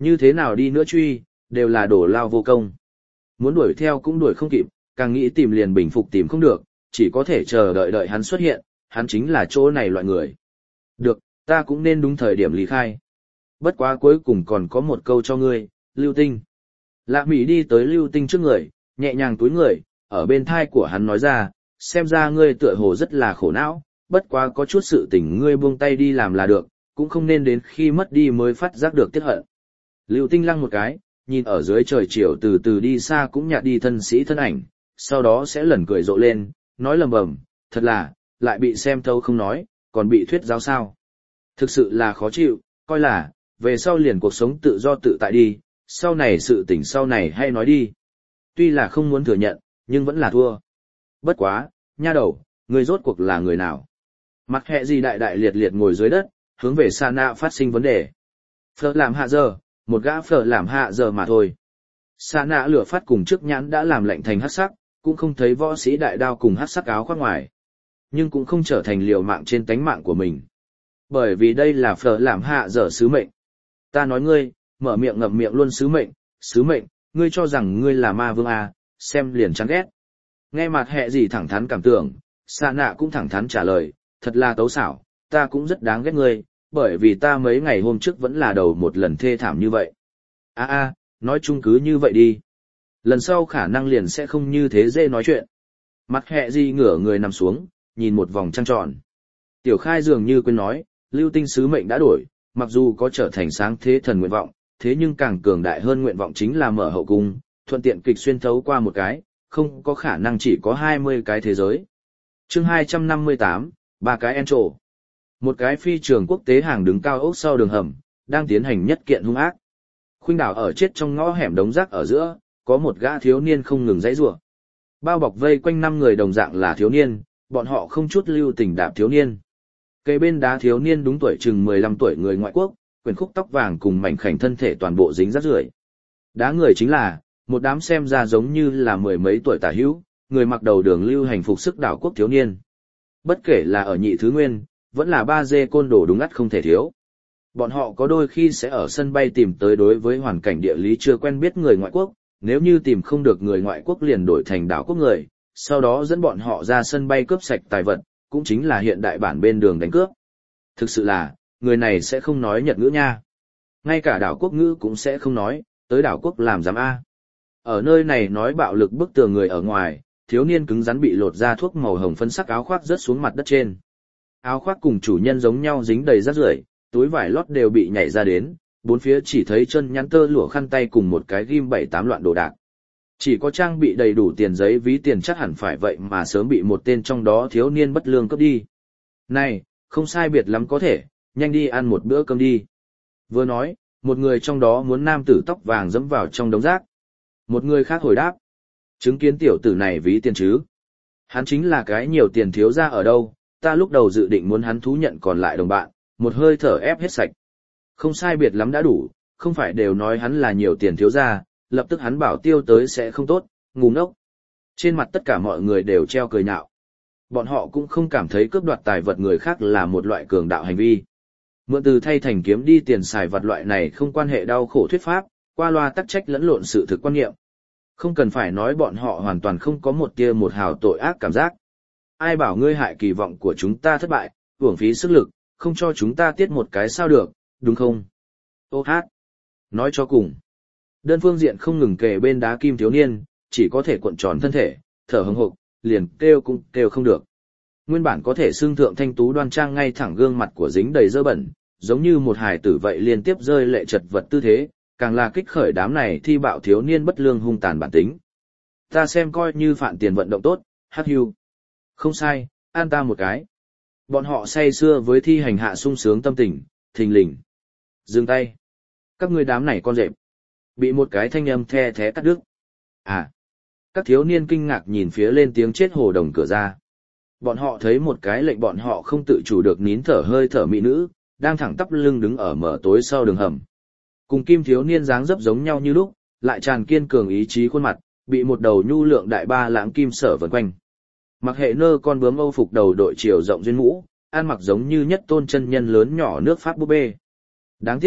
Như thế nào đi nữa truy, đều là đổ lao vô công. Muốn đuổi theo cũng đuổi không kịp, càng nghĩ tìm liền bình phục tìm không được, chỉ có thể chờ đợi đợi hắn xuất hiện, hắn chính là chỗ này loại người. Được, ta cũng nên đúng thời điểm lý khai. Bất quá cuối cùng còn có một câu cho ngươi, Lưu Tinh. Lạ Mỹ đi tới Lưu Tinh trước người, nhẹ nhàng túi người, ở bên thai của hắn nói ra, xem ra ngươi tựa hồ rất là khổ não, bất quá có chút sự tình ngươi buông tay đi làm là được, cũng không nên đến khi mất đi mới phát giác được tiếc hận. Lưu Tinh lăng một cái, nhìn ở dưới trời chiều từ từ đi xa cũng nhạt đi thân sĩ thân ảnh, sau đó sẽ lần cười rộ lên, nói lầm bầm, thật là, lại bị xem thấu không nói, còn bị thuyết giáo sao. Thực sự là khó chịu, coi là, về sau liền cuộc sống tự do tự tại đi, sau này sự tình sau này hay nói đi. Tuy là không muốn thừa nhận, nhưng vẫn là thua. Bất quá, nha đầu, ngươi rốt cuộc là người nào? Mặt hệ gì đại đại liệt liệt ngồi dưới đất, hướng về Sa Nạ phát sinh vấn đề. Phở làm hạ giờ, một gã phở làm hạ giờ mà thôi. Sa Nạ lửa phát cùng trước nhãn đã làm lạnh thành hắc sắc, cũng không thấy võ sĩ đại đao cùng hắc sắc áo khoác ngoài. Nhưng cũng không trở thành liều mạng trên tánh mạng của mình. Bởi vì đây là phở làm hạ giờ sứ mệnh. Ta nói ngươi, mở miệng ngậm miệng luôn sứ mệnh, sứ mệnh, ngươi cho rằng ngươi là ma vương à, xem liền chán ghét. Nghe mặt hệ gì thẳng thắn cảm tưởng, Sa Nạ cũng thẳng thắn trả lời, thật là tấu xảo, ta cũng rất đáng ghét ngươi, bởi vì ta mấy ngày hôm trước vẫn là đầu một lần thê thảm như vậy. A a, nói chung cứ như vậy đi. Lần sau khả năng liền sẽ không như thế dễ nói chuyện. Mặt hệ gì ngửa người nằm xuống, nhìn một vòng trăng tròn. Tiểu Khai dường như quên nói, Lưu Tinh sứ mệnh đã đổi, mặc dù có trở thành sáng thế thần nguyện vọng, thế nhưng càng cường đại hơn nguyện vọng chính là mở hậu cung, thuận tiện kịch xuyên thấu qua một cái, không có khả năng chỉ có hai mươi cái thế giới. Chương hai trăm năm mươi tám, ba cái en trổ. Một cái phi trường quốc tế hàng đứng cao ốc sau đường hầm, đang tiến hành nhất kiện hung ác. Khuynh đảo ở chết trong ngõ hẻm đống rác ở giữa, có một gã thiếu niên không ngừng giãy giụa. Bao bọc vây quanh năm người đồng dạng là thiếu niên, bọn họ không chút lưu tình đạp thiếu niên. Cây bên đá thiếu niên đúng tuổi chừng mười lăm tuổi người ngoại quốc, quyển khúc tóc vàng cùng mảnh khảnh thân thể toàn bộ dính rác rưởi. Đá người chính là một đám xem ra giống như là mười mấy tuổi tả hữu, người mặc đầu đường lưu hành phục sức đảo quốc thiếu niên. Bất kể là ở nhị thứ nguyên, vẫn là ba dê côn đồ đúng ngắt không thể thiếu. Bọn họ có đôi khi sẽ ở sân bay tìm tới đối với hoàn cảnh địa lý chưa quen biết người ngoại quốc, nếu như tìm không được người ngoại quốc liền đổi thành đảo quốc người, sau đó dẫn bọn họ ra sân bay cướp sạch tài vật, cũng chính là hiện đại bản bên đường đánh cướp. Thực sự là, người này sẽ không nói Nhật ngữ nha. Ngay cả đảo quốc ngữ cũng sẽ không nói, tới đảo quốc làm giám A. Ở nơi này nói bạo lực bức tường người ở ngoài, thiếu niên cứng rắn bị lột ra thuốc màu hồng phân sắc áo khoác rớt xuống mặt đất trên. Áo khoác cùng chủ nhân giống nhau dính đầy rác rưởi, túi vải lót đều bị nhảy ra đến, bốn phía chỉ thấy chân nhắn tơ lụa khăn tay cùng một cái ghim bảy tám loạn đồ đạc. Chỉ có trang bị đầy đủ tiền giấy ví tiền chắc hẳn phải vậy mà sớm bị một tên trong đó thiếu niên bất lương cướp đi. Này, không sai biệt lắm có thể, nhanh đi ăn một bữa cơm đi. Vừa nói, một người trong đó muốn nam tử tóc vàng dẫm vào trong đống rác. Một người khác hồi đáp, chứng kiến tiểu tử này ví tiền chứ. Hắn chính là cái nhiều tiền thiếu ra ở đâu, ta lúc đầu dự định muốn hắn thú nhận còn lại đồng bạn, một hơi thở ép hết sạch. Không sai biệt lắm đã đủ, không phải đều nói hắn là nhiều tiền thiếu ra, lập tức hắn bảo tiêu tới sẽ không tốt, ngu ngốc. Trên mặt tất cả mọi người đều treo cười nhạo. Bọn họ cũng không cảm thấy cướp đoạt tài vật người khác là một loại cường đạo hành vi. Mượn từ thay thành kiếm đi tiền xài vật loại này không quan hệ đau khổ thuyết pháp, qua loa tắc trách lẫn lộn sự thực quan niệm. Không cần phải nói bọn họ hoàn toàn không có một tia một hào tội ác cảm giác. Ai bảo ngươi hại kỳ vọng của chúng ta thất bại, uổng phí sức lực, không cho chúng ta tiết một cái sao được, đúng không? Ô hát. Nói cho cùng. Đơn phương diện không ngừng kề bên đá kim thiếu niên, chỉ có thể cuộn tròn thân thể, thở hững hộc, liền kêu cũng kêu không được. Nguyên bản có thể xương thượng thanh tú đoan trang ngay thẳng gương mặt của dính đầy dơ bẩn, giống như một hài tử vậy liên tiếp rơi lệ chật vật tư thế, càng là kích khởi đám này thi bạo thiếu niên bất lương hung tàn bản tính. Ta xem coi như phản tiền vận động tốt, hắc hưu. Không sai, an ta một cái. Bọn họ say sưa với thi hành hạ sung sướng tâm tình, thình lình. Dừng tay. Các ngươi đám này con rệp. Bị một cái thanh âm the thé cắt đứt. À. Các thiếu niên kinh ngạc nhìn phía lên tiếng chết hồ đồng cửa ra. Bọn họ thấy một cái lệnh bọn họ không tự chủ được nín thở hơi thở mỹ nữ, đang thẳng tắp lưng đứng ở mở tối sau đường hầm. Cùng kim thiếu niên dáng dấp giống nhau như lúc, lại tràn kiên cường ý chí khuôn mặt, bị một đầu nhu lượng đại ba lãng kim sở vần quanh. Mặc hệ nơ con bướm Âu phục đầu đội chiều rộng duyên mũ, ăn mặc giống như nhất tôn chân nhân lớn nhỏ nước Pháp búp bê. Đáng tiếc,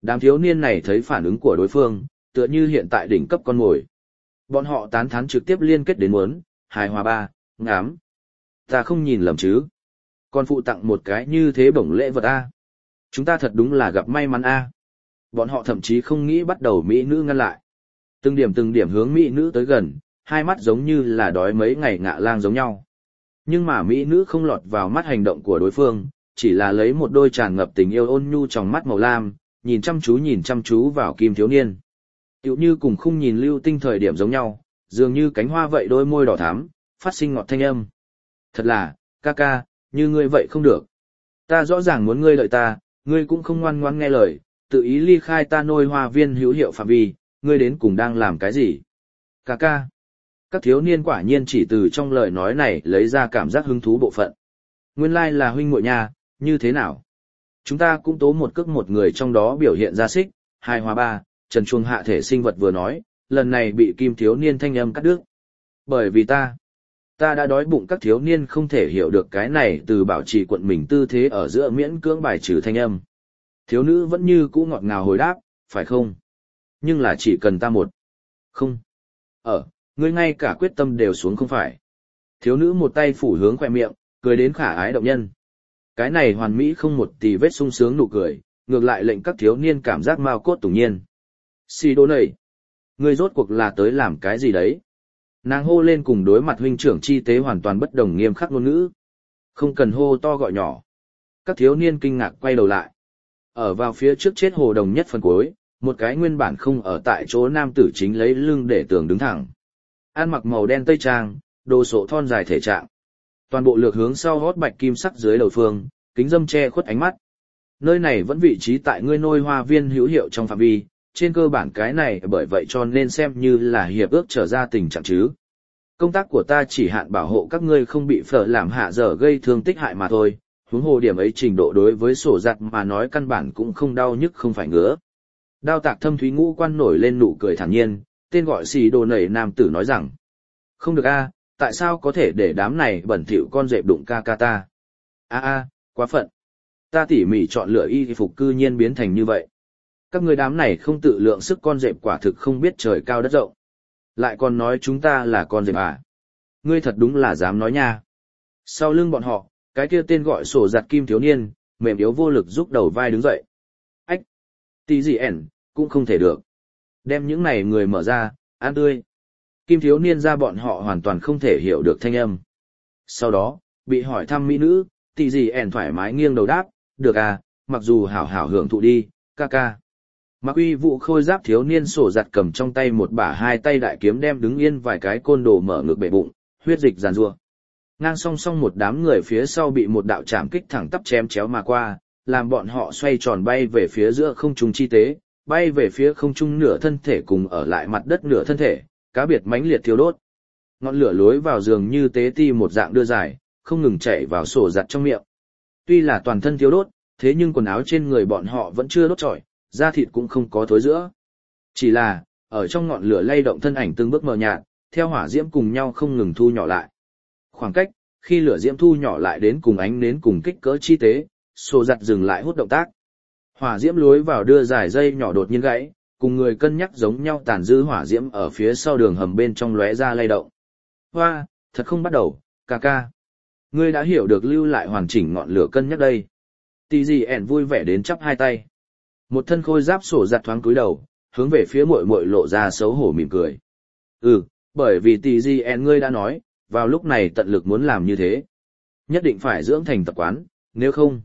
Đám thiếu niên này thấy phản ứng của đối phương, tựa như hiện tại đỉnh cấp con mồi. Bọn họ tán thán trực tiếp liên kết đến muốn, hài hòa ba, ngám. Ta không nhìn lầm chứ. Còn phụ tặng một cái như thế bổng lễ vật A. Chúng ta thật đúng là gặp may mắn A. Bọn họ thậm chí không nghĩ bắt đầu mỹ nữ ngăn lại. Từng điểm từng điểm hướng mỹ nữ tới gần, hai mắt giống như là đói mấy ngày ngạ lang giống nhau. Nhưng mà mỹ nữ không lọt vào mắt hành động của đối phương, chỉ là lấy một đôi tràn ngập tình yêu ôn nhu trong mắt màu lam, nhìn chăm chú nhìn chăm chú vào Kim thiếu niên. Tựu như cùng khung nhìn Lưu Tinh thời điểm giống nhau, dường như cánh hoa vậy đôi môi đỏ thắm, phát sinh ngọt thanh âm. Thật là, ca ca, như ngươi vậy không được. Ta rõ ràng muốn ngươi lợi ta, ngươi cũng không ngoan ngoãn nghe lời, tự ý ly khai ta nôi hoa viên hữu hiệu phạm vi, ngươi đến cùng đang làm cái gì? Ca ca. Các thiếu niên quả nhiên chỉ từ trong lời nói này lấy ra cảm giác hứng thú bộ phận. Nguyên lai là huynh muội nha, như thế nào? Chúng ta cũng tố một cước một người trong đó biểu hiện ra xích, hai hòa ba, trần chuông hạ thể sinh vật vừa nói, lần này bị Kim thiếu niên thanh âm cắt đứt. Bởi vì ta, ta đã đói bụng, các thiếu niên không thể hiểu được cái này từ bảo trì quận mình tư thế ở giữa miễn cưỡng bài trừ thanh âm. Thiếu nữ vẫn như cũ ngọt ngào hồi đáp, phải không? Nhưng là chỉ cần ta một. Không. Ở, ngươi ngay cả quyết tâm đều xuống không phải. Thiếu nữ một tay phủ hướng khỏe miệng, cười đến khả ái động nhân. Cái này hoàn mỹ không một tì vết sung sướng nụ cười, ngược lại lệnh các thiếu niên cảm giác mao cốt tủng nhiên. Xì đố nầy, ngươi rốt cuộc là tới làm cái gì đấy? Nàng hô lên cùng đối mặt huynh trưởng chi tế hoàn toàn bất đồng nghiêm khắc ngôn ngữ. Không cần hô to gọi nhỏ. Các thiếu niên kinh ngạc quay đầu lại. Ở vào phía trước chết hồ đồng nhất phần cuối, một cái nguyên bản không ở tại chỗ nam tử chính lấy lưng để tường đứng thẳng. Ăn mặc màu đen tây trang, đồ sộ thon dài thể trạng. Toàn bộ lược hướng sau hót bạch kim sắc dưới đầu phương, kính dâm che khuất ánh mắt. Nơi này vẫn vị trí tại ngươi nôi hoa viên hữu hiệu trong phạm vi, trên cơ bản cái này bởi vậy cho nên xem như là hiệp ước trở ra tình trạng chứ. Công tác của ta chỉ hạn bảo hộ các ngươi không bị phở làm hạ dở gây thương tích hại mà thôi, huống hồ điểm ấy trình độ đối với sổ giặt mà nói căn bản cũng không đau nhức không phải ngứa. Đao tạc thâm thúy ngũ quan nổi lên nụ cười thản nhiên, tên gọi xì đồ nảy nam tử nói rằng, không được a, tại sao có thể để đám này bẩn thỉu con dẹp đụng ca ca ta? A a, quá phận. Ta tỉ mỉ chọn lựa y phục cư nhiên biến thành như vậy. Các người đám này không tự lượng sức con dẹp quả thực không biết trời cao đất rộng. Lại còn nói chúng ta là con dẹp à? Ngươi thật đúng là dám nói nha. Sau lưng bọn họ, cái kia tên gọi sổ giặt Kim thiếu niên, mềm yếu vô lực giúp đầu vai đứng dậy. Ách! Tí gì ẻn, cũng không thể được. Đem những này người mở ra, ăn tươi. Kim thiếu niên ra bọn họ hoàn toàn không thể hiểu được thanh âm. Sau đó, bị hỏi thăm mỹ nữ, tỷ gì ẻn thoải mái nghiêng đầu đáp, được à, mặc dù hảo hảo hưởng thụ đi, ca ca. Mặc uy vụ khôi giáp thiếu niên sổ giặt cầm trong tay một bả hai tay đại kiếm đem đứng yên vài cái côn đồ mở ngực bể bụng, huyết dịch giàn rua. Ngang song song một đám người phía sau bị một đạo chạm kích thẳng tắp chém chéo mà qua, làm bọn họ xoay tròn bay về phía giữa không trung chi tế, bay về phía không trung nửa thân thể cùng ở lại mặt đất nửa thân thể, cá biệt mãnh liệt thiêu đốt. Ngọn lửa lối vào giường như tế ti một dạng đưa dài, không ngừng chảy vào sổ giặt trong miệng. Tuy là toàn thân thiêu đốt, thế nhưng quần áo trên người bọn họ vẫn chưa đốt trọi, da thịt cũng không có thối rữa. Chỉ là, ở trong ngọn lửa lay động thân ảnh từng bước mờ nhạt, theo hỏa diễm cùng nhau không ngừng thu nhỏ lại. Khoảng cách, khi lửa diễm thu nhỏ lại đến cùng ánh nến cùng kích cỡ chi tế, sổ giặt dừng lại hút động tác. Hỏa diễm lối vào đưa dài dây nhỏ đột nhiên gãy, cùng người cân nhắc giống nhau tàn dư hỏa diễm ở phía sau đường hầm bên trong lóe ra lay động. Hoa, thật không bắt đầu, ca ca. Ngươi đã hiểu được lưu lại hoàn chỉnh ngọn lửa cân nhắc đây. Tỷ gì ẻn vui vẻ đến chắp hai tay. Một thân khôi giáp sổ giặt thoáng cúi đầu, hướng về phía muội muội lộ ra xấu hổ mỉm cười. Ừ, bởi vì tỷ gì ẻn ngươi đã nói, vào lúc này tận lực muốn làm như thế. Nhất định phải dưỡng thành tập quán, nếu không,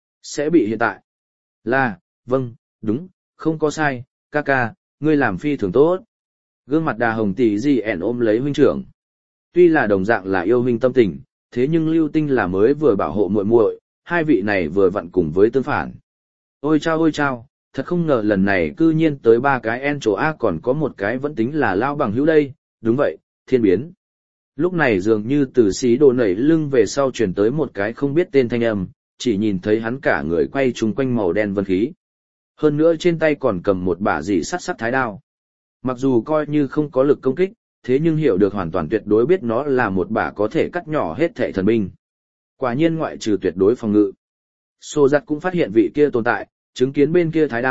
sẽ bị hiện tại. Là, vâng, đúng, không có sai, ca ca, ngươi làm phi thường tốt. Gương mặt đà hồng tỷ gì ẻn ôm lấy huynh trưởng. Tuy là đồng dạng là yêu huynh tâm tình, thế nhưng Lưu Tinh là mới vừa bảo hộ muội muội, hai vị này vừa vặn cùng với tương phản. Ôi chao ôi chao, thật không ngờ lần này cư nhiên tới ba cái en chỗ A còn có một cái vẫn tính là lao bằng hữu đây, đúng vậy, thiên biến. Lúc này dường như từ xí đồ nảy lưng về sau truyền tới một cái không biết tên thanh âm, chỉ nhìn thấy hắn cả người quay chung quanh màu đen vân khí. Hơn nữa trên tay còn cầm một bả dị sắt sắt thái đao. Mặc dù coi như không có lực công kích, thế nhưng hiểu được hoàn toàn tuyệt đối biết nó là một bả có thể cắt nhỏ hết thảy thần binh. Quả nhiên ngoại trừ tuyệt đối phòng ngự. Sô giặt cũng phát hiện vị kia tồn tại, chứng kiến bên kia thái đao,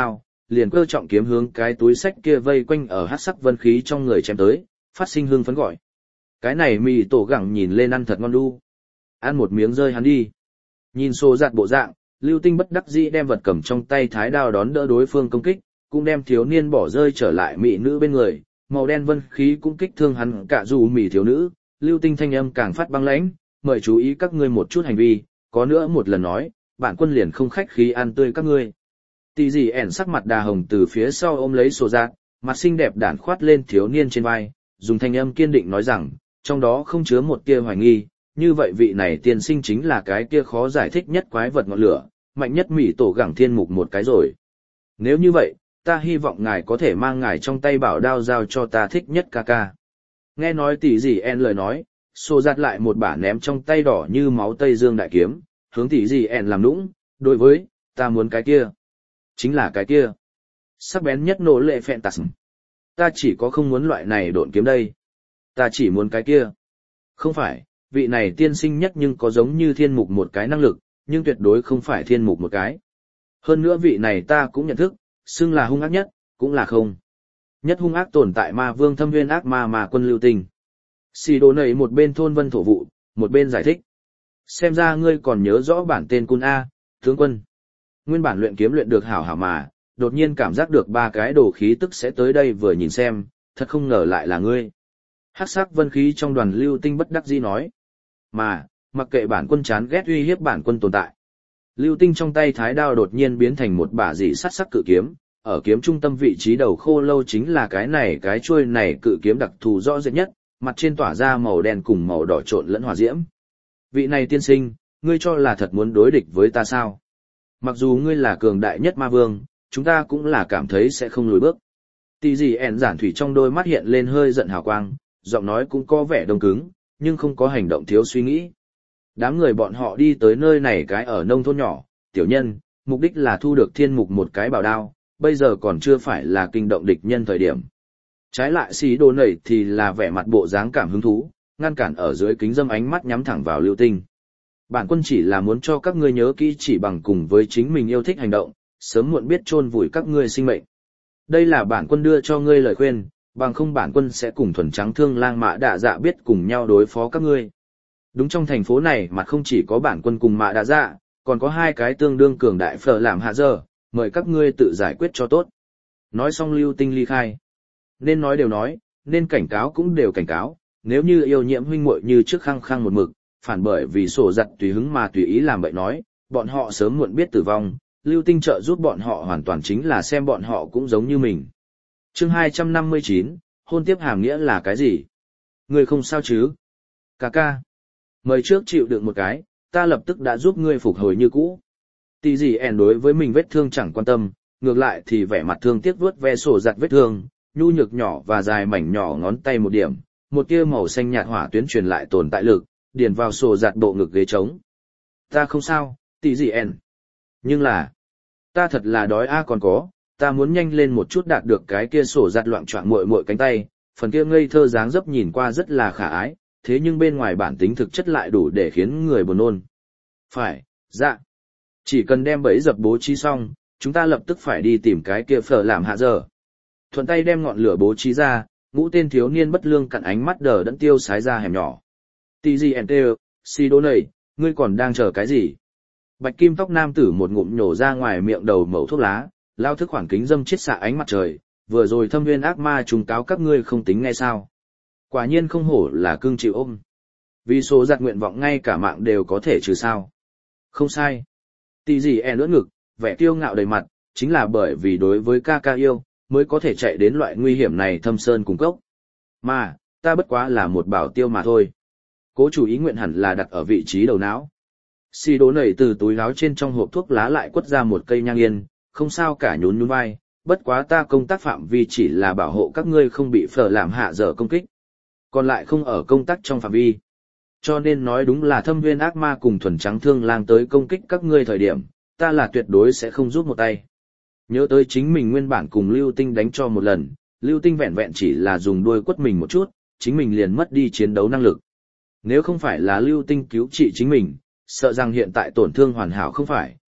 liền cơ trọng kiếm hướng cái túi sách kia vây quanh ở hắc sắc vân khí trong người chém tới, phát sinh hương phấn gọi. Cái này mì tổ gẳng nhìn lên ăn thật ngon đu. Ăn một miếng rơi hắn đi. Nhìn xô giặt bộ dạng, Lưu Tinh bất đắc dĩ đem vật cầm trong tay thái đao đón đỡ đối phương công kích, cũng đem thiếu niên bỏ rơi trở lại mỹ nữ bên người, màu đen vân khí cũng kích thương hắn cả dù mỉ thiếu nữ. Lưu Tinh thanh âm càng phát băng lãnh, mời chú ý các ngươi một chút hành vi, có nữa một lần nói, bản quân liền không khách khí ăn tươi các ngươi. Tỷ dị ẻn sắc mặt đà hồng từ phía sau ôm lấy sổ giạt, mặt xinh đẹp đản khoát lên thiếu niên trên vai, dùng thanh âm kiên định nói rằng, trong đó không chứa một tia hoài nghi, như vậy vị này tiên sinh chính là cái kia khó giải thích nhất quái vật ngọn lửa, mạnh nhất mỹ tổ gẳng thiên mục một cái rồi. Nếu như vậy, ta hy vọng ngài có thể mang ngài trong tay bảo đao giao cho ta thích nhất ca ca. Nghe nói tỷ dị ẻn lời nói, xô giặt lại một bả ném trong tay đỏ như máu Tây Dương đại kiếm, hướng tỷ dị ẻn làm nũng, đối với, ta muốn cái kia. Chính là cái kia. Sắc bén nhất nổ lệ phẹn tạt. Ta chỉ có không muốn loại này độn kiếm đây. Ta chỉ muốn cái kia. Không phải, vị này tiên sinh nhất nhưng có giống như thiên mục một cái năng lực, nhưng tuyệt đối không phải thiên mục một cái. Hơn nữa vị này ta cũng nhận thức, xưng là hung ác nhất, cũng là không. Nhất hung ác tồn tại ma vương thâm viên ác ma mà quân Lưu Tinh. Xì đồ nầy một bên thôn vân thổ vụ, một bên giải thích. Xem ra ngươi còn nhớ rõ bản tên Cun A, tướng quân. Nguyên bản luyện kiếm luyện được hảo hảo mà, đột nhiên cảm giác được ba cái đồ khí tức sẽ tới đây vừa nhìn xem, thật không ngờ lại là ngươi. Hắc sắc vân khí trong đoàn Lưu Tinh bất đắc dĩ nói. Mà, mặc kệ bản quân chán ghét uy hiếp bản quân tồn tại. Lưu Tinh trong tay thái đao đột nhiên biến thành một bả dị sắt sắc cự kiếm, ở kiếm trung tâm vị trí đầu khô lâu chính là cái này cái chuôi này cự kiếm đặc thù rõ rệt nhất, mặt trên tỏa ra màu đen cùng màu đỏ trộn lẫn hòa diễm. Vị này tiên sinh, ngươi cho là thật muốn đối địch với ta sao? Mặc dù ngươi là cường đại nhất ma vương, chúng ta cũng là cảm thấy sẽ không lùi bước. Tỷ dị ẻn giản thủy trong đôi mắt hiện lên hơi giận hào quang, giọng nói cũng có vẻ đông cứng, nhưng không có hành động thiếu suy nghĩ. Đám người bọn họ đi tới nơi này cái ở nông thôn nhỏ, tiểu nhân, mục đích là thu được thiên mục một cái bảo đao, bây giờ còn chưa phải là kinh động địch nhân thời điểm. Trái lại xí đồ nảy thì là vẻ mặt bộ dáng cảm hứng thú, ngăn cản ở dưới kính dâm ánh mắt nhắm thẳng vào Lưu Tinh. Bản quân chỉ là muốn cho các ngươi nhớ kỹ chỉ bằng cùng với chính mình yêu thích hành động, sớm muộn biết chôn vùi các ngươi sinh mệnh. Đây là bản quân đưa cho ngươi lời khuyên, bằng không bản quân sẽ cùng thuần trắng thương lang mạ đạ dạ biết cùng nhau đối phó các ngươi. Đúng trong thành phố này mà không chỉ có bản quân cùng mạ đạ dạ, còn có hai cái tương đương cường đại phở làm hạ giờ, mời các ngươi tự giải quyết cho tốt. Nói xong Lưu Tinh ly khai. Nên nói đều nói, nên cảnh cáo cũng đều cảnh cáo, nếu như yêu nhiễm huynh muội như trước khăng khăng một mực, phản bởi vì sổ giặt tùy hứng mà tùy ý làm bậy nói, bọn họ sớm muộn biết tử vong, Lưu Tinh trợ giúp bọn họ hoàn toàn chính là xem bọn họ cũng giống như mình. Chương hai trăm năm mươi chín, hôn tiếp hàm nghĩa là cái gì? Ngươi không sao chứ? Cà ca. Mời trước chịu đựng một cái, ta lập tức đã giúp ngươi phục hồi như cũ. Tỷ dị ẻn đối với mình vết thương chẳng quan tâm, ngược lại thì vẻ mặt thương tiếc vuốt ve sổ giặt vết thương, nhu nhược nhỏ và dài mảnh nhỏ ngón tay một điểm, một tia màu xanh nhạt hỏa tuyến truyền lại tồn tại lực, điền vào sổ giặt bộ ngực ghế trống. Ta không sao, tỷ dị ẻn. Nhưng là, ta thật là đói a còn có, ta muốn nhanh lên một chút đạt được cái kia sổ giặt loạn choạng muội muội cánh tay, phần kia ngây thơ dáng dấp nhìn qua rất là khả ái, thế nhưng bên ngoài bản tính thực chất lại đủ để khiến người buồn nôn. Phải, dạ. Chỉ cần đem bẫy dập bố trí xong, chúng ta lập tức phải đi tìm cái kia phở làm hạ giờ. Thuận tay đem ngọn lửa bố trí ra, ngũ tên thiếu niên bất lương cặn ánh mắt đờ đẫn tiêu sái ra hẻm nhỏ. Tì gì ẻn tê, si đô nầy, ngươi còn đang chờ cái gì? Bạch kim tóc nam tử một ngụm nhổ ra ngoài miệng đầu mẩu thuốc lá, lao thức khoảng kính dâm chiết xạ ánh mặt trời, vừa rồi thâm viên ác ma trùng cáo các ngươi không tính nghe sao. Quả nhiên không hổ là cưng chịu ôm. Vì số giặt nguyện vọng ngay cả mạng đều có thể trừ sao. Không sai. Tì gì ẻn ưỡn ngực, vẻ kiêu ngạo đầy mặt, chính là bởi vì đối với ca ca yêu, mới có thể chạy đến loại nguy hiểm này thâm sơn cùng cốc. Mà, ta bất quá là một bảo tiêu mà thôi. Cố chủ ý nguyện hẳn là đặt ở vị trí đầu não. Xì đố nảy từ túi áo trên trong hộp thuốc lá lại quất ra một cây nhang yên, không sao cả nhún nhún vai, bất quá ta công tác phạm vi chỉ là bảo hộ các ngươi không bị phở làm hạ dở công kích. Còn lại không ở công tác trong phạm vi. Cho nên nói đúng là thâm viên ác ma cùng thuần trắng thương lang tới công kích các ngươi thời điểm, ta là tuyệt đối sẽ không giúp một tay. Nhớ tới chính mình nguyên bản cùng Lưu Tinh đánh cho một lần, Lưu Tinh vẹn vẹn chỉ là dùng đuôi quất mình một chút, chính mình liền mất đi chiến đấu năng lực. Nếu không phải là Lưu Tinh cứu trị chính mình, sợ rằng hiện tại tổn thương hoàn hảo không phải,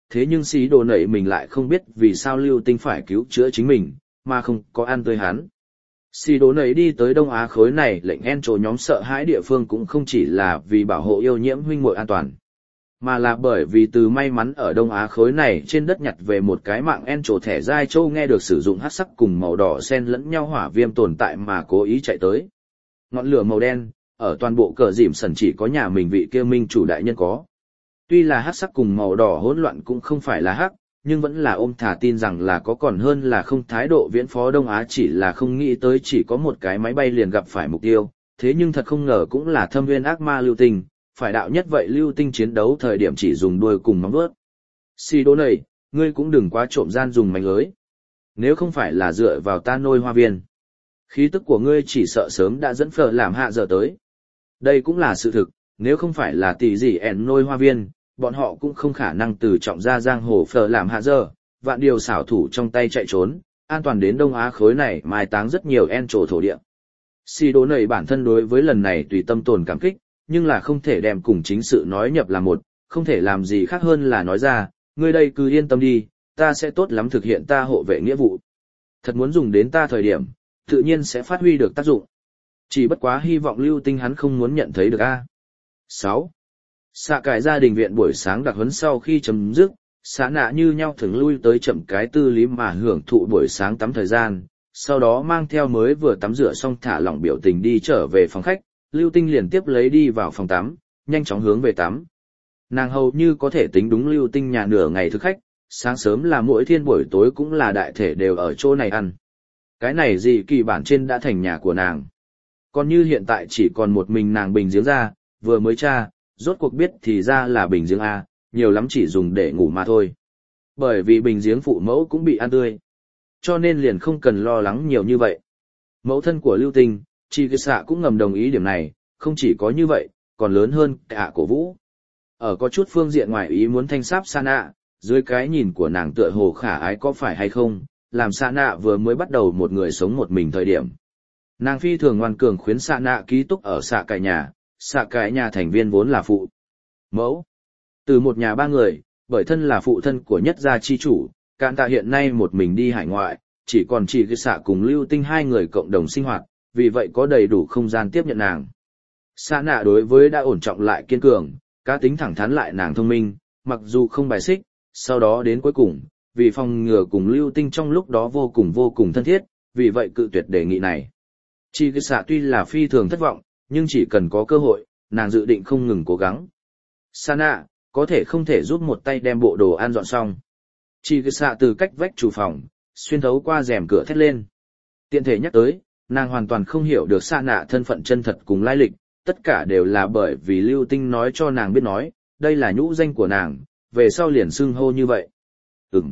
thế nhưng xí đồ nảy mình lại không biết vì sao lưu tinh phải cứu chữa chính mình, mà không có ăn tươi hắn. Xí đồ nảy đi tới Đông Á khối này lệnh en trổ nhóm sợ hãi địa phương cũng không chỉ là vì bảo hộ yêu nhiễm huynh muội an toàn, mà là bởi vì từ may mắn ở Đông Á khối này trên đất nhặt về một cái mạng en trổ thẻ dai châu nghe được sử dụng hắc sắc cùng màu đỏ xen lẫn nhau hỏa viêm tồn tại mà cố ý chạy tới. Ngọn lửa màu đen, ở toàn bộ cờ dìm sần chỉ có nhà mình vị kia minh chủ đại nhân có. Tuy là hắc sắc cùng màu đỏ hỗn loạn cũng không phải là hắc, nhưng vẫn là ôm thả tin rằng là có còn hơn là không thái độ viễn phó Đông Á chỉ là không nghĩ tới chỉ có một cái máy bay liền gặp phải mục tiêu, thế nhưng thật không ngờ cũng là thâm nguyên ác ma lưu tinh, phải đạo nhất vậy lưu tinh chiến đấu thời điểm chỉ dùng đuôi cùng móng vuốt. Xì đố này, ngươi cũng đừng quá trộm gian dùng mánh lưới. Nếu không phải là dựa vào ta nôi hoa viên, khí tức của ngươi chỉ sợ sớm đã dẫn phở làm hạ giờ tới. Đây cũng là sự thực, nếu không phải là tỷ gì ẻn nôi hoa viên, bọn họ cũng không khả năng từ trọng ra giang hồ phở làm hạ giờ, vạn điều xảo thủ trong tay chạy trốn, an toàn đến Đông Á khối này mai táng rất nhiều en trổ thổ địa. Xì đố này bản thân đối với lần này tùy tâm tồn cảm kích, nhưng là không thể đem cùng chính sự nói nhập là một, không thể làm gì khác hơn là nói ra, ngươi đây cứ yên tâm đi, ta sẽ tốt lắm thực hiện ta hộ vệ nghĩa vụ. Thật muốn dùng đến ta thời điểm, tự nhiên sẽ phát huy được tác dụng. Chỉ bất quá hy vọng lưu tinh hắn không muốn nhận thấy được a. sáu. Xạ cải gia đình viện buổi sáng đặc huấn sau khi chấm dứt, xã nạ như nhau thường lui tới chậm cái tư lý mà hưởng thụ buổi sáng tắm thời gian, sau đó mang theo mới vừa tắm rửa xong thả lỏng biểu tình đi trở về phòng khách, lưu tinh liền tiếp lấy đi vào phòng tắm, nhanh chóng hướng về tắm. Nàng hầu như có thể tính đúng lưu tinh nhà nửa ngày thực khách, sáng sớm là mỗi thiên buổi tối cũng là đại thể đều ở chỗ này ăn. Cái này gì kỳ bản trên đã thành nhà của nàng. Còn như hiện tại chỉ còn một mình nàng bình giếng ra, vừa mới tra, rốt cuộc biết thì ra là bình giếng A, nhiều lắm chỉ dùng để ngủ mà thôi. Bởi vì bình giếng phụ mẫu cũng bị ăn tươi, cho nên liền không cần lo lắng nhiều như vậy. Mẫu thân của lưu tinh, Chi Kỳ Sạ cũng ngầm đồng ý điểm này, không chỉ có như vậy, còn lớn hơn cả cổ vũ. Ở có chút phương diện ngoài ý muốn thanh sáp Sana, dưới cái nhìn của nàng tựa hồ khả ái có phải hay không, làm Sana vừa mới bắt đầu một người sống một mình thời điểm. Nàng phi thường ngoan cường khuyến Sana ký túc ở xạ cải nhà, xạ cải nhà thành viên vốn là phụ mẫu. Từ một nhà ba người, bởi thân là phụ thân của nhất gia chi chủ, Cạn Tạ hiện nay một mình đi hải ngoại, chỉ còn Chỉ Kỳ Sạ cùng lưu tinh hai người cộng đồng sinh hoạt, vì vậy có đầy đủ không gian tiếp nhận nàng. Sa nạ đối với đã ổn trọng lại kiên cường, cá tính thẳng thắn lại nàng thông minh, mặc dù không bài xích, sau đó đến cuối cùng, vì phòng ngừa cùng lưu tinh trong lúc đó vô cùng vô cùng thân thiết, vì vậy cự tuyệt đề nghị này. Chỉ Kỳ Sạ tuy là phi thường thất vọng, nhưng chỉ cần có cơ hội, nàng dự định không ngừng cố gắng. Sa nạ, có thể không thể giúp một tay đem bộ đồ ăn dọn xong. Chỉ Kỳ Sạ từ cách vách chủ phòng, xuyên thấu qua rèm cửa thét lên. Tiện thể nhắc tới, nàng hoàn toàn không hiểu được Sa nạ thân phận chân thật cùng lai lịch, tất cả đều là bởi vì lưu tinh nói cho nàng biết nói, đây là nhũ danh của nàng, về sau liền xưng hô như vậy. Ừm.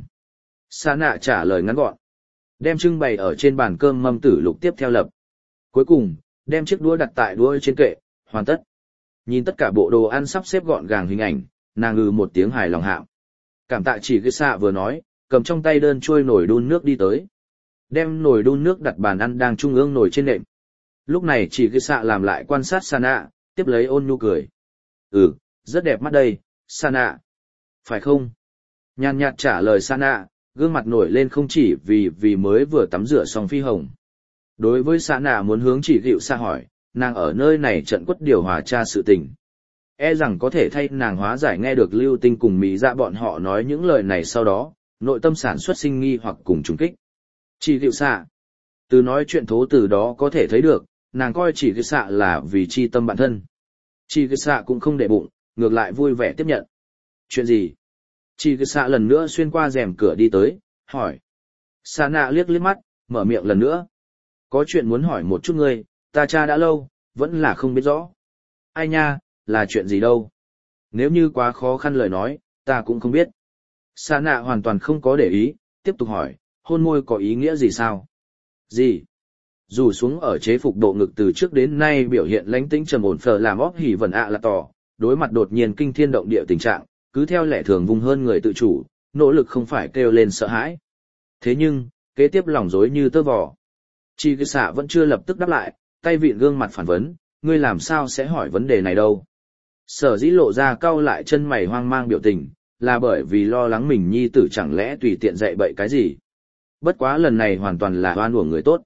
Sa nạ trả lời ngắn gọn. Đem trưng bày ở trên bàn cơm mâm tử lục tiếp theo lập. Cuối cùng, đem chiếc đũa đặt tại đũa trên kệ, hoàn tất. Nhìn tất cả bộ đồ ăn sắp xếp gọn gàng hình ảnh, nàng ngừ một tiếng hài lòng hạo. Cảm tạ Chỉ Kỳ Sạ vừa nói, cầm trong tay đơn trôi nồi đun nước đi tới. Đem nồi đun nước đặt bàn ăn đang trung ương nồi trên nệm. Lúc này Chỉ Kỳ Sạ làm lại quan sát Sana, tiếp lấy ôn nhu cười. Ừ, rất đẹp mắt đây, Sana. Phải không? Nhàn nhạt trả lời Sana, gương mặt nổi lên không chỉ vì vì mới vừa tắm rửa xong phi hồng. Đối với Sana muốn hướng Chỉ Kỳ Sạ hỏi, nàng ở nơi này trận quất điều hòa tra sự tình. E rằng có thể thay nàng hóa giải nghe được lưu tinh cùng mỹ dạ bọn họ nói những lời này sau đó, nội tâm sản xuất sinh nghi hoặc cùng trùng kích. Chỉ Kỳ Sạ. Từ nói chuyện thố từ đó có thể thấy được, nàng coi Chỉ Kỳ Sạ là vì chi tâm bản thân. Chỉ Kỳ Sạ cũng không để bụng, ngược lại vui vẻ tiếp nhận. Chuyện gì? Chỉ Kỳ Sạ lần nữa xuyên qua rèm cửa đi tới, hỏi. Sa nạ liếc liếc mắt, mở miệng lần nữa. Có chuyện muốn hỏi một chút ngươi, ta cha đã lâu, vẫn là không biết rõ. Ai nha, là chuyện gì đâu? Nếu như quá khó khăn lời nói, ta cũng không biết. Sa nạ hoàn toàn không có để ý, tiếp tục hỏi, hôn môi có ý nghĩa gì sao? Gì? Dù xuống ở chế phục độ ngực từ trước đến nay biểu hiện lãnh tĩnh trầm ổn phờ làm óc hỉ vần ạ là tỏ, đối mặt đột nhiên kinh thiên động địa tình trạng, cứ theo lẽ thường vùng hơn người tự chủ, nỗ lực không phải kêu lên sợ hãi. Thế nhưng, kế tiếp lòng rối như tơ vò. Chỉ Kỳ Sạ vẫn chưa lập tức đáp lại, tay vịn gương mặt phản vấn, ngươi làm sao sẽ hỏi vấn đề này đâu? Sở dĩ lộ ra cau lại chân mày hoang mang biểu tình, là bởi vì lo lắng mình nhi tử chẳng lẽ tùy tiện dạy bậy cái gì. Bất quá lần này hoàn toàn là oan uổng người tốt.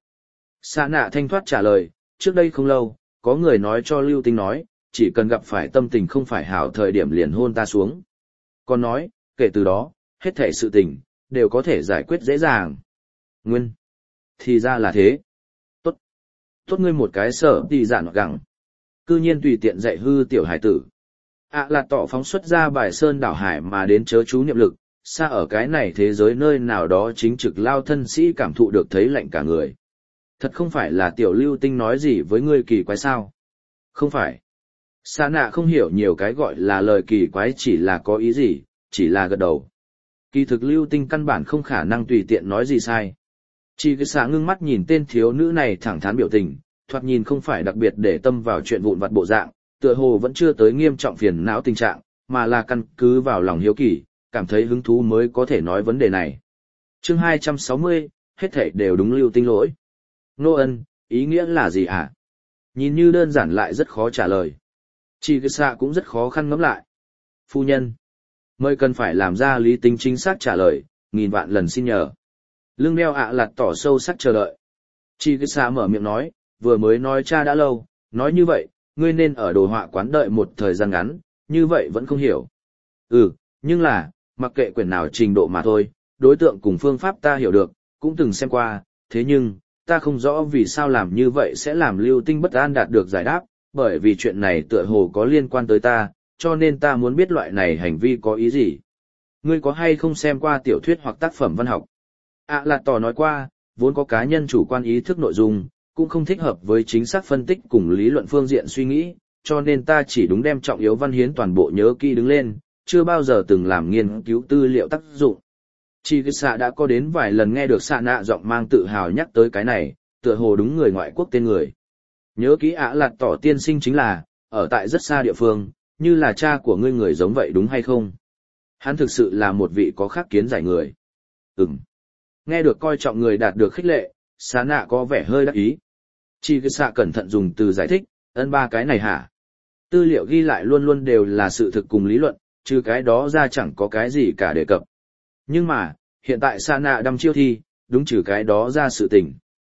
Sa nạ thanh thoát trả lời, trước đây không lâu, có người nói cho Lưu Tinh nói, chỉ cần gặp phải tâm tình không phải hảo thời điểm liền hôn ta xuống. Còn nói, kể từ đó, hết thảy sự tình, đều có thể giải quyết dễ dàng. Nguyên. Thì ra là thế. Tốt. Tốt ngươi một cái sở thì giản gẳng. Cư nhiên tùy tiện dạy hư tiểu hải tử. ạ là tỏ phóng xuất ra bài sơn đảo hải mà đến chớ chú niệm lực, xa ở cái này thế giới nơi nào đó chính trực lao thân sĩ cảm thụ được thấy lạnh cả người. Thật không phải là tiểu Lưu Tinh nói gì với ngươi kỳ quái sao? Không phải. Sa nạ không hiểu nhiều cái gọi là lời kỳ quái chỉ là có ý gì, chỉ là gật đầu. Kỳ thực Lưu Tinh căn bản không khả năng tùy tiện nói gì sai. Chỉ cái xạ ngưng mắt nhìn tên thiếu nữ này thẳng thắn biểu tình, thoạt nhìn không phải đặc biệt để tâm vào chuyện vụn vặt bộ dạng, tựa hồ vẫn chưa tới nghiêm trọng phiền não tình trạng, mà là căn cứ vào lòng hiếu kỳ, cảm thấy hứng thú mới có thể nói vấn đề này. Chương hai trăm sáu mươi, hết thảy đều đúng Lưu Tinh lỗi. Nô ân, ý nghĩa là gì hả? Nhìn như đơn giản lại rất khó trả lời. Chỉ cái xạ cũng rất khó khăn ngẫm lại. Phu nhân, mới cần phải làm ra lý tính chính xác trả lời, nghìn vạn lần xin nhờ. Lưng đeo ạ lạt tỏ sâu sắc chờ đợi. Chỉ cái xạ mở miệng nói, vừa mới nói cha đã lâu, nói như vậy, ngươi nên ở đồ họa quán đợi một thời gian ngắn, như vậy vẫn không hiểu. Ừ, nhưng là, mặc kệ quyển nào trình độ mà thôi, đối tượng cùng phương pháp ta hiểu được, cũng từng xem qua, thế nhưng, ta không rõ vì sao làm như vậy sẽ làm Lưu Tinh bất an đạt được giải đáp, bởi vì chuyện này tựa hồ có liên quan tới ta, cho nên ta muốn biết loại này hành vi có ý gì. Ngươi có hay không xem qua tiểu thuyết hoặc tác phẩm văn học? À là tỏ nói qua, vốn có cá nhân chủ quan ý thức nội dung, cũng không thích hợp với chính xác phân tích cùng lý luận phương diện suy nghĩ, cho nên ta chỉ đúng đem trọng yếu văn hiến toàn bộ nhớ kỹ đứng lên, chưa bao giờ từng làm nghiên cứu tư liệu tác dụng. Chỉ cái xạ đã có đến vài lần nghe được xạ nạ giọng mang tự hào nhắc tới cái này, tựa hồ đúng người ngoại quốc tên người. Nhớ kỹ ạ lạt tỏ tiên sinh chính là, ở tại rất xa địa phương, như là cha của ngươi người giống vậy đúng hay không? Hắn thực sự là một vị có khác kiến giải người. Ừm. Nghe được coi trọng người đạt được khích lệ, xạ nạ có vẻ hơi đắc ý. Chỉ cái xạ cẩn thận dùng từ giải thích, ân ba cái này hả? Tư liệu ghi lại luôn luôn đều là sự thực cùng lý luận, trừ cái đó ra chẳng có cái gì cả đề cập. Nhưng mà, hiện tại xạ nạ đăm chiêu thi, đúng trừ cái đó ra sự tình.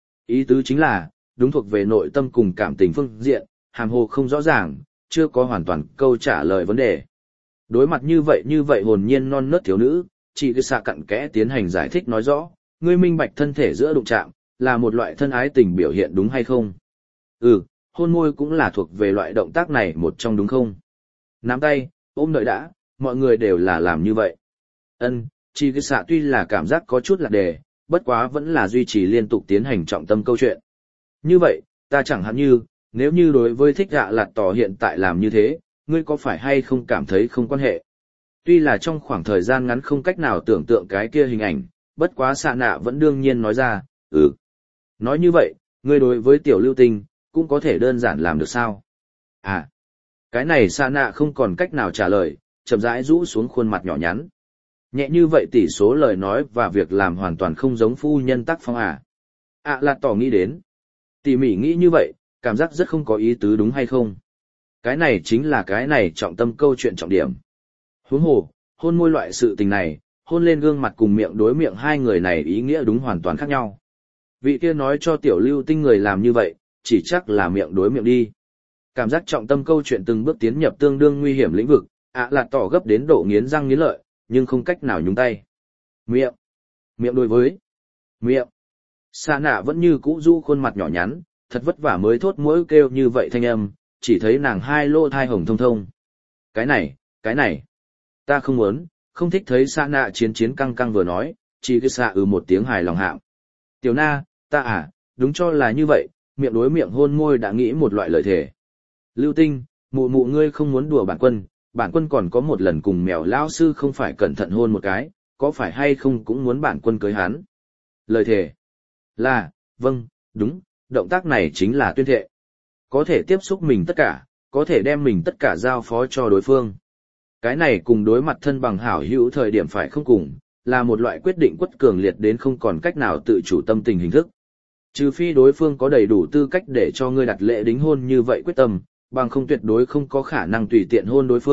Ý tứ chính là, đúng thuộc về nội tâm cùng cảm tình phương diện, hàm hồ không rõ ràng, chưa có hoàn toàn câu trả lời vấn đề. Đối mặt như vậy như vậy hồn nhiên non nớt thiếu nữ, chỉ cái xạ cặn kẽ tiến hành giải thích nói rõ, ngươi minh bạch thân thể giữa đụng chạm, là một loại thân ái tình biểu hiện đúng hay không? Ừ, hôn môi cũng là thuộc về loại động tác này một trong đúng không? Nắm tay, ôm đợi đã, mọi người đều là làm như vậy. Ân, chỉ cái xạ tuy là cảm giác có chút lạc đề, bất quá vẫn là duy trì liên tục tiến hành trọng tâm câu chuyện. Như vậy, ta chẳng hạn như, nếu như đối với thích gạ lạt tỏ hiện tại làm như thế, ngươi có phải hay không cảm thấy không quan hệ? Tuy là trong khoảng thời gian ngắn không cách nào tưởng tượng cái kia hình ảnh, bất quá xạ nạ vẫn đương nhiên nói ra, ừ. Nói như vậy, ngươi đối với tiểu Lưu Tinh, cũng có thể đơn giản làm được sao? À, cái này xạ nạ không còn cách nào trả lời, chậm rãi rũ xuống khuôn mặt nhỏ nhắn. Nhẹ như vậy tỷ số lời nói và việc làm hoàn toàn không giống phu nhân tác phong à. À là tỏ nghĩ đến. Tỉ mỉ nghĩ như vậy, cảm giác rất không có ý tứ đúng hay không? Cái này chính là cái này trọng tâm câu chuyện trọng điểm. Huống hồ, hôn môi loại sự tình này, hôn lên gương mặt cùng miệng đối miệng hai người này ý nghĩa đúng hoàn toàn khác nhau. Vị kia nói cho tiểu Lưu Tinh người làm như vậy, chỉ chắc là miệng đối miệng đi. Cảm giác trọng tâm câu chuyện từng bước tiến nhập tương đương nguy hiểm lĩnh vực, ạ là tỏ gấp đến độ nghiến răng nghiến lợi, nhưng không cách nào nhúng tay. Miệng. Miệng đối với. Miệng. Sa nạ vẫn như cũ du khuôn mặt nhỏ nhắn, thật vất vả mới thốt mỗi kêu như vậy thanh âm, chỉ thấy nàng hai lô thai hồng thông thông. Cái này, cái này. Ta không muốn, không thích thấy sa nạ chiến chiến căng căng vừa nói, chỉ cái xạ ừ một tiếng hài lòng hạm. Tiểu na, ta à, đúng cho là như vậy, miệng đối miệng hôn môi đã nghĩ một loại lợi thể. Lưu Tinh, mụ mụ ngươi không muốn đùa bản quân, bản quân còn có một lần cùng mèo lão sư không phải cẩn thận hôn một cái, có phải hay không cũng muốn bản quân cưới hắn. Lời thề là, vâng, đúng, động tác này chính là tuyên thệ. Có thể tiếp xúc mình tất cả, có thể đem mình tất cả giao phó cho đối phương. Cái này cùng đối mặt thân bằng hảo hữu thời điểm phải không cùng, là một loại quyết định quất cường liệt đến không còn cách nào tự chủ tâm tình hình thức. Trừ phi đối phương có đầy đủ tư cách để cho ngươi đặt lễ đính hôn như vậy quyết tâm, bằng không tuyệt đối không có khả năng tùy tiện hôn đối phương,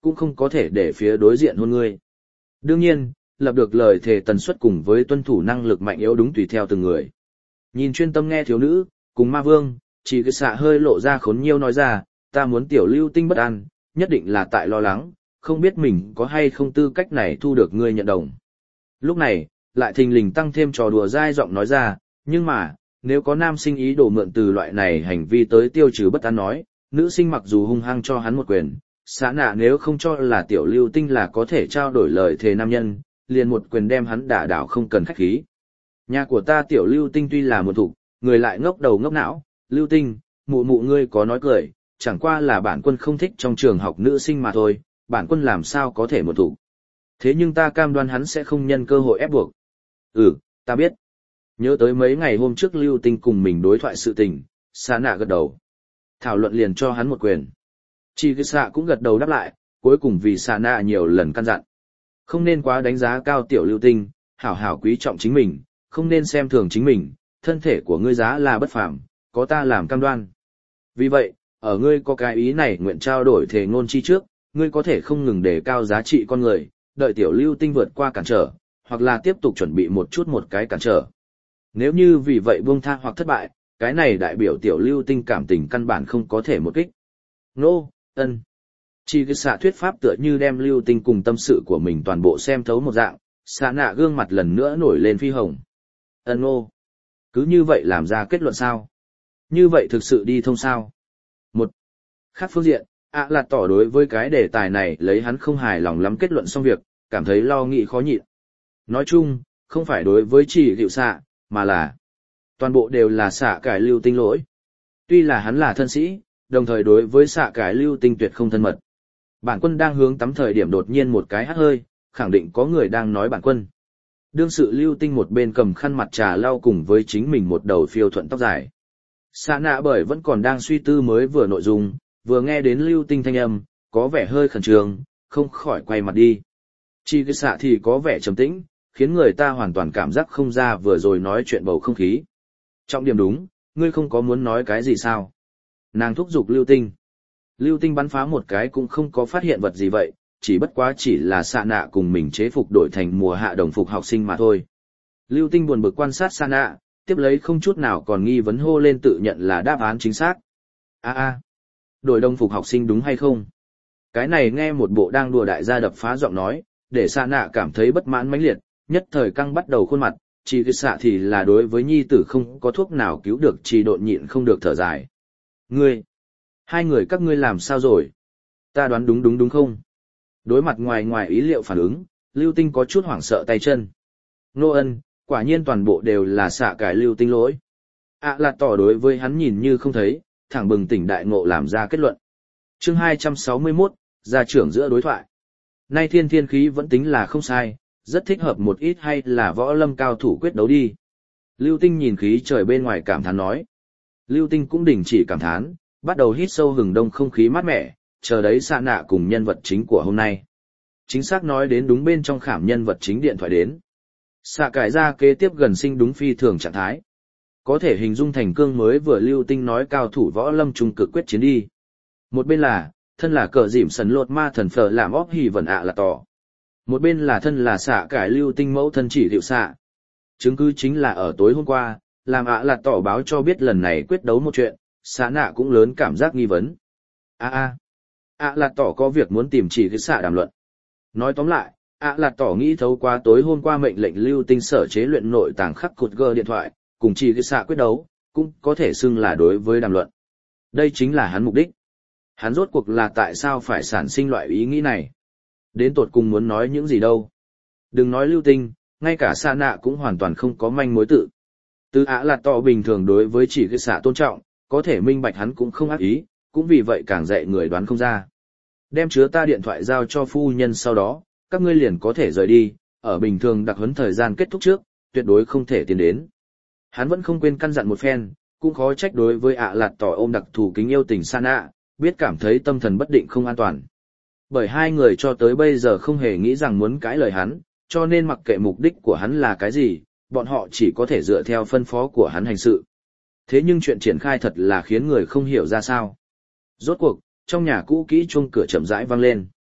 cũng không có thể để phía đối diện hôn ngươi. Đương nhiên, lập được lời thề tần suất cùng với tuân thủ năng lực mạnh yếu đúng tùy theo từng người. Nhìn chuyên tâm nghe thiếu nữ, cùng ma vương, chỉ cái xạ hơi lộ ra khốn nhiêu nói ra, ta muốn tiểu lưu tinh bất an, nhất định là tại lo lắng, không biết mình có hay không tư cách này thu được ngươi nhận đồng. Lúc này, lại thình lình tăng thêm trò đùa dai giọng nói ra, nhưng mà, nếu có nam sinh ý đồ mượn từ loại này hành vi tới tiêu trừ bất an nói, nữ sinh mặc dù hung hăng cho hắn một quyền, xã nạ nếu không cho là tiểu lưu tinh là có thể trao đổi lời thề nam nhân, liền một quyền đem hắn đả đảo không cần khách khí. Nhà của ta tiểu lưu tinh tuy là một thục, người lại ngốc đầu ngốc não, lưu tinh, mụ mụ ngươi có nói cười, chẳng qua là bản quân không thích trong trường học nữ sinh mà thôi, bản quân làm sao có thể một thục. Thế nhưng ta cam đoan hắn sẽ không nhân cơ hội ép buộc. Ừ, ta biết. Nhớ tới mấy ngày hôm trước lưu tinh cùng mình đối thoại sự tình, xã nạ gật đầu. Thảo luận liền cho hắn một quyền. Chỉ cái xạ cũng gật đầu đáp lại, cuối cùng vì xã nạ nhiều lần căn dặn. Không nên quá đánh giá cao tiểu lưu tinh, hảo hảo quý trọng chính mình, không nên xem thường chính mình, thân thể của ngươi giá là bất phàm, có ta làm cam đoan. Vì vậy, ở ngươi có cái ý này nguyện trao đổi thể ngôn chi trước, ngươi có thể không ngừng đề cao giá trị con người, đợi tiểu lưu tinh vượt qua cản trở, hoặc là tiếp tục chuẩn bị một chút một cái cản trở. Nếu như vì vậy buông tha hoặc thất bại, cái này đại biểu tiểu lưu tinh cảm tình căn bản không có thể một kích. Nô, ân. Chỉ cái xạ thuyết pháp tựa như đem lưu tinh cùng tâm sự của mình toàn bộ xem thấu một dạng, xạ nạ gương mặt lần nữa nổi lên phi hồng. Ân nô. Cứ như vậy làm ra kết luận sao? Như vậy thực sự đi thông sao? Một. Khác phương diện, ạ là tỏ đối với cái đề tài này lấy hắn không hài lòng lắm kết luận xong việc, cảm thấy lo nghĩ khó nhịn. Nói chung, không phải đối với chỉ hiệu xạ, mà là toàn bộ đều là xạ cải lưu tinh lỗi. Tuy là hắn là thân sĩ, đồng thời đối với xạ cải lưu tinh tuyệt không thân mật. Bản quân đang hướng tắm thời điểm đột nhiên một cái hắt hơi, khẳng định có người đang nói bản quân. Đương sự lưu tinh một bên cầm khăn mặt trà lau cùng với chính mình một đầu phiêu thuận tóc dài. Xạ nạ bởi vẫn còn đang suy tư mới vừa nội dung, vừa nghe đến lưu tinh thanh âm, có vẻ hơi khẩn trương, không khỏi quay mặt đi. Chỉ cái xạ thì có vẻ trầm tĩnh, khiến người ta hoàn toàn cảm giác không ra vừa rồi nói chuyện bầu không khí. Trọng điểm đúng, ngươi không có muốn nói cái gì sao? Nàng thúc giục lưu tinh. Lưu tinh bắn phá một cái cũng không có phát hiện vật gì vậy, chỉ bất quá chỉ là xạ nạ cùng mình chế phục đổi thành mùa hạ đồng phục học sinh mà thôi. Lưu tinh buồn bực quan sát xạ nạ, tiếp lấy không chút nào còn nghi vấn hô lên tự nhận là đáp án chính xác. A a, đổi đồng phục học sinh đúng hay không? Cái này nghe một bộ đang đùa đại gia đập phá giọng nói, để xạ nạ cảm thấy bất mãn mãnh liệt, nhất thời căng bắt đầu khuôn mặt, chỉ cái xạ thì là đối với nhi tử không có thuốc nào cứu được, chỉ độn nhịn không được thở dài. Ngươi, hai người các ngươi làm sao rồi? Ta đoán đúng đúng đúng không? Đối mặt ngoài ngoài ý liệu phản ứng, lưu tinh có chút hoảng sợ tay chân. Nô ân, quả nhiên toàn bộ đều là xạ cải lưu tinh lỗi. ạ là tỏ đối với hắn nhìn như không thấy, thẳng bừng tỉnh đại ngộ làm ra kết luận. Chương hai trăm sáu mươi mốt, gia trưởng giữa đối thoại. Nay thiên thiên khí vẫn tính là không sai, rất thích hợp một ít hay là võ lâm cao thủ quyết đấu đi. Lưu tinh nhìn khí trời bên ngoài cảm thán nói. Lưu tinh cũng đình chỉ cảm thán, bắt đầu hít sâu hừng đông không khí mát mẻ, chờ đấy xạ nạ cùng nhân vật chính của hôm nay. Chính xác nói đến đúng bên trong khảm nhân vật chính điện thoại đến. Xạ cải ra kế tiếp gần sinh đúng phi thường trạng thái. Có thể hình dung thành cương mới vừa lưu tinh nói cao thủ võ lâm trung cực quyết chiến đi. Một bên là, thân là cờ dìm sần lột ma thần phở làm óc hì vần ạ là tỏ. Một bên là thân là xạ cải lưu tinh mẫu thân chỉ hiệu xạ. Chứng cứ chính là ở tối hôm qua, làm ạ là tỏ báo cho biết lần này quyết đấu một chuyện, xạ nạ cũng lớn cảm giác nghi vấn. a a ạ là tỏ có việc muốn tìm chỉ cái xạ đàm luận. Nói tóm lại, ạ là tỏ nghĩ thấu qua tối hôm qua mệnh lệnh lưu tinh sở chế luyện nội tàng khắc cột gơ điện thoại, cùng chỉ cái xạ quyết đấu, cũng có thể xưng là đối với đàm luận. Đây chính là hắn mục đích. Hắn rốt cuộc là tại sao phải sản sinh loại ý nghĩ này. Đến tột cùng muốn nói những gì đâu. Đừng nói lưu tinh, ngay cả xạ nạ cũng hoàn toàn không có manh mối tự. Từ ạ là tỏ bình thường đối với chỉ cái xạ tôn trọng, có thể minh bạch hắn cũng không ác ý, cũng vì vậy càng dạy người đoán không ra. Đem chứa ta điện thoại giao cho phu nhân sau đó, các ngươi liền có thể rời đi, ở bình thường đặc huấn thời gian kết thúc trước, tuyệt đối không thể tiến đến. Hắn vẫn không quên căn dặn một phen, cũng khó trách đối với ạ lạt tỏ ôm đặc thù kính yêu tình san ạ, biết cảm thấy tâm thần bất định không an toàn. Bởi hai người cho tới bây giờ không hề nghĩ rằng muốn cãi lời hắn, cho nên mặc kệ mục đích của hắn là cái gì, bọn họ chỉ có thể dựa theo phân phó của hắn hành sự. Thế nhưng chuyện triển khai thật là khiến người không hiểu ra sao. Rốt cuộc, trong nhà cũ kỹ chuông cửa chậm rãi vang lên.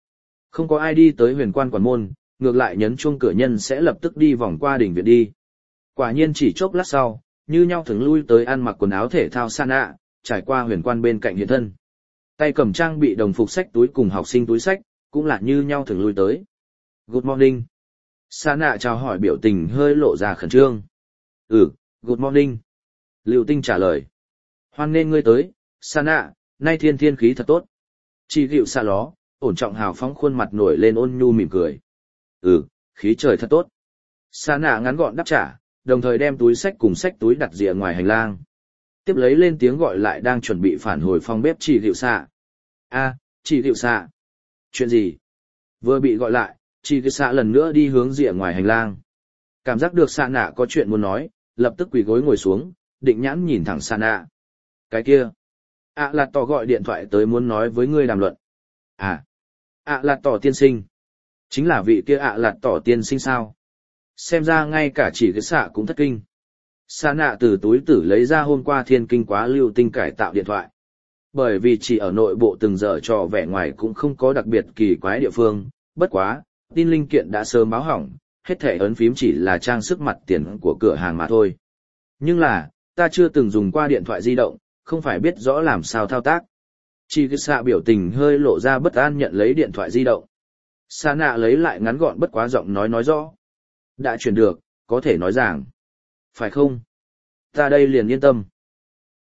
Không có ai đi tới huyền quan quản môn, ngược lại nhấn chuông cửa nhân sẽ lập tức đi vòng qua đỉnh viện đi. Quả nhiên chỉ chốc lát sau, như nhau thường lui tới ăn mặc quần áo thể thao san ạ, trải qua huyền quan bên cạnh hiện thân. Tay cầm trang bị đồng phục sách túi cùng học sinh túi sách, cũng là như nhau thường lui tới. Good morning. San ạ chào hỏi biểu tình hơi lộ ra khẩn trương. Ừ, good morning. Lưu Tinh trả lời. Hoan nên ngươi tới, San ạ, nay thiên thiên khí thật tốt. Chỉ dịu xa ló, ổn trọng hào phóng khuôn mặt nổi lên ôn nhu mỉm cười. Ừ, khí trời thật tốt. San ạ ngắn gọn đáp trả, đồng thời đem túi sách cùng sách túi đặt rìa ngoài hành lang. Tiếp lấy lên tiếng gọi lại đang chuẩn bị phản hồi phòng bếp chỉ dịu xạ. A, chỉ dịu xạ. Chuyện gì? Vừa bị gọi lại, chỉ dịu xạ lần nữa đi hướng rìa ngoài hành lang. Cảm giác được xạ nạ có chuyện muốn nói, lập tức quỳ gối ngồi xuống, định nhãn nhìn thẳng xạ nạ. Cái kia. ạ là tỏ gọi điện thoại tới muốn nói với ngươi đàm luận. À. ạ là tỏ tiên sinh. Chính là vị kia ạ là tỏ tiên sinh sao? Xem ra ngay cả chỉ cái xạ cũng thất kinh. Sa nạ từ túi tử lấy ra hôm qua thiên kinh quá Lưu Tinh cải tạo điện thoại. Bởi vì chỉ ở nội bộ từng giờ trò vẻ ngoài cũng không có đặc biệt kỳ quái địa phương, bất quá, tin linh kiện đã sớm báo hỏng, hết thể ấn phím chỉ là trang sức mặt tiền của cửa hàng mà thôi. Nhưng là, ta chưa từng dùng qua điện thoại di động, không phải biết rõ làm sao thao tác. Chỉ cái xạ biểu tình hơi lộ ra bất an nhận lấy điện thoại di động. Sa nạ lấy lại ngắn gọn bất quá giọng nói nói rõ. Đã chuyển được, có thể nói rằng. Phải không? Ta đây liền yên tâm.